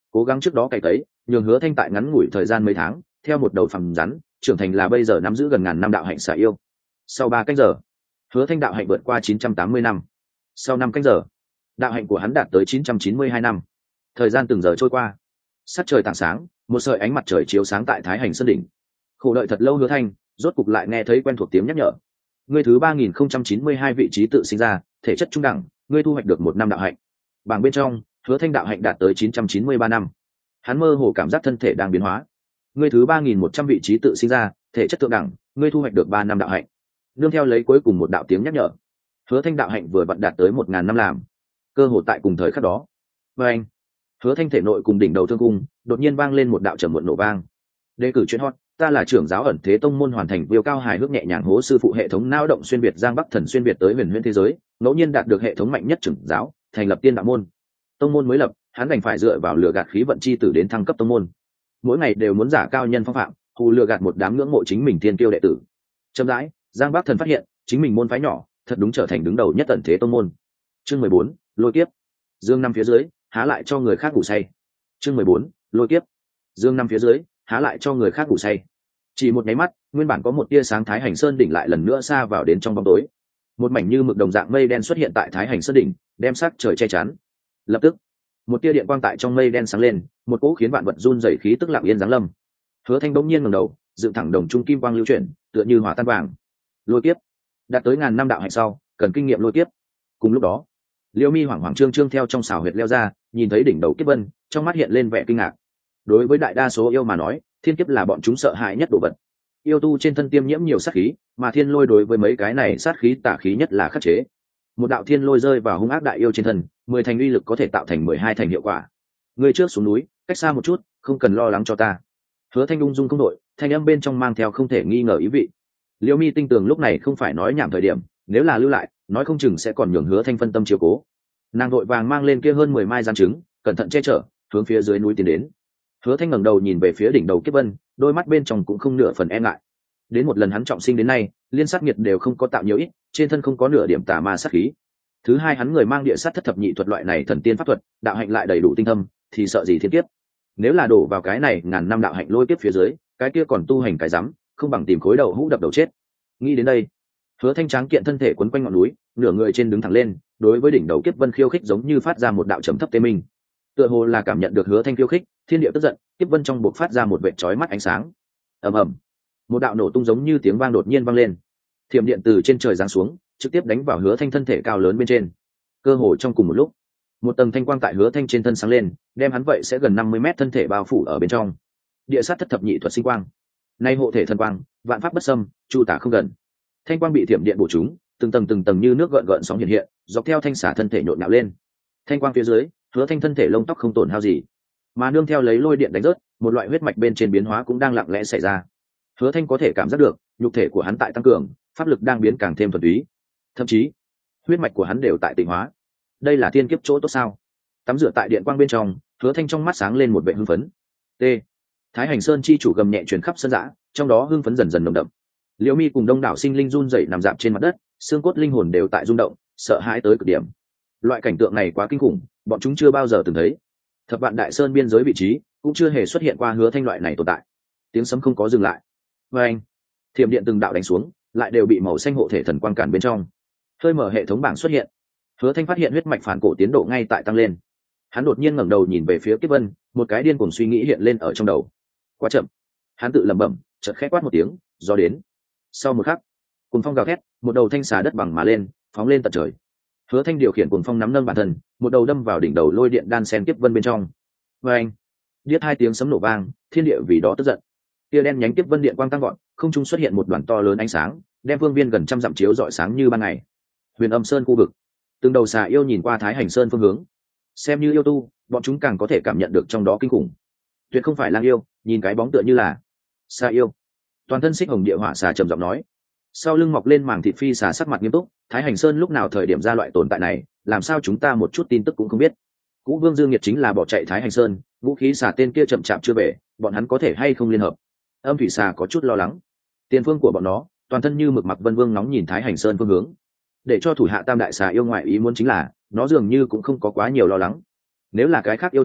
cố gắng trước đó cày tấy nhường Hứa Thanh tại ngắn ngủi thời gian mấy tháng theo một đầu phàm rắn trưởng thành là bây giờ nắm giữ gần ngàn năm đạo hạnh xả yêu. Sau ba canh giờ, Hứa Thanh đạo hạnh vượt qua chín trăm tám mươi năm. Sau năm canh giờ, đạo hạnh của hắn đạt tới chín trăm chín mươi hai năm. Thời gian từng giờ trôi qua, sắc trời tảng sáng, một sợi ánh mặt trời chiếu sáng tại Thái Hành Sơn đỉnh. Khổ đợi thật lâu Hứa Thanh, rốt cục lại nghe thấy quen thuộc tiếng nhắc nhở. Ngươi thứ ba nghìn không trăm chín mươi hai vị trí tự sinh ra, thể chất trung đẳng, ngươi thu hoạch được một năm đạo hạnh. Bảng bên trong, Hứa Thanh đạo hạnh đạt tới chín trăm chín mươi ba năm. Hắn mơ hồ cảm giác thân thể đang biến hóa. Ngươi thứ ba nghìn một trăm vị trí tự sinh ra, thể chất thượng đẳng, ngươi thu hoạch được ba năm đạo hạnh. Nương theo lấy cuối cùng một đạo tiếng nhắc nhở, Hứa Thanh đạo hạnh vừa vặn đạt tới một ngàn năm làm. Cơ hội tại cùng thời khắc đó. Và anh, Hứa Thanh thể nội cùng đỉnh đầu thương cung, đột nhiên vang lên một đạo trầm muộn nổ vang. Đề cử chuyên hot, ta là trưởng giáo ẩn thế tông môn hoàn thành view cao hài hước nhẹ nhàng hố sư phụ hệ thống nao động xuyên việt giang bắc thần xuyên việt tới huyền huyễn thế giới, ngẫu nhiên đạt được hệ thống mạnh nhất trưởng giáo, thành lập tiên đạo môn. Tông môn mới lập, hắn đành phải dựa vào lừa gạt khí vận chi tử đến thăng cấp tông môn. Mỗi ngày đều muốn giả cao nhân phong phạm, hù lừa gạt một đám ngưỡng mộ chính mình tiên kiêu đệ tử. Chậm rãi, giang bắc thần phát hiện chính mình môn phái nhỏ thật đúng trở thành đứng đầu nhất ẩn thế tông môn. Chương mười bốn, lôi kiếp. Dương năm phía dưới, há lại cho người khác ngủ say. Chương mười bốn, lôi kiếp. Dương năm phía dưới, há lại cho người khác ngủ say. Chỉ một nháy mắt, nguyên bản có một tia sáng Thái Hành Sơn đỉnh lại lần nữa xa vào đến trong bóng tối. Một mảnh như mực đồng dạng mây đen xuất hiện tại Thái Hành Sơn đỉnh, đem sắc trời che chắn. Lập tức, một tia điện quang tại trong mây đen sáng lên, một cỗ khiến vạn vật run rẩy khí tức lặng yên giáng lâm. Hứa Thanh bỗng nhiên ngẩng đầu, dựng thẳng đồng trung kim quang lưu chuyển, tựa như hỏa tan vàng. Lôi kiếp. Đạt tới ngàn năm đạo hạnh sau, cần kinh nghiệm lôi kiếp. Cùng lúc đó, Liêu Mi hoảng hoảng trương trương theo trong xào huyệt leo ra, nhìn thấy đỉnh đầu kiếp vân, trong mắt hiện lên vẻ kinh ngạc. Đối với đại đa số yêu mà nói, thiên kiếp là bọn chúng sợ hãi nhất đồ vật. Yêu tu trên thân tiêm nhiễm nhiều sát khí, mà thiên lôi đối với mấy cái này sát khí tả khí nhất là khắc chế. Một đạo thiên lôi rơi vào hung ác đại yêu trên thân, mười thành uy lực có thể tạo thành mười hai thành hiệu quả. Người trước xuống núi, cách xa một chút, không cần lo lắng cho ta. Hứa Thanh ung dung không đội, thanh âm bên trong mang theo không thể nghi ngờ ý vị. Liêu Mi tinh tường lúc này không phải nói nhảm thời điểm, nếu là lưu lại, nói không chừng sẽ còn nhường Hứa Thanh phân tâm chiếu cố. Nàng vội vàng mang lên kia hơn mười mai gian trứng, cẩn thận che chở, hướng phía dưới núi tiến đến. Hứa Thanh ngẩng đầu nhìn về phía đỉnh đầu kiếp vân, đôi mắt bên trong cũng không nửa phần e ngại. Đến một lần hắn trọng sinh đến nay, liên sát nhiệt đều không có tạo nhiều ít, trên thân không có nửa điểm tà ma sát khí. Thứ hai, hắn người mang địa sát thất thập nhị thuật loại này thần tiên pháp thuật, đạo hạnh lại đầy đủ tinh thâm, thì sợ gì thiên kiếp. Nếu là đổ vào cái này ngàn năm đạo hạnh lôi kiếp phía dưới, cái kia còn tu hành cái rắm, không bằng tìm khối đầu hũ đập đầu chết. Nghĩ đến đây, Hứa Thanh tráng kiện thân thể quấn quanh ngọn núi, nửa người trên đứng thẳng lên, đối với đỉnh đầu kiếp vân khiêu khích giống như phát ra một đạo trầm thấp tê minh. Tựa hồ là cảm nhận được Hứa Thanh khiêu khích, thiên địa tức giận, kiếp vân trong buộc phát ra một vệt chói mắt ánh sáng. Ầm ầm, một đạo nổ tung giống như tiếng vang đột nhiên vang lên. Thiểm điện từ trên trời giáng xuống, trực tiếp đánh vào Hứa Thanh thân thể cao lớn bên trên. Cơ hồ trong cùng một lúc, một tầng thanh quang tại Hứa Thanh trên thân sáng lên, đem hắn vậy sẽ gần năm mươi mét thân thể bao phủ ở bên trong. Địa sát thất thập nhị thuật sinh quang, nay hộ thể thần quang, vạn pháp bất xâm, chu tả không gần. Thanh quang bị thiểm điện bổ trúng, từng tầng từng tầng như nước gợn gợn sóng hiện hiện, dọc theo thanh xả thân thể nhộn nhạo lên. Thanh quang phía dưới, Hứa Thanh thân thể lông tóc không tổn hao gì, mà nương theo lấy lôi điện đánh rớt, một loại huyết mạch bên trên biến hóa cũng đang lặng lẽ xảy ra. Hứa Thanh có thể cảm giác được, nhục thể của hắn tại tăng cường, pháp lực đang biến càng thêm thuần túy, thậm chí huyết mạch của hắn đều tại tịnh hóa. Đây là thiên kiếp chỗ tốt sao? Tắm rửa tại điện quang bên trong, Hứa Thanh trong mắt sáng lên một vẻ hưng phấn. T. Thái Hành Sơn chi chủ gầm nhẹ truyền khắp sân dã, trong đó hưng phấn dần dần nồng đậm. Liễu Mi cùng đông đảo sinh linh run rẩy nằm dạp trên mặt đất, xương cốt linh hồn đều tại rung động, sợ hãi tới cực điểm. Loại cảnh tượng này quá kinh khủng, bọn chúng chưa bao giờ từng thấy. Thập Vạn Đại Sơn biên giới vị trí cũng chưa hề xuất hiện qua Hứa Thanh loại này tồn tại. Tiếng sấm không có dừng lại. Và anh, thiểm điện từng đạo đánh xuống, lại đều bị màu xanh hộ thể thần quang cản bên trong. Hơi mở hệ thống bảng xuất hiện. Hứa Thanh phát hiện huyết mạch phản cổ tiến độ ngay tại tăng lên. Hắn đột nhiên ngẩng đầu nhìn về phía Kiếp Vân, một cái điên cuồng suy nghĩ hiện lên ở trong đầu. Quá chậm. Hắn tự lẩm bẩm, chợt khẽ quát một tiếng, gió đến. Sau một khắc, cuồng phong gào thét, một đầu thanh xà đất bằng mà lên, phóng lên tận trời. Hứa Thanh điều khiển cuồng phong nắm nâng bản thân, một đầu đâm vào đỉnh đầu lôi điện đan sen Kiếp Vân bên trong. Và anh, điếc hai tiếng sấm nổ vang, thiên địa vì đó tức giận. Tia đen nhánh Kiếp Vân điện quang tăng vọt, không trung xuất hiện một đoàn to lớn ánh sáng, đem phương viên gần trăm dặm chiếu rọi sáng như ban ngày. Huyền Âm Sơn khu vực, từng đầu xà yêu nhìn qua Thái Hành Sơn phương hướng. Xem như yêu tu, bọn chúng càng có thể cảm nhận được trong đó kinh khủng. Tuyệt không phải lang yêu, nhìn cái bóng tựa như là xà yêu. Toàn thân xích hồng địa hỏa xà trầm giọng nói. Sau lưng mọc lên mảng thịt phi xà sắc mặt nghiêm túc, Thái Hành Sơn lúc nào thời điểm ra loại tồn tại này, làm sao chúng ta một chút tin tức cũng không biết. Cũ Vương Dương Nhiệt chính là bỏ chạy Thái Hành Sơn, vũ khí xà tên kia chậm chạp chưa về, bọn hắn có thể hay không liên hợp. Âm thủy xà có chút lo lắng. Tiền phương của bọn nó, toàn thân như mực mặc vân vương nóng nhìn Thái Hành Sơn phương hướng. Để cho thủ hạ tam đại xà yêu ngoại ý muốn chính là, nó dường như cũng không có quá nhiều lo lắng. Nếu là cái khác yêu tu,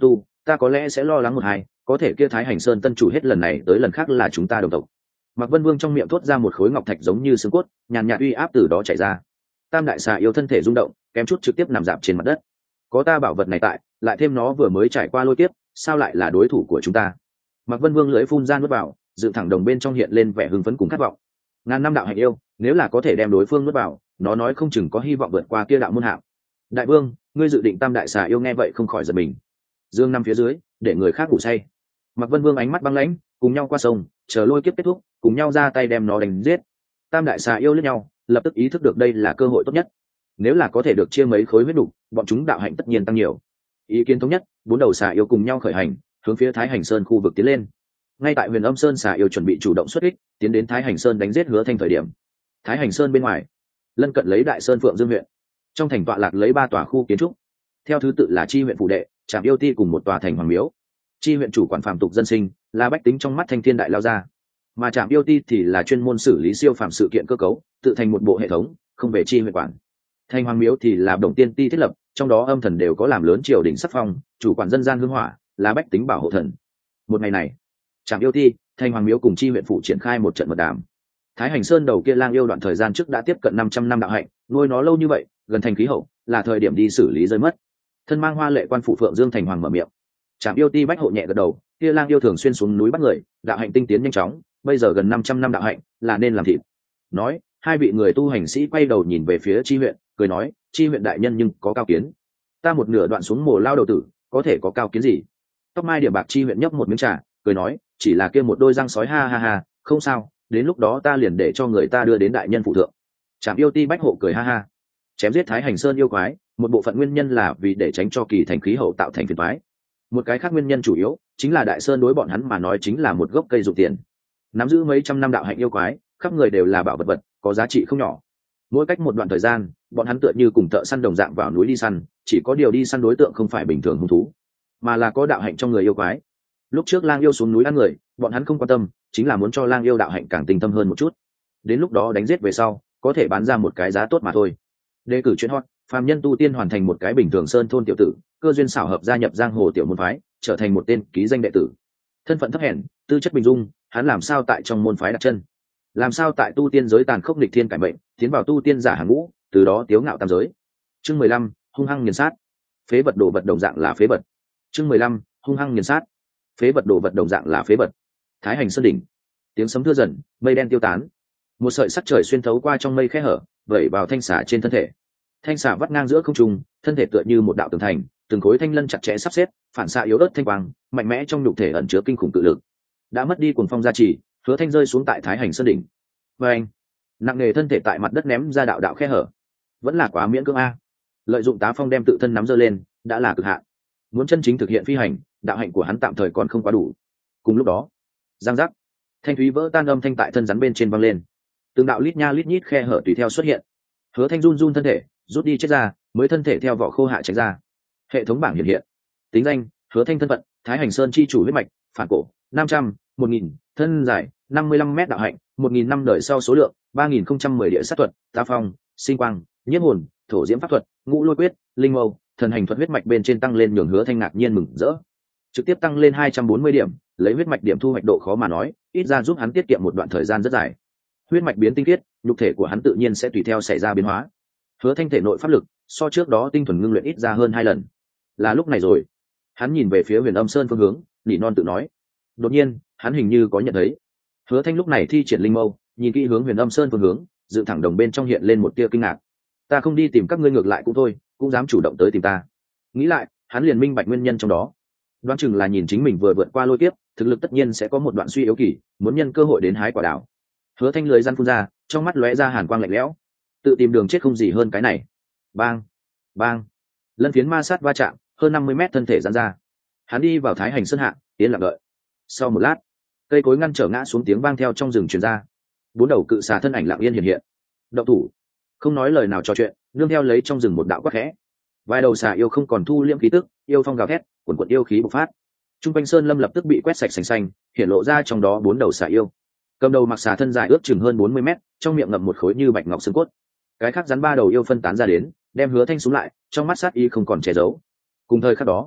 ta có lẽ sẽ lo lắng một hai, có thể kia Thái Hành Sơn tân chủ hết lần này tới lần khác là chúng ta đồng tộc. Mạc Vân Vương trong miệng thốt ra một khối ngọc thạch giống như xương cốt, nhàn nhạt uy áp từ đó chảy ra. Tam đại xà yêu thân thể rung động, kém chút trực tiếp nằm dạp trên mặt đất. Có ta bảo vật này tại, lại thêm nó vừa mới trải qua lôi kiếp, sao lại là đối thủ của chúng ta? Mạc Vân Vương lưỡi phun ra nuốt vào, dựng thẳng đồng bên trong hiện lên vẻ hưng phấn cùng khát vọng. Ngàn năm đạo hạnh yêu, nếu là có thể đem đối phương nuốt vào, nó nói không chừng có hy vọng vượt qua kia đạo môn hạng. Đại vương, ngươi dự định tam đại xà yêu nghe vậy không khỏi giật mình. Dương nằm phía dưới, để người khác ngủ say. Mạc Vân Vương ánh mắt băng lãnh, cùng nhau qua sông, chờ lôi kiếp kết thúc, cùng nhau ra tay đem nó đánh giết. Tam đại xà yêu lẫn nhau, lập tức ý thức được đây là cơ hội tốt nhất. Nếu là có thể được chia mấy khối huyết đủ, bọn chúng đạo hạnh tất nhiên tăng nhiều. Ý kiến thống nhất, bốn đầu xà yêu cùng nhau khởi hành, hướng phía Thái Hành Sơn khu vực tiến lên. Ngay tại Huyền Âm Sơn xà yêu chuẩn bị chủ động xuất kích, tiến đến Thái Hành Sơn đánh giết Hứa Thanh thời điểm. Thái Hành Sơn bên ngoài, lân cận lấy Đại Sơn Phượng Dương huyện. Trong thành tọa lạc lấy ba tòa khu kiến trúc, theo thứ tự là Chi huyện phủ đệ, Trạm Yêu Ti cùng một tòa thành hoàng miếu. Chi huyện chủ quản phàm tục dân sinh, là bách tính trong mắt thanh thiên đại lao ra, mà Trạm Yêu Ti thì là chuyên môn xử lý siêu phàm sự kiện cơ cấu, tự thành một bộ hệ thống, không về chi huyện quản. Thành hoàng miếu thì là Đồng Tiên Ti thiết lập, trong đó âm thần đều có làm lớn triều đình sắc phong, chủ quản dân gian hương hỏa, là bách tính bảo hộ thần. Một ngày này, Trạm Yêu Ti, thành hoàng miếu cùng chi huyện phủ triển khai một trận mật đàm. Thái Hành Sơn đầu kia lang yêu đoạn thời gian trước đã tiếp cận năm trăm năm đạo hạnh, nuôi nó lâu như vậy, gần thành khí hậu, là thời điểm đi xử lý rơi mất. Thân mang hoa lệ quan phụ Phượng Dương thành hoàng mở miệng. Trạm Yêu Ti bách hộ nhẹ gật đầu, kia lang yêu thường xuyên xuống núi bắt người, đạo hạnh tinh tiến nhanh chóng, bây giờ gần năm trăm năm đạo hạnh, là nên làm thịt. Nói, hai vị người tu hành sĩ quay đầu nhìn về phía chi huyện, cười nói, chi huyện đại nhân nhưng có cao kiến. Ta một nửa đoạn xuống mồ lao đầu tử, có thể có cao kiến gì? Tóc mai điểm bạc chi huyện nhấp một miếng trà, cười nói, chỉ là kia một đôi răng sói ha ha ha, không sao, đến lúc đó ta liền để cho người ta đưa đến đại nhân phụ thượng. Trạm Yêu Ti bách hộ cười ha ha. Chém giết Thái Hành Sơn yêu quái, một bộ phận nguyên nhân là vì để tránh cho kỳ thành khí hậu tạo thành phiền toái. Một cái khác nguyên nhân chủ yếu chính là Đại Sơn đối bọn hắn mà nói chính là một gốc cây dụng tiền. Nắm giữ mấy trăm năm đạo hạnh yêu quái, khắp người đều là bảo vật vật, có giá trị không nhỏ. Mỗi cách một đoạn thời gian, bọn hắn tựa như cùng thợ săn đồng dạng vào núi đi săn, chỉ có điều đi săn đối tượng không phải bình thường hung thú, mà là có đạo hạnh trong người yêu quái. Lúc trước lang yêu xuống núi ăn người, bọn hắn không quan tâm, chính là muốn cho lang yêu đạo hạnh càng tinh thâm hơn một chút. Đến lúc đó đánh giết về sau, có thể bán ra một cái giá tốt mà thôi. Đề cử chuyên hot, phàm nhân tu tiên hoàn thành một cái bình thường sơn thôn tiểu tử, cơ duyên xảo hợp gia nhập giang hồ tiểu môn phái, trở thành một tên ký danh đệ tử. Thân phận thấp hèn, tư chất bình dung, hắn làm sao tại trong môn phái đặt chân? Làm sao tại tu tiên giới tàn khốc nghịch thiên cải mệnh, tiến vào tu tiên giả hàng ngũ, từ đó tiếu ngạo tam giới. Chương mười lăm, hung hăng nghiền sát. Phế vật đồ vật đồng dạng là phế vật. Chương mười lăm, hung hăng nghiền sát. Phế vật đồ vật đồng dạng là phế vật. Thái Hành Sơn đỉnh, tiếng sấm thưa dần, mây đen tiêu tán. Một sợi sắc trời xuyên thấu qua trong mây khe hở, vẩy vào thanh xà trên thân thể. Thanh xà vắt ngang giữa không trung, thân thể tựa như một đạo tường thành, từng khối thanh lân chặt chẽ sắp xếp, phản xạ yếu ớt thanh quang, mạnh mẽ trong nhục thể ẩn chứa kinh khủng cự lực. Đã mất đi cuồng phong gia trì, Hứa Thanh rơi xuống tại Thái Hành Sơn đỉnh. Và anh, nặng nề thân thể tại mặt đất ném ra đạo đạo khe hở. Vẫn là quá miễn cưỡng a. Lợi dụng tá phong đem tự thân nắm giơ lên, đã là cực hạn. Muốn chân chính thực hiện phi hành, đạo hạnh của hắn tạm thời còn không quá đủ. Cùng lúc đó, giang giác, thanh thúy vỡ tan âm thanh tại thân rắn bên trên văng lên. Từng đạo lít nha lít nhít khe hở tùy theo xuất hiện. Hứa Thanh run run thân thể, rút đi chết ra, mới thân thể theo vỏ khô hạ tránh ra. Hệ thống bảng hiện hiện. Tính danh: Hứa Thanh, thân phận: Thái Hành Sơn chi chủ huyết mạch, phản cổ, năm trăm, một nghìn, thân dài năm mươi lăm mét, đạo hạnh một nghìn năm đời sau, số lượng ba nghìn không trăm mười, địa sát thuật, tá phong, sinh quang, nhiếp hồn, thổ diễm pháp thuật, ngũ lôi quyết, linh mâu, thần hành thuật. Huyết mạch bên trên tăng lên nhường Hứa Thanh ngạc nhiên mừng rỡ. Trực tiếp tăng lên hai trăm bốn mươi điểm, lấy huyết mạch điểm thu hoạch độ khó mà nói, ít ra giúp hắn tiết kiệm một đoạn thời gian rất dài. Huyết mạch biến tinh khiết, nhục thể của hắn tự nhiên sẽ tùy theo xảy ra biến hóa. Hứa Thanh thể nội pháp lực so trước đó tinh thuần ngưng luyện ít ra hơn hai lần. Là lúc này rồi, hắn nhìn về phía Huyền Âm Sơn phương hướng, nỉ non tự nói. Đột nhiên, hắn hình như có nhận thấy. Hứa Thanh lúc này thi triển linh mâu, nhìn kỹ hướng Huyền Âm Sơn phương hướng, dự thẳng đồng bên trong hiện lên một tia kinh ngạc. Ta không đi tìm các ngươi, ngược lại cũng thôi, cũng dám chủ động tới tìm ta. Nghĩ lại, hắn liền minh bạch nguyên nhân trong đó. Đoán chừng là nhìn chính mình vừa vượt qua lôi kiếp, thực lực tất nhiên sẽ có một đoạn suy yếu kỳ, muốn nhân cơ hội đến hái quả đào. Hứa Thanh lười răn phun ra, trong mắt lóe ra hàn quang lạnh lẽo. Tự tìm đường chết không gì hơn cái này. Bang, bang, lân phiến ma sát va chạm, hơn năm mươi mét thân thể giãn ra. Hắn đi vào Thái Hành Sơn hạ, tiến lặng đợi. Sau một lát, cây cối ngăn trở ngã xuống, tiếng vang theo trong rừng truyền ra. Bốn đầu cự xà thân ảnh lặng yên hiện hiện. Động thủ. Không nói lời nào trò chuyện, nương theo lấy trong rừng một đạo quát khẽ. Vài đầu xà yêu không còn thu liễm khí tức, yêu phong gào thét, cuồn cuộn yêu khí bộc phát. Trung quanh sơn lâm lập tức bị quét sạch sành xanh, hiện lộ ra trong đó bốn đầu xà yêu. Cầm đầu mặc xà thân dài ước chừng hơn bốn mươi mét, trong miệng ngậm một khối như bạch ngọc xương cốt. Cái khác rắn ba đầu yêu phân tán ra đến, đem Hứa Thanh xuống lại, trong mắt sát ý không còn che giấu. Cùng thời khắc đó,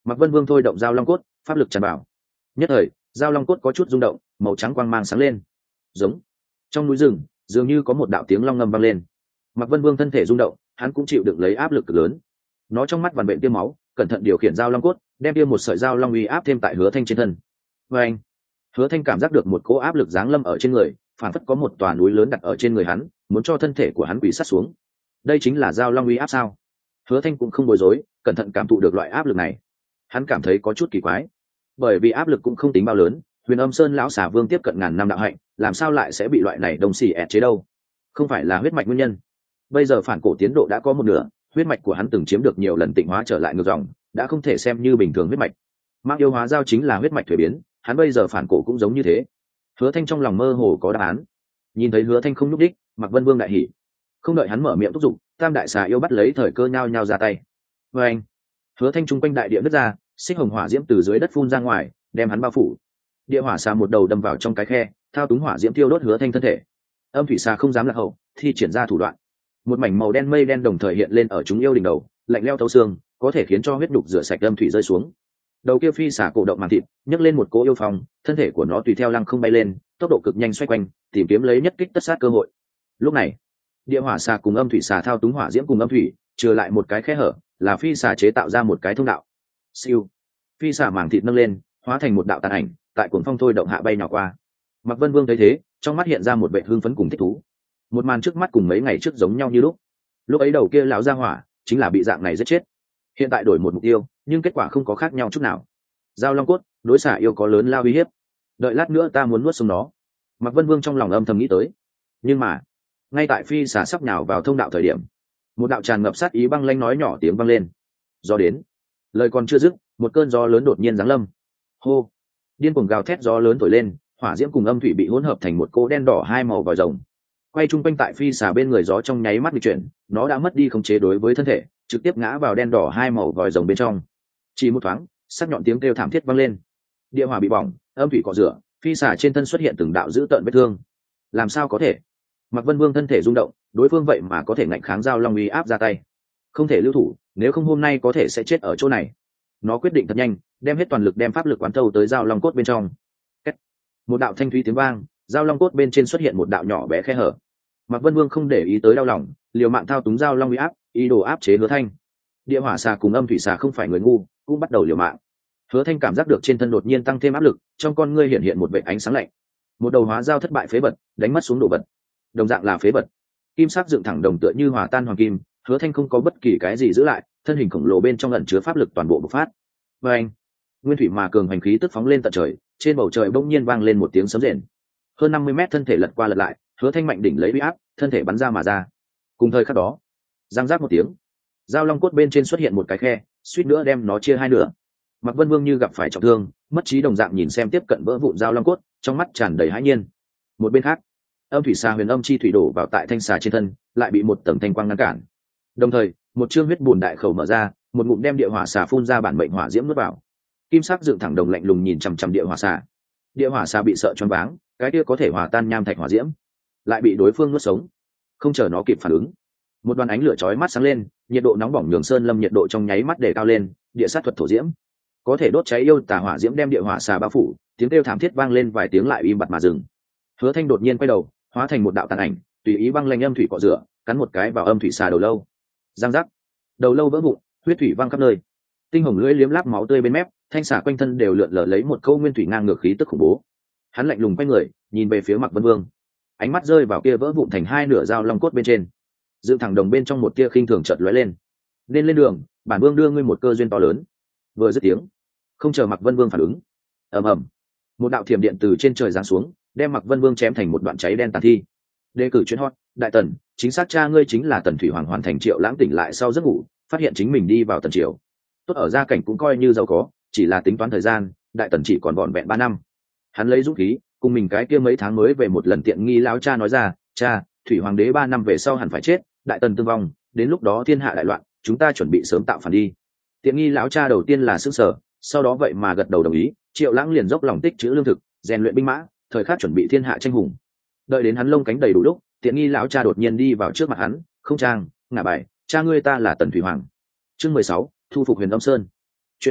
Mạc Vân Vương thôi động giao long cốt, pháp lực tràn vào. Nhất thời, giao long cốt có chút rung động, màu trắng quang mang sáng lên. Giống. Trong núi rừng, dường như có một đạo tiếng long ngâm vang lên. Mạc Vân Vương thân thể rung động, hắn cũng chịu được lấy áp lực cực lớn. Nó trong mắt vằn vện tiêm máu, cẩn thận điều khiển giao long cốt, đem tiêm một sợi giao long uy áp thêm tại Hứa Thanh trên thân. Và anh, Hứa Thanh cảm giác được một cỗ áp lực giáng lâm ở trên người, phản phất có một tòa núi lớn đặt ở trên người hắn, muốn cho thân thể của hắn quỳ sát xuống. Đây chính là giao long uy áp sao? Hứa Thanh cũng không bối rối, cẩn thận cảm thụ được loại áp lực này. Hắn cảm thấy có chút kỳ quái, bởi vì áp lực cũng không tính bao lớn. Huyền Âm Sơn lão xà vương tiếp cận ngàn năm đạo hạnh, làm sao lại sẽ bị loại này đông xì ẹt chế đâu? Không phải là huyết mạch nguyên nhân. Bây giờ phản cổ tiến độ đã có một nửa, huyết mạch của hắn từng chiếm được nhiều lần tịnh hóa trở lại ngược dòng, đã không thể xem như bình thường huyết mạch. Mang yêu hóa giao chính là huyết mạch thuế biến, hắn bây giờ phản cổ cũng giống như thế. Hứa Thanh trong lòng mơ hồ có đáp án. Nhìn thấy Hứa Thanh không nhúc đích, Mạc Vân Vương đại hỉ. Không đợi hắn mở miệng thúc giục, tam đại xà yêu bắt lấy thời cơ nhao nhao ra tay. Và anh, Hứa Thanh trung quanh đại địa nứt ra, xích hồng hỏa diễm từ dưới đất phun ra ngoài, đem hắn bao phủ. Địa hỏa xà một đầu đâm vào trong cái khe, thao túng hỏa diễm tiêu đốt Hứa Thanh thân thể. Âm thủy xà không dám lạc hậu, thi triển ra thủ đoạn. Một mảnh màu đen mây đen đồng thời hiện lên ở chúng yêu đỉnh đầu, lạnh lẽo thấu xương, có thể khiến cho huyết đục rửa sạch âm thủy rơi xuống. Đầu kia phi xà cổ động màng thịt, nhấc lên một cỗ yêu phong, thân thể của nó tùy theo lăng không bay lên, tốc độ cực nhanh xoay quanh, tìm kiếm lấy nhất kích tất sát cơ hội. Lúc này, địa hỏa xà cùng âm thủy xà thao túng hỏa diễm cùng âm thủy, trừ lại một cái khe hở, là phi xà chế tạo ra một cái thông đạo. Siêu, phi xà màng thịt nâng lên, hóa thành một đạo tàn ảnh, tại cuồng phong thôi động hạ bay nhỏ qua. Mạc Vân Vương thấy thế, trong mắt hiện ra một vẻ hưng phấn cùng thích thú. Một màn trước mắt cùng mấy ngày trước giống nhau như lúc. Lúc ấy đầu kia lão gia hỏa chính là bị dạng này giết chết. Hiện tại đổi một mục tiêu, nhưng kết quả không có khác nhau chút nào. Giao long cốt, đối xà yêu có lớn lao uy hiếp. Đợi lát nữa ta muốn nuốt sống nó. Mạc Vân Vương trong lòng âm thầm nghĩ tới. Nhưng mà, ngay tại phi xà sắp nhào vào thông đạo thời điểm, một đạo tràn ngập sát ý băng lanh nói nhỏ tiếng vang lên. Gió đến. Lời còn chưa dứt, một cơn gió lớn đột nhiên giáng lâm. Hô. Điên cuồng gào thét gió lớn thổi lên, hỏa diễm cùng âm thủy bị hỗn hợp thành một cỗ đen đỏ hai màu vòi rồng. Quay chung quanh tại phi xà bên người gió trong nháy mắt di chuyển, nó đã mất đi khống chế đối với thân thể, trực tiếp ngã vào đen đỏ hai màu vòi rồng bên trong. Chỉ một thoáng, sắc nhọn tiếng kêu thảm thiết vang lên. Địa hỏa bị bỏng, âm thủy cọ rửa, phi xà trên thân xuất hiện từng đạo dữ tợn vết thương. Làm sao có thể? Mạc Vân Vương thân thể rung động, đối phương vậy mà có thể ngạnh kháng giao long uy áp ra tay. Không thể lưu thủ, nếu không hôm nay có thể sẽ chết ở chỗ này. Nó quyết định thật nhanh, đem hết toàn lực đem pháp lực quán thâu tới giao long cốt bên trong. Kết. Một đạo thanh thúy tiếng vang, giao long cốt bên trên xuất hiện một đạo nhỏ bé khe hở. Mạc Vân Vương không để ý tới đau lòng, liều mạng thao túng giao long uy áp, ý đồ áp chế Hứa Thanh. Địa hỏa xà cùng âm thủy xà không phải người ngu, cũng bắt đầu liều mạng. Hứa Thanh cảm giác được trên thân đột nhiên tăng thêm áp lực, trong con ngươi hiện hiện một vệt ánh sáng lạnh. Một đầu hóa giao thất bại phế vật, đánh mất xuống đồ vật. Đồng dạng là phế vật. Kim sắc dựng thẳng đồng tựa như hòa tan hoàng kim, Hứa Thanh không có bất kỳ cái gì giữ lại, thân hình khổng lồ bên trong ẩn chứa pháp lực toàn bộ bộc phát. Và anh, nguyên thủy mà cường hành khí tức phóng lên tận trời, trên bầu trời bỗng nhiên vang lên một tiếng sấm rền. Hơn năm mươi mét thân thể lật qua lật lại, Hứa Thanh mạnh đỉnh lấy uy áp, thân thể bắn ra mà ra. Cùng thời khắc đó, giang giác một tiếng, giao long cốt bên trên xuất hiện một cái khe, suýt nữa đem nó chia hai nửa. Mạc Vân Vương như gặp phải trọng thương, mất trí đồng dạng nhìn xem tiếp cận vỡ vụn giao long cốt, trong mắt tràn đầy hãi nhiên. Một bên khác, âm thủy xà huyền âm chi thủy đổ vào tại thanh xà trên thân, lại bị một tầng thanh quang ngăn cản. Đồng thời, một chương huyết bùn đại khẩu mở ra, một ngụm đem địa hỏa xà phun ra bản mệnh hỏa diễm nuốt vào. Kim sắc dựng thẳng đồng lạnh lùng nhìn chằm chằm địa hỏa xà. Địa hỏa xà bị sợ choáng váng, cái kia có thể hòa tan nham thạch hỏa diễm, lại bị đối phương nuốt sống. Không chờ nó kịp phản ứng, một đoàn ánh lửa chói mắt sáng lên, nhiệt độ nóng bỏng nhường sơn lâm nhiệt độ trong nháy mắt để cao lên. Địa sát thuật thổ diễm có thể đốt cháy yêu tà hỏa diễm đem địa hỏa xà bao phủ, tiếng kêu thảm thiết vang lên vài tiếng lại im bặt mà dừng. Hứa Thanh đột nhiên quay đầu, hóa thành một đạo tàn ảnh, tùy ý băng lanh âm thủy cọ rửa, cắn một cái vào âm thủy xà đầu lâu. Giang giác, đầu lâu vỡ vụn, huyết thủy văng khắp nơi. Tinh hồng lưỡi liếm láp máu tươi bên mép, thanh xà quanh thân đều lượn lờ lấy một câu nguyên thủy ngang ngược khí tức khủng bố. Hắn lạnh lùng quay người, nhìn về phía Mạc Vân Vương, ánh mắt rơi vào kia vỡ vụn thành hai nửa dao long cốt bên trên, dựng thẳng đồng bên trong một tia khinh thường chợt lóe lên. Nên lên đường, bản vương đưa ngươi một cơ duyên to lớn. Vừa dứt tiếng, không chờ Mạc Vân Vương phản ứng, ầm ầm, một đạo thiểm điện từ trên trời giáng xuống, đem Mạc Vân Vương chém thành một đoạn cháy đen tàn thi. Đề cử chuyến hot, đại tần, chính xác cha ngươi chính là Tần Thủy Hoàng. Hoàn thành Triệu Lãng tỉnh lại sau giấc ngủ, phát hiện chính mình đi vào tần triều. Tốt ở gia cảnh cũng coi như giàu có, chỉ là tính toán thời gian, đại tần chỉ còn vỏn vẹn ba năm. Hắn lấy dũng khí, cùng mình cái kia mấy tháng mới về một lần tiện nghi lão cha nói ra, cha, Thủy Hoàng đế ba năm về sau hẳn phải chết, đại tần tương vong, đến lúc đó thiên hạ đại loạn, chúng ta chuẩn bị sớm tạo phản đi. Tiện nghi lão cha đầu tiên là sững sờ, sau đó vậy mà gật đầu đồng ý. Triệu Lãng liền dốc lòng tích trữ lương thực, rèn luyện binh mã, thời khắc chuẩn bị thiên hạ tranh hùng. Đợi đến hắn lông cánh đầy đủ lúc, tiện nghi lão cha đột nhiên đi vào trước mặt hắn, không trang, ngả bài, cha ngươi ta là Tần Thủy Hoàng. Chương mười sáu, thu phục Huyền Âm Sơn. Chuyện thứ nhất,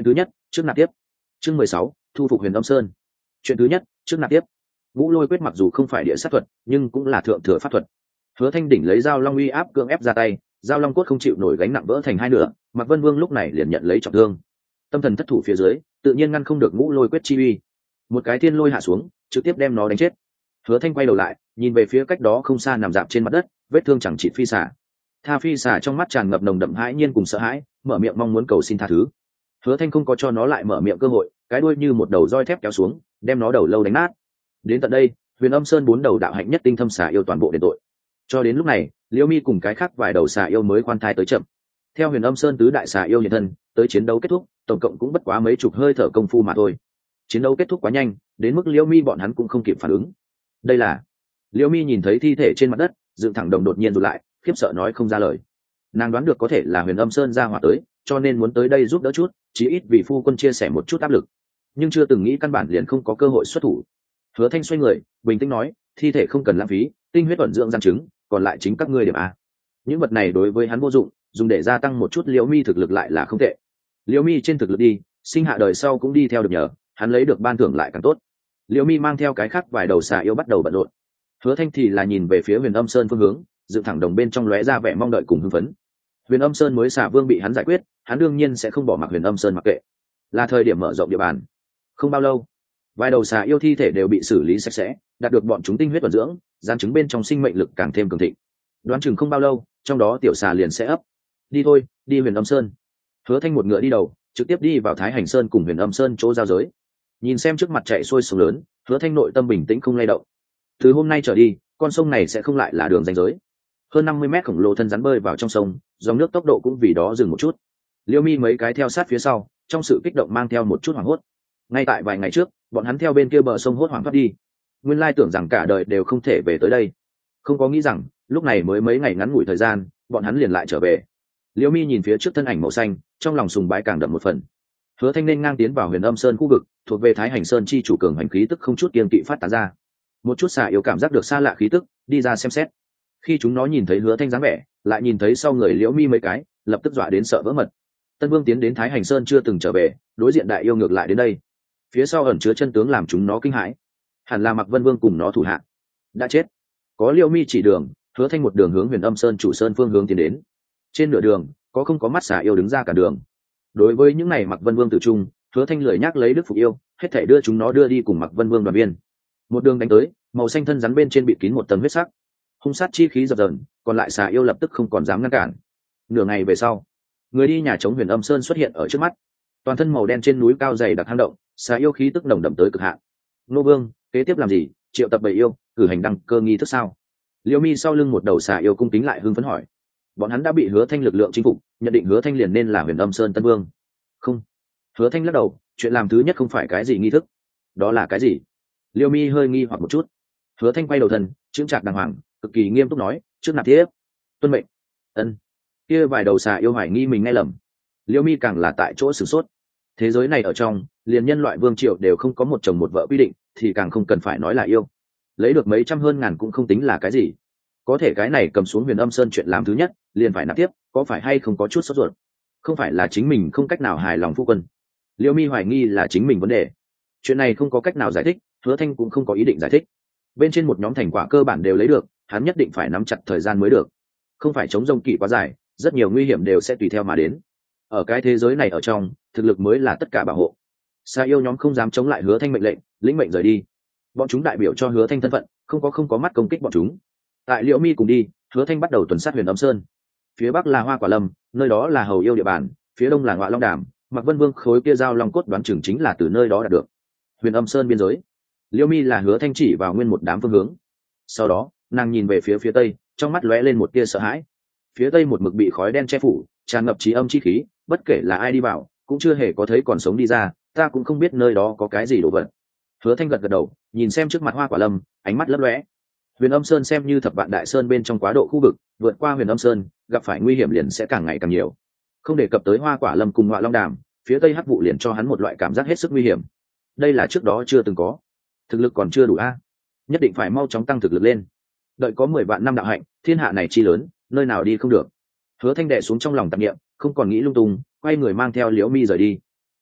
Trước nạp tiếp. Chương mười sáu, thu phục Huyền Âm Sơn. Chuyện thứ nhất, trước nạp tiếp. Ngũ Lôi quyết mặc dù không phải địa sát thuật, nhưng cũng là thượng thừa pháp thuật. Hứa Thanh đỉnh lấy dao long uy áp cưỡng ép ra tay, dao long cốt không chịu nổi gánh nặng vỡ thành hai nửa, Mạc Vân Vương lúc này liền nhận lấy trọng thương. Tâm thần thất thủ phía dưới, tự nhiên ngăn không được Ngũ Lôi quyết chi uy. Một cái thiên lôi hạ xuống, trực tiếp đem nó đánh chết. Hứa Thanh quay đầu lại, nhìn về phía cách đó không xa nằm dạp trên mặt đất, vết thương chẳng trị phi xà. Tha phi xà trong mắt tràn ngập nồng đậm hãi nhiên cùng sợ hãi, mở miệng mong muốn cầu xin tha thứ. Hứa Thanh không có cho nó lại mở miệng cơ hội, cái đuôi như một đầu roi thép kéo xuống, đem nó đầu lâu đánh nát. Đến tận đây, Huyền Âm Sơn bốn đầu đạo hạnh nhất tinh thâm xà yêu toàn bộ đền tội. Cho đến lúc này, Liễu Mi cùng cái khác vài đầu xà yêu mới khoan thai tới chậm. Theo Huyền Âm Sơn tứ đại xà yêu hiện thân, tới chiến đấu kết thúc, tổng cộng cũng bất quá mấy chục hơi thở công phu mà thôi. Chiến đấu kết thúc quá nhanh, đến mức Liễu Mi bọn hắn cũng không kịp phản ứng. Đây là Liễu Mi nhìn thấy thi thể trên mặt đất, dựng thẳng đồng đột nhiên rụt lại, khiếp sợ nói không ra lời. Nàng đoán được có thể là Huyền Âm Sơn ra hỏa tới, cho nên muốn tới đây giúp đỡ chút, chí ít vì phu quân chia sẻ một chút áp lực, nhưng chưa từng nghĩ căn bản liền không có cơ hội xuất thủ. Hứa Thanh xoay người, bình tĩnh nói, thi thể không cần lãng phí, tinh huyết ẩn dưỡng gian chứng, còn lại chính các ngươi điểm a. Những vật này đối với hắn vô dụng, dùng để gia tăng một chút Liễu Mi thực lực lại là không tệ. Liễu Mi trên thực lực đi, sinh hạ đời sau cũng đi theo được nhờ, hắn lấy được ban thưởng lại càng tốt. Liễu Mi mang theo cái khác vài đầu xà yêu bắt đầu bận rộn. Hứa Thanh thì là nhìn về phía Huyền Âm Sơn phương hướng, dựng thẳng đồng bên trong lóe ra vẻ mong đợi cùng hưng phấn. Huyền Âm Sơn mới xà vương bị hắn giải quyết, hắn đương nhiên sẽ không bỏ mặc Huyền Âm Sơn mặc kệ. Là thời điểm mở rộng địa bàn. Không bao lâu, vài đầu xà yêu thi thể đều bị xử lý sạch sẽ, đạt được bọn chúng tinh huyết vận dưỡng, gian chứng bên trong sinh mệnh lực càng thêm cường thịnh. Đoán chừng không bao lâu, trong đó tiểu xà liền sẽ ấp. Đi thôi, đi Huyền Âm Sơn. Hứa Thanh một ngựa đi đầu, trực tiếp đi vào Thái Hành Sơn cùng Huyền Âm Sơn chỗ giao giới. Nhìn xem trước mặt chạy xuôi sông lớn, Hứa Thanh nội tâm bình tĩnh không lay động. Từ hôm nay trở đi, con sông này sẽ không lại là đường ranh giới. Hơn năm mươi mét khổng lồ thân rắn bơi vào trong sông, dòng nước tốc độ cũng vì đó dừng một chút. Liễu Mi mấy cái theo sát phía sau, trong sự kích động mang theo một chút hoảng hốt. Ngay tại vài ngày trước, bọn hắn theo bên kia bờ sông hốt hoảng thoát đi, nguyên lai tưởng rằng cả đời đều không thể về tới đây, không có nghĩ rằng lúc này mới mấy ngày ngắn ngủi thời gian, bọn hắn liền lại trở về. Liễu Mi nhìn phía trước thân ảnh màu xanh, trong lòng sùng bái càng đậm một phần. Hứa Thanh nên ngang tiến vào Huyền Âm Sơn khu vực, thuộc về Thái Hành Sơn chi chủ cường hành khí tức không chút kiêng kỵ phát tán ra. Một chút xà yêu cảm giác được xa lạ khí tức, đi ra xem xét. Khi chúng nó nhìn thấy Hứa Thanh dáng vẻ, lại nhìn thấy sau người Liễu Mi mấy cái, lập tức dọa đến sợ vỡ mật. Tân Vương tiến đến Thái Hành Sơn chưa từng trở về, đối diện đại yêu ngược lại đến đây. Phía sau ẩn chứa chân tướng làm chúng nó kinh hãi. Hẳn là Mạc Vân Vương cùng nó thủ hạ đã chết. Có Liễu Mi chỉ đường, Hứa Thanh một đường hướng Huyền Âm Sơn chủ sơn phương hướng tiến đến. Trên nửa đường, có không có mắt xà yêu đứng ra cả đường. Đối với những này Mạc Vân Vương tử trung, Hứa Thanh lười nhắc lấy đức phục yêu, hết thảy đưa chúng nó đưa đi cùng Mạc Vân Vương đoàn viên. Một đường đánh tới, màu xanh thân rắn bên trên bị kín một tầng huyết sắc, hung sát chi khí dập dờn, còn lại xà yêu lập tức không còn dám ngăn cản. Nửa ngày về sau, người đi nhà chống Huyền Âm Sơn xuất hiện ở trước mắt. Toàn thân màu đen trên núi cao dày đặc hang động, xà yêu khí tức nồng đậm tới cực hạn. Nô Vương, kế tiếp làm gì? Triệu tập bầy yêu, cử hành đăng cơ nghi thức sao? Liễu Mi sau lưng một đầu xà yêu cung kính lại hưng phấn hỏi. Bọn hắn đã bị Hứa Thanh lực lượng chinh phục, nhận định Hứa Thanh liền nên là Huyền Âm Sơn Tân Vương. Không. Hứa Thanh lắc đầu, chuyện làm thứ nhất không phải cái gì nghi thức. Đó là cái gì? Liễu Mi hơi nghi hoặc một chút. Hứa Thanh quay đầu thân, chững chạc đàng hoàng, cực kỳ nghiêm túc nói, trước nạp tiếp. Tuân mệnh. Ân. Kia vài đầu xà yêu hoài nghi mình nghe lầm. Liễu Mi càng là tại chỗ sửng sốt. Thế giới này ở trong, liền nhân loại vương triều đều không có một chồng một vợ quy định, thì càng không cần phải nói là yêu. Lấy được mấy trăm hơn ngàn cũng không tính là cái gì. Có thể cái này cầm xuống Huyền Âm Sơn chuyện làm thứ nhất, liền phải nạp tiếp, có phải hay không có chút sốt ruột? Không phải là chính mình không cách nào hài lòng phu quân. Liễu Mi hoài nghi là chính mình vấn đề. Chuyện này không có cách nào giải thích, Hứa Thanh cũng không có ý định giải thích. Bên trên một nhóm thành quả cơ bản đều lấy được, hắn nhất định phải nắm chặt thời gian mới được. Không phải chống rông kỵ quá dài, rất nhiều nguy hiểm đều sẽ tùy theo mà đến. Ở cái thế giới này ở trong, thực lực mới là tất cả bảo hộ. Sa yêu nhóm không dám chống lại Hứa Thanh mệnh lệnh, lĩnh mệnh rời đi. Bọn chúng đại biểu cho Hứa Thanh thân phận, không có không có mắt công kích bọn chúng. Tại Liễu Mi cùng đi, Hứa Thanh bắt đầu tuần sát Huyền Âm Sơn. Phía bắc là Hoa Quả Lâm, nơi đó là hầu yêu địa bàn, phía đông là Ngọa Long Đàm, Mạc Vân Vương khối kia giao long cốt đoán chừng chính là từ nơi đó đạt được. Huyền Âm Sơn biên giới. Liễu Mi là Hứa Thanh chỉ vào nguyên một đám phương hướng. Sau đó, nàng nhìn về phía phía tây, trong mắt lóe lên một tia sợ hãi. Phía tây một mực bị khói đen che phủ, tràn ngập trí âm chi khí, bất kể là ai đi vào, cũng chưa hề có thấy còn sống đi ra, ta cũng không biết nơi đó có cái gì đồ vật. Hứa Thanh gật gật đầu, nhìn xem trước mặt Hoa Quả Lâm, ánh mắt lấp lóe. Huyền Âm Sơn xem như thập vạn đại sơn bên trong quá độ khu vực, vượt qua Huyền Âm Sơn, gặp phải nguy hiểm liền sẽ càng ngày càng nhiều. Không đề cập tới Hoa Quả Lâm cùng Ngọa Long Đàm, phía tây hắc vụ liền cho hắn một loại cảm giác hết sức nguy hiểm. Đây là trước đó chưa từng có. Thực lực còn chưa đủ a, nhất định phải mau chóng tăng thực lực lên. Đợi có mười vạn năm đạo hạnh, thiên hạ này chi lớn, nơi nào đi không được. Hứa Thanh đè xuống trong lòng tạp niệm, không còn nghĩ lung tung, quay người mang theo Liễu Mi rời đi.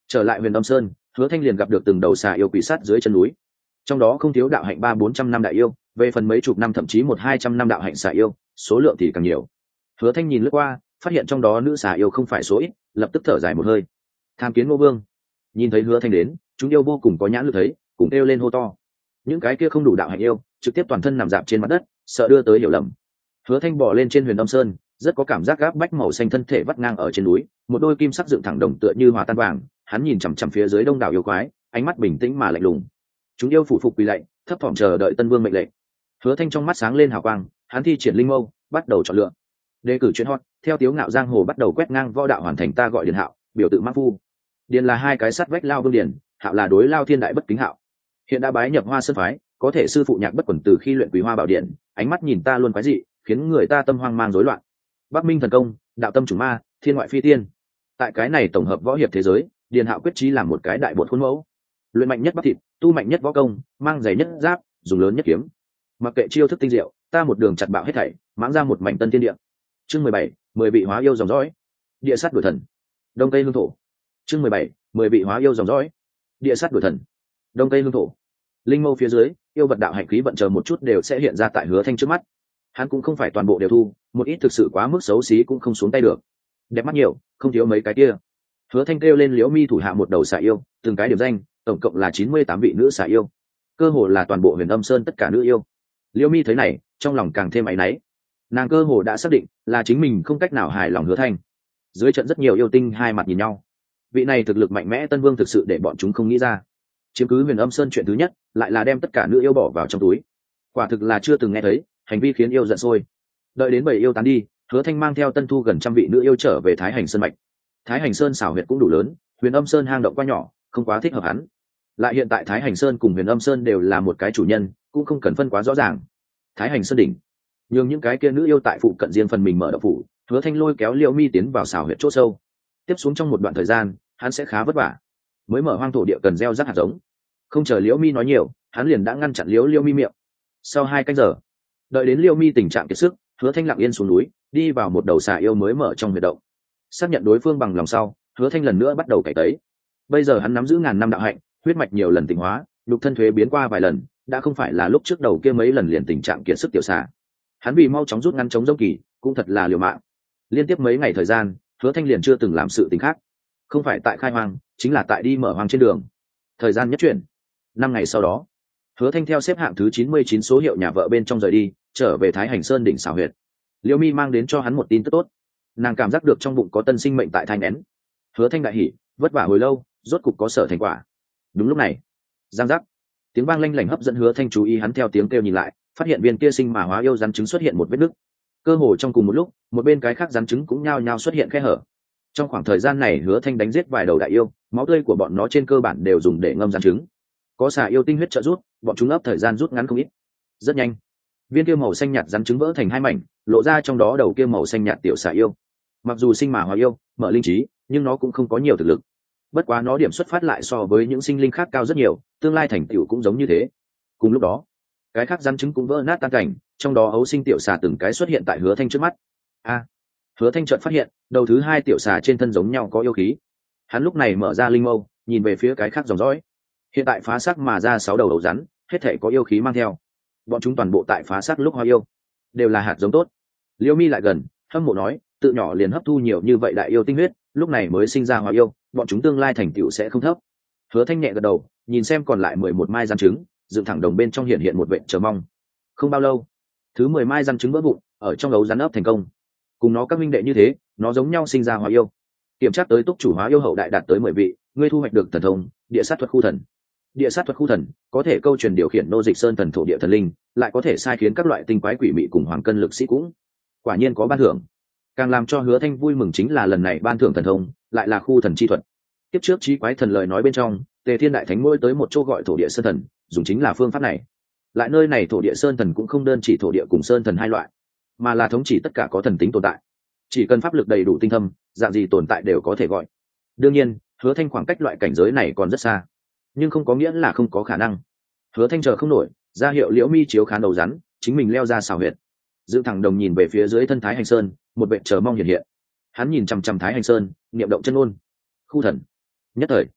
Trở lại huyền âm sơn, hứa thanh liền gặp được từng đầu xà yêu quỷ sát dưới chân núi, trong đó không thiếu đạo hạnh ba bốn trăm năm đại yêu, về phần mấy chục năm thậm chí một hai trăm năm đạo hạnh xà yêu, số lượng thì càng nhiều. Hứa thanh nhìn lướt qua, phát hiện trong đó nữ xà yêu không phải số ít, lập tức thở dài một hơi. Tham kiến Ngô Vương. Nhìn thấy hứa thanh đến, chúng yêu vô cùng có nhãn lực thấy, cùng kêu lên hô to. Những cái kia không đủ đạo hạnh yêu, trực tiếp toàn thân nằm dạp trên mặt đất, sợ đưa tới hiểu lầm. Hứa thanh bò lên trên huyền âm sơn, rất có cảm giác gáp bách màu xanh thân thể vắt ngang ở trên núi, một đôi kim sắc dựng thẳng đồng tựa như hòa tan vàng. Hắn nhìn chằm chằm phía dưới đông đảo yêu quái, ánh mắt bình tĩnh mà lạnh lùng. Chúng yêu phủ phục quỳ lạy, thấp thỏm chờ đợi Tân Vương mệnh lệnh. Hứa thanh trong mắt sáng lên hào quang, hắn thi triển linh mâu, bắt đầu chọn lựa. Đề cử chuyên hot, theo tiếu ngạo giang hồ bắt đầu quét ngang võ đạo hoàn thành, ta gọi Điền Hạo, biểu tự mã phu. Điền là hai cái sắt vách lao vương điền, Hạo là đối lao thiên đại bất kính Hạo. Hiện đã bái nhập Hoa Sơn phái, có thể sư phụ nhạc bất quần từ khi luyện Quý Hoa Bảo Điện, ánh mắt nhìn ta luôn quái dị, khiến người ta tâm hoang mang rối loạn. Bắc Minh thần công, đạo tâm chủ ma, thiên ngoại phi tiên. Tại cái này tổng hợp võ hiệp thế giới, Điền Hạo quyết chí làm một cái đại bột khuôn mẫu. Luyện mạnh nhất bắp thịt, tu mạnh nhất võ công, mang giày nhất giáp, dùng lớn nhất kiếm. Mặc kệ chiêu thức tinh diệu, ta một đường chặt bạo hết thảy, mãng ra một mảnh tân thiên địa. Chương mười bảy, mười vị hóa yêu dòng dõi. Địa sát đuổi thần. Đông Tây Hương thổ. Chương mười bảy, mười vị hóa yêu dòng dõi. Địa sát đuổi thần. Đông Tây Hương thổ. Linh mâu phía dưới, yêu vật đạo hạnh khí vận chờ một chút đều sẽ hiện ra tại Hứa Thanh trước mắt. Hắn cũng không phải toàn bộ đều thu, một ít thực sự quá mức xấu xí cũng không xuống tay được. Đẹp mắt nhiều, không thiếu mấy cái kia. Hứa Thanh kêu lên Liễu Mi thủ hạ một đầu xà yêu, từng cái điểm danh, tổng cộng là chín mươi tám vị nữ xà yêu, cơ hồ là toàn bộ huyền âm sơn tất cả nữ yêu. Liễu Mi thấy này, trong lòng càng thêm áy náy. Nàng cơ hồ đã xác định là chính mình không cách nào hài lòng Hứa Thanh. Dưới trận rất nhiều yêu tinh hai mặt nhìn nhau. Vị này thực lực mạnh mẽ Tân Vương thực sự để bọn chúng không nghĩ ra. Chiếm cứ huyền âm sơn chuyện thứ nhất, lại là đem tất cả nữ yêu bỏ vào trong túi. Quả thực là chưa từng nghe thấy, hành vi khiến yêu giận sôi. Đợi đến bảy yêu tán đi, Hứa Thanh mang theo Tân Thu gần trăm vị nữ yêu trở về Thái Hành Sơn mạch. Thái Hành Sơn xảo huyệt cũng đủ lớn, huyền âm sơn hang động quá nhỏ, không quá thích hợp hắn. Lại hiện tại Thái Hành Sơn cùng huyền âm sơn đều là một cái chủ nhân, cũng không cần phân quá rõ ràng. Thái Hành Sơn đỉnh, nhường những cái kia nữ yêu tại phụ cận riêng phần mình mở động phủ. Hứa Thanh lôi kéo Liễu Mi tiến vào xảo huyệt chỗ sâu. Tiếp xuống trong một đoạn thời gian, hắn sẽ khá vất vả. Mới mở hoang thổ địa cần gieo rắc hạt giống, không chờ Liễu Mi nói nhiều, hắn liền đã ngăn chặn Liễu Liễu Mi miệng. Sau hai canh giờ, đợi đến Liễu Mi tình trạng kiệt sức, Hứa Thanh lặng yên xuống núi, đi vào một đầu xà yêu mới mở trong huyệt động. Xác nhận đối phương bằng lòng sau, Hứa Thanh lần nữa bắt đầu cày tấy. Bây giờ hắn nắm giữ ngàn năm đạo hạnh, huyết mạch nhiều lần tịnh hóa, lục thân thuế biến qua vài lần, đã không phải là lúc trước đầu kia mấy lần liền tình trạng kiệt sức tiểu xà. Hắn vì mau chóng rút ngắn chống dông kỳ, cũng thật là liều mạng. Liên tiếp mấy ngày thời gian, Hứa Thanh liền chưa từng làm sự tình khác, không phải tại khai hoang, chính là tại đi mở hoang trên đường. Thời gian nhất chuyển, năm ngày sau đó, Hứa Thanh theo xếp hạng thứ chín mươi chín số hiệu nhà vợ bên trong rời đi, trở về Thái Hành Sơn đỉnh xảo huyệt. Liễu Mi mang đến cho hắn một tin tức tốt, nàng cảm giác được trong bụng có tân sinh mệnh tại thai nén. Hứa Thanh đại hỉ, vất vả hồi lâu, rốt cục có sở thành quả. Đúng lúc này, giang giác, tiếng vang lanh lảnh hấp dẫn Hứa Thanh chú ý, hắn theo tiếng kêu nhìn lại, phát hiện viên kia sinh mà hóa yêu rắn trứng xuất hiện một vết nứt. Cơ hồ trong cùng một lúc, một bên cái khác rắn trứng cũng nhao nhao xuất hiện khe hở. Trong khoảng thời gian này, Hứa Thanh đánh giết vài đầu đại yêu, máu tươi của bọn nó trên cơ bản đều dùng để ngâm rắn trứng. Có xà yêu tinh huyết trợ rút, bọn chúng ấp thời gian rút ngắn không ít. Rất nhanh, viên kia màu xanh nhạt rắn trứng vỡ thành hai mảnh, lộ ra trong đó đầu kia màu xanh nhạt tiểu xà yêu. Mặc dù sinh mà hóa yêu, mở linh trí, nhưng nó cũng không có nhiều thực lực. Bất quá nó điểm xuất phát lại so với những sinh linh khác cao rất nhiều, tương lai thành tựu cũng giống như thế. Cùng lúc đó, cái khác rắn trứng cũng vỡ nát tan cảnh, trong đó ấu sinh tiểu xà từng cái xuất hiện tại Hứa Thanh trước mắt. A, Hứa Thanh chợt phát hiện, đầu thứ hai tiểu xà trên thân giống nhau có yêu khí. Hắn lúc này mở ra linh mâu, nhìn về phía cái khác dòng dõi. Hiện tại phá xác mà ra sáu đầu đầu rắn, hết thảy có yêu khí mang theo. Bọn chúng toàn bộ tại phá xác lúc hóa yêu, đều là hạt giống tốt. Liễu Mi lại gần, hâm mộ nói, tự nhỏ liền hấp thu nhiều như vậy đại yêu tinh huyết, lúc này mới sinh ra hóa yêu, bọn chúng tương lai thành tựu sẽ không thấp. Hứa Thanh nhẹ gật đầu, nhìn xem còn lại mười một mai rắn trứng, dựng thẳng đồng bên trong hiện hiện một vệt chờ mong. Không bao lâu, thứ mười mai rắn trứng vỡ vụn, ở trong ấu rắn ấp thành công. Cùng nó các minh đệ như thế, nó giống nhau sinh ra hóa yêu. Kiểm tra tới túc chủ hóa yêu hậu đại đạt tới mười vị, ngươi thu hoạch được thần thông địa sát thuật khu thần. Địa sát thuật khu thần có thể câu truyền điều khiển nô dịch sơn thần thổ địa thần linh, lại có thể sai khiến các loại tinh quái quỷ mị cùng hoàng cân lực sĩ cũng. Quả nhiên có ban thưởng. Càng làm cho Hứa Thanh vui mừng chính là lần này ban thưởng thần thông lại là khu thần chi thuật. Tiếp trước trí quái thần lời nói bên trong, Tề Thiên đại thánh mỗi tới một chỗ gọi thổ địa sơn thần, dùng chính là phương pháp này. Lại nơi này thổ địa sơn thần cũng không đơn chỉ thổ địa cùng sơn thần hai loại, mà là thống chỉ tất cả có thần tính tồn tại. Chỉ cần pháp lực đầy đủ tinh thâm, dạng gì tồn tại đều có thể gọi. Đương nhiên, Hứa Thanh khoảng cách loại cảnh giới này còn rất xa, nhưng không có nghĩa là không có khả năng. Hứa Thanh chờ không nổi, ra hiệu Liễu Mi chiếu khán đầu rắn, chính mình leo ra xào huyệt. Giữ thẳng đồng nhìn về phía dưới thân Thái Hành Sơn, một vẻ chờ mong hiện hiện. Hắn nhìn chằm chằm Thái Hành Sơn, niệm động chân ôn. Khu thần. Nhất thời,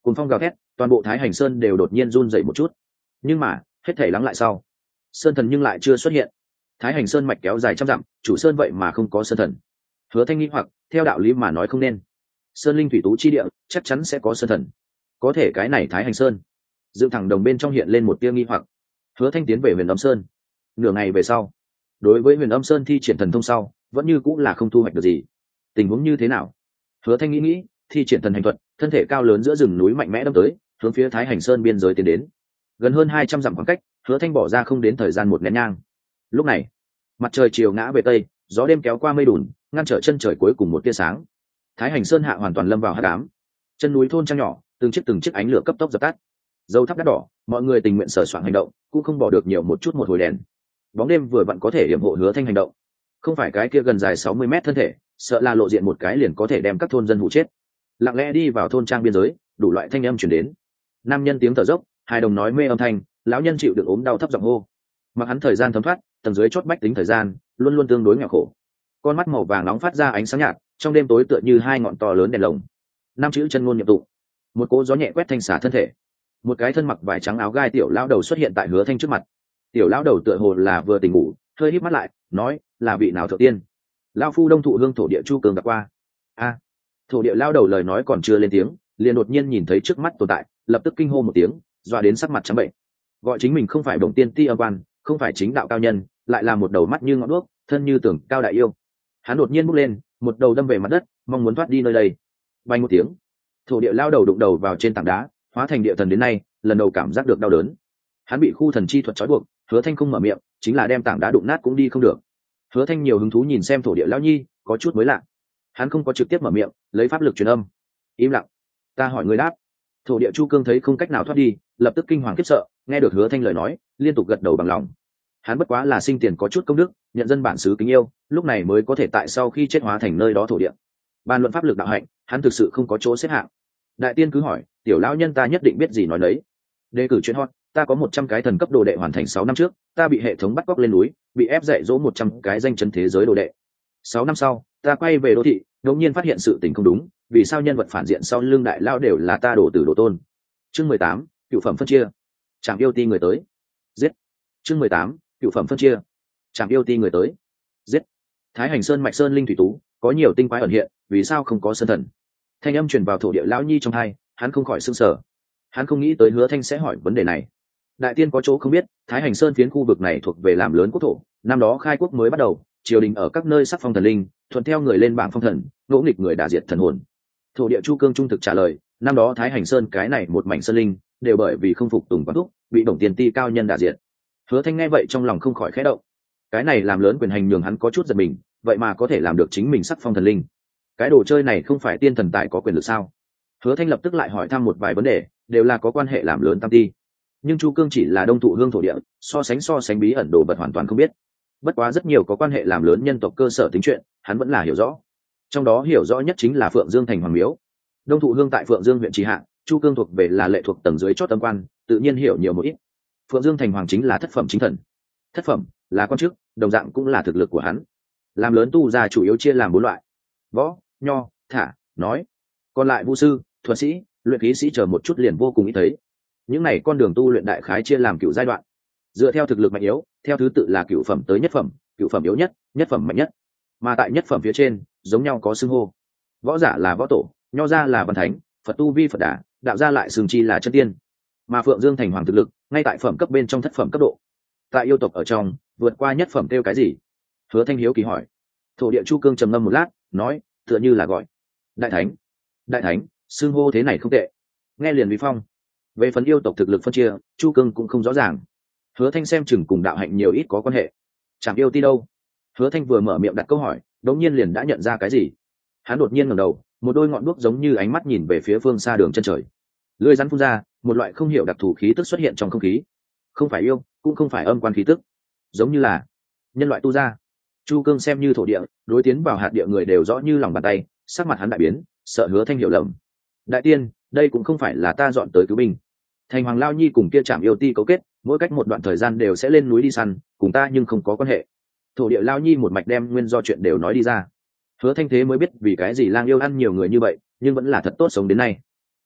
cùng phong gào thét, toàn bộ Thái Hành Sơn đều đột nhiên run dậy một chút. Nhưng mà hết thể lắng lại sau, sơn thần nhưng lại chưa xuất hiện. Thái Hành Sơn mạch kéo dài trăm dặm, chủ sơn vậy mà không có sơn thần. Hứa Thanh nghĩ hoặc, theo đạo lý mà nói không nên, sơn linh thủy tú chi địa chắc chắn sẽ có sơn thần, có thể cái này Thái Hành Sơn dựng thẳng đồng bên trong hiện lên một tia nghi hoặc. Hứa Thanh tiến về Huyền Âm Sơn, nửa ngày về sau, đối với Huyền Âm Sơn thi triển thần thông sau, vẫn như cũng là không thu hoạch được gì. Tình huống như thế nào? Hứa Thanh nghĩ nghĩ, thi triển thần hành thuật, thân thể cao lớn giữa rừng núi mạnh mẽ đâm tới, hướng phía Thái Hành Sơn biên giới tiến đến. Gần hơn hai trăm dặm khoảng cách, Hứa Thanh bỏ ra không đến thời gian một nén nhang. Lúc này, mặt trời chiều ngã về tây, gió đêm kéo qua mây đùn, ngăn trở chân trời cuối cùng một tia sáng. Thái Hành Sơn hạ hoàn toàn lâm vào hắc ám. Chân núi thôn trang nhỏ, từng chiếc từng chiếc ánh lửa cấp tốc dập tắt. Dầu thắp đắt đỏ, mọi người tình nguyện sở soạn hành động, cũng không bỏ được nhiều một chút một hồi đèn. Bóng đêm vừa vặn có thể hiểm hộ Hứa Thanh hành động. Không phải cái kia gần dài sáu mươi mét thân thể, sợ là lộ diện một cái liền có thể đem các thôn dân hụ chết. Lặng lẽ đi vào thôn trang biên giới, đủ loại thanh âm truyền đến. Nam nhân tiếng thở dốc, hai đồng nói mê âm thanh, lão nhân chịu được ốm đau thấp giọng hô. Mặc hắn thời gian thấm thoát, tầng dưới chót bách tính thời gian, luôn luôn tương đối nghèo khổ. Con mắt màu vàng nóng phát ra ánh sáng nhạt, trong đêm tối tựa như hai ngọn to lớn đèn lồng. Năm chữ chân ngôn niệm tụng. Một cỗ gió nhẹ quét thanh xả thân thể. Một cái thân mặc vải trắng áo gai tiểu lão đầu xuất hiện tại Hứa Thanh trước mặt. Tiểu lão đầu tựa hồ là vừa tỉnh ngủ, hơi híp mắt lại, nói, là vị nào thượng tiên? Lão phu Đông Thụ Hương thổ địa Chu Cường gặp qua. A. Thổ địa lão đầu lời nói còn chưa lên tiếng, liền đột nhiên nhìn thấy trước mắt tồn tại, lập tức kinh hô một tiếng, dọa đến sắc mặt trắng bệnh. Gọi chính mình không phải Đồng Tiên Ti âm quan, không phải chính đạo cao nhân, lại là một đầu mắt như ngọn đuốc, thân như tường cao đại yêu. Hắn đột nhiên bốc lên, một đầu đâm về mặt đất, mong muốn thoát đi nơi đây. Bay một tiếng, thổ địa lao đầu đụng đầu vào trên tảng đá, hóa thành địa thần đến nay, lần đầu cảm giác được đau đớn. Hắn bị khu thần chi thuật trói buộc, Hứa Thanh không mở miệng, chính là đem tảng đá đụng nát cũng đi không được. Hứa Thanh nhiều hứng thú nhìn xem thổ địa lão nhi, có chút mới lạ. Hắn không có trực tiếp mở miệng, lấy pháp lực truyền âm. Im lặng. Ta hỏi người đáp. Thổ địa Chu Cương thấy không cách nào thoát đi, lập tức kinh hoàng khiếp sợ, nghe được Hứa Thanh lời nói, liên tục gật đầu bằng lòng. Hắn bất quá là sinh tiền có chút công đức, nhận dân bản xứ kính yêu, lúc này mới có thể tại sau khi chết hóa thành nơi đó thổ địa. Bàn luận pháp lực đạo hạnh, hắn thực sự không có chỗ xếp hạng. Đại tiên cứ hỏi, tiểu lão nhân ta nhất định biết gì nói đấy. Đề cử chuyện hot, ta có một trăm cái thần cấp đồ đệ hoàn thành sáu năm trước, ta bị hệ thống bắt cóc lên núi, bị ép dạy dỗ một trăm cái danh chấn thế giới đồ đệ. Sáu năm sau, ta quay về đô thị, đột nhiên phát hiện sự tình không đúng, vì sao nhân vật phản diện sau lưng đại lao đều là ta đổ tử đồ tôn. Chương mười tám, cựu phẩm phân chia. Trạm yêu ti người tới. Giết. Chương mười tám, cựu phẩm phân chia. Trạm yêu ti người tới. Giết. Thái Hành Sơn mạch sơn linh thủy tú, có nhiều tinh quái ẩn hiện, vì sao không có sơn thần? Thanh âm truyền vào thổ địa lão nhi trong hai, hắn không khỏi sưng sở. Hắn không nghĩ tới Hứa Thanh sẽ hỏi vấn đề này. Đại tiên có chỗ không biết, Thái Hành Sơn phiến khu vực này thuộc về làm lớn quốc thổ, năm đó khai quốc mới bắt đầu, triều đình ở các nơi sắc phong thần linh, thuận theo người lên bảng phong thần, ngỗ nghịch người đả diệt thần hồn. Thổ địa Chu Cương trung thực trả lời, năm đó Thái Hành Sơn cái này một mảnh sơn linh, đều bởi vì không phục tùng quán thúc, bị Đồng Tiền Ti cao nhân đả diệt. Hứa Thanh nghe vậy trong lòng không khỏi khẽ động. Cái này làm lớn quyền hành nhường hắn có chút giật mình, vậy mà có thể làm được chính mình sắc phong thần linh. Cái đồ chơi này không phải tiên thần tại có quyền lực sao? Hứa Thanh lập tức lại hỏi thăm một vài vấn đề, đều là có quan hệ làm lớn tam ti. Nhưng Chu Cương chỉ là Đông Thụ Hương thổ địa, so sánh so sánh bí ẩn đồ vật hoàn toàn không biết. Bất quá rất nhiều có quan hệ làm lớn nhân tộc cơ sở tính chuyện, hắn vẫn là hiểu rõ. Trong đó hiểu rõ nhất chính là Phượng Dương thành hoàng miếu. Đông Thụ Hương tại Phượng Dương huyện trì hạ, Chu Cương thuộc về là lệ thuộc tầng dưới chót tâm quan, tự nhiên hiểu nhiều một ít. Phượng Dương thành hoàng chính là thất phẩm chính thần. Thất phẩm là quan chức, đồng dạng cũng là thực lực của hắn. Làm lớn tu gia chủ yếu chia làm bốn loại: võ, nho, thả, nói. Còn lại vu sư, thuật sĩ, luyện khí sĩ chờ một chút liền vô cùng ít thấy. Những này con đường tu luyện đại khái chia làm cựu giai đoạn, dựa theo thực lực mạnh yếu, theo thứ tự là cựu phẩm tới nhất phẩm, cựu phẩm yếu nhất, nhất phẩm mạnh nhất. Mà tại nhất phẩm phía trên, giống nhau có xưng hô. Võ giả là võ tổ, nho gia là văn thánh, Phật tu vi Phật đà, đạo gia lại xưng chi là chân tiên. Mà Phượng Dương thành hoàng thực lực, ngay tại phẩm cấp bên trong thất phẩm cấp độ. Tại yêu tộc ở trong, vượt qua nhất phẩm kêu cái gì? Hứa Thanh hiếu kỳ hỏi. Thổ địa Chu Cương trầm ngâm một lát, nói, tựa như là gọi đại thánh. Đại thánh, xưng hô thế này không tệ. Nghe liền vi phong. Về phần yêu tộc thực lực phân chia, Chu Cương cũng không rõ ràng. Hứa Thanh xem chừng cùng đạo hạnh nhiều ít có quan hệ. Chẳng yêu ti đâu? Hứa Thanh vừa mở miệng đặt câu hỏi, đống nhiên liền đã nhận ra cái gì. Hắn đột nhiên ngẩng đầu, một đôi ngọn đuốc giống như ánh mắt nhìn về phía phương xa đường chân trời. Lưỡi rắn phun ra, một loại không hiểu đặc thù khí tức xuất hiện trong không khí. Không phải yêu, cũng không phải âm quan khí tức, giống như là nhân loại tu ra. Chu Cương xem như thổ địa, đối tiến vào hạt địa người đều rõ như lòng bàn tay, sắc mặt hắn đại biến, sợ Hứa Thanh hiểu lầm. Đại tiên, đây cũng không phải là ta dọn tới cứu binh. Thành Hoàng Lao Nhi cùng kia Trảm Yêu Ti cấu kết, mỗi cách một đoạn thời gian đều sẽ lên núi đi săn, cùng ta nhưng không có quan hệ. Thổ địa Lao Nhi một mạch đem nguyên do chuyện đều nói đi ra. Hứa Thanh thế mới biết vì cái gì Lang Yêu ăn nhiều người như vậy, nhưng vẫn là thật tốt sống đến nay.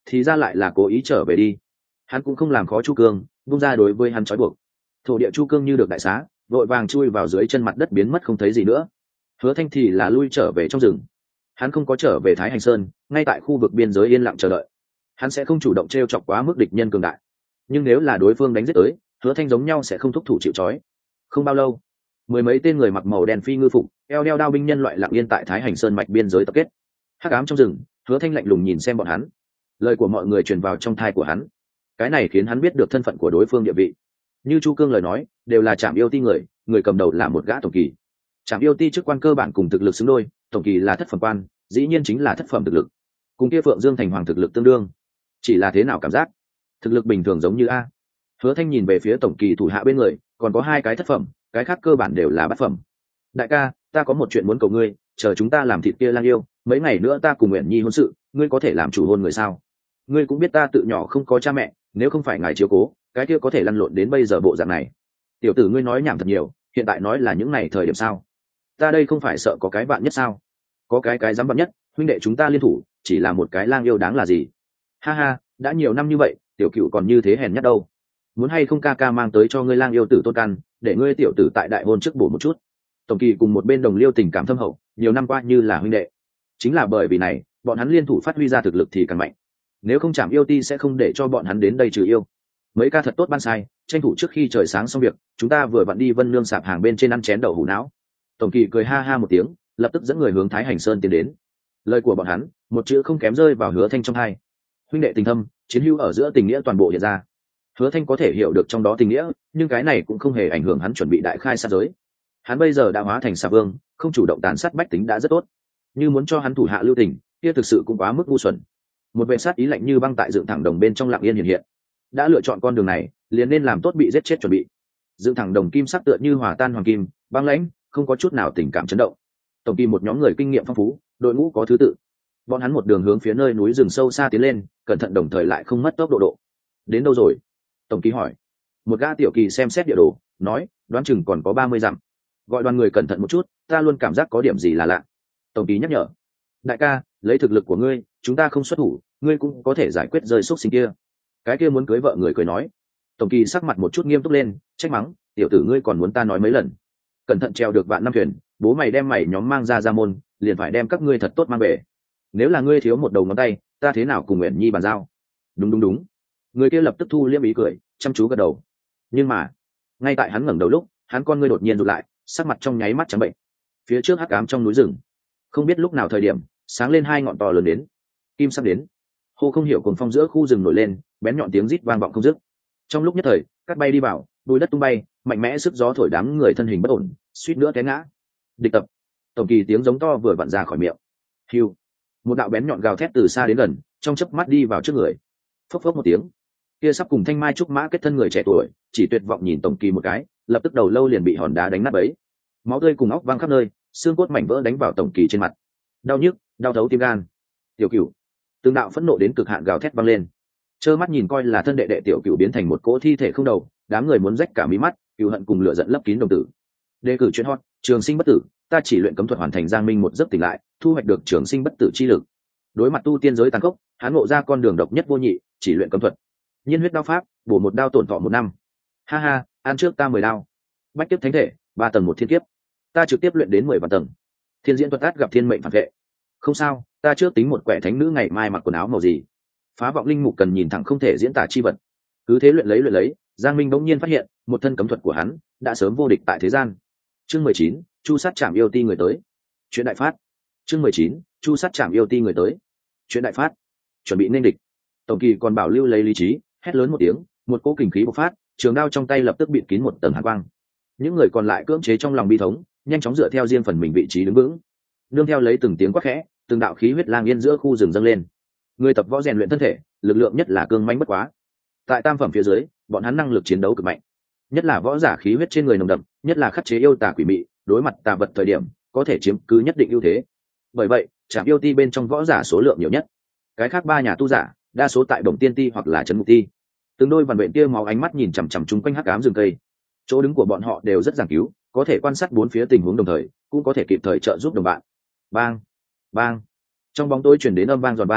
thì ra lại là cố ý trở về đi. Hắn cũng không làm khó chu cương, bung ra đối với hắn trói buộc. Thổ địa chu cương như được đại xá, vội vàng chui vào dưới chân mặt đất biến mất không thấy gì nữa. Hứa Thanh thì là lui trở về trong rừng. Hắn không có trở về Thái Hành Sơn, ngay tại khu vực biên giới yên lặng chờ đợi. Hắn sẽ không chủ động t r e o chọc quá mức địch nhân cường đại, nhưng nếu là đối phương đánh giết tới, Hứa Thanh giống nhau sẽ không thúc thủ chịu trói. Không bao lâu, mười mấy tên người mặc màu đen phi ngư phục, eo đeo đao binh nhân loại lặng yên tại Thái Hành Sơn mạch biên giới tập kết. Hắc ám trong rừng, Hứa Thanh lạnh lùng nhìn xem bọn hắn. Lời của mọi người truyền vào trong thai của hắn, cái này khiến hắn biết được thân phận của đối phương địa vị. Như chu cương lời nói, đều là Trảm Yêu Ti người, người cầm đầu là một gã tổng kỳ. Trảm Yêu Ti chức quan cơ bản cùng thực lực xứng đôi, tổng kỳ là thất phẩm quan, dĩ nhiên chính là thất phẩm thực lực, cùng kia Phượng Dương thành hoàng thực lực tương đương. Chỉ là thế nào cảm giác thực lực bình thường giống như a. Hứa Thanh nhìn về phía tổng kỳ thủ hạ bên người, còn có hai cái thất phẩm, cái khác cơ bản đều là bát phẩm. Đại ca, ta có một chuyện muốn cầu ngươi, chờ chúng ta làm thịt kia lang yêu, mấy ngày nữa ta cùng Uyển Nhi hôn sự, ngươi có thể làm chủ hôn người sao? Ngươi cũng biết ta tự nhỏ không có cha mẹ, nếu không phải ngài chiếu cố, cái kia có thể lăn lộn đến bây giờ bộ dạng này. Tiểu tử ngươi nói nhảm thật nhiều, hiện tại nói là những này thời điểm sao? Ta đây không phải sợ có cái bạn nhất sao? Có cái cái dám bạn nhất, huynh đệ chúng ta liên thủ, chỉ là một cái lang yêu đáng là gì? Ha ha, đã nhiều năm như vậy, tiểu cựu còn như thế hèn nhất đâu. Muốn hay không ca ca mang tới cho ngươi lang yêu tử tôn căn, để ngươi tiểu tử tại đại hôn trước bổ một chút. Tổng kỳ cùng một bên đồng liêu tình cảm thâm hậu, nhiều năm qua như là huynh đệ. Chính là bởi vì này, bọn hắn liên thủ phát huy ra thực lực thì càng mạnh. Nếu không Trảm Yêu Ti sẽ không để cho bọn hắn đến đây trừ yêu. Mấy ca thật tốt ban sai, tranh thủ trước khi trời sáng xong việc, chúng ta vừa vặn đi Vân Nương sạp hàng bên trên ăn chén đậu hũ não. Tổng kỳ cười ha ha một tiếng, lập tức dẫn người hướng Thái Hành Sơn tiến đến. Lời của bọn hắn, một chữ không kém rơi vào Hứa Thanh trong hai. Huynh đệ tình thâm, chiến hữu ở giữa tình nghĩa toàn bộ hiện ra. Hứa Thanh có thể hiểu được trong đó tình nghĩa, nhưng cái này cũng không hề ảnh hưởng hắn chuẩn bị đại khai sát giới. Hắn bây giờ đã hóa thành xà vương, không chủ động tàn sát bách tính đã rất tốt, như muốn cho hắn thủ hạ lưu tình, kia thực sự cũng quá mức ngu xuẩn. Một vệ sát ý lạnh như băng tại dựng thẳng đồng bên trong lặng yên hiện hiện. Đã lựa chọn con đường này, liền nên làm tốt bị giết chết chuẩn bị. Dựng thẳng đồng kim sắc tựa như hòa tan hoàng kim, băng lãnh, không có chút nào tình cảm chấn động. Tổng kỳ một nhóm người kinh nghiệm phong phú, đội ngũ có thứ tự. Bọn hắn một đường hướng phía nơi núi rừng sâu xa tiến lên, cẩn thận đồng thời lại không mất tốc độ độ. Đến đâu rồi? Tổng kỳ hỏi. Một gã tiểu kỳ xem xét địa đồ, nói, đoán chừng còn có ba mươi dặm. Gọi đoàn người cẩn thận một chút, ta luôn cảm giác có điểm gì là lạ. Tổng kỳ nhắc nhở. Đại ca, lấy thực lực của ngươi, chúng ta không xuất thủ, ngươi cũng có thể giải quyết rơi xúc sinh kia. Cái kia muốn cưới vợ người cười nói. Tổng kỳ sắc mặt một chút nghiêm túc lên, trách mắng, tiểu tử ngươi còn muốn ta nói mấy lần. Cẩn thận treo được vạn năm thuyền, bố mày đem mày nhóm mang ra ra môn, liền phải đem các ngươi thật tốt mang về. Nếu là ngươi thiếu một đầu ngón tay, ta thế nào cùng Uyển Nhi bàn giao? Đúng đúng đúng. Người kia lập tức thu liêm ý cười, chăm chú gật đầu. Nhưng mà, ngay tại hắn ngẩng đầu lúc, hắn con ngươi đột nhiên rụt lại, sắc mặt trong nháy mắt trắng bệnh. Phía trước hắc ám trong núi rừng, không biết lúc nào thời điểm, sáng lên hai ngọn to lớn đến. Kim sắp đến. Hô không hiểu cuồng phong giữa khu rừng nổi lên, bén nhọn tiếng rít vang vọng không dứt. Trong lúc nhất thời, cát bay đi vào, bụi đất tung bay, mạnh mẽ sức gió thổi đám người thân hình bất ổn, suýt nữa té ngã. Địch tập. Tổng kỳ tiếng giống to vừa vặn ra khỏi miệng. Hưu. Một đạo bén nhọn gào thét từ xa đến gần, trong chớp mắt đi vào trước người. Phốc phốc một tiếng, kia sắp cùng thanh mai trúc mã kết thân người trẻ tuổi, chỉ tuyệt vọng nhìn tổng kỳ một cái, lập tức đầu lâu liền bị hòn đá đánh nát bấy. Máu tươi cùng óc văng khắp nơi, xương cốt mảnh vỡ đánh vào tổng kỳ trên mặt. Đau nhức, đau thấu tim gan. Tiểu Cửu, tương đạo phẫn nộ đến cực hạn gào thét vang lên. Trơ mắt nhìn coi là thân đệ đệ Tiểu Cửu biến thành một cỗ thi thể không đầu, đám người muốn rách cả mí mắt, cừu hận cùng lửa giận lấp kín đồng tử. Đề cử chuyên hot, trường sinh bất tử, ta chỉ luyện cấm thuật hoàn thành Giang Minh một giấc tỉnh lại, thu hoạch được trường sinh bất tử chi lực. Đối mặt tu tiên giới tàn khốc, hắn ngộ ra con đường độc nhất vô nhị, chỉ luyện cấm thuật. Nhiên huyết đao pháp, bổ một đao tổn thọ một năm. Ha ha, ăn trước ta mười đao. Bách kiếp thánh thể, ba tầng một thiên kiếp. Ta trực tiếp luyện đến mười vạn tầng. Thiên diễn thuật át gặp thiên mệnh phản vệ. Không sao, ta trước tính một quẻ thánh nữ ngày mai mặc quần áo màu gì. Phá vọng linh mục cần nhìn thẳng không thể diễn tả chi vật. Cứ thế luyện lấy luyện lấy, Giang Minh bỗng nhiên phát hiện, một thân cấm thuật của hắn đã sớm vô địch tại thế gian. Chương mười chín, Chu sát Trảm Yêu Ti người tới. Chuyện đại phát. Chương mười chín, Chu sát Trảm Yêu Ti người tới. Chuyện đại phát. Chuẩn bị nên địch. Tổng kỳ còn bảo lưu lấy lý trí, hét lớn một tiếng, một cỗ kình khí bộc phát, trường đao trong tay lập tức bịt kín một tầng hàn quang. Những người còn lại cưỡng chế trong lòng bi thống, nhanh chóng dựa theo riêng phần mình vị trí đứng vững. Nương theo lấy từng tiếng quát khẽ, từng đạo khí huyết lang yên giữa khu rừng dâng lên. Người tập võ rèn luyện thân thể, lực lượng nhất là cương mãnh bất quá. Tại tam phẩm phía dưới, bọn hắn năng lực chiến đấu cực mạnh, nhất là võ giả khí huyết trên người nồng đậm, nhất là khắc chế yêu tà quỷ mị, đối mặt tà vật thời điểm có thể chiếm cứ nhất định ưu thế. Bởi vậy, Trảm Yêu Ti bên trong võ giả số lượng nhiều nhất. Cái khác ba nhà tu giả, đa số tại Đồng Tiên Ti hoặc là Trấn Ngục Ti. Từng đôi vằn vện tia máu ánh mắt nhìn chằm chằm chung quanh hắc ám rừng cây. Chỗ đứng của bọn họ đều rất giảng cứu, có thể quan sát bốn phía tình huống đồng thời, cũng có thể kịp thời trợ giúp đồng bạn. Bang, bang. Trong bóng tối truyền đến âm vang giòn vang,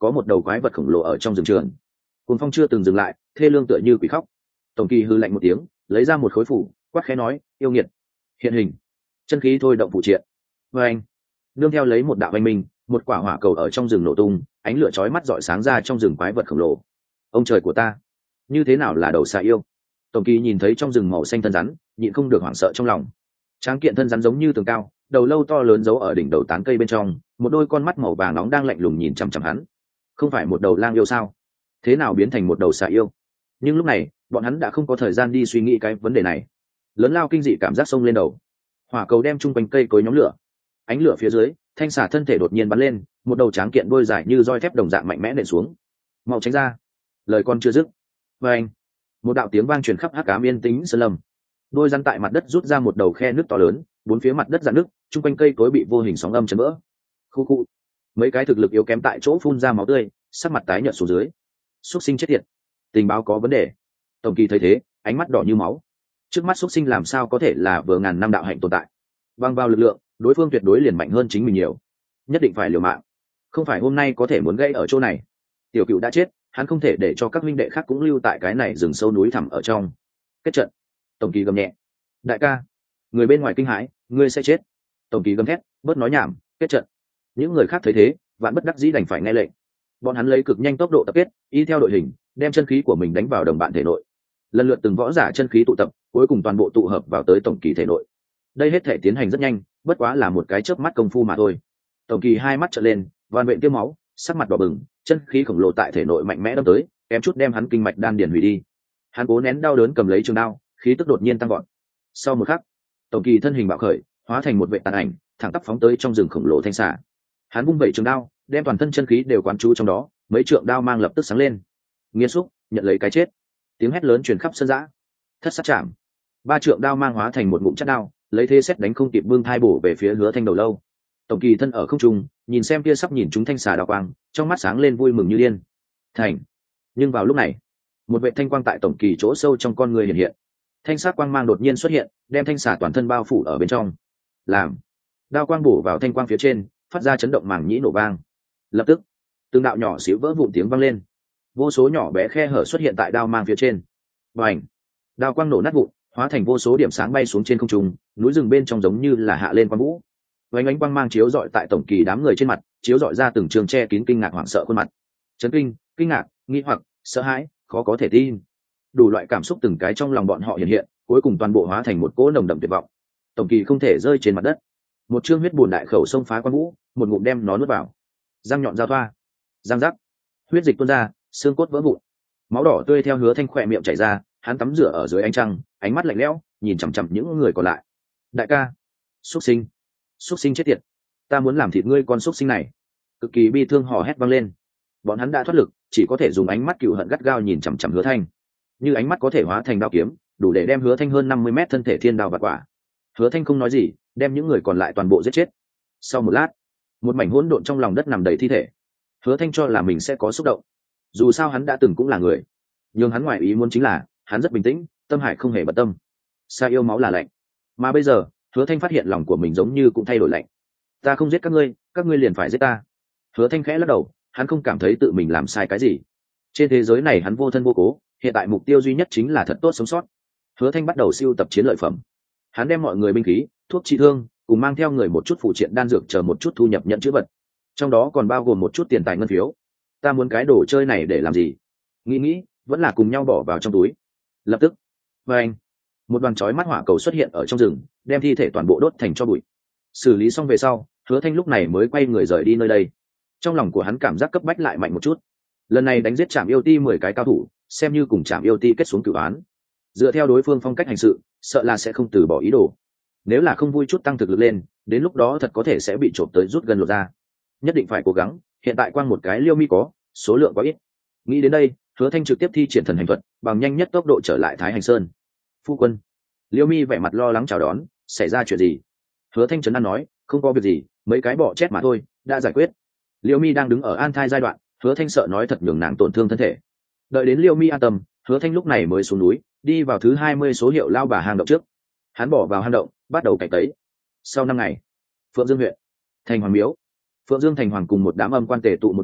có một đầu quái vật khổng lồ ở trong rừng trường. Cuồng phong chưa từng dừng lại, thê lương tựa như quỷ khóc. Tổng Kỳ hư lạnh một tiếng, lấy ra một khối phủ, quát khẽ nói, yêu nghiệt, hiện hình. Chân khí thôi động phụ triện. Và anh, nương theo lấy một đạo oanh minh, một quả hỏa cầu ở trong rừng nổ tung, ánh lửa chói mắt rọi sáng ra trong rừng quái vật khổng lồ. Ông trời của ta, như thế nào là đầu xà yêu? Tổng Kỳ nhìn thấy trong rừng màu xanh thân rắn, nhịn không được hoảng sợ trong lòng. Tráng kiện thân rắn giống như tường cao, đầu lâu to lớn giấu ở đỉnh đầu tán cây bên trong, một đôi con mắt màu vàng nóng đang lạnh lùng nhìn chằm chằm hắn. Không phải một đầu lang yêu sao? Thế nào biến thành một đầu xà yêu? Nhưng lúc này, bọn hắn đã không có thời gian đi suy nghĩ cái vấn đề này. Lớn lao kinh dị cảm giác xông lên đầu. Hỏa cầu đem chung quanh cây cối nhóm lửa. Ánh lửa phía dưới, thanh xà thân thể đột nhiên bắn lên, một đầu tráng kiện đôi dài như roi thép đồng dạng mạnh mẽ nện xuống. Mau tránh ra! Lời con chưa dứt. Và anh, một đạo tiếng vang truyền khắp hắc ám yên tĩnh sơn lâm. Đôi rắn tại mặt đất rút ra một đầu khe nước to lớn, bốn phía mặt đất rạn nước, chung quanh cây cối bị vô hình sóng âm chấn vỡ. Khu khu. Mấy cái thực lực yếu kém tại chỗ phun ra máu tươi, sắc mặt tái nhợt xuống dưới. Xuất sinh chết tiệt, tình báo có vấn đề. Tổng Kỳ thấy thế, ánh mắt đỏ như máu. Trước mắt xuất sinh làm sao có thể là vừa ngàn năm đạo hạnh tồn tại? Bằng vào lực lượng, đối phương tuyệt đối liền mạnh hơn chính mình nhiều. Nhất định phải liều mạng. Không phải hôm nay có thể muốn gây ở chỗ này. Tiểu Cựu đã chết, hắn không thể để cho các huynh đệ khác cũng lưu tại cái này rừng sâu núi thẳm ở trong. Kết trận. Tổng Kỳ gầm nhẹ. Đại ca, người bên ngoài kinh hãi, ngươi sẽ chết. Tổng Kỳ gầm thét, bớt nói nhảm, kết trận. Những người khác thấy thế, vạn bất đắc dĩ đành phải nghe lệnh. Bọn hắn lấy cực nhanh tốc độ tập kết, y theo đội hình, đem chân khí của mình đánh vào đồng bạn thể nội. Lần lượt từng võ giả chân khí tụ tập, cuối cùng toàn bộ tụ hợp vào tới Tổng Kỳ thể nội. Đây hết thể tiến hành rất nhanh, bất quá là một cái chớp mắt công phu mà thôi. Tổng Kỳ hai mắt trợn lên, van vện tiêm máu, sắc mặt đỏ bừng, chân khí khổng lồ tại thể nội mạnh mẽ đâm tới, kém chút đem hắn kinh mạch đan điền hủy đi. Hắn cố nén đau đớn cầm lấy trường đao, khí tức đột nhiên tăng vọt. Sau một khắc, Tổng Kỳ thân hình bạo khởi, hóa thành một vệ tàn ảnh, thẳng tắp phóng tới trong rừng khổng lồ thanh xà. Hắn vung vẩy trường đao, đem toàn thân chân khí đều quán trú trong đó, mấy trượng đao mang lập tức sáng lên. Nghiên xúc, nhận lấy cái chết. Tiếng hét lớn truyền khắp sân dã. Thất sát chạm. Ba trượng đao mang hóa thành một ngụm chất đao, lấy thế xét đánh không kịp vương thai bổ về phía Hứa Thanh đầu lâu. Tổng Kỳ thân ở không trung, nhìn xem kia sắp nhìn chúng thanh xà đao quang, trong mắt sáng lên vui mừng như điên. Thành. Nhưng vào lúc này, một vệ thanh quang tại Tổng Kỳ chỗ sâu trong con người hiện hiện. Thanh sắc quang mang đột nhiên xuất hiện, đem thanh xà toàn thân bao phủ ở bên trong. Làm. Đao quang bổ vào thanh quang phía trên, phát ra chấn động màng nhĩ nổ vang. Lập tức, từng đạo nhỏ xíu vỡ vụn tiếng vang lên. Vô số nhỏ bé khe hở xuất hiện tại đao mang phía trên. Bành. Đao quang nổ nát vụn, hóa thành vô số điểm sáng bay xuống trên không trung, núi rừng bên trong giống như là hạ lên quang vũ. Vành ánh quang mang chiếu rọi tại Tổng Kỳ đám người trên mặt, chiếu rọi ra từng trường che kín kinh ngạc hoảng sợ khuôn mặt. Chấn kinh, kinh ngạc, nghi hoặc, sợ hãi, khó có thể tin. Đủ loại cảm xúc từng cái trong lòng bọn họ hiện hiện, cuối cùng toàn bộ hóa thành một cỗ nồng đậm tuyệt vọng. Tổng Kỳ không thể rơi trên mặt đất. Một chương huyết buồn đại khẩu xông phá quang vũ, một ngụm đem nó nuốt vào. Răng nhọn giao thoa, răng rắc, huyết dịch tuôn ra, xương cốt vỡ vụn, máu đỏ tươi theo Hứa Thanh khỏe miệng chảy ra. Hắn tắm rửa ở dưới ánh trăng, ánh mắt lạnh lẽo, nhìn chằm chằm những người còn lại. Đại ca, xuất sinh, xuất sinh chết tiệt, ta muốn làm thịt ngươi con xuất sinh này. Cực kỳ bi thương hò hét vang lên. Bọn hắn đã thoát lực, chỉ có thể dùng ánh mắt cừu hận gắt gao nhìn chằm chằm Hứa Thanh. Như ánh mắt có thể hóa thành đao kiếm, đủ để đem Hứa Thanh hơn năm mươi mét thân thể thiên đao vặt quả. Hứa Thanh không nói gì, đem những người còn lại toàn bộ giết chết. Sau một lát, một mảnh hỗn độn trong lòng đất nằm đầy thi thể. Hứa Thanh cho là mình sẽ có xúc động, dù sao hắn đã từng cũng là người. Nhưng hắn ngoài ý muốn chính là, hắn rất bình tĩnh, tâm hải không hề bận tâm. Sa yêu máu là lạnh, mà bây giờ Hứa Thanh phát hiện lòng của mình giống như cũng thay đổi lạnh. Ta không giết các ngươi, các ngươi liền phải giết ta. Hứa Thanh khẽ lắc đầu, hắn không cảm thấy tự mình làm sai cái gì. Trên thế giới này hắn vô thân vô cố, hiện tại mục tiêu duy nhất chính là thật tốt sống sót. Hứa Thanh bắt đầu sưu tập chiến lợi phẩm. Hắn đem mọi người binh khí, thuốc trị thương, cùng mang theo người một chút phụ triện đan dược chờ một chút thu nhập nhận chữ vật. Trong đó còn bao gồm một chút tiền tài ngân phiếu. Ta muốn cái đồ chơi này để làm gì? Nghĩ nghĩ, vẫn là cùng nhau bỏ vào trong túi. Lập tức, và anh, một đoàn chói mắt hỏa cầu xuất hiện ở trong rừng, đem thi thể toàn bộ đốt thành tro bụi. Xử lý xong về sau, Hứa Thanh lúc này mới quay người rời đi nơi đây. Trong lòng của hắn cảm giác cấp bách lại mạnh một chút. Lần này đánh giết Trảm Yêu Ti mười cái cao thủ, xem như cùng Trảm Yêu Ti kết xuống cửu án. Dựa theo đối phương phong cách hành sự, sợ là sẽ không từ bỏ ý đồ. Nếu là không vui chút tăng thực lực lên, đến lúc đó thật có thể sẽ bị trộm tới rút gần lột ra. Nhất định phải cố gắng, hiện tại quang một cái Liêu Mi có, số lượng quá ít. Nghĩ đến đây, Hứa Thanh trực tiếp thi triển thần hành thuật, bằng nhanh nhất tốc độ trở lại Thái Hành Sơn. Phu quân. Liêu Mi vẻ mặt lo lắng chào đón, xảy ra chuyện gì? Hứa Thanh trấn an nói, không có việc gì, mấy cái bọ chết mà thôi, đã giải quyết. Liêu Mi đang đứng ở an thai giai đoạn, Hứa Thanh sợ nói thật nhường nàng tổn thương thân thể. Đợi đến Liêu Mi an tâm, Hứa Thanh lúc này mới xuống núi, đi vào thứ hai mươi số hiệu lao bà hang động trước. Hắn bỏ vào hang động, bắt đầu cày tấy. Sau năm ngày, Phượng Dương huyện, Thành Hoàng miếu. Phượng Dương Thành Hoàng cùng một đám âm quan tề tụ một đường,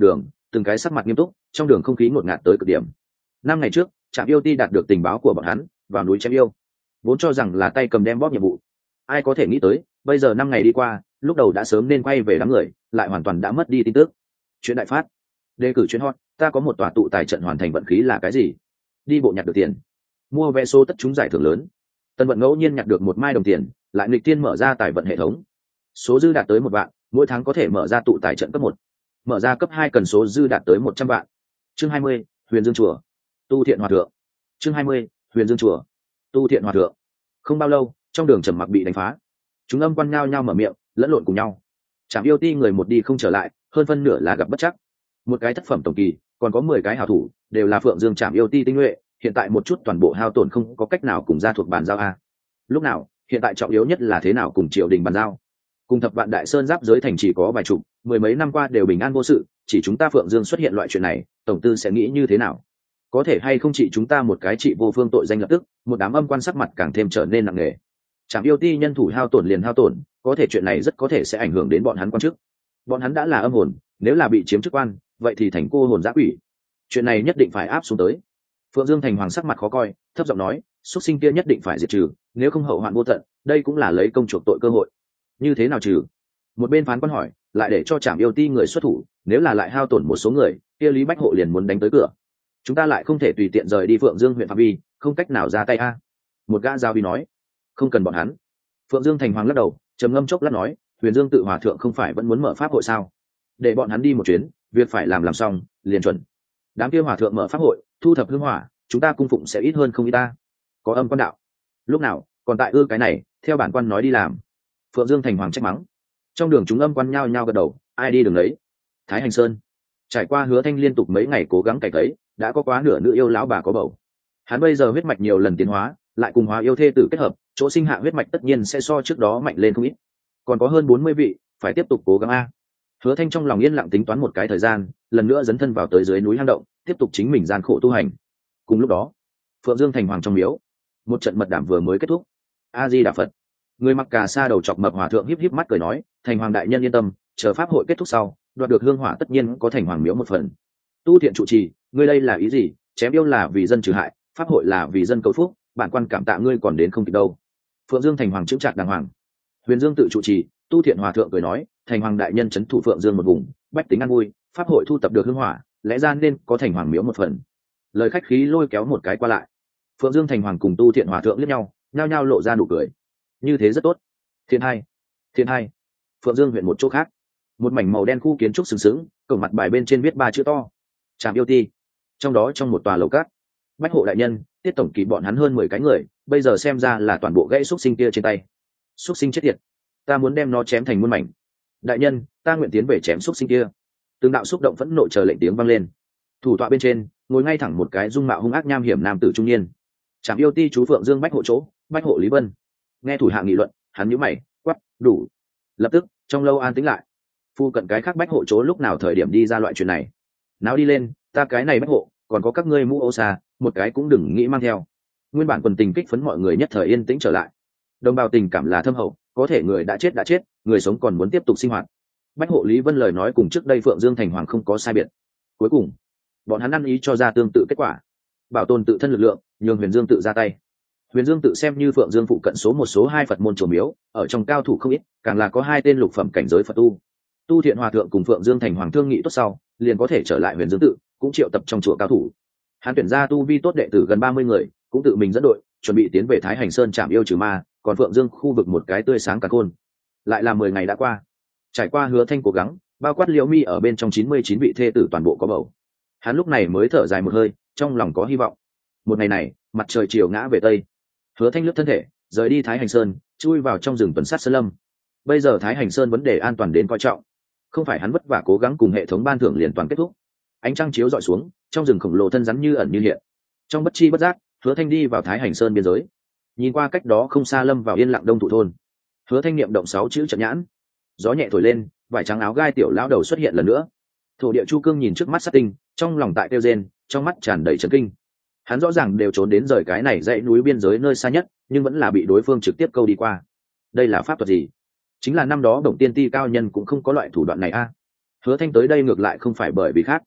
từng cái sắc mặt nghiêm túc, trong đường không khí ngột ngạt tới cực điểm. Năm ngày trước, trạm yêu ti đạt được tình báo của bọn hắn, vào núi chém yêu, vốn cho rằng là tay cầm đem bóp nhiệm vụ. Ai có thể nghĩ tới, bây giờ năm ngày đi qua, lúc đầu đã sớm nên quay về đám người, lại hoàn toàn đã mất đi tin tức. Chuyện đại phát, đề cử chuyến hot, ta có một tòa tụ tài trận hoàn thành vận khí là cái gì? Đi bộ nhặt được tiền, mua vé số tất trúng giải thưởng lớn. Tân vận ngẫu nhiên nhặt được một mai đồng tiền, lại nghịch tiên mở ra tài vận hệ thống, số dư đạt tới một vạn, mỗi tháng có thể mở ra tụ tài trận cấp một, mở ra cấp hai cần số dư đạt tới một trăm vạn. Chương hai mươi, Huyền Dương chùa, tu thiện hòa thượng. Chương hai mươi, Huyền Dương chùa, tu thiện hòa thượng. Không bao lâu, trong đường trầm mặc bị đánh phá, chúng âm quan nhao nhao mở miệng, lẫn lộn cùng nhau. Trạm yêu ti người một đi không trở lại, hơn phân nửa là gặp bất chắc. Một cái thất phẩm tổng kỳ, còn có mười cái hảo thủ, đều là Phượng Dương Trạm yêu ti tinh nhuệ, hiện tại một chút toàn bộ hao tổn không có cách nào cùng gia thuộc bàn giao a. Lúc nào, hiện tại trọng yếu nhất là thế nào cùng triều đình bàn giao. Cùng thập vạn đại sơn giáp giới thành chỉ có vài chục, mười mấy năm qua đều bình an vô sự, chỉ chúng ta Phượng Dương xuất hiện loại chuyện này, tổng tư sẽ nghĩ như thế nào? Có thể hay không chỉ chúng ta một cái trị vô phương tội danh lập tức, một đám âm quan sắc mặt càng thêm trở nên nặng nề. Trạm yêu ti nhân thủ hao tổn liền hao tổn, có thể chuyện này rất có thể sẽ ảnh hưởng đến bọn hắn quan chức. Bọn hắn đã là âm hồn, nếu là bị chiếm chức quan, vậy thì thành cô hồn dã quỷ. Chuyện này nhất định phải áp xuống tới. Phượng Dương thành hoàng sắc mặt khó coi, thấp giọng nói, xuất sinh kia nhất định phải diệt trừ, nếu không hậu hoạn vô tận, đây cũng là lấy công chuộc tội cơ hội. Như thế nào trừ? Một bên phán quan hỏi, lại để cho Trạm yêu ti người xuất thủ, nếu là lại hao tổn một số người, kia Lý Bách Hộ liền muốn đánh tới cửa. Chúng ta lại không thể tùy tiện rời đi Phượng Dương huyện phạm vi, không cách nào ra tay a. Một gã giao vi nói, không cần bọn hắn. Phượng Dương thành hoàng lắc đầu, trầm ngâm chốc lát nói, Huyền Dương tự hòa thượng không phải vẫn muốn mở pháp hội sao? Để bọn hắn đi một chuyến, việc phải làm làm xong, liền chuẩn. Đám kia hòa thượng mở pháp hội, thu thập hương hỏa, chúng ta cung phụng sẽ ít hơn không ít ta. Có âm quan đạo, lúc nào còn tại ư cái này, theo bản quan nói đi làm. Phượng Dương thành hoàng trách mắng. Trong đường chúng âm quan nhao nhao gật đầu, ai đi đường đấy. Thái Hành Sơn, trải qua Hứa Thanh liên tục mấy ngày cố gắng cày cấy, đã có quá nửa nữ yêu lão bà có bầu. Hắn bây giờ huyết mạch nhiều lần tiến hóa, lại cùng hóa yêu thê tử kết hợp, chỗ sinh hạ huyết mạch tất nhiên sẽ so trước đó mạnh lên không ít. Còn có hơn bốn mươi vị, phải tiếp tục cố gắng a. Hứa Thanh trong lòng yên lặng tính toán một cái thời gian, lần nữa dấn thân vào tới dưới núi hang động, tiếp tục chính mình gian khổ tu hành. Cùng lúc đó, Phượng Dương thành hoàng trong miếu, một trận mật đàm vừa mới kết thúc. A Di Đà Phật. Người mặc cà sa đầu chọc mập hòa thượng híp híp mắt cười nói, thành hoàng đại nhân yên tâm, chờ pháp hội kết thúc sau, đoạt được hương hỏa tất nhiên có thành hoàng miếu một phần. Tu thiện trụ trì, ngươi đây là ý gì? Chém yêu là vì dân trừ hại, pháp hội là vì dân cầu phúc, bản quan cảm tạ ngươi còn đến không kịp đâu. Phượng Dương thành hoàng chững chạc đàng hoàng. Huyền Dương tự trụ trì, tu thiện hòa thượng cười nói, thành hoàng đại nhân trấn thủ Phượng Dương một vùng, bách tính an vui, pháp hội thu tập được hương hỏa, lẽ ra nên có thành hoàng miếu một phần. Lời khách khí lôi kéo một cái qua lại. Phượng Dương thành hoàng cùng tu thiện hòa thượng liếc nhau, nhao nhao lộ ra nụ cười. Như thế rất tốt. Thiện hai, thiện hai. Phượng Dương huyện một chỗ khác, một mảnh màu đen khu kiến trúc sừng sững, cổng mặt bài bên trên viết ba chữ to, Trạm yêu ti. Trong đó trong một tòa lầu cát, Bách Hộ đại nhân, tiết tổng kỳ bọn hắn hơn mười cái người, bây giờ xem ra là toàn bộ gãy xúc sinh kia trên tay. Xúc sinh chết tiệt, ta muốn đem nó chém thành muôn mảnh. Đại nhân, ta nguyện tiến về chém xúc sinh kia. Từng đạo xúc động phẫn nộ chờ lệnh tiếng vang lên. Thủ tọa bên trên, ngồi ngay thẳng một cái dung mạo hung ác nham hiểm nam tử trung niên. Trạm yêu ti chú Phượng Dương Bách Hộ chỗ, Bách Hộ Lý Vân. Nghe thủ hạ nghị luận, hắn nhíu mày, quát, đủ. Lập tức, trong lâu an tĩnh lại. Phu cận cái khác Bách Hộ chỗ lúc nào thời điểm đi ra loại chuyện này. Nào đi lên, ta cái này Bách Hộ, còn có các ngươi mũ ô xa, một cái cũng đừng nghĩ mang theo. Nguyên bản quần tình kích phấn mọi người nhất thời yên tĩnh trở lại. Đồng bào tình cảm là thâm hậu, có thể người đã chết đã chết, người sống còn muốn tiếp tục sinh hoạt. Bách Hộ Lý Vân lời nói cùng trước đây Phượng Dương thành hoàng không có sai biệt. Cuối cùng, bọn hắn ăn ý cho ra tương tự kết quả, bảo tồn tự thân lực lượng, nhường Huyền Dương tự ra tay. Huyền Dương tự xem như Phượng Dương phụ cận số một số hai Phật môn chùa miếu, ở trong cao thủ không ít, càng là có hai tên lục phẩm cảnh giới Phật tu. Tu thiện hòa thượng cùng Phượng Dương thành hoàng thương nghị tốt sau, liền có thể trở lại Huyền Dương tự, cũng triệu tập trong chùa cao thủ. Hắn tuyển ra tu vi tốt đệ tử gần ba mươi người, cũng tự mình dẫn đội, chuẩn bị tiến về Thái Hành Sơn trảm yêu trừ ma, còn Phượng Dương khu vực một cái tươi sáng cả khôn. Lại là mười ngày đã qua, trải qua Hứa Thanh cố gắng, bao quát Liễu Mi ở bên trong chín mươi chín vị thê tử toàn bộ có bầu. Hắn lúc này mới thở dài một hơi, trong lòng có hy vọng. Một ngày này, mặt trời chiều ngã về tây, Hứa Thanh lướt thân thể, rời đi Thái Hành Sơn, chui vào trong rừng tuần sát sơn lâm. Bây giờ Thái Hành Sơn vấn đề an toàn đến coi trọng, không phải hắn vất vả cố gắng cùng hệ thống ban thưởng liền toàn kết thúc. Ánh trăng chiếu dọi xuống, trong rừng khổng lồ thân rắn như ẩn như hiện. Trong bất chi bất giác, Hứa Thanh đi vào Thái Hành Sơn biên giới. Nhìn qua cách đó không xa lâm vào yên lặng đông thủ thôn. Hứa Thanh niệm động sáu chữ trận nhãn. Gió nhẹ thổi lên, vải trắng áo gai tiểu lão đầu xuất hiện lần nữa. Thổ địa Chu Cương nhìn trước mắt sát tinh, trong lòng tại tiêu rên, trong mắt tràn đầy chấn kinh. Hắn rõ ràng đều trốn đến rời cái này dãy núi biên giới nơi xa nhất, nhưng vẫn là bị đối phương trực tiếp câu đi qua. Đây là pháp thuật gì? Chính là năm đó Động Tiên Ti cao nhân cũng không có loại thủ đoạn này a. Hứa Thanh tới đây ngược lại không phải bởi vì khác,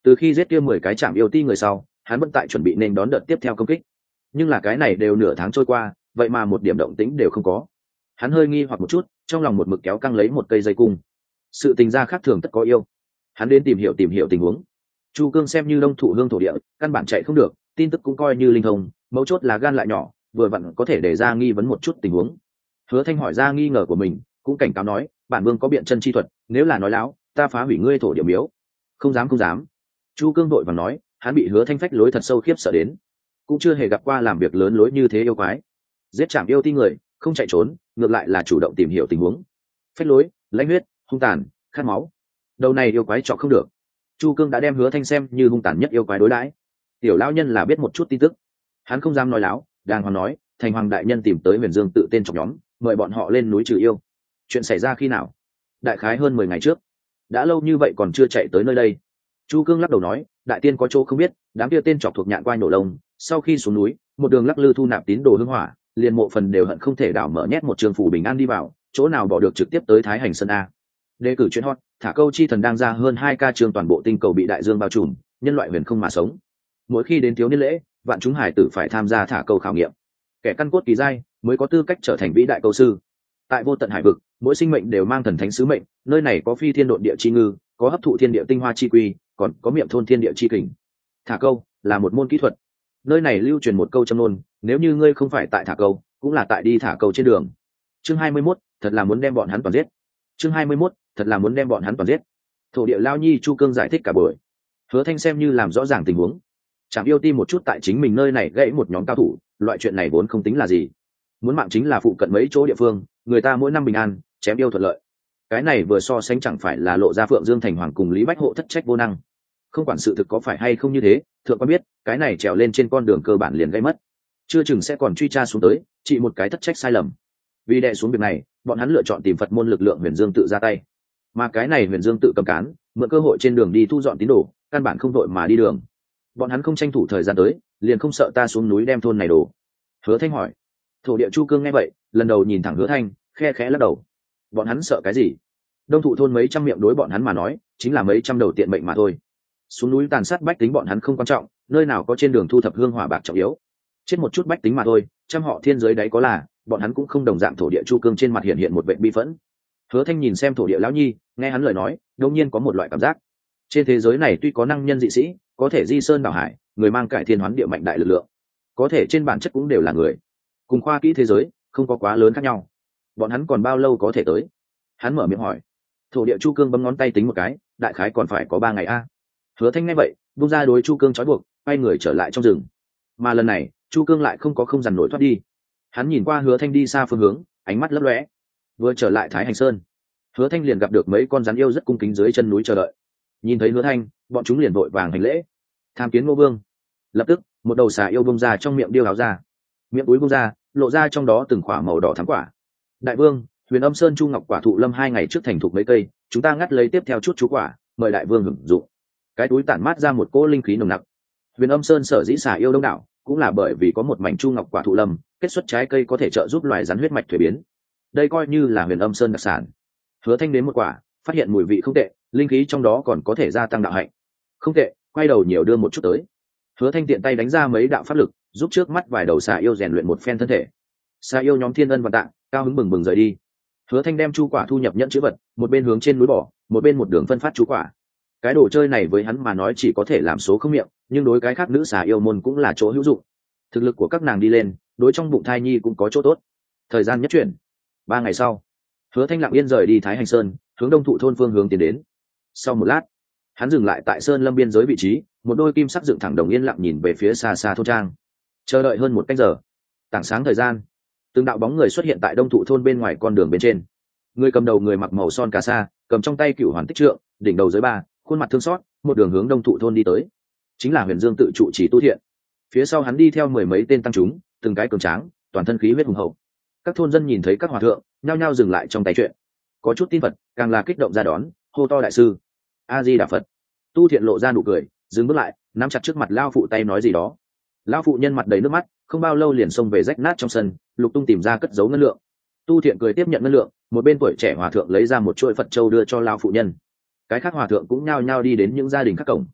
Từ khi giết kia mười cái chạm yêu ti người sau, hắn vẫn tại chuẩn bị nên đón đợt tiếp theo công kích, nhưng là cái này đều nửa tháng trôi qua, vậy mà một điểm động tĩnh đều không có. Hắn hơi nghi hoặc một chút, trong lòng một mực kéo căng lấy một cây dây cung. Sự tình gia khác thường tất có yêu, hắn đến tìm hiểu tìm hiểu tình huống. Chu Cương xem như đông thụ hương thổ địa, căn bản chạy không được, tin tức cũng coi như linh thông, mấu chốt là gan lại nhỏ, vừa vặn có thể để ra nghi vấn một chút tình huống. Hứa Thanh hỏi ra nghi ngờ của mình, cũng cảnh cáo nói, bản vương có biện chân chi thuật, nếu là nói láo, ta phá hủy ngươi thổ địa miếu. Không dám không dám. Chu Cương đội vàng nói, hắn bị Hứa Thanh phách lối thật sâu khiếp sợ đến, cũng chưa hề gặp qua làm việc lớn lối như thế yêu quái. Giết chạm yêu ti người, không chạy trốn, ngược lại là chủ động tìm hiểu tình huống. Phách lối, lãnh huyết, hung tàn, khát máu. Đầu này yêu quái chọn không được. Chu Cương đã đem Hứa Thanh xem như hung tàn nhất yêu quái đối đãi. Tiểu lão nhân là biết một chút tin tức, hắn không dám nói láo, đàng hoàng nói, thành hoàng đại nhân tìm tới Huyền Dương tự tên trong nhóm, mời bọn họ lên núi trừ yêu. Chuyện xảy ra khi nào? Đại khái hơn mười ngày trước. Đã lâu như vậy còn chưa chạy tới nơi đây. Chu Cương lắc đầu nói, đại tiên có chỗ không biết, đám kia tên chọc thuộc nhạn quai nổ lông, sau khi xuống núi, một đường lắc lư thu nạp tín đồ hương hỏa, liền mộ phần đều hận không thể đảo mở nhét một trường phủ bình an đi vào, chỗ nào bỏ được trực tiếp tới Thái Hành Sơn a. Đề cử chuyện hot, thả câu chi thần đang ra hơn hai ca chương toàn bộ tinh cầu bị đại dương bao trùm, nhân loại huyền không mà sống. Mỗi khi đến thiếu niên lễ, vạn chúng hải tử phải tham gia thả câu khảo nghiệm. Kẻ căn cốt kỳ giai mới có tư cách trở thành vĩ đại câu sư. Tại vô tận hải vực, mỗi sinh mệnh đều mang thần thánh sứ mệnh, nơi này có phi thiên độn địa chi ngư, có hấp thụ thiên địa tinh hoa chi quy, còn có miệng thôn thiên địa chi kình. Thả câu là một môn kỹ thuật. Nơi này lưu truyền một câu châm ngôn, nếu như ngươi không phải tại thả câu, cũng là tại đi thả câu trên đường. Chương hai mươi mốt, thật là muốn đem bọn hắn toàn giết. Chương hai mươi mốt, thật là muốn đem bọn hắn toàn giết. Thổ địa lao nhi Chu Cương giải thích cả buổi. Hứa Thanh xem như làm rõ ràng tình huống. Chẳng yêu ti một chút tại chính mình nơi này gãy một nhóm cao thủ, loại chuyện này vốn không tính là gì. Muốn mạng chính là phụ cận mấy chỗ địa phương, người ta mỗi năm bình an, chém yêu thuận lợi. Cái này vừa so sánh chẳng phải là lộ ra Phượng Dương thành hoàng cùng Lý Bách Hộ thất trách vô năng. Không quản sự thực có phải hay không như thế, thượng quan biết, cái này trèo lên trên con đường cơ bản liền gây mất. Chưa chừng sẽ còn truy tra xuống tới, chỉ một cái thất trách sai lầm. Vì đè xuống việc này, bọn hắn lựa chọn tìm Phật môn lực lượng Huyền Dương tự ra tay. Mà cái này Huyền Dương tự cầm cán, mượn cơ hội trên đường đi thu dọn tín đồ, căn bản không đội mà đi đường. Bọn hắn không tranh thủ thời gian tới, liền không sợ ta xuống núi đem thôn này đổ. Hứa Thanh hỏi. Thổ địa Chu Cương nghe vậy, lần đầu nhìn thẳng Hứa Thanh, khe khẽ lắc đầu. Bọn hắn sợ cái gì? Đông thụ thôn mấy trăm miệng đối bọn hắn mà nói, chính là mấy trăm đầu tiện mệnh mà thôi. Xuống núi tàn sát bách tính bọn hắn không quan trọng, nơi nào có trên đường thu thập hương hỏa bạc trọng yếu. Chết một chút bách tính mà thôi, trăm họ thiên giới đấy có là, bọn hắn cũng không đồng dạng. Thổ địa Chu Cương trên mặt hiện hiện một vẻ bi phẫn. Hứa Thanh nhìn xem thổ địa lão nhi, nghe hắn lời nói, đột nhiên có một loại cảm giác. Trên thế giới này tuy có năng nhân dị sĩ, có thể di sơn đảo hải, người mang cải thiên hoán địa mạnh đại lực lượng, có thể trên bản chất cũng đều là người, cùng khoa kỹ thế giới không có quá lớn khác nhau. Bọn hắn còn bao lâu có thể tới? Hắn mở miệng hỏi. Thổ địa Chu Cương bấm ngón tay tính một cái, đại khái còn phải có ba ngày a. Hứa Thanh nghe vậy, buông ra đối Chu Cương trói buộc, quay người trở lại trong rừng. Mà lần này, Chu Cương lại không có không dằn nổi thoát đi. Hắn nhìn qua Hứa Thanh đi xa phương hướng, ánh mắt lấp lóe. Vừa trở lại Thái Hành Sơn, Hứa Thanh liền gặp được mấy con rắn yêu rất cung kính dưới chân núi chờ đợi. Nhìn thấy Hứa Thanh, bọn chúng liền vội vàng hành lễ. Tham kiến Ngô Vương. Lập tức, một đầu xà yêu bung ra trong miệng điêu áo ra, miệng túi bung ra, lộ ra trong đó từng quả màu đỏ thắm quả. Đại vương, Huyền Âm Sơn Chu Ngọc quả thụ lâm hai ngày trước thành thục mấy cây, chúng ta ngắt lấy tiếp theo chút chú quả, mời đại vương hưởng dụng. Cái túi tản mát ra một cỗ linh khí nồng nặc. Huyền Âm Sơn sở dĩ xà yêu đông đảo, cũng là bởi vì có một mảnh Chu Ngọc quả thụ lâm, kết xuất trái cây có thể trợ giúp loài rắn huyết mạch thuế biến. Đây coi như là Huyền Âm Sơn đặc sản. Hứa Thanh đến một quả, phát hiện mùi vị không tệ, linh khí trong đó còn có thể gia tăng đạo hạnh. Không tệ, quay đầu nhiều đưa một chút tới. Hứa Thanh tiện tay đánh ra mấy đạo pháp lực, giúp trước mắt vài đầu xà yêu rèn luyện một phen thân thể. Xà yêu nhóm thiên ân và tạng, cao hứng bừng bừng rời đi. Hứa Thanh đem chu quả thu nhập nhẫn chữ vật, một bên hướng trên núi bỏ, một bên một đường phân phát chú quả. Cái đồ chơi này với hắn mà nói chỉ có thể làm số không miệng, nhưng đối cái khác nữ xà yêu môn cũng là chỗ hữu dụng. Thực lực của các nàng đi lên, đối trong bụng thai nhi cũng có chỗ tốt. Thời gian nhất chuyển. Ba ngày sau, Hứa Thanh lặng yên rời đi Thái Hành Sơn, hướng đông thụ thôn phương hướng tiến đến. Sau một lát, hắn dừng lại tại sơn lâm biên giới vị trí, một đôi kim sắc dựng thẳng đồng yên lặng nhìn về phía xa xa thôn trang. Chờ đợi hơn một canh giờ, tảng sáng thời gian, từng đạo bóng người xuất hiện tại đông thụ thôn bên ngoài con đường bên trên. Người cầm đầu người mặc màu son cà sa, cầm trong tay cửu hoàn tích trượng, đỉnh đầu giới ba, khuôn mặt thương xót, một đường hướng đông thụ thôn đi tới. Chính là Huyền Dương tự trụ trì tu thiện. Phía sau hắn đi theo mười mấy tên tăng chúng, từng cái cường tráng, toàn thân khí huyết hùng hậu. Các thôn dân nhìn thấy các hòa thượng, nhao nhao dừng lại trong tay chuyện. Có chút tin Phật, càng là kích động ra đón, hô to đại sư, a di đà Phật. Tu thiện lộ ra nụ cười, dừng bước lại, nắm chặt trước mặt lao phụ tay nói gì đó. Lao phụ nhân mặt đầy nước mắt, không bao lâu liền xông về rách nát trong sân, lục tung tìm ra cất giấu ngân lượng. Tu thiện cười tiếp nhận ngân lượng, một bên tuổi trẻ hòa thượng lấy ra một chuỗi Phật châu đưa cho lao phụ nhân. Cái khác hòa thượng cũng nhao nhao đi đến những gia đình khác cổng.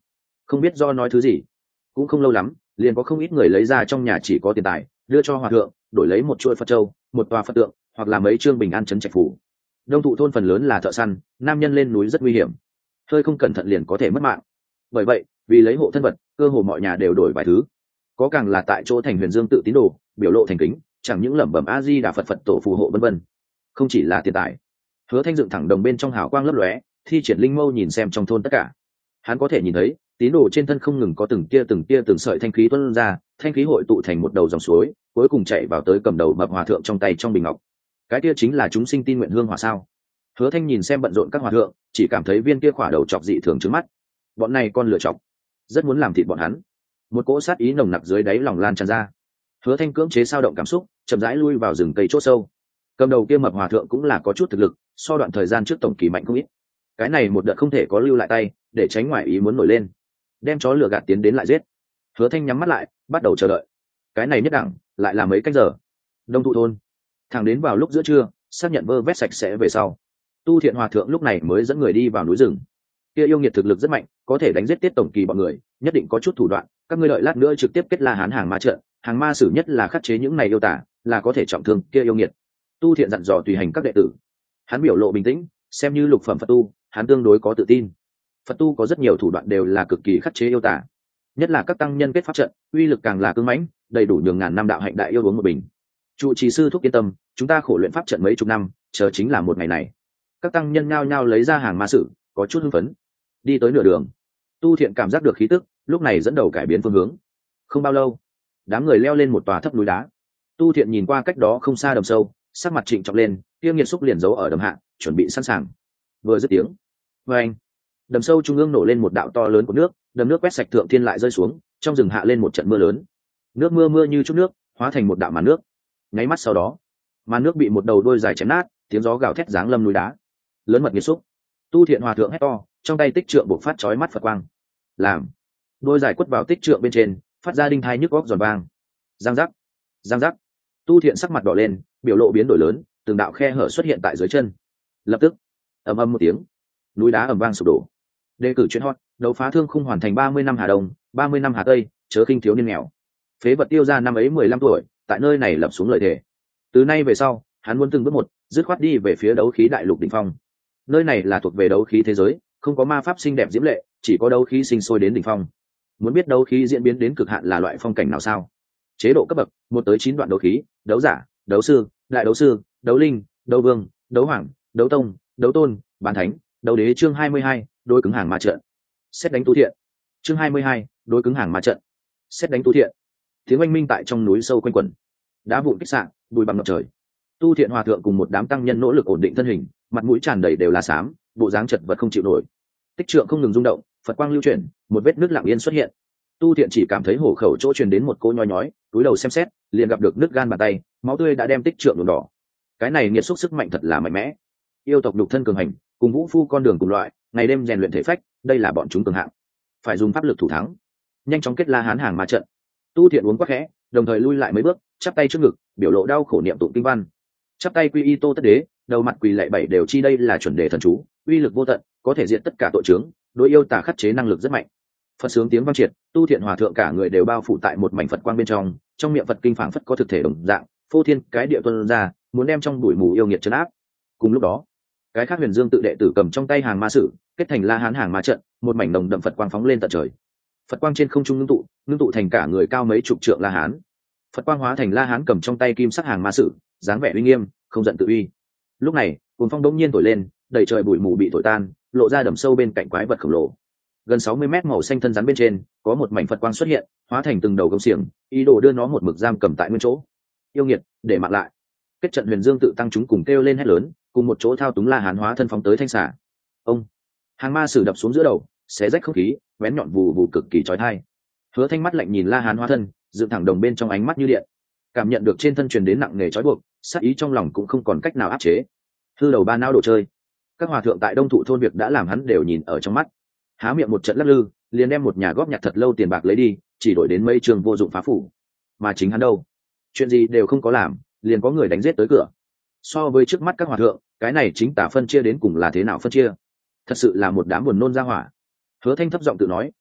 không biết do nói thứ gì. Cũng không lâu lắm, liền có không ít người lấy ra trong nhà chỉ có tiền tài đưa cho hòa thượng, đổi lấy một chuỗi Phật châu, một tòa Phật tượng, hoặc là mấy chương bình an trấn trạch phủ. Đông thụ thôn phần lớn là thợ săn, nam nhân lên núi rất nguy hiểm, hơi không cẩn thận liền có thể mất mạng. Bởi vậy, vì lấy hộ thân vật, cơ hồ mọi nhà đều đổi vài thứ. Có càng là tại chỗ thành Huyền Dương tự tín đồ, biểu lộ thành kính, chẳng những lẩm bẩm a di đà Phật Phật tổ phù hộ vân vân. Không chỉ là tiền tài. Hứa Thanh dựng thẳng đồng bên trong hào quang lấp lóe, thi triển linh mâu nhìn xem trong thôn tất cả. Hắn có thể nhìn thấy, tín đồ trên thân không ngừng có từng tia từng tia từng sợi thanh khí tuôn ra, thanh khí hội tụ thành một đầu dòng suối, cuối cùng chạy vào tới cầm đầu mập hòa thượng trong tay trong bình ngọc. Cái kia chính là chúng sinh tin nguyện hương hỏa sao? Hứa Thanh nhìn xem bận rộn các hòa thượng, chỉ cảm thấy viên kia khỏa đầu chọc dị thường trước mắt. Bọn này con lựa chọc, rất muốn làm thịt bọn hắn. Một cỗ sát ý nồng nặc dưới đáy lòng lan tràn ra. Hứa Thanh cưỡng chế sao động cảm xúc, chậm rãi lui vào rừng cây chỗ sâu. Cầm đầu kia mập hòa thượng cũng là có chút thực lực, so đoạn thời gian trước tổng kỳ mạnh không ít. Cái này một đợt không thể có lưu lại tay, để tránh ngoại ý muốn nổi lên. Đem chó lửa gạt tiến đến lại giết. Hứa Thanh nhắm mắt lại, bắt đầu chờ đợi. Cái này nhất đẳng, lại là mấy canh giờ. Đông thụ thôn, thẳng đến vào lúc giữa trưa, xác nhận vơ vét sạch sẽ về sau, Tu Thiện hòa thượng lúc này mới dẫn người đi vào núi rừng. Kia yêu nghiệt thực lực rất mạnh, có thể đánh giết tiết tổng kỳ bọn người, nhất định có chút thủ đoạn. Các ngươi đợi lát nữa trực tiếp kết La Hán hàng ma trận, hàng ma sử nhất là khắc chế những này yêu tả, là có thể trọng thương kia yêu nghiệt. Tu Thiện dặn dò tùy hành các đệ tử. Hắn biểu lộ bình tĩnh, xem như lục phẩm Phật tu, hắn tương đối có tự tin. Phật tu có rất nhiều thủ đoạn đều là cực kỳ khắc chế yêu tả, nhất là các tăng nhân kết pháp trận, uy lực càng là cứng mãnh, đầy đủ nhường ngàn năm đạo hạnh đại yêu uống một bình. Trụ trì sư thúc yên tâm, chúng ta khổ luyện pháp trận mấy chục năm, chờ chính là một ngày này. Các tăng nhân nhao nhao lấy ra hàng ma sử, có chút hưng phấn. Đi tới nửa đường, Tu Thiện cảm giác được khí tức, lúc này dẫn đầu cải biến phương hướng. Không bao lâu, đám người leo lên một tòa thấp núi đá. Tu Thiện nhìn qua cách đó không xa đầm sâu, sắc mặt trịnh trọng lên, tiêu nghiệt xúc liền giấu ở đầm hạ, chuẩn bị sẵn sàng. Vừa dứt tiếng, vang, đầm sâu trung ương nổ lên một đạo to lớn của nước, đầm nước quét sạch thượng thiên lại rơi xuống, trong rừng hạ lên một trận mưa lớn. Nước mưa mưa như chút nước, hóa thành một đạo màn nước. Nháy mắt sau đó, màn nước bị một đầu đôi dài chém nát, tiếng gió gào thét giáng lâm núi đá. Lớn mật nghiệt xúc. Tu Thiện hòa thượng hét to, trong tay tích trượng bộc phát chói mắt Phật quang. Làm, đôi dài quất vào tích trượng bên trên, phát ra đinh thai nhức góc giòn vang. Giang giác, giang giác. Tu Thiện sắc mặt đỏ lên, biểu lộ biến đổi lớn, từng đạo khe hở xuất hiện tại dưới chân. Lập tức, ầm ầm một tiếng, núi đá ầm vang sụp đổ. Đề cử chuyên hot, đấu phá thương khung hoàn thành ba mươi năm Hà Đông, ba mươi năm Hà Tây, chớ khinh thiếu niên nghèo. Phế vật tiêu ra năm ấy mười lăm tuổi, tại nơi này lập xuống lời thề. Từ nay về sau, hắn muốn từng bước một, dứt khoát đi về phía đấu khí đại lục đỉnh phong. Nơi này là thuộc về đấu khí thế giới, không có ma pháp xinh đẹp diễm lệ, chỉ có đấu khí sinh sôi đến đỉnh phong. Muốn biết đấu khí diễn biến đến cực hạn là loại phong cảnh nào sao? Chế độ cấp bậc, một tới chín đoạn đấu khí, đấu giả, đấu sư, đại đấu sư, đấu linh, đấu vương, đấu hoàng, đấu tông, đấu tôn, bán thánh, đấu đế. Chương hai mươi hai, đối cứng hàng ma trận. Xét đánh Tu Thiện. Chương hai mươi hai, đối cứng hàng ma trận. Xét đánh Tu Thiện. Tiếng oanh minh tại trong núi sâu quanh quẩn, đá vụn kích sạn, bụi bằng ngập trời. Tu Thiện hòa thượng cùng một đám tăng nhân nỗ lực ổn định thân hình, mặt mũi tràn đầy đều là xám, bộ dáng chật vật không chịu nổi. Tích trượng không ngừng rung động, Phật quang lưu chuyển, một vết nước lặng yên xuất hiện. Tu Thiện chỉ cảm thấy hổ khẩu chỗ truyền đến một cỗ nhói nhói, túi đầu xem xét, liền gặp được nứt gan bàn tay, máu tươi đã đem tích trượng nhuộm đỏ. Cái này nghiệt xúc sức mạnh thật là mạnh mẽ. Yêu tộc đục thân cường hành, cùng vũ phu con đường cùng loại, ngày đêm rèn luyện thể phách, đây là bọn chúng cường hạng. Phải dùng pháp lực thủ thắng, nhanh chóng kết La Hán hàng ma trận. Tu Thiện uống quá khẽ, đồng thời lui lại mấy bước, chắp tay trước ngực, biểu lộ đau khổ niệm tụng kinh văn. Chắp tay quy y Tô Tất Đế, đầu mặt quỳ lạy bảy đều chi, đây là chuẩn đề thần chú, uy lực vô tận, có thể diện tất cả tội chướng, đối yêu tà khắc chế năng lực rất mạnh. Phật sướng tiếng vang triệt, Tu Thiện hòa thượng cả người đều bao phủ tại một mảnh Phật quang bên trong, trong miệng Phật kinh phảng phất có thực thể đồng dạng, phô thiên cái địa tuôn ra, muốn đem trong bụi mù yêu nghiệt trấn áp. Cùng lúc đó, cái khác Huyền Dương tự đệ tử cầm trong tay hàng ma sử, kết thành La Hán hàng ma trận, một mảnh nồng đậm Phật quang phóng lên tận trời. Phật quang trên không trung ngưng tụ, ngưng tụ thành cả người cao mấy chục trượng La Hán. Phật quang hóa thành La Hán cầm trong tay kim sắc hàng ma sử, dáng vẻ uy nghiêm, không giận tự uy. Lúc này, cuồng phong đống nhiên thổi lên, đầy trời bụi mù bị thổi tan, lộ ra đầm sâu bên cạnh quái vật khổng lồ. Gần sáu mươi mét màu xanh thân rắn bên trên, có một mảnh Phật quang xuất hiện, hóa thành từng đầu công xiềng, ý đồ đưa nó một mực giam cầm tại nguyên chỗ. Yêu nghiệt, để mạng lại. Kết trận Huyền Dương tự tăng chúng cùng kêu lên hét lớn, cùng một chỗ thao túng La Hán hóa thân phóng tới thanh xà. Ông, hàng ma sử đập xuống giữa đầu, xé rách không khí, bén nhọn vù vù cực kỳ chói tai. Hứa Thanh mắt lạnh nhìn La Hán hóa thân, dựng thẳng đồng bên trong ánh mắt như điện, cảm nhận được trên thân truyền đến nặng nề trói buộc, sát ý trong lòng cũng không còn cách nào áp chế. Hư đầu ba não đồ chơi. Các hòa thượng tại Đông Thụ thôn việc đã làm hắn đều nhìn ở trong mắt. Há miệng một trận lắc lư, liền đem một nhà góp nhặt thật lâu tiền bạc lấy đi, chỉ đổi đến mấy trường vô dụng phá phủ. Mà chính hắn đâu, chuyện gì đều không có làm, liền có người đánh giết tới cửa. So với trước mắt các hòa thượng, cái này chính tả phân chia đến cùng là thế nào phân chia? Thật sự là một đám buồn nôn ra hỏa. Hứa Thanh thấp giọng tự nói, chợt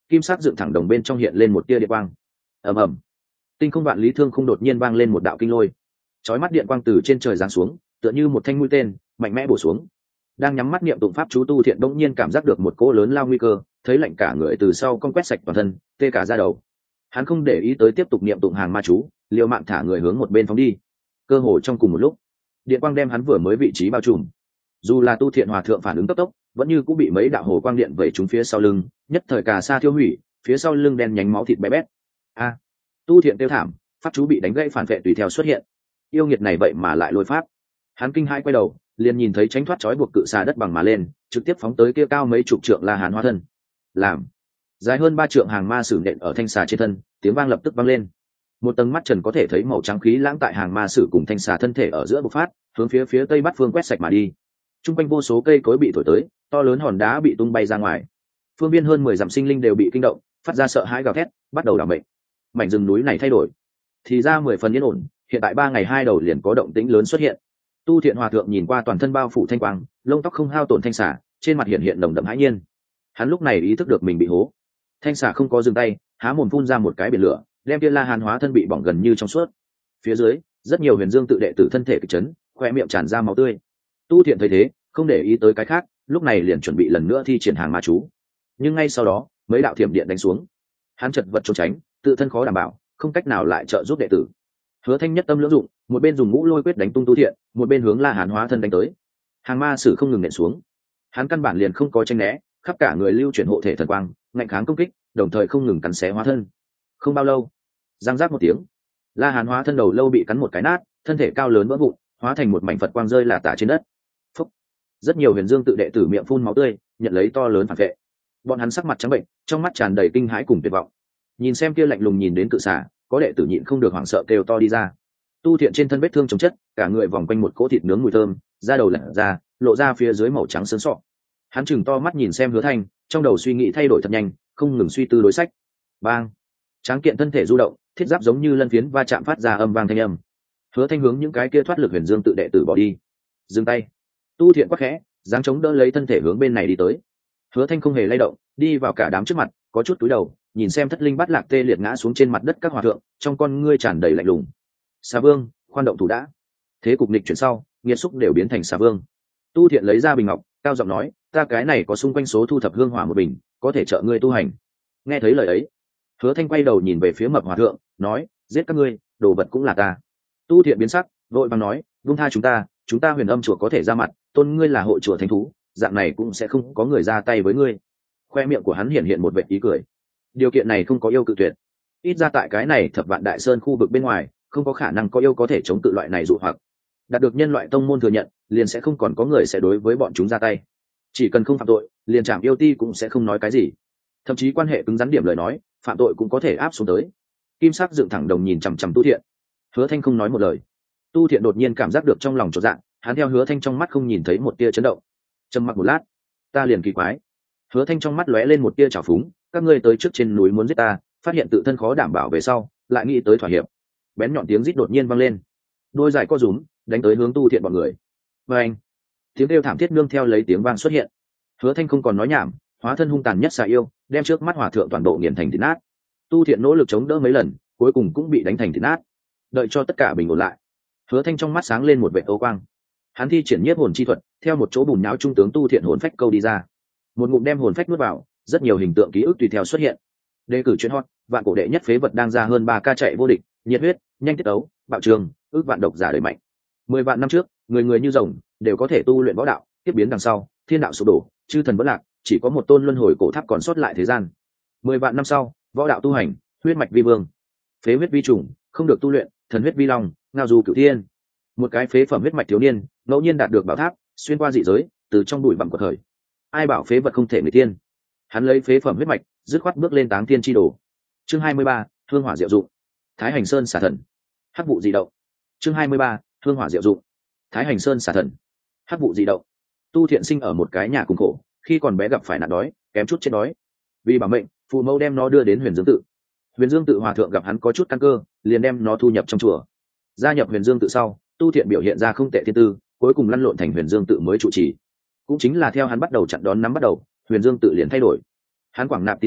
kim sắc dựng thẳng đồng bên trong hiện lên một tia điện quang. Ầm ầm, tinh không vạn lý thương không đột nhiên vang lên một đạo kinh lôi, chói mắt điện quang từ trên trời giáng xuống, tựa như một thanh mũi tên mạnh mẽ bổ xuống. Đang nhắm mắt niệm tụng pháp chú tu thiện bỗng nhiên cảm giác được một cỗ lớn lao nguy cơ, thấy lạnh cả người từ sau con quét sạch toàn thân, tê cả da đầu. Hắn không để ý tới tiếp tục niệm tụng hàng ma chú, liều mạng thả người hướng một bên phóng đi. Cơ hồ trong cùng một lúc, điện quang đem hắn vừa mới vị trí bao trùm. Dù là tu thiện hòa thượng phản ứng tốc tốc, vẫn như cũng bị mấy đạo hồ quang điện vẩy trúng phía sau lưng, nhất thời cả xa thiêu hủy, phía sau lưng đen nhánh máu thịt bé bét. A, tu thiện tiêu thảm, pháp chú bị đánh gãy, phản vệ tùy theo xuất hiện. Yêu nghiệt này vậy mà lại lôi pháp. Hắn kinh hãi quay đầu, liền nhìn thấy tránh thoát trói buộc cự xà đất bằng mà lên, trực tiếp phóng tới kia cao mấy chục trượng La Hán hóa thân. Làm dài hơn ba trượng hàng ma sử nện ở thanh xà trên thân, tiếng vang lập tức vang lên. Một tầng mắt trần có thể thấy màu trắng khí lãng tại hàng ma sử cùng thanh xà thân thể ở giữa bộc phát, hướng phía phía tây bắc phương quét sạch mà đi. Trung quanh vô số cây cối bị thổi tới, to lớn hòn đá bị tung bay ra ngoài. Phương viên hơn mười dặm sinh linh đều bị kinh động, phát ra sợ hãi gào thét, bắt đầu đảm bệnh. Mảnh rừng núi này thay đổi, thì ra mười phần yên ổn, hiện tại ba ngày hai đầu liền có động tĩnh lớn xuất hiện. Tu thiện hòa thượng nhìn qua toàn thân bao phủ thanh quang, lông tóc không hao tổn thanh xà, trên mặt hiện hiện nồng đậm hãi nhiên. Hắn lúc này ý thức được mình bị hố. Thanh xà không có dừng tay, há mồm phun ra một cái biển lửa, đem kia La Hán hóa thân bị bỏng gần như trong suốt. Phía dưới, rất nhiều huyền dương tự đệ tử thân thể kịch chấn, khoe miệng tràn ra máu tươi. Tu thiện thấy thế, không để ý tới cái khác, lúc này liền chuẩn bị lần nữa thi triển hàng ma chú. Nhưng ngay sau đó, mấy đạo thiểm điện đánh xuống. Hắn chật vật trốn tránh, tự thân khó đảm bảo, không cách nào lại trợ giúp đệ tử. Hứa Thanh nhất tâm lưỡng dụng, một bên dùng ngũ lôi quyết đánh tung tu thiện, một bên hướng La Hán hóa thân đánh tới. Hàng ma sử không ngừng nện xuống. Hắn căn bản liền không có tranh né, khắp cả người lưu chuyển hộ thể thần quang, ngạnh kháng công kích, đồng thời không ngừng cắn xé hóa thân. Không bao lâu, răng rác một tiếng, La Hán hóa thân đầu lâu bị cắn một cái nát, thân thể cao lớn vỡ vụn, hóa thành một mảnh Phật quang rơi lả tả trên đất. Phúc. Rất nhiều huyền dương tự đệ tử miệng phun máu tươi, nhận lấy to lớn phản vệ. Bọn hắn sắc mặt trắng bệnh, trong mắt tràn đầy kinh hãi cùng tuyệt vọng. Nhìn xem kia lạnh lùng nhìn đến cự xà, có đệ tử nhịn không được hoảng sợ kêu to đi ra. Tu thiện trên thân vết thương chống chất, cả người vòng quanh một cỗ thịt nướng mùi thơm, da đầu lật ra, lộ ra phía dưới màu trắng sớn sọ. Hắn chừng to mắt nhìn xem Hứa Thanh, trong đầu suy nghĩ thay đổi thật nhanh, không ngừng suy tư đối sách. Bang! Tráng kiện thân thể du động, thiết giáp giống như lân phiến va chạm phát ra âm vang thanh âm. Hứa Thanh hướng những cái kia thoát lực huyền dương tự đệ tử bỏ đi. Dừng tay! Tu thiện quắc khẽ, giáng chống đỡ lấy thân thể hướng bên này đi tới. Hứa Thanh không hề lay động, đi vào cả đám trước mặt, có chút cúi đầu, nhìn xem thất linh bát lạc tê liệt ngã xuống trên mặt đất các hòa thượng, trong con ngươi tràn đầy lạnh lùng. Xà Vương, khoan động thủ đã. Thế cục nghịch chuyển sau, nghiệt xúc đều biến thành Xà Vương. Tu thiện lấy ra bình ngọc, cao giọng nói, ta cái này có xung quanh số thu thập hương hỏa một bình, có thể trợ ngươi tu hành. Nghe thấy lời ấy, Hứa Thanh quay đầu nhìn về phía mập hòa thượng, nói, giết các ngươi, đồ vật cũng là ta. Tu thiện biến sắc, vội vàng nói, buông tha chúng ta, chúng ta huyền âm chùa có thể ra mặt, tôn ngươi là hội chùa thánh thú, dạng này cũng sẽ không có người ra tay với ngươi. Khoe miệng của hắn hiện hiện một vệt ý cười. Điều kiện này không có yêu cự tuyệt. Ít ra tại cái này thập vạn đại sơn khu vực bên ngoài, không có khả năng có yêu có thể chống cự loại này dụ hoặc. Đạt được nhân loại tông môn thừa nhận, liền sẽ không còn có người sẽ đối với bọn chúng ra tay. Chỉ cần không phạm tội, liền Trảm Yêu Ti cũng sẽ không nói cái gì. Thậm chí quan hệ cứng rắn điểm lời nói, phạm tội cũng có thể áp xuống tới. Kim sắc dựng thẳng đồng nhìn chằm chằm Tu thiện. Hứa Thanh không nói một lời. Tu thiện đột nhiên cảm giác được trong lòng chột dạ, hắn theo Hứa Thanh trong mắt không nhìn thấy một tia chấn động. Trầm mặc một lát, ta liền kỳ quái. Hứa Thanh trong mắt lóe lên một tia trào phúng, các ngươi tới trước trên núi muốn giết ta, phát hiện tự thân khó đảm bảo về sau, lại nghĩ tới thỏa hiệp. Bén nhọn tiếng rít đột nhiên vang lên, đôi dài co rúm, đánh tới hướng Tu thiện bọn người. Và anh, tiếng kêu thảm thiết nương theo lấy tiếng vang xuất hiện. Hứa Thanh không còn nói nhảm, hóa thân hung tàn nhất xà yêu, đem trước mắt hòa thượng toàn bộ nghiền thành thịt nát. Tu thiện nỗ lực chống đỡ mấy lần, cuối cùng cũng bị đánh thành thịt nát. Đợi cho tất cả bình ổn lại, Hứa Thanh trong mắt sáng lên một vệt ô quang. Hắn thi triển nhiếp hồn chi thuật, theo một chỗ bùn nhão trung tướng Tu thiện hồn phách câu đi ra. Một ngụm đem hồn phách nuốt vào, rất nhiều hình tượng ký ức tùy theo xuất hiện. Đề cử chuyên hot, vạn cổ đệ nhất phế vật đang ra hơn ba ca chạy vô địch, nhiệt huyết, nhanh tiết tấu, bạo trường, ước vạn độc giả đời mạnh. Mười vạn năm trước, người người như rồng, đều có thể tu luyện võ đạo, tiếp biến đằng sau, thiên đạo sụp đổ, chư thần vỡ lạc, chỉ có một tôn luân hồi cổ tháp còn sót lại thế gian. Mười vạn năm sau, võ đạo tu hành, huyết mạch vi vương, phế huyết vi trùng, không được tu luyện, thần huyết vi long, ngao du cửu thiên. Một cái phế phẩm huyết mạch thiếu niên, ngẫu nhiên đạt được bảo tháp, xuyên qua dị giới, từ trong bụi bặm quật khởi. Ai bảo phế vật không thể người tiên? Hắn lấy phế phẩm huyết mạch, dứt khoát bước lên táng thiên chi đồ. Chương hai mươi ba, hương hỏa diệu dụng. Thái Hành Sơn xả thần. Hắc vụ dị động. Chương hai mươi ba, hương hỏa diệu dụng. Thái Hành Sơn xả thần. Hắc vụ dị động. Tu thiện sinh ở một cái nhà cùng khổ, khi còn bé gặp phải nạn đói, kém chút chết đói. Vì bảo mệnh, phụ mẫu đem nó đưa đến Huyền Dương tự. Huyền Dương tự hòa thượng gặp hắn có chút căn cơ, liền đem nó thu nhập trong chùa. Gia nhập Huyền Dương tự sau, tu thiện biểu hiện ra không tệ thiên tư, cuối cùng lăn lộn thành Huyền Dương tự mới trụ trì. Cũng chính là theo hắn bắt đầu chặn đón nắm bắt đầu, Huyền Dương tự liền thay đổi. Hắn quảng nạp tín đồ,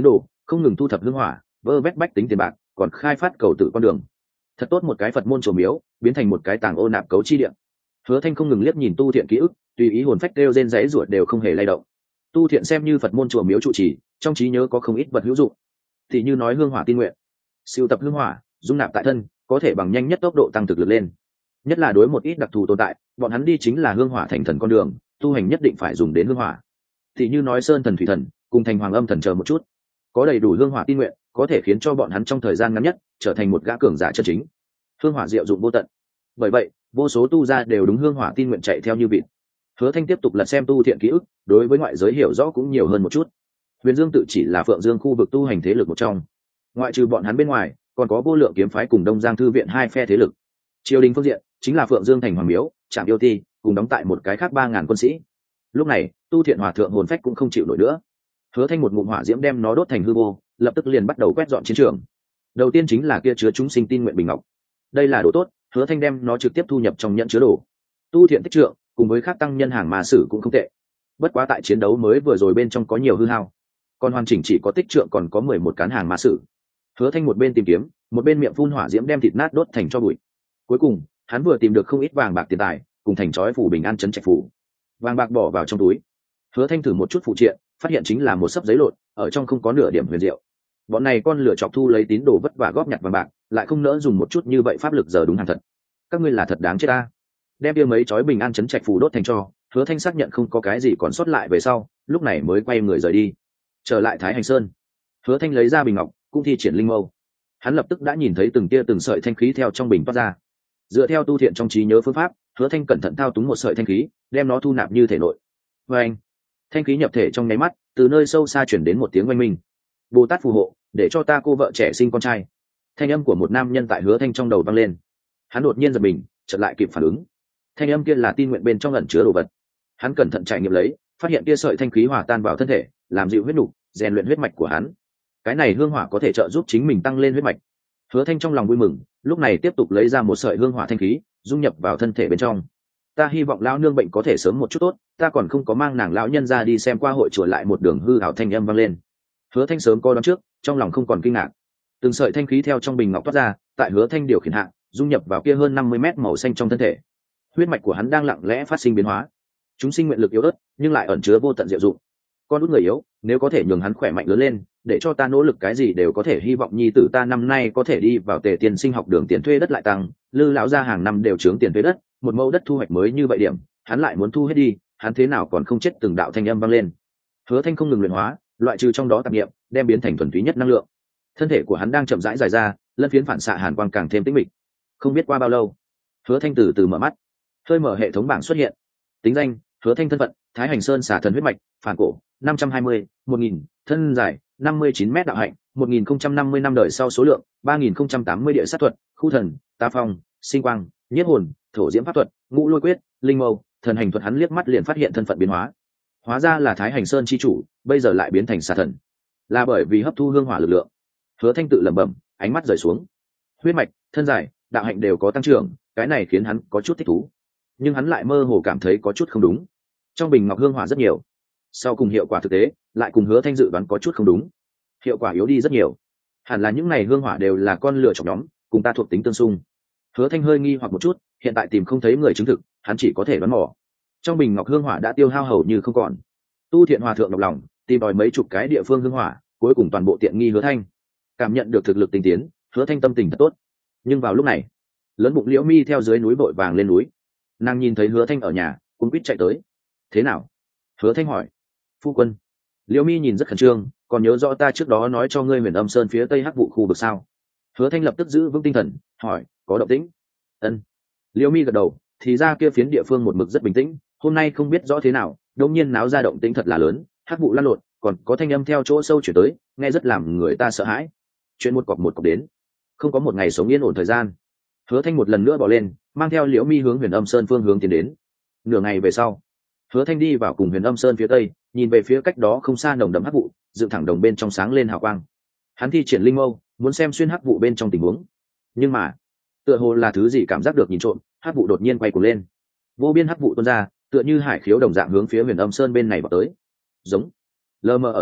không ngừng thu thập hương hỏa, vơ vét bách tính tiền bạc, còn khai phát cầu tự con đường. Thật tốt một cái Phật môn chùa miếu, biến thành một cái tàng ô nạp cấu chi địa. Hứa Thanh không ngừng liếc nhìn Tu Thiện ký ức, tùy ý hồn phách đều rên rẽ ruột đều không hề lay động. Tu Thiện xem như Phật môn chùa miếu trụ trì, trong trí nhớ có không ít vật hữu dụng. Thì như nói hương hỏa tin nguyện, siêu tập hương hỏa, dung nạp tại thân, có thể bằng nhanh nhất tốc độ tăng thực lực lên. Nhất là đối một ít đặc thù tồn tại, bọn hắn đi chính là hương hỏa thành thần con đường, tu hành nhất định phải dùng đến hương hỏa. Thì như nói sơn thần thủy thần, cùng thành hoàng âm thần chờ một chút, có đầy đủ hương hỏa tin nguyện, có thể khiến cho bọn hắn trong thời gian ngắn nhất trở thành một gã cường giả chân chính. Hương hỏa diệu dụng vô tận. Bởi vậy, vô số tu gia đều đúng hương hỏa tin nguyện chạy theo như vịt. Hứa Thanh tiếp tục lật xem Tu Thiện ký ức, đối với ngoại giới hiểu rõ cũng nhiều hơn một chút. Huyền Dương tự chỉ là Phượng Dương khu vực tu hành thế lực một trong, ngoại trừ bọn hắn bên ngoài, còn có Vô Lượng kiếm phái cùng Đông Giang thư viện hai phe thế lực. Triều đình phương diện chính là Phượng Dương thành hoàng miếu, Trạm Yêu Ti, cùng đóng tại một cái khác ba ngàn quân sĩ. Lúc này, Tu Thiện hòa thượng hồn phách cũng không chịu nổi nữa. Hứa Thanh một ngụm hỏa diễm đem nó đốt thành hư vô, lập tức liền bắt đầu quét dọn chiến trường. Đầu tiên chính là kia chứa chúng sinh tin nguyện bình ngọc. Đây là đồ tốt, Hứa Thanh đem nó trực tiếp thu nhập trong nhận chứa đồ. Tu Thiện tích trượng, cùng với các tăng nhân hàng mà sử cũng không tệ. Bất quá tại chiến đấu mới vừa rồi bên trong có nhiều hư hao, còn hoàn chỉnh chỉ có tích trượng còn có mười một cán hàng mà sử. Hứa Thanh một bên tìm kiếm, một bên miệng phun hỏa diễm đem thịt nát đốt thành cho bụi. Cuối cùng, hắn vừa tìm được không ít vàng bạc tiền tài, cùng thành chói phủ bình an trấn trạch phủ. Vàng bạc bỏ vào trong túi. Hứa Thanh thử một chút phụ triện, phát hiện chính là một sấp giấy lộn, ở trong không có nửa điểm huyền diệu. Bọn này con lửa chọc thu lấy tín đồ vất vả góp nhặt vàng bạc, lại không nỡ dùng một chút như vậy pháp lực giờ đúng hàng thật. Các ngươi là thật đáng chết ta. Đem kia mấy chói bình an trấn trạch phủ đốt thành cho, Hứa Thanh xác nhận không có cái gì còn sót lại về sau, lúc này mới quay người rời đi. Trở lại Thái Hành Sơn, Hứa Thanh lấy ra bình ngọc, cũng thi triển linh mâu. Hắn lập tức đã nhìn thấy từng tia từng sợi thanh khí theo trong bình toát ra. Dựa theo Tu Thiện trong trí nhớ phương pháp, Hứa Thanh cẩn thận thao túng một sợi thanh khí, đem nó thu nạp như thể nội. Và anh, thanh khí nhập thể trong nháy mắt, từ nơi sâu xa chuyển đến một tiếng oanh minh. Bồ Tát phù hộ, để cho ta cô vợ trẻ sinh con trai. Thanh âm của một nam nhân tại Hứa Thanh trong đầu vang lên. Hắn đột nhiên giật mình, chợt lại kịp phản ứng. Thanh âm kia là tin nguyện bên trong ẩn chứa đồ vật. Hắn cẩn thận trải nghiệm lấy, phát hiện kia sợi thanh khí hòa tan vào thân thể, làm dịu huyết nục, rèn luyện huyết mạch của hắn. Cái này hương hỏa có thể trợ giúp chính mình tăng lên huyết mạch. Hứa Thanh trong lòng vui mừng, lúc này tiếp tục lấy ra một sợi hương hỏa thanh khí, dung nhập vào thân thể bên trong. Ta hy vọng lão nương bệnh có thể sớm một chút tốt, ta còn không có mang nàng lão nhân ra đi xem qua hội chùa lại một đường hư ảo thanh âm vang lên. Hứa Thanh sớm coi đoán trước, trong lòng không còn kinh ngạc. Từng sợi thanh khí theo trong bình ngọc toát ra, tại Hứa Thanh điều khiển hạ, dung nhập vào kia hơn năm mươi mét màu xanh trong thân thể. Huyết mạch của hắn đang lặng lẽ phát sinh biến hóa. Chúng sinh nguyện lực yếu ớt, nhưng lại ẩn chứa vô tận diệu dụng. Con út người yếu, nếu có thể nhường hắn khỏe mạnh lớn lên, để cho ta nỗ lực cái gì đều có thể, hy vọng nhi tử ta năm nay có thể đi vào Tề Tiên sinh học đường, tiền thuê đất lại tăng, Lư lão gia hàng năm đều trướng tiền thuê đất, một mẫu đất thu hoạch mới như vậy điểm, hắn lại muốn thu hết đi, hắn thế nào còn không chết. Từng đạo thanh âm vang lên. Hứa Thanh không ngừng luyện hóa, loại trừ trong đó tạp niệm, đem biến thành thuần túy nhất năng lượng. Thân thể của hắn đang chậm rãi dài ra, lân phiến phản xạ hàn quang càng thêm tĩnh mịch. Không biết qua bao lâu, Hứa Thanh từ từ mở mắt, hơi mở hệ thống bảng xuất hiện. Tính danh: Hứa Thanh. Thân phận: Thái Hành Sơn xả thần huyết mạch, phản cổ, năm trăm hai mươi, một nghìn, thân dài năm mươi chín mét, đạo hạnh một nghìn không trăm năm mươi năm, đời sau số lượng ba nghìn không trăm tám mươi, địa sát thuật: khu thần, tá phong, sinh quang, nhiếp hồn, thổ diễm pháp thuật, ngũ lôi quyết, linh mâu, thần hành thuật. Hắn liếc mắt liền phát hiện thân phận biến hóa, hóa ra là Thái Hành Sơn chi chủ, bây giờ lại biến thành xà thần, là bởi vì hấp thu hương hỏa lực lượng. Hứa Thanh tự lẩm bẩm, ánh mắt rời xuống. Huyết mạch, thân dài, đạo hạnh đều có tăng trưởng, cái này khiến hắn có chút thích thú, nhưng hắn lại mơ hồ cảm thấy có chút không đúng. Trong bình ngọc hương hỏa rất nhiều, sau cùng hiệu quả thực tế lại cùng Hứa Thanh dự đoán có chút không đúng, hiệu quả yếu đi rất nhiều. Hẳn là những này hương hỏa đều là con lửa chọc nhóm, cùng ta thuộc tính tương xung. Hứa Thanh hơi nghi hoặc một chút, hiện tại tìm không thấy người chứng thực, hắn chỉ có thể đoán mò. Trong bình ngọc hương hỏa đã tiêu hao hầu như không còn. Tu Thiện hòa thượng độc lòng tìm đòi mấy chục cái địa phương hương hỏa, cuối cùng toàn bộ tiện nghi Hứa Thanh. Cảm nhận được thực lực tinh tiến, Hứa Thanh tâm tình thật tốt. Nhưng vào lúc này, lớn bụng Liễu Mi theo dưới núi vội vàng lên núi. Nàng nhìn thấy Hứa Thanh ở nhà, cuống quýt chạy tới. Thế nào? Hứa Thanh hỏi. Phu quân. Liễu Mi nhìn rất khẩn trương, còn nhớ rõ ta trước đó nói cho ngươi Huyền Âm Sơn phía tây hắc vụ khu vực sao? Hứa Thanh lập tức giữ vững tinh thần, hỏi, có động tĩnh? Ân. Liễu Mi gật đầu, thì ra kia phiến địa phương một mực rất bình tĩnh, hôm nay không biết rõ thế nào, đột nhiên náo ra động tĩnh thật là lớn, hắc vụ lăn lộn, còn có thanh âm theo chỗ sâu chuyển tới, nghe rất làm người ta sợ hãi. Chuyện một cọc một cọc đến, không có một ngày sống yên ổn thời gian. Hứa Thanh một lần nữa bỏ lên, mang theo Liễu Mi hướng Huyền Âm Sơn phương hướng tiến đến. Nửa ngày về sau, Hứa Thanh đi vào cùng Huyền Âm Sơn phía tây, nhìn về phía cách đó không xa nồng đậm hắc vụ, dựng thẳng đồng bên trong sáng lên hào quang. Hắn thi triển linh mâu, muốn xem xuyên hắc vụ bên trong tình huống, nhưng mà tựa hồ là thứ gì cảm giác được nhìn trộm, hắc vụ đột nhiên quay cuồng lên, vô biên hắc vụ tuôn ra, tựa như hải khiếu đồng dạng hướng phía Huyền Âm Sơn bên này vào tới. Giống. Lờ mờ ở giữa,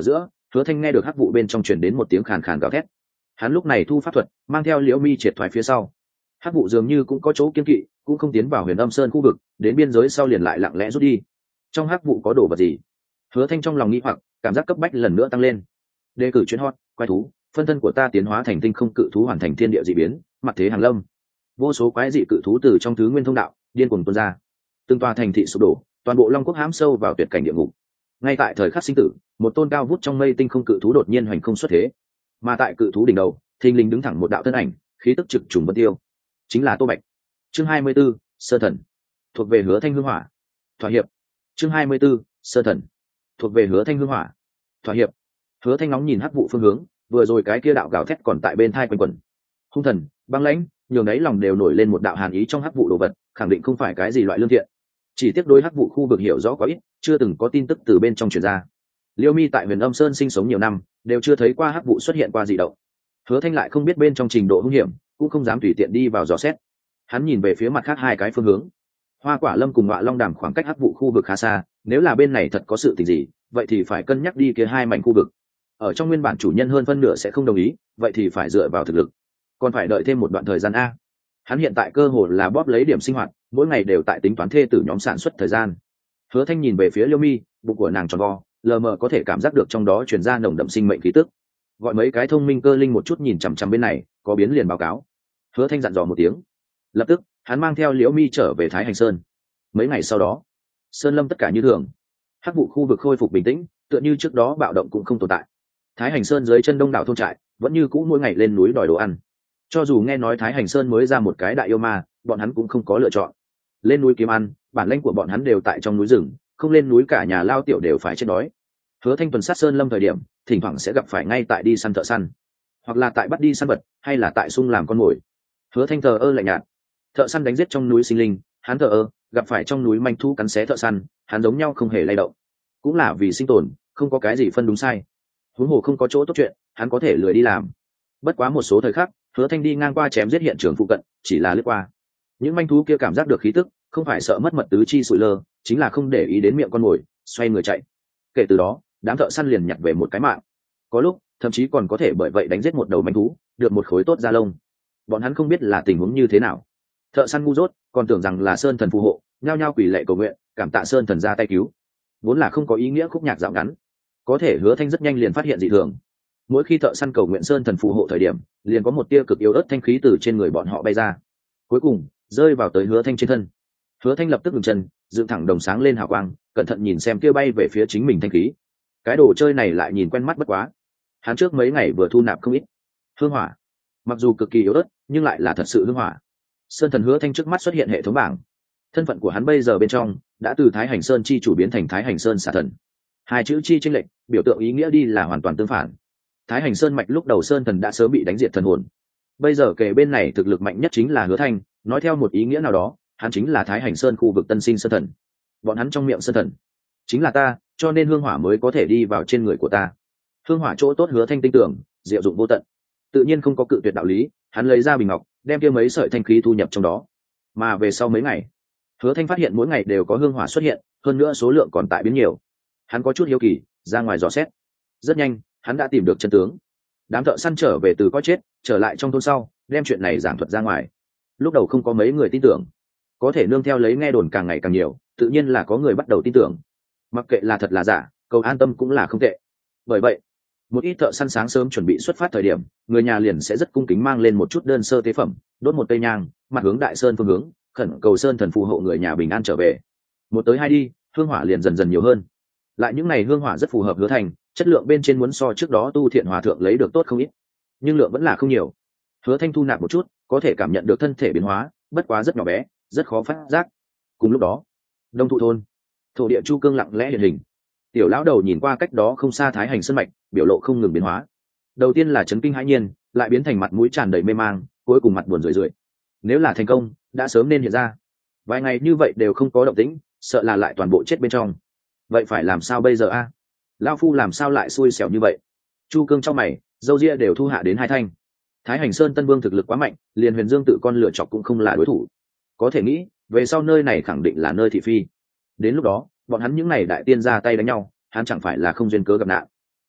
Hứa Thanh nghe được hắc vụ bên trong truyền đến một tiếng khàn khàn gào thét. Hắn lúc này thu pháp thuật, mang theo Liễu Mi triệt thoái phía sau. Hắc vụ dường như cũng có chỗ kiên kỵ, cũng không tiến vào Huyền Âm Sơn khu vực, đến biên giới sau liền lại lặng lẽ rút đi. Trong hắc vụ có đồ vật gì? Hứa Thanh trong lòng nghĩ hoặc, cảm giác cấp bách lần nữa tăng lên. Đề cử chuyến hot, quái thú, phân thân của ta tiến hóa thành tinh không cự thú hoàn thành thiên địa dị biến, mặt thế hàng lâm. Vô số quái dị cự thú từ trong thứ nguyên thông đạo điên cuồng tuôn ra. Từng tòa thành thị sụp đổ, toàn bộ Long Quốc hãm sâu vào tuyệt cảnh địa ngục. Ngay tại thời khắc sinh tử, một tôn cao vút trong mây tinh không cự thú đột nhiên hoành không xuất thế. Mà tại cự thú đỉnh đầu, thình lình đứng thẳng một đạo thân ảnh, khí tức trực trùng vân tiêu, chính là Tô Bạch. Chương hai mươi 24, Sơ Thần, thuộc về Hứa Thanh hương hỏa. Thỏa hiệp. Chương hai mươi 24, Sơ Thần, thuộc về Hứa Thanh hương hỏa. Thỏa hiệp. Hứa Thanh nóng nhìn hắc vụ phương hướng, vừa rồi cái kia đạo gào thét còn tại bên thai quanh quẩn. Hung thần, băng lãnh, nhường đấy lòng đều nổi lên một đạo hàn ý trong hắc vụ đồ vật, khẳng định không phải cái gì loại lương thiện. Chỉ tiếc đối hắc vụ khu vực hiểu rõ quá ít, chưa từng có tin tức từ bên trong truyền ra. Liêu Mi tại Huyền Âm Sơn sinh sống nhiều năm, đều chưa thấy qua hắc vụ xuất hiện qua dị động. Hứa Thanh lại không biết bên trong trình độ hung hiểm, cũng không dám tùy tiện đi vào dò xét. Hắn nhìn về phía mặt khác hai cái phương hướng. Hoa Quả Lâm cùng Ngọa Long Đàm khoảng cách hắc vụ khu vực khá xa, nếu là bên này thật có sự tình gì, vậy thì phải cân nhắc đi kia hai mảnh khu vực. Ở trong nguyên bản chủ nhân hơn phân nửa sẽ không đồng ý, vậy thì phải dựa vào thực lực. Còn phải đợi thêm một đoạn thời gian a. Hắn hiện tại cơ hồ là bóp lấy điểm sinh hoạt, mỗi ngày đều tại tính toán thê tử nhóm sản xuất thời gian. Hứa Thanh nhìn về phía Liêu Mi, bụng của nàng tròn vo, lờ mờ có thể cảm giác được trong đó truyền ra nồng đậm sinh mệnh khí tức. Gọi mấy cái thông minh cơ linh một chút nhìn chằm chằm bên này, có biến liền báo cáo. Hứa Thanh dặn dò một tiếng. Lập tức, hắn mang theo Liễu Mi trở về Thái Hành Sơn. Mấy ngày sau đó, sơn lâm tất cả như thường, hắc vụ khu vực khôi phục bình tĩnh, tựa như trước đó bạo động cũng không tồn tại. Thái Hành Sơn dưới chân đông đảo thôn trại vẫn như cũ mỗi ngày lên núi đòi đồ ăn. Cho dù nghe nói Thái Hành Sơn mới ra một cái đại yêu ma, bọn hắn cũng không có lựa chọn. Lên núi kiếm ăn, bản lãnh của bọn hắn đều tại trong núi rừng, không lên núi cả nhà lao tiểu đều phải chết đói. Hứa Thanh tuần sát sơn lâm thời điểm, thỉnh thoảng sẽ gặp phải ngay tại đi săn thợ săn, hoặc là tại bắt đi săn vật, hay là tại sung làm con mồi. Hứa Thanh thờ ơ lạnh nhạt. Thợ săn đánh giết trong núi sinh linh, hắn thờ ơ, gặp phải trong núi manh thu cắn xé thợ săn, hắn giống nhau không hề lay động. Cũng là vì sinh tồn, không có cái gì phân đúng sai. Huống hồ không có chỗ tốt chuyện, hắn có thể lười đi làm. Bất quá một số thời khắc, Hứa Thanh đi ngang qua chém giết hiện trường phụ cận, chỉ là lướt qua. Những manh thú kia cảm giác được khí tức, không phải sợ mất mật tứ chi sụi lơ, chính là không để ý đến miệng con mồi, xoay người chạy. Kể từ đó, đám thợ săn liền nhặt về một cái mạng. Có lúc, thậm chí còn có thể bởi vậy đánh giết một đầu manh thú, được một khối tốt da lông. Bọn hắn không biết là tình huống như thế nào. Thợ săn ngu dốt, còn tưởng rằng là sơn thần phù hộ, nhao nhao quỳ lạy cầu nguyện, cảm tạ sơn thần ra tay cứu. Vốn là không có ý nghĩa khúc nhạc dạo ngắn. Có thể Hứa Thanh rất nhanh liền phát hiện dị thường. Mỗi khi thợ săn cầu nguyện sơn thần phù hộ thời điểm, liền có một tia cực yếu ớt thanh khí từ trên người bọn họ bay ra. Cuối cùng, rơi vào tới Hứa Thanh trên thân. Hứa Thanh lập tức ngừng chân, dựng thẳng đồng sáng lên hào quang, cẩn thận nhìn xem kia bay về phía chính mình thanh khí. Cái đồ chơi này lại nhìn quen mắt bất quá. Hắn trước mấy ngày vừa thu nạp không ít hương hỏa, mặc dù cực kỳ yếu ớt, nhưng lại là thật sự hương hỏa. Sơn thần Hứa Thanh trước mắt xuất hiện hệ thống bảng. Thân phận của hắn bây giờ bên trong đã từ Thái Hành Sơn chi chủ biến thành Thái Hành Sơn xả thần. Hai chữ chi chênh lệch, biểu tượng ý nghĩa đi là hoàn toàn tương phản. Thái Hành Sơn mạch lúc đầu sơn thần đã sớm bị đánh diệt thần hồn. Bây giờ kể bên này thực lực mạnh nhất chính là Hứa Thanh, nói theo một ý nghĩa nào đó, hắn chính là Thái Hành Sơn khu vực tân sinh sơn thần. Bọn hắn trong miệng sơn thần chính là ta, cho nên hương hỏa mới có thể đi vào trên người của ta. Hương hỏa chỗ tốt Hứa Thanh tin tưởng, diệu dụng vô tận, tự nhiên không có cự tuyệt đạo lý. Hắn lấy ra bình ngọc, đem kia mấy sợi thanh khí thu nhập trong đó. Mà về sau mấy ngày, Hứa Thanh phát hiện mỗi ngày đều có hương hỏa xuất hiện, hơn nữa số lượng còn tại biến nhiều. Hắn có chút hiếu kỳ, ra ngoài dò xét. Rất nhanh, hắn đã tìm được chân tướng. Đám thợ săn trở về từ có chết, trở lại trong thôn sau, đem chuyện này giảng thuật ra ngoài. Lúc đầu không có mấy người tin tưởng, có thể nương theo lấy nghe đồn càng ngày càng nhiều, tự nhiên là có người bắt đầu tin tưởng. Mặc kệ là thật là giả, cầu an tâm cũng là không tệ. Bởi vậy, một ít thợ săn sáng sớm chuẩn bị xuất phát thời điểm, người nhà liền sẽ rất cung kính mang lên một chút đơn sơ tế phẩm, đốt một cây nhang, mặt hướng đại sơn phương hướng, khẩn cầu sơn thần phù hộ người nhà bình an trở về. Một tới hai đi, hương hỏa liền dần dần nhiều hơn. Lại những ngày hương hỏa rất phù hợp Hứa Thanh, chất lượng bên trên muốn so trước đó tu thiện hòa thượng lấy được tốt không ít, nhưng lượng vẫn là không nhiều. Hứa Thanh thu nạp một chút, có thể cảm nhận được thân thể biến hóa, bất quá rất nhỏ bé, rất khó phát giác. Cùng lúc đó, Đông Thụ thôn, thổ địa chu cương lặng lẽ hiện hình. Tiểu lão đầu nhìn qua cách đó không xa Thái Hành Sơn mạch, biểu lộ không ngừng biến hóa. Đầu tiên là chấn kinh hãi nhiên, lại biến thành mặt mũi tràn đầy mê mang, cuối cùng mặt buồn rười rượi. Nếu là thành công, đã sớm nên hiện ra. Vài ngày như vậy đều không có động tĩnh, sợ là lại toàn bộ chết bên trong. Vậy phải làm sao bây giờ a? À? Lão phu làm sao lại xui xẻo như vậy? Chu cương trong mày, dâu ria đều thu hạ đến hai thanh. Thái Hành Sơn Tân Vương thực lực quá mạnh, liền Huyền Dương tự con lựa chọc cũng không là đối thủ. Có thể nghĩ, về sau nơi này khẳng định là nơi thị phi. Đến lúc đó, bọn hắn những này đại tiên ra tay đánh nhau, hắn chẳng phải là không duyên cớ gặp nạn.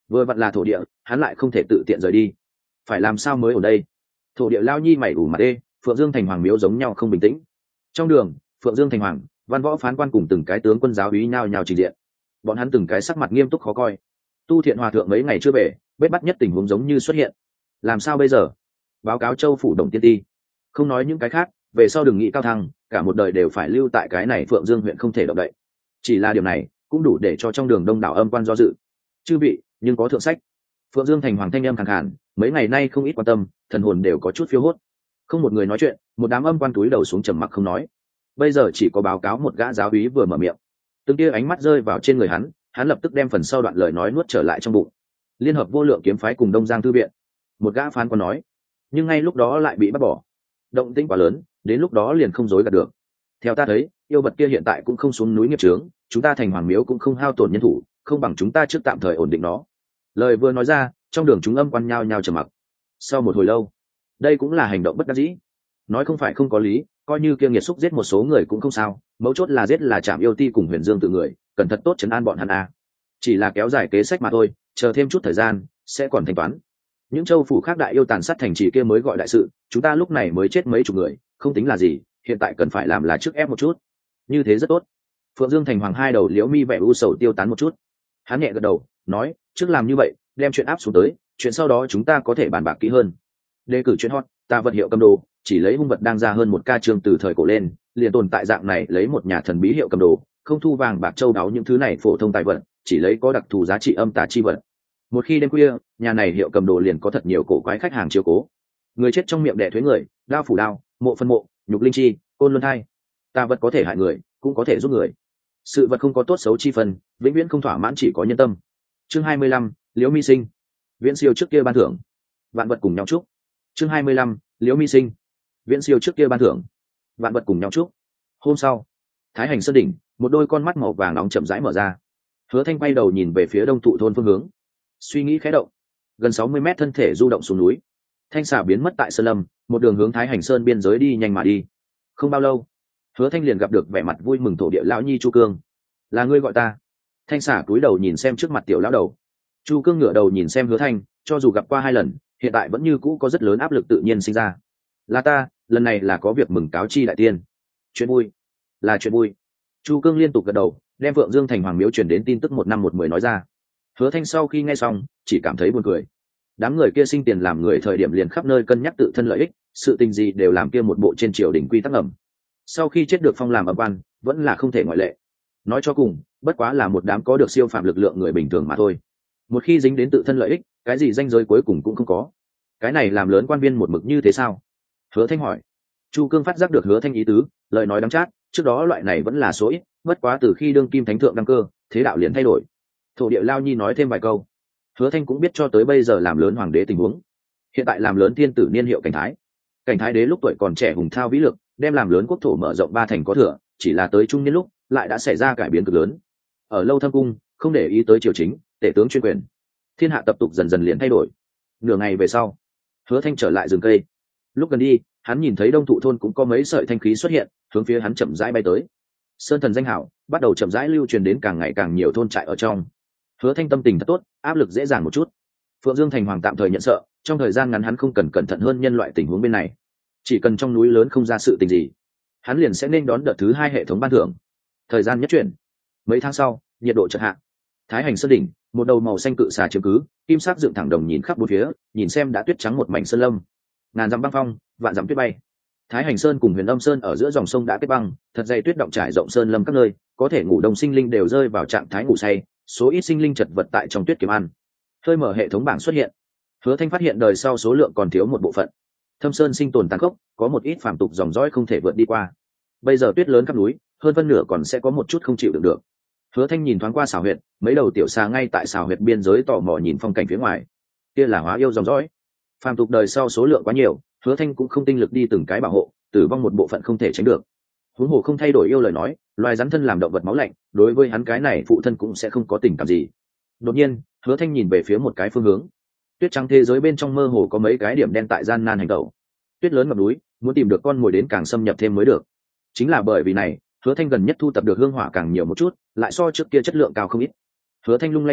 vừa vặn là thổ địa, hắn lại không thể tự tiện rời đi, phải làm sao mới ở đây? Thổ địa lao nhi mày ủ mặt đê, Phượng Dương thành hoàng miếu giống nhau không bình tĩnh. Trong đường, Phượng Dương thành hoàng, văn võ phán quan cùng từng cái tướng quân giáo úy nhao nhao trình diện, bọn hắn từng cái sắc mặt nghiêm túc khó coi. Tu Thiện hòa thượng mấy ngày chưa về, bết bắt nhất tình huống giống như xuất hiện, làm sao bây giờ? Báo cáo châu phủ Đồng Tiên Ti. Không nói những cái khác, về sau đừng nghĩ cao thăng, cả một đời đều phải lưu tại cái này Phượng Dương huyện không thể động đậy. Chỉ là điều này cũng đủ để cho trong đường đông đảo âm quan do dự. Chư vị, nhưng có thượng sách. Phượng Dương thành hoàng thanh âm khàn khàn, mấy ngày nay không ít quan tâm, thần hồn đều có chút phiêu hốt. Không một người nói chuyện, một đám âm quan túi đầu xuống trầm mặc không nói. Bây giờ chỉ có báo cáo một gã giáo úy vừa mở miệng, từng kia ánh mắt rơi vào trên người hắn, hắn lập tức đem phần sau đoạn lời nói nuốt trở lại trong bụng. Liên hợp vô lượng kiếm phái cùng Đông Giang thư viện. Một gã phán quan nói, nhưng ngay lúc đó lại bị bắt bỏ. Động tĩnh quá lớn, đến lúc đó liền không dối gạt được. Theo ta thấy, yêu vật kia hiện tại cũng không xuống núi nghiệp trướng, chúng ta thành hoàng miếu cũng không hao tổn nhân thủ, không bằng chúng ta trước tạm thời ổn định nó. Lời vừa nói ra, trong đường chúng âm quan nhao nhao trầm mặc. Sau một hồi lâu, đây cũng là hành động bất đắc dĩ. Nói không phải không có lý, coi như kia nghiệt xúc giết một số người cũng không sao, mấu chốt là giết là Trảm Yêu Ti cùng Huyền Dương tự người, cần thật tốt trấn an bọn hắn a. Chỉ là kéo dài kế sách mà thôi, chờ thêm chút thời gian sẽ còn thanh toán. Những châu phủ khác đại yêu tàn sát thành trì kia mới gọi đại sự, chúng ta lúc này mới chết mấy chục người, không tính là gì, hiện tại cần phải làm là trước ép một chút. Như thế rất tốt. Phượng Dương thành hoàng hai đầu liễu mi vẻ u sầu tiêu tán một chút. Hắn nhẹ gật đầu, nói, trước làm như vậy, đem chuyện áp xuống tới, chuyện sau đó chúng ta có thể bàn bạc kỹ hơn. Đề cử chuyện hot, ta vật hiệu cầm đồ, chỉ lấy hung vật đang ra hơn một ca chương từ thời cổ lên, liền tồn tại dạng này lấy một nhà thần bí hiệu cầm đồ, không thu vàng bạc châu đáo những thứ này phổ thông tài vật, chỉ lấy có đặc thù giá trị âm tà chi vật. Một khi đêm khuya, nhà này hiệu cầm đồ liền có thật nhiều cổ quái khách hàng chiếu cố. Người chết trong miệng đẻ thuế người, đao phủ đao, mộ phân mộ, nhục linh chi, côn luân thai. Tà vật có thể hại người, cũng có thể giúp người. Sự vật không có tốt xấu chi phần, vĩnh viễn không thỏa mãn, chỉ có nhân tâm. Chương hai mươi lăm, Liễu Mi Sinh. Viễn siêu trước kia ban thưởng. Vạn vật cùng nhau chúc. Chương hai mươi lăm, Liễu Mi Sinh. Viễn siêu trước kia ban thưởng. Vạn vật cùng nhau chúc. Hôm sau, Thái Hành Sơn đỉnh, một đôi con mắt màu vàng nóng chậm rãi mở ra. Hứa Thanh quay đầu nhìn về phía Đông Thụ thôn phương hướng, suy nghĩ khẽ động, gần sáu mươi mét thân thể du động xuống núi. Thanh xà biến mất tại sơn lâm, một đường hướng Thái Hành Sơn biên giới đi nhanh mà đi. Không bao lâu, Hứa Thanh liền gặp được vẻ mặt vui mừng thổ địa lão nhi Chu Cương. Là ngươi gọi ta? Thanh xà cúi đầu nhìn xem trước mặt tiểu lão đầu. Chu Cương ngửa đầu nhìn xem Hứa Thanh, cho dù gặp qua hai lần, hiện tại vẫn như cũ có rất lớn áp lực tự nhiên sinh ra. Là ta, lần này là có việc mừng cáo chi đại tiên. Chuyện vui? Là chuyện vui. Chu Cương liên tục gật đầu, đem Phượng Dương thành hoàng miếu truyền đến tin tức một năm một mười nói ra. Hứa Thanh sau khi nghe xong, chỉ cảm thấy buồn cười. Đám người kia sinh tiền làm người thời điểm liền khắp nơi cân nhắc tự thân lợi ích, sự tình gì đều làm kia một bộ trên triều đình quy tắc ẩm. Sau khi chết được phong làm ở quan, vẫn là không thể ngoại lệ. Nói cho cùng, bất quá là một đám có được siêu phạm lực lượng người bình thường mà thôi. Một khi dính đến tự thân lợi ích, cái gì danh giới cuối cùng cũng không có. Cái này làm lớn quan viên một mực như thế sao? Hứa Thanh hỏi. Chu Cương phát giác được Hứa Thanh ý tứ, lời nói đắng chát, trước đó loại này vẫn là số ít, bất quá từ khi đương kim thánh thượng đăng cơ, thế đạo liền thay đổi. Thổ địa lao nhi nói thêm vài câu. Hứa Thanh cũng biết cho tới bây giờ làm lớn hoàng đế tình huống. Hiện tại làm lớn thiên tử niên hiệu cảnh thái. Cảnh thái đế lúc tuổi còn trẻ hùng thao vĩ lực, đem làm lớn quốc thổ mở rộng ba thành có thừa, chỉ là tới trung niên lúc lại đã xảy ra cải biến cực lớn. Ở lâu thâm cung, không để ý tới triều chính, tể tướng chuyên quyền. Thiên hạ tập tục dần dần liền thay đổi. Nửa ngày về sau, Hứa Thanh trở lại rừng cây. Lúc gần đi, hắn nhìn thấy Đông Thụ thôn cũng có mấy sợi thanh khí xuất hiện, hướng phía hắn chậm rãi bay tới. Sơn thần danh hảo bắt đầu chậm rãi lưu truyền đến càng ngày càng nhiều thôn trại ở trong. Hứa Thanh tâm tình thật tốt, áp lực dễ dàng một chút. Phượng Dương thành hoàng tạm thời nhận sợ, trong thời gian ngắn hắn không cần cẩn thận hơn nhân loại tình huống bên này. Chỉ cần trong núi lớn không ra sự tình gì, hắn liền sẽ nên đón đợt thứ hai hệ thống ban thưởng. Thời gian nhất chuyển. Mấy tháng sau, nhiệt độ chợt hạ. Thái Hành Sơn đỉnh, một đầu màu xanh cự xà chiếm cứ, kim sắc dựng thẳng đồng nhìn khắp bốn phía, nhìn xem đã tuyết trắng một mảnh sơn lâm. Ngàn dặm băng phong, vạn dặm tuyết bay. Thái Hành Sơn cùng Huyền Âm Sơn ở giữa dòng sông đã kết băng, thật dày tuyết động trải rộng sơn lâm các nơi, có thể ngủ đông sinh linh đều rơi vào trạng thái ngủ say, số ít sinh linh chật vật tại trong tuyết kiếm ăn. Hơi mở hệ thống bảng xuất hiện. Hứa Thanh phát hiện đời sau số lượng còn thiếu một bộ phận. Thâm Sơn sinh tồn tàn khốc, có một ít phàm tục dòng dõi không thể vượt đi qua. Bây giờ tuyết lớn khắp núi, hơn phân nửa còn sẽ có một chút không chịu đựng được. Hứa Thanh nhìn thoáng qua xào huyệt, mấy đầu tiểu xà ngay tại xào huyệt biên giới tò mò nhìn phong cảnh phía ngoài. Kia là hóa yêu dòng dõi. Phàm tục đời sau số lượng quá nhiều, Hứa Thanh cũng không tinh lực đi từng cái bảo hộ, tử vong một bộ phận không thể tránh được. Huống hồ không thay đổi yêu lời nói, loài rắn thân làm động vật máu lạnh, đối với hắn cái này phụ thân cũng sẽ không có tình cảm gì. Đột nhiên, Hứa Thanh nhìn về phía một cái phương hướng. Tuyết trắng thế giới bên trong mơ hồ có mấy cái điểm đen tại gian nan hành động. Tuyết lớn ngập núi, muốn tìm được con mồi đến càng xâm nhập thêm mới được. Chính là bởi vì này, Hứa Thanh gần nhất thu tập được hương hỏa càng nhiều một chút, lại so trước kia chất lượng cao không ít. Hứa Thanh lung lay đầu,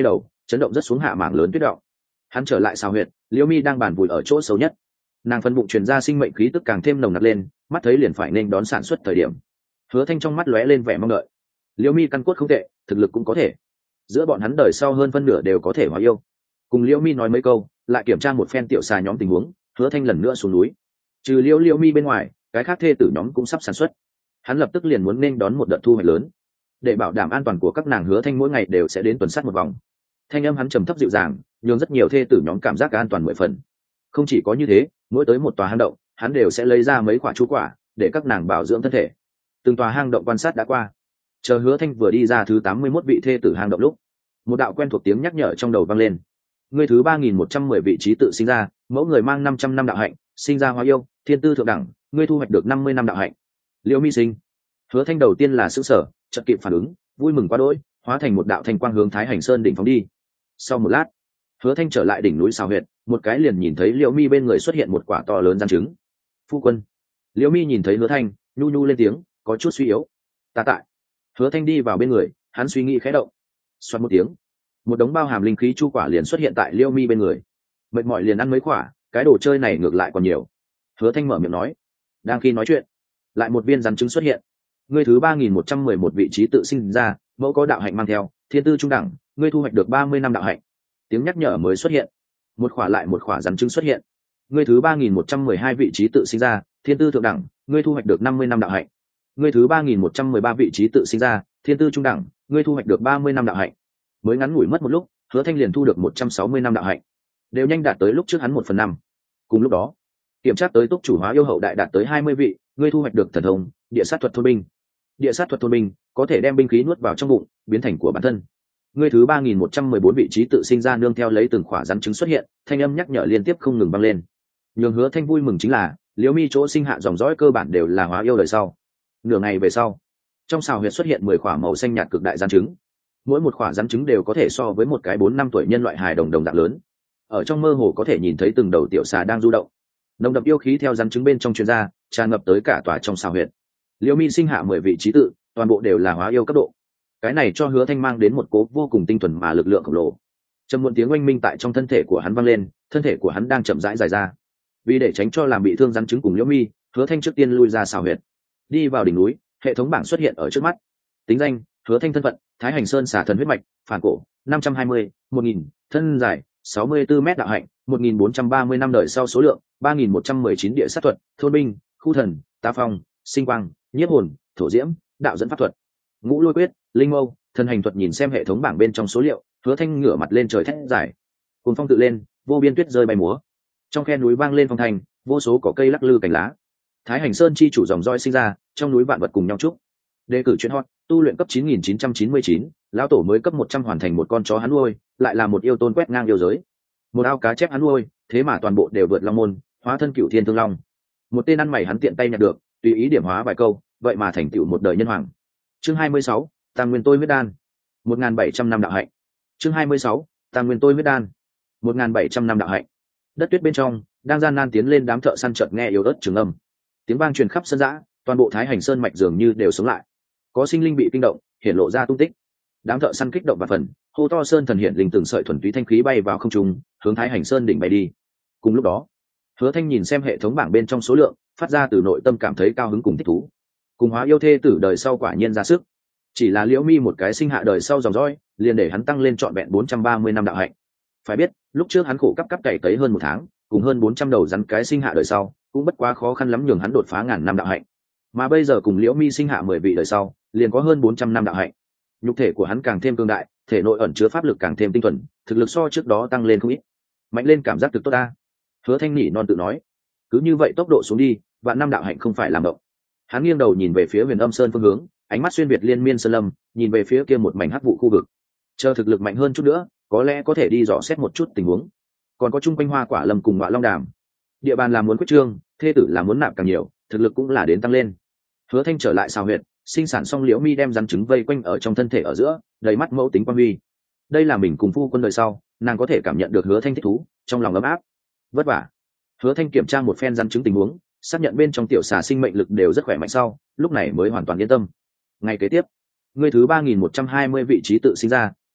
chấn động rất xuống hạ mảng lớn tuyết động. Hắn trở lại xào huyệt, liễu mi đang bàn vùi ở chỗ xấu nhất, nàng phân bụng truyền ra sinh mệnh khí tức càng thêm nồng nặc lên, mắt thấy liền phải nên đón sản xuất thời điểm. Hứa Thanh trong mắt lóe lên vẻ mong đợi. Liễu mi căn cốt không tệ, thực lực cũng có thể, giữa bọn hắn đời sau hơn phân nửa đều có thể hóa yêu. Cùng liễu mi nói mấy câu, lại kiểm tra một phen tiểu xà nhóm tình huống, Hứa Thanh lần nữa xuống núi. Trừ liễu liễu mi bên ngoài, cái khác thê tử nhóm cũng sắp sản xuất. Hắn lập tức liền muốn nên đón một đợt thu hoạch lớn. Để bảo đảm an toàn của các nàng, Hứa Thanh mỗi ngày đều sẽ đến tuần sát một vòng. Thanh âm hắn trầm thấp dịu dàng, nhường rất nhiều thê tử nhóm cảm giác an toàn mười phần. Không chỉ có như thế, mỗi tới một tòa hang động, hắn đều sẽ lấy ra mấy quả chú quả để các nàng bảo dưỡng thân thể. Từng tòa hang động quan sát đã qua, chờ Hứa Thanh vừa đi ra thứ tám mươi mốt vị thê tử hang động lúc, một đạo quen thuộc tiếng nhắc nhở trong đầu vang lên. Người thứ ba nghìn một trăm mười vị trí tự sinh ra, mẫu người mang năm trăm năm đạo hạnh, sinh ra hóa yêu, thiên tư thượng đẳng, ngươi thu hoạch được năm mươi năm đạo hạnh. Liễu Mi sinh. Hứa Thanh đầu tiên là sửng sở, chợt kịp phản ứng, vui mừng quá đỗi, hóa thành một đạo thanh quang hướng Thái Hành Sơn đỉnh phóng đi. Sau một lát, Hứa Thanh trở lại đỉnh núi Sào Huyệt, một cái liền nhìn thấy Liễu Mi bên người xuất hiện một quả to lớn rắn trứng. Phu quân. Liễu Mi nhìn thấy Hứa Thanh, nhu nhu lên tiếng, có chút suy yếu. Ta tại. Hứa Thanh đi vào bên người, hắn suy nghĩ khẽ động. Xoát một tiếng, một đống bao hàm linh khí chu quả liền xuất hiện tại Liễu Mi bên người. Mệt mỏi liền ăn mấy quả, cái đồ chơi này ngược lại còn nhiều. Hứa Thanh mở miệng nói. Đang khi nói chuyện, lại một viên rắn trứng xuất hiện. Ngươi thứ ba nghìn một trăm mười một vị trí tự sinh ra, mẫu có đạo hạnh mang theo, thiên tư trung đẳng, ngươi thu hoạch được ba mươi năm đạo hạnh. Tiếng nhắc nhở mới xuất hiện, một khỏa lại một khỏa rắn trứng xuất hiện. Ngươi thứ ba nghìn một trăm mười hai vị trí tự sinh ra, thiên tư thượng đẳng, ngươi thu hoạch được năm mươi năm đạo hạnh. Ngươi thứ ba nghìn một trăm mười ba vị trí tự sinh ra, thiên tư trung đẳng, ngươi thu hoạch được ba mươi năm đạo hạnh. Mới ngắn ngủi mất một lúc, Hứa Thanh liền thu được một trăm sáu mươi năm đạo hạnh, đều nhanh đạt tới lúc trước hắn một phần năm. Cùng lúc đó, kiểm tra tới túc chủ hóa yêu hậu đại đạt tới hai mươi vị, ngươi thu hoạch được thần thông địa sát thuật thôn binh. Địa sát thuật thôn binh có thể đem binh khí nuốt vào trong bụng, biến thành của bản thân. Ngươi thứ ba nghìn một trăm mười bốn vị trí tự sinh ra, nương theo lấy từng khỏa rắn trứng xuất hiện, thanh âm nhắc nhở liên tiếp không ngừng vang lên. Nhường Hứa Thanh vui mừng chính là, Liễu Mi chỗ sinh hạ dòng dõi cơ bản đều là hóa yêu đời sau. Nửa ngày về sau, trong sào huyệt xuất hiện mười khỏa màu xanh nhạt cực đại rắn trứng. Mỗi một khỏa rắn trứng đều có thể so với một cái bốn năm tuổi nhân loại hài đồng đồng dạng lớn. Ở trong mơ hồ có thể nhìn thấy từng đầu tiểu xà đang du động. Nồng đậm yêu khí theo rắn trứng bên trong truyền ra, tràn ngập tới cả tòa trong sào huyệt. Liễu Mi sinh hạ mười vị trí tự, toàn bộ đều là hóa yêu cấp độ. Cái này cho Hứa Thanh mang đến một cố vô cùng tinh thuần mà lực lượng khổng lồ. Trầm muộn tiếng oanh minh tại trong thân thể của hắn vang lên, thân thể của hắn đang chậm rãi dài ra. Vì để tránh cho làm bị thương rắn trứng cùng Liễu Mi, Hứa Thanh trước tiên lui ra sào huyệt, đi vào đỉnh núi. Hệ thống bảng xuất hiện ở trước mắt. Tính danh: Hứa Thanh. thân phận: Thái Hành Sơn xà thần huyết mạch, phản cổ, năm trăm hai mươi, một nghìn, thân dài sáu mươi tư mét, đạo hạnh một nghìn bốn trăm ba mươi năm, đời sau số lượng ba nghìn một trăm mười chín, địa sát thuật, thôn binh, khu thần, tá phong, sinh quang, nhiếp hồn, thổ diễm, đạo dẫn pháp thuật, ngũ lôi quyết, linh mâu, thần hành thuật. Nhìn xem hệ thống bảng bên trong số liệu, Hứa Thanh ngửa mặt lên trời thét giải. Cuồng phong tự lên, vô biên tuyết rơi bay múa, trong khe núi vang lên phong thành, vô số cỏ cây lắc lư cành lá. Thái Hành Sơn chi chủ dòng dõi sinh ra, trong núi vạn vật cùng nhau chúc. Đề cử chuyện hot, tu luyện cấp chín nghìn chín trăm chín mươi chín, lão tổ mới cấp một trăm hoàn thành một con chó hắn nuôi, lại là một yêu tôn quét ngang yêu giới. Một ao cá chép hắn nuôi, thế mà toàn bộ đều vượt long môn, hóa thân cửu thiên thương long. Một tên ăn mày hắn tiện tay nhặt được, tùy ý điểm hóa vài câu, vậy mà thành tựu một đời nhân hoàng. Chương hai mươi sáu, Tam Nguyên Tôi huyết đan, một nghìn bảy trăm năm đạo hạnh. Chương hai mươi sáu, Tam Nguyên Tôi huyết đan, một nghìn bảy trăm năm đạo hạnh. Đất tuyết bên trong, đang gian nan tiến lên, đám thợ săn chợt nghe yếu ớt trường âm. Tiếng vang truyền khắp sân dã, toàn bộ Thái Hành Sơn mạch dường như đều sống lại. Có sinh linh bị kinh động, hiện lộ ra tung tích. Đám thợ săn kích động và phần, hô to sơn thần hiện linh, từng sợi thuần túy thanh khí bay vào không trung, hướng Thái Hành Sơn đỉnh bay đi. Cùng lúc đó, Hứa Thanh nhìn xem hệ thống bảng bên trong số lượng, phát ra từ nội tâm cảm thấy cao hứng cùng thích thú. Cùng hóa yêu thê tử đời sau quả nhiên ra sức. Chỉ là Liễu Mi một cái sinh hạ đời sau dòng dõi, liền để hắn tăng lên trọn vẹn bốn trăm ba mươi năm đạo hạnh. Phải biết, lúc trước hắn khổ cấp cấp cày cấy hơn một tháng, cùng hơn bốn trăm đầu rắn cái sinh hạ đời sau, cũng bất quá khó khăn lắm nhường hắn đột phá ngàn năm đạo hạnh. Mà bây giờ cùng Liễu Mi sinh hạ mười vị đời sau, liền có hơn bốn trăm năm đạo hạnh. Nhục thể của hắn càng thêm cương đại, thể nội ẩn chứa pháp lực càng thêm tinh thuần, thực lực so trước đó tăng lên không ít. Mạnh lên cảm giác thực tốt ta. Hứa Thanh nỉ non tự nói. Cứ như vậy tốc độ xuống đi, vạn năm đạo hạnh không phải làm động. Hắn nghiêng đầu nhìn về phía Huyền Âm Sơn phương hướng, ánh mắt xuyên việt liên miên sơn lâm, nhìn về phía kia một mảnh hắc vụ khu vực. Chờ thực lực mạnh hơn chút nữa, có lẽ có thể đi dò xét một chút tình huống. Còn có chung quanh Hoa Quả Lâm cùng Ngọa Long Đàm, địa bàn là muốn quyết trương, thê tử là muốn nạp càng nhiều, thực lực cũng là đến tăng lên. Hứa Thanh trở lại sào huyệt, sinh sản xong, Liễu Mi đem rắn trứng vây quanh ở trong thân thể ở giữa, đầy mắt mẫu tính quan huy. Đây là mình cùng phu quân đời sau, nàng có thể cảm nhận được Hứa Thanh thích thú, trong lòng ấm áp. Vất vả. Hứa Thanh kiểm tra một phen rắn trứng tình huống, xác nhận bên trong tiểu xà sinh mệnh lực đều rất khỏe mạnh, sau lúc này mới hoàn toàn yên tâm. Ngày kế tiếp, người thứ ba nghìn một trăm hai mươi vị trí tự sinh ra,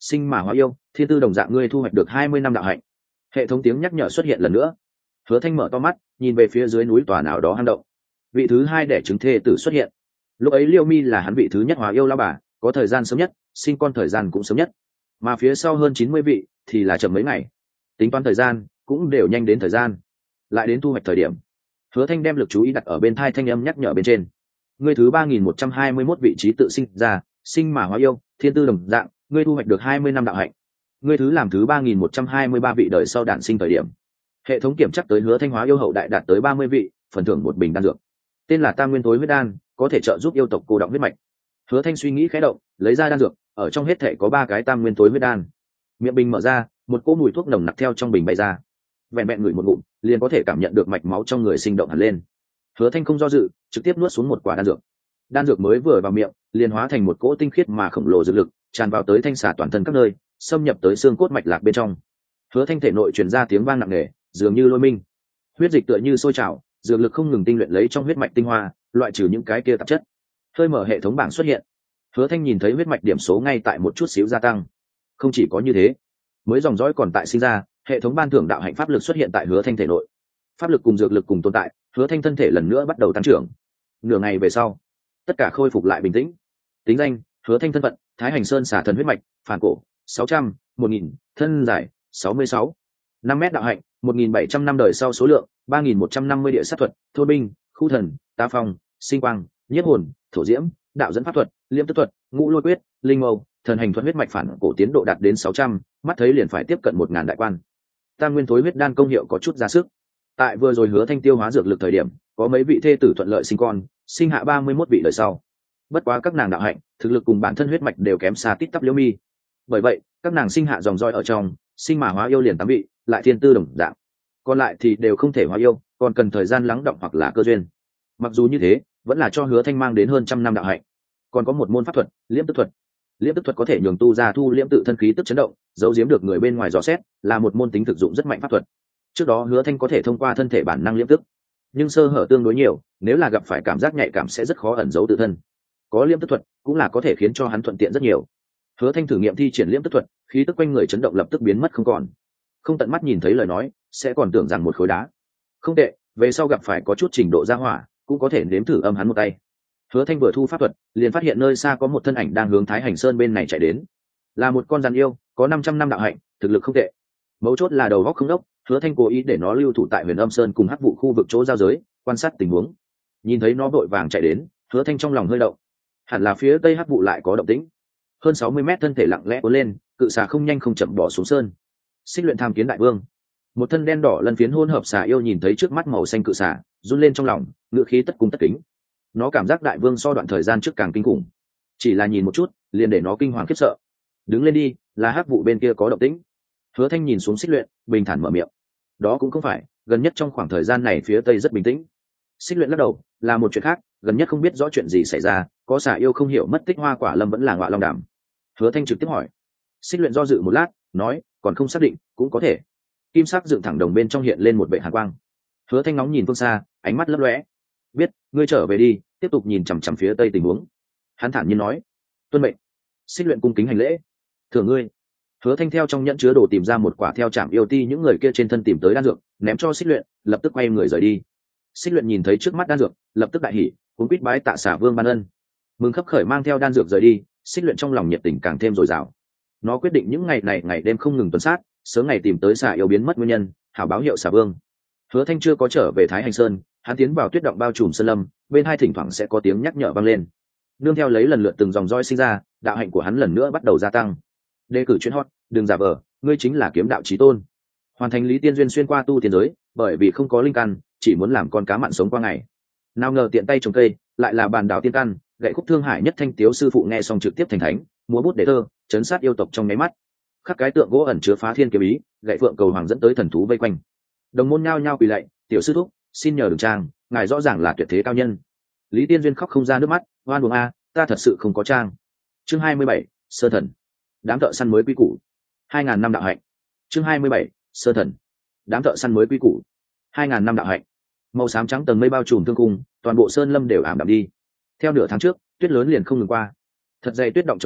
sinh mà hóa yêu, thiên tư đồng dạng, ngươi thu hoạch được hai mươi năm đạo hạnh. Hệ thống tiếng nhắc nhở xuất hiện lần nữa. Hứa Thanh mở to mắt, nhìn về phía dưới núi tòa nào đó hang động. Vị thứ hai đẻ trứng thê tử xuất hiện. Lúc ấy Liêu Mi là hắn vị thứ nhất hóa yêu lão bà, có thời gian sớm nhất, sinh con thời gian cũng sớm nhất. Mà phía sau hơn chín mươi vị thì là chậm mấy ngày. Tính toán thời gian cũng đều nhanh đến thời gian. Lại đến thu hoạch thời điểm, Hứa Thanh đem lực chú ý đặt ở bên thai thanh âm nhắc nhở bên trên. Ngươi thứ ba nghìn một trăm hai mươi mốt vị trí tự sinh ra, sinh mà hóa yêu, thiên tư đồng dạng, ngươi thu hoạch được hai mươi năm đạo hạnh. Ngươi thứ làm thứ ba nghìn một trăm hai mươi ba vị đời sau đản sinh thời điểm. Hệ thống kiểm chắc tới Hứa Thanh hóa yêu hậu đại đạt tới ba mươi vị, phần thưởng một bình đan dược. Tên là Tam Nguyên Tối Huyết Đan, có thể trợ giúp yêu tộc cô đọng huyết mạch. Hứa Thanh suy nghĩ khẽ động, lấy ra đan dược, ở trong hết thể có ba cái Tam Nguyên Tối Huyết Đan. Miệng bình mở ra, một cỗ mùi thuốc nồng nặc theo trong bình bay ra. Vẹn vẹn ngửi một ngụm, liền có thể cảm nhận được mạch máu trong người sinh động hẳn lên. Hứa Thanh không do dự, trực tiếp nuốt xuống một quả đan dược. Đan dược mới vừa vào miệng, liền hóa thành một cỗ tinh khiết mà khổng lồ dược lực, tràn vào tới thanh xà toàn thân các nơi, xâm nhập tới xương cốt mạch lạc bên trong. Hứa Thanh thể nội truyền ra tiếng vang nặng nề, dường như lôi minh. Huyết dịch tựa như sôi trào, dược lực không ngừng tinh luyện lấy trong huyết mạch tinh hoa, loại trừ những cái kia tạp chất. Hơi mở hệ thống bảng xuất hiện. Hứa Thanh nhìn thấy huyết mạch điểm số ngay tại một chút xíu gia tăng. Không chỉ có như thế, mới dòng dõi còn tại sinh ra, hệ thống ban thưởng đạo hạnh pháp lực xuất hiện tại Hứa Thanh thể nội. Pháp lực cùng dược lực cùng tồn tại, Hứa Thanh thân thể lần nữa bắt đầu tăng trưởng. Nửa ngày về sau, tất cả khôi phục lại bình tĩnh. Tính danh: Hứa Thanh, thân phận: Thái Hành Sơn xả thần huyết mạch, phản cổ, sáu trăm, một nghìn, thân giải, sáu mươi sáu, năm mét đạo hạnh, một nghìn bảy trăm năm đời sau số lượng, ba nghìn một trăm năm mươi địa sát thuật, thôi binh, khu thần, tá phong, sinh quang, nhiếp hồn, thổ diễm, đạo dẫn pháp thuật, liêm tức thuật, ngũ lôi quyết, linh mâu, thần hành thuật huyết mạch phản cổ tiến độ đạt đến sáu trăm, mắt thấy liền phải tiếp cận một ngàn đại quan. Tam Nguyên Thối Huyết Đan công hiệu có chút ra sức. Tại vừa rồi Hứa Thanh tiêu hóa dược lực thời điểm, có mấy vị thê tử thuận lợi sinh con, sinh hạ ba mươi mốt vị đời sau. Bất quá các nàng đạo hạnh, thực lực cùng bản thân huyết mạch đều kém xa Tít Tắp Liễu Mi. Bởi vậy, các nàng sinh hạ dòng roi ở trong, sinh mà hóa yêu liền tám vị, lại thiên tư đồng dạng. Còn lại thì đều không thể hóa yêu, còn cần thời gian lắng động hoặc là cơ duyên. Mặc dù như thế, vẫn là cho Hứa Thanh mang đến hơn trăm năm đạo hạnh. Còn có một môn pháp thuật, Liễm Tức thuật. Liễm Tức thuật có thể nhường tu ra thu liễm tự thân khí tức chấn động, giấu giếm được người bên ngoài dò xét, là một môn tính thực dụng rất mạnh pháp thuật. Trước đó Hứa Thanh có thể thông qua thân thể bản năng liễm tức, nhưng sơ hở tương đối nhiều, nếu là gặp phải cảm giác nhạy cảm sẽ rất khó ẩn giấu tự thân. Có liễm tức thuật cũng là có thể khiến cho hắn thuận tiện rất nhiều. Hứa Thanh thử nghiệm thi triển liễm tức thuật, khí tức quanh người chấn động lập tức biến mất không còn. Không tận mắt nhìn thấy lời nói, sẽ còn tưởng rằng một khối đá. Không tệ, về sau gặp phải có chút trình độ gia hỏa, cũng có thể nếm thử âm hắn một tay. Hứa Thanh vừa thu pháp thuật, liền phát hiện nơi xa có một thân ảnh đang hướng Thái Hành Sơn bên này chạy đến. Là một con rắn yêu, có năm trăm năm đạo hạnh, thực lực không tệ. Mấu chốt là đầu góc không đốc, Hứa Thanh cố ý để nó lưu thủ tại Huyền Âm Sơn cùng Hắc Vụ khu vực chỗ giao giới, quan sát tình huống. Nhìn thấy nó vội vàng chạy đến, Hứa Thanh trong lòng hơi động. Hẳn là phía tây Hắc Vụ lại có động tĩnh. Hơn sáu mươi mét thân thể lặng lẽ cuốn lên, cự xà không nhanh không chậm bỏ xuống sơn. Xích Luyện Tham Kiến Đại Vương. Một thân đen đỏ lần phiến hỗn hợp xà yêu nhìn thấy trước mắt màu xanh cự xà, run lên trong lòng, ngựa khí tất cung tất kính. Nó cảm giác Đại Vương so đoạn thời gian trước càng kinh khủng. Chỉ là nhìn một chút, liền để nó kinh hoàng khiếp sợ. Đứng lên đi, là Hắc Vụ bên kia có động tĩnh. Hứa Thanh nhìn xuống Xích Luyện, bình thản mở miệng. Đó cũng không phải, gần nhất trong khoảng thời gian này phía tây rất bình tĩnh. Xích Luyện lắc đầu, là một chuyện khác, gần nhất không biết rõ chuyện gì xảy ra, có xà yêu không hiểu mất tích hoa quả lâm vẫn là ngọa long đàm. Hứa Thanh trực tiếp hỏi. Xích Luyện do dự một lát, nói, còn không xác định, cũng có thể. Kim sắc dựng thẳng đồng bên trong hiện lên một vệ hàn quang. Hứa Thanh nóng nhìn phương xa, ánh mắt lấp lóe. Biết, ngươi trở về đi, tiếp tục nhìn chằm chằm phía tây tình huống. Hắn thản nhiên nói. Tuân mệnh. Xích Luyện cung kính hành lễ. Thưởng ngươi. Hứa Thanh theo trong nhẫn chứa đồ tìm ra một quả theo Trảm Yêu Ti những người kia trên thân tìm tới đan dược, ném cho Xích Luyện, lập tức quay người rời đi. Xích Luyện nhìn thấy trước mắt đan dược, lập tức đại hỉ, cuống quýt bái tạ Xà Vương ban ân. Mừng khấp khởi mang theo đan dược rời đi, Xích Luyện trong lòng nhiệt tình càng thêm dồi dào. Nó quyết định những ngày này ngày đêm không ngừng tuần sát, sớm ngày tìm tới xà yêu biến mất nguyên nhân, hảo báo hiệu Xà Vương. Hứa Thanh chưa có trở về Thái Hành Sơn, hắn tiến vào tuyết động bao trùm sơn lâm, bên hai thỉnh thoảng sẽ có tiếng nhắc nhở vang lên. Nương theo lấy lần lượt từng dòng roi sinh ra, đạo hạnh của hắn lần nữa bắt đầu gia tăng. Đề cử chuyên hot, đừng giả vờ, ngươi chính là kiếm đạo chí tôn. Hoàn thành Lý Tiên duyên xuyên qua tu tiên giới, bởi vì không có linh căn, chỉ muốn làm con cá mặn sống qua ngày. Nào ngờ tiện tay trồng cây, lại là bàn đảo tiên căn, gậy khúc thương hải nhất thanh tiếu sư phụ nghe xong trực tiếp thành thánh, múa bút để thơ, chấn sát yêu tộc trong nháy mắt. Khắc cái tượng gỗ ẩn chứa phá thiên kiếm ý, gậy phượng cầu hoàng dẫn tới thần thú vây quanh. Đồng môn nhao nhao quỳ lạy, tiểu sư thúc, xin nhờ đường trang, ngài rõ ràng là tuyệt thế cao nhân. Lý Tiên duyên khóc không ra nước mắt, oan uổng a, ta thật sự không có trang. Chương hai mươi bảy, sơ thần. Đám thợ săn mới quy củ. hai ngàn năm đạo hạnh. Chương hai mươi bảy, sơ thần. Đám thợ săn mới quy củ. hai ngàn năm đạo hạnh. Màu xám trắng tầng mây bao trùm thương cung, toàn bộ sơn lâm đều ảm đạm đi. Theo nửa tháng trước, tuyết lớn liền không ngừng qua. Thật dày tuyết động chồng chất,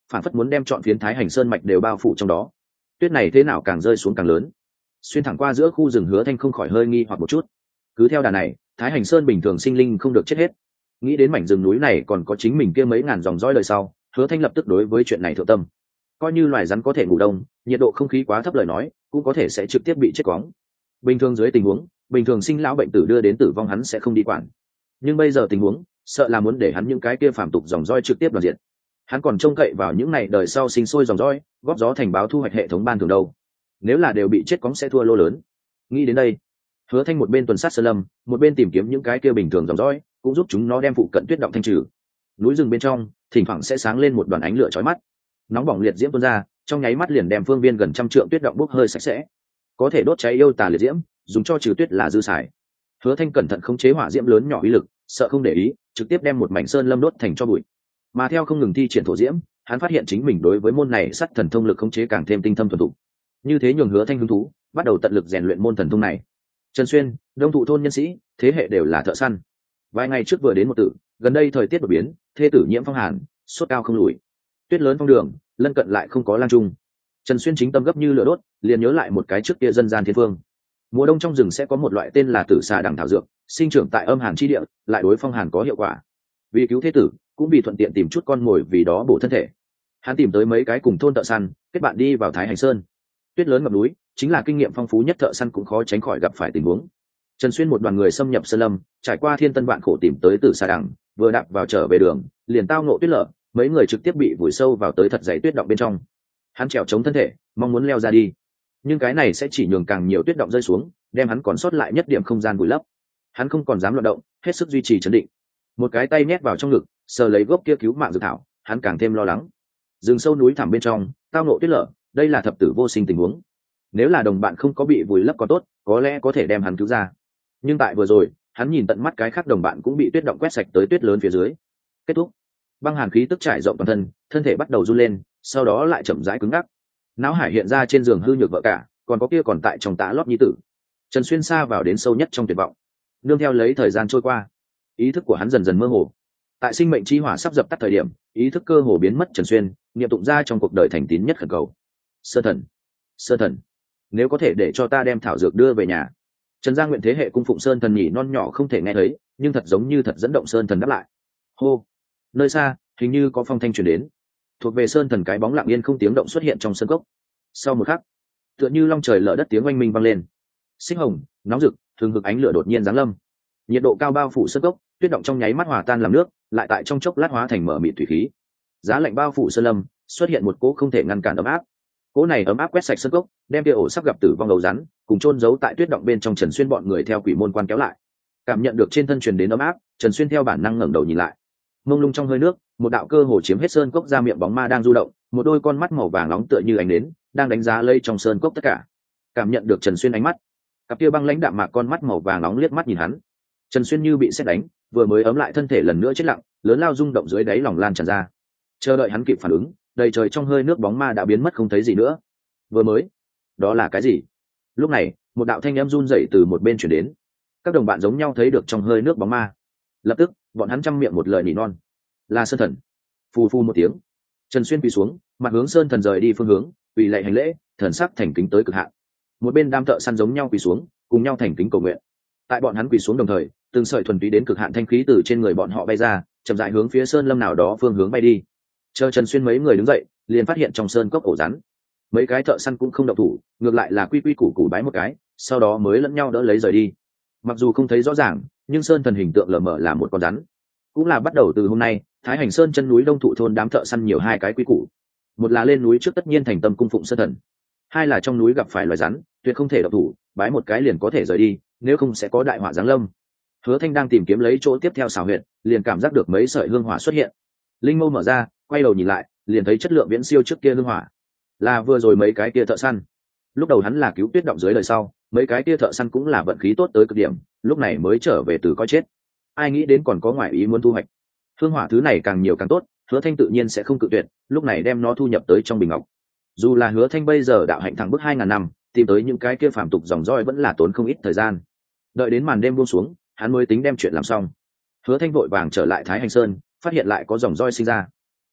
phản phất muốn đem chọn phiến Thái Hành Sơn mạch đều bao phủ trong đó. Tuyết này thế nào càng rơi xuống càng lớn. Xuyên thẳng qua giữa khu rừng, Hứa Thanh không khỏi hơi nghi hoặc một chút. Cứ theo đà này, Thái Hành Sơn bình thường sinh linh không được chết hết. Nghĩ đến mảnh rừng núi này còn có chính mình kia mấy ngàn dòng dõi đời sau, Hứa Thanh lập tức đối với chuyện này thượng tâm. Coi như loài rắn có thể ngủ đông, nhiệt độ không khí quá thấp lời nói, cũng có thể sẽ trực tiếp bị chết quóng. Bình thường dưới tình huống, bình thường sinh lão bệnh tử đưa đến tử vong hắn sẽ không đi quản. Nhưng bây giờ tình huống, sợ là muốn để hắn những cái kia phàm tục dòng dõi trực tiếp đoạt diệt. Hắn còn trông cậy vào những này đời sau sinh sôi dòng dõi, góp gió thành báo thu hoạch hệ thống ban thường đâu. Nếu là đều bị chết cóng sẽ thua lô lớn. Nghĩ đến đây, Hứa Thanh một bên tuần sát sơn lâm, một bên tìm kiếm những cái kia bình thường dòng dõi, cũng giúp chúng nó đem phụ cận tuyết động thanh trừ. Núi rừng bên trong, thỉnh thoảng sẽ sáng lên một đoàn ánh lửa chói mắt, nóng bỏng liệt diễm tuôn ra, trong nháy mắt liền đem phương viên gần trăm trượng tuyết động bốc hơi sạch sẽ. Có thể đốt cháy yêu tà liệt diễm, dùng cho trừ tuyết là dư xài. Hứa Thanh cẩn thận khống chế hỏa diễm lớn nhỏ uy lực, sợ không để ý, trực tiếp đem một mảnh sơn lâm đốt thành tro bụi. Mà theo không ngừng thi triển thổ diễm, hắn phát hiện chính mình đối với môn này sắt thần thông lực khống chế càng thêm tinh thâm thuần thục. Như thế nhường Hứa Thanh hứng thú, bắt đầu tận lực rèn luyện môn thần thông này. Trần Xuyên, Đông Thụ thôn nhân sĩ, thế hệ đều là thợ săn. Vài ngày trước vừa đến một tử, gần đây thời tiết đổi biến, thê tử nhiễm phong hàn, sốt cao không lùi. Tuyết lớn phong đường, lân cận lại không có lang trung. Trần Xuyên chính tâm gấp như lửa đốt, liền nhớ lại một cái trước kia dân gian thiên phương. Mùa đông trong rừng sẽ có một loại tên là tử xà đằng thảo dược, sinh trưởng tại âm hàn chi địa, lại đối phong hàn có hiệu quả. Vì cứu thế tử, cũng vì thuận tiện tìm chút con mồi vì đó bổ thân thể. Hắn tìm tới mấy cái cùng thôn thợ săn, kết bạn đi vào Thái Hành Sơn. Tuyết lớn ngập núi, chính là kinh nghiệm phong phú nhất thợ săn cũng khó tránh khỏi gặp phải tình huống. Trần Xuyên một đoàn người xâm nhập sơn lâm, trải qua thiên tân vạn khổ tìm tới tử xà đằng, vừa đạp vào trở về đường, liền tao ngộ tuyết lở, mấy người trực tiếp bị vùi sâu vào tới thật dày tuyết động bên trong. Hắn trèo chống thân thể, mong muốn leo ra đi, nhưng cái này sẽ chỉ nhường càng nhiều tuyết động rơi xuống, đem hắn còn sót lại nhất điểm không gian vùi lấp. Hắn không còn dám loạn động, hết sức duy trì trấn định. Một cái tay nhét vào trong ngực, sờ lấy gốc kia cứu mạng dược thảo, hắn càng thêm lo lắng. Rừng sâu núi thẳm bên trong, tao ngộ tuyết lở, đây là thập tử vô sinh tình huống. Nếu là đồng bạn không có bị vùi lấp có tốt, có lẽ có thể đem hắn cứu ra. Nhưng tại vừa rồi, hắn nhìn tận mắt cái khác đồng bạn cũng bị tuyết động quét sạch tới tuyết lớn phía dưới. Kết thúc. Băng hàn khí tức trải rộng toàn thân, thân thể bắt đầu run lên, sau đó lại chậm rãi cứng ngắc. Não hải hiện ra trên giường hư nhược vợ cả, còn có kia còn tại trong tã lót nhi tử. Trần Xuyên xa vào đến sâu nhất trong tuyệt vọng. Nương theo lấy thời gian trôi qua, ý thức của hắn dần dần mơ hồ. Tại sinh mệnh chi hỏa sắp dập tắt thời điểm, ý thức cơ hồ biến mất. Trần Xuyên niệm tụng ra trong cuộc đời thành tín nhất khẩn cầu: Sơ thần, Sơ thần, nếu có thể để cho ta đem thảo dược đưa về nhà. Trần Gia nguyện thế hệ cung phụng Sơn thần nhỉ non nhỏ không thể nghe thấy, nhưng thật giống như thật dẫn động Sơn thần đáp lại. Hô, nơi xa hình như có phong thanh truyền đến, thuộc về Sơn thần cái bóng lặng yên không tiếng động xuất hiện trong sân cốc. Sau một khắc, tựa như long trời lở đất tiếng oanh minh vang lên, xích hồng nóng rực thường hực ánh lửa đột nhiên giáng lâm, nhiệt độ cao bao phủ sân cốc, tuyết động trong nháy mắt hòa tan làm nước, lại tại trong chốc lát hóa thành mở mịt thủy khí. Giá lạnh bao phủ sơn lâm, xuất hiện một cỗ không thể ngăn cản ấm áp. Cỗ này ấm áp quét sạch sân cốc, đem kia ổ sắp gặp tử vong đầu rắn cùng chôn giấu tại tuyết động bên trong Trần Xuyên bọn người theo quỷ môn quan kéo lại. Cảm nhận được trên thân truyền đến ấm áp, Trần Xuyên theo bản năng ngẩng đầu nhìn lại. Mông lung trong hơi nước, một đạo cơ hồ chiếm hết sơn cốc ra miệng bóng ma đang du động, một đôi con mắt màu vàng nóng tựa như ánh nến, đang đánh giá lây trong sơn cốc tất cả. Cảm nhận được Trần Xuyên ánh mắt, cặp kia băng lãnh đạm mạc con mắt màu vàng nóng liếc mắt nhìn hắn. Trần Xuyên như bị sét đánh, vừa mới ấm lại thân thể lần nữa chết lặng, lớn lao rung động dưới đáy lòng lan tràn ra. Chờ đợi hắn kịp phản ứng, đầy trời trong hơi nước bóng ma đã biến mất không thấy gì nữa. Vừa mới, đó là cái gì? Lúc này, một đạo thanh âm run rẩy từ một bên truyền đến. Các đồng bạn giống nhau thấy được trong hơi nước bóng ma. Lập tức, bọn hắn trăm miệng một lời nỉ non: là Sơn thần. Phù phù một tiếng, Trần Xuyên quỳ xuống, mặt hướng Sơn thần rời đi phương hướng, quỳ lạy hành lễ, thần sắc thành kính tới cực hạn. Một bên đám thợ săn giống nhau quỳ xuống, cùng nhau thành kính cầu nguyện. Tại bọn hắn quỳ xuống đồng thời, từng sợi thuần túy đến cực hạn thanh khí từ trên người bọn họ bay ra, chậm rãi hướng phía sơn lâm nào đó phương hướng bay đi. Chờ Trần Xuyên mấy người đứng dậy, liền phát hiện trong sơn cốc ổ rắn. Mấy cái thợ săn cũng không động thủ, ngược lại là quy quy củ củ bái một cái, sau đó mới lẫn nhau đỡ lấy rời đi. Mặc dù không thấy rõ ràng, nhưng sơn thần hình tượng lờ mờ là một con rắn. Cũng là bắt đầu từ hôm nay, Thái Hành Sơn chân núi Đông Thụ thôn đám thợ săn nhiều hai cái quy củ. Một là lên núi trước tất nhiên thành tâm cung phụng sơn thần, hai là trong núi gặp phải loài rắn, tuyệt không thể động thủ, bái một cái liền có thể rời đi, nếu không sẽ có đại họa giáng lâm. Hứa Thanh đang tìm kiếm lấy chỗ tiếp theo xào huyệt, liền cảm giác được mấy sợi hương hỏa xuất hiện. Linh mâu mở ra, quay đầu nhìn lại, liền thấy chất lượng viễn siêu trước kia hương hỏa, là vừa rồi mấy cái kia thợ săn. Lúc đầu hắn là cứu tuyết động dưới đời sau, mấy cái kia thợ săn cũng là vận khí tốt tới cực điểm, lúc này mới trở về từ coi chết. Ai nghĩ đến còn có ngoại ý muốn thu hoạch. Hương hỏa thứ này càng nhiều càng tốt, Hứa Thanh tự nhiên sẽ không cự tuyệt, lúc này đem nó thu nhập tới trong bình ngọc. Dù là Hứa Thanh bây giờ đạo hạnh thẳng bước hai ngàn năm, tìm tới những cái kia phàm tục dòng dõi vẫn là tốn không ít thời gian. Đợi đến màn đêm buông xuống, hắn mới tính đem chuyện làm xong. Hứa Thanh vội vàng trở lại Thái Hành Sơn, phát hiện lại có dòng dõi sinh ra.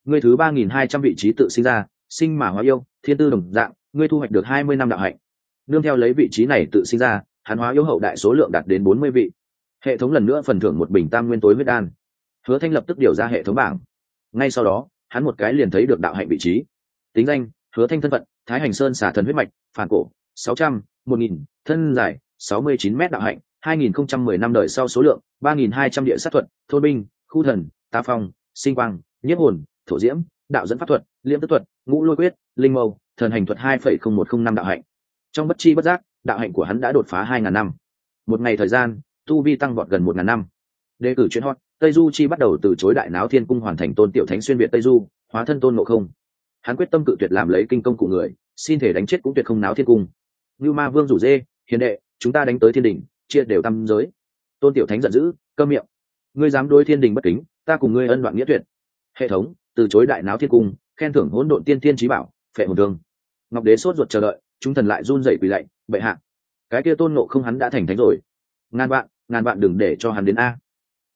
ngươi thứ ba nghìn hai trăm vị trí tự sinh ra, sinh mà hóa yêu, thiên tư đồng dạng, ngươi thu hoạch được hai mươi năm đạo hạnh. Nương theo lấy vị trí này tự sinh ra, hắn hóa yêu hậu đại số lượng đạt đến bốn mươi vị. Hệ thống lần nữa phần thưởng một bình tam nguyên tối huyết đan. Hứa Thanh lập tức điều ra hệ thống bảng. Ngay sau đó, hắn một cái liền thấy được đạo hạnh vị trí. Tính danh: Hứa Thanh. thân phận: Thái Hành Sơn xả thần huyết mạch, phản cổ, sáu trăm, một nghìn, thân dài sáu mươi chín mét, đạo hạnh hai nghìn không trăm mười năm, đời sau số lượng ba nghìn hai trăm, địa sát thuật, thôn binh, khu thần, tá phong, sinh quang, nhiếp hồn, thổ diễm, đạo dẫn pháp thuật, liêm tức thuật, ngũ lôi quyết, linh mâu, thần hành thuật hai phẩy không một không năm đạo hạnh. Trong bất chi bất giác, đạo hạnh của hắn đã đột phá hai ngàn năm. Một ngày thời gian, tu vi tăng vọt gần một ngàn năm. Đề cử chuyên hot, Tây Du Chi bắt đầu từ chối đại náo thiên cung hoàn thành tôn tiểu thánh xuyên việt Tây Du, hóa thân tôn ngộ không. Hắn quyết tâm cự tuyệt làm lấy kinh công của người, xin thể đánh chết cũng tuyệt không náo thiên cung. Như Ma Vương rủ dê, hiền đệ, chúng ta đánh tới thiên đình, chia đều tam giới. Tôn tiểu thánh giận dữ, câm miệng. Ngươi dám đối thiên đình bất kính, ta cùng ngươi ân đoạn nghĩa tuyệt. Hệ thống, từ chối đại náo thiên cung, khen thưởng hỗn độn tiên thiên chí bảo, phệ hồn thương. Ngọc đế sốt ruột chờ đợi, chúng thần lại run rẩy quỳ lạy, bệ hạ. Cái kia tôn ngộ không hắn đã thành thánh rồi. Ngàn vạn, ngàn vạn đừng để cho hắn đến a.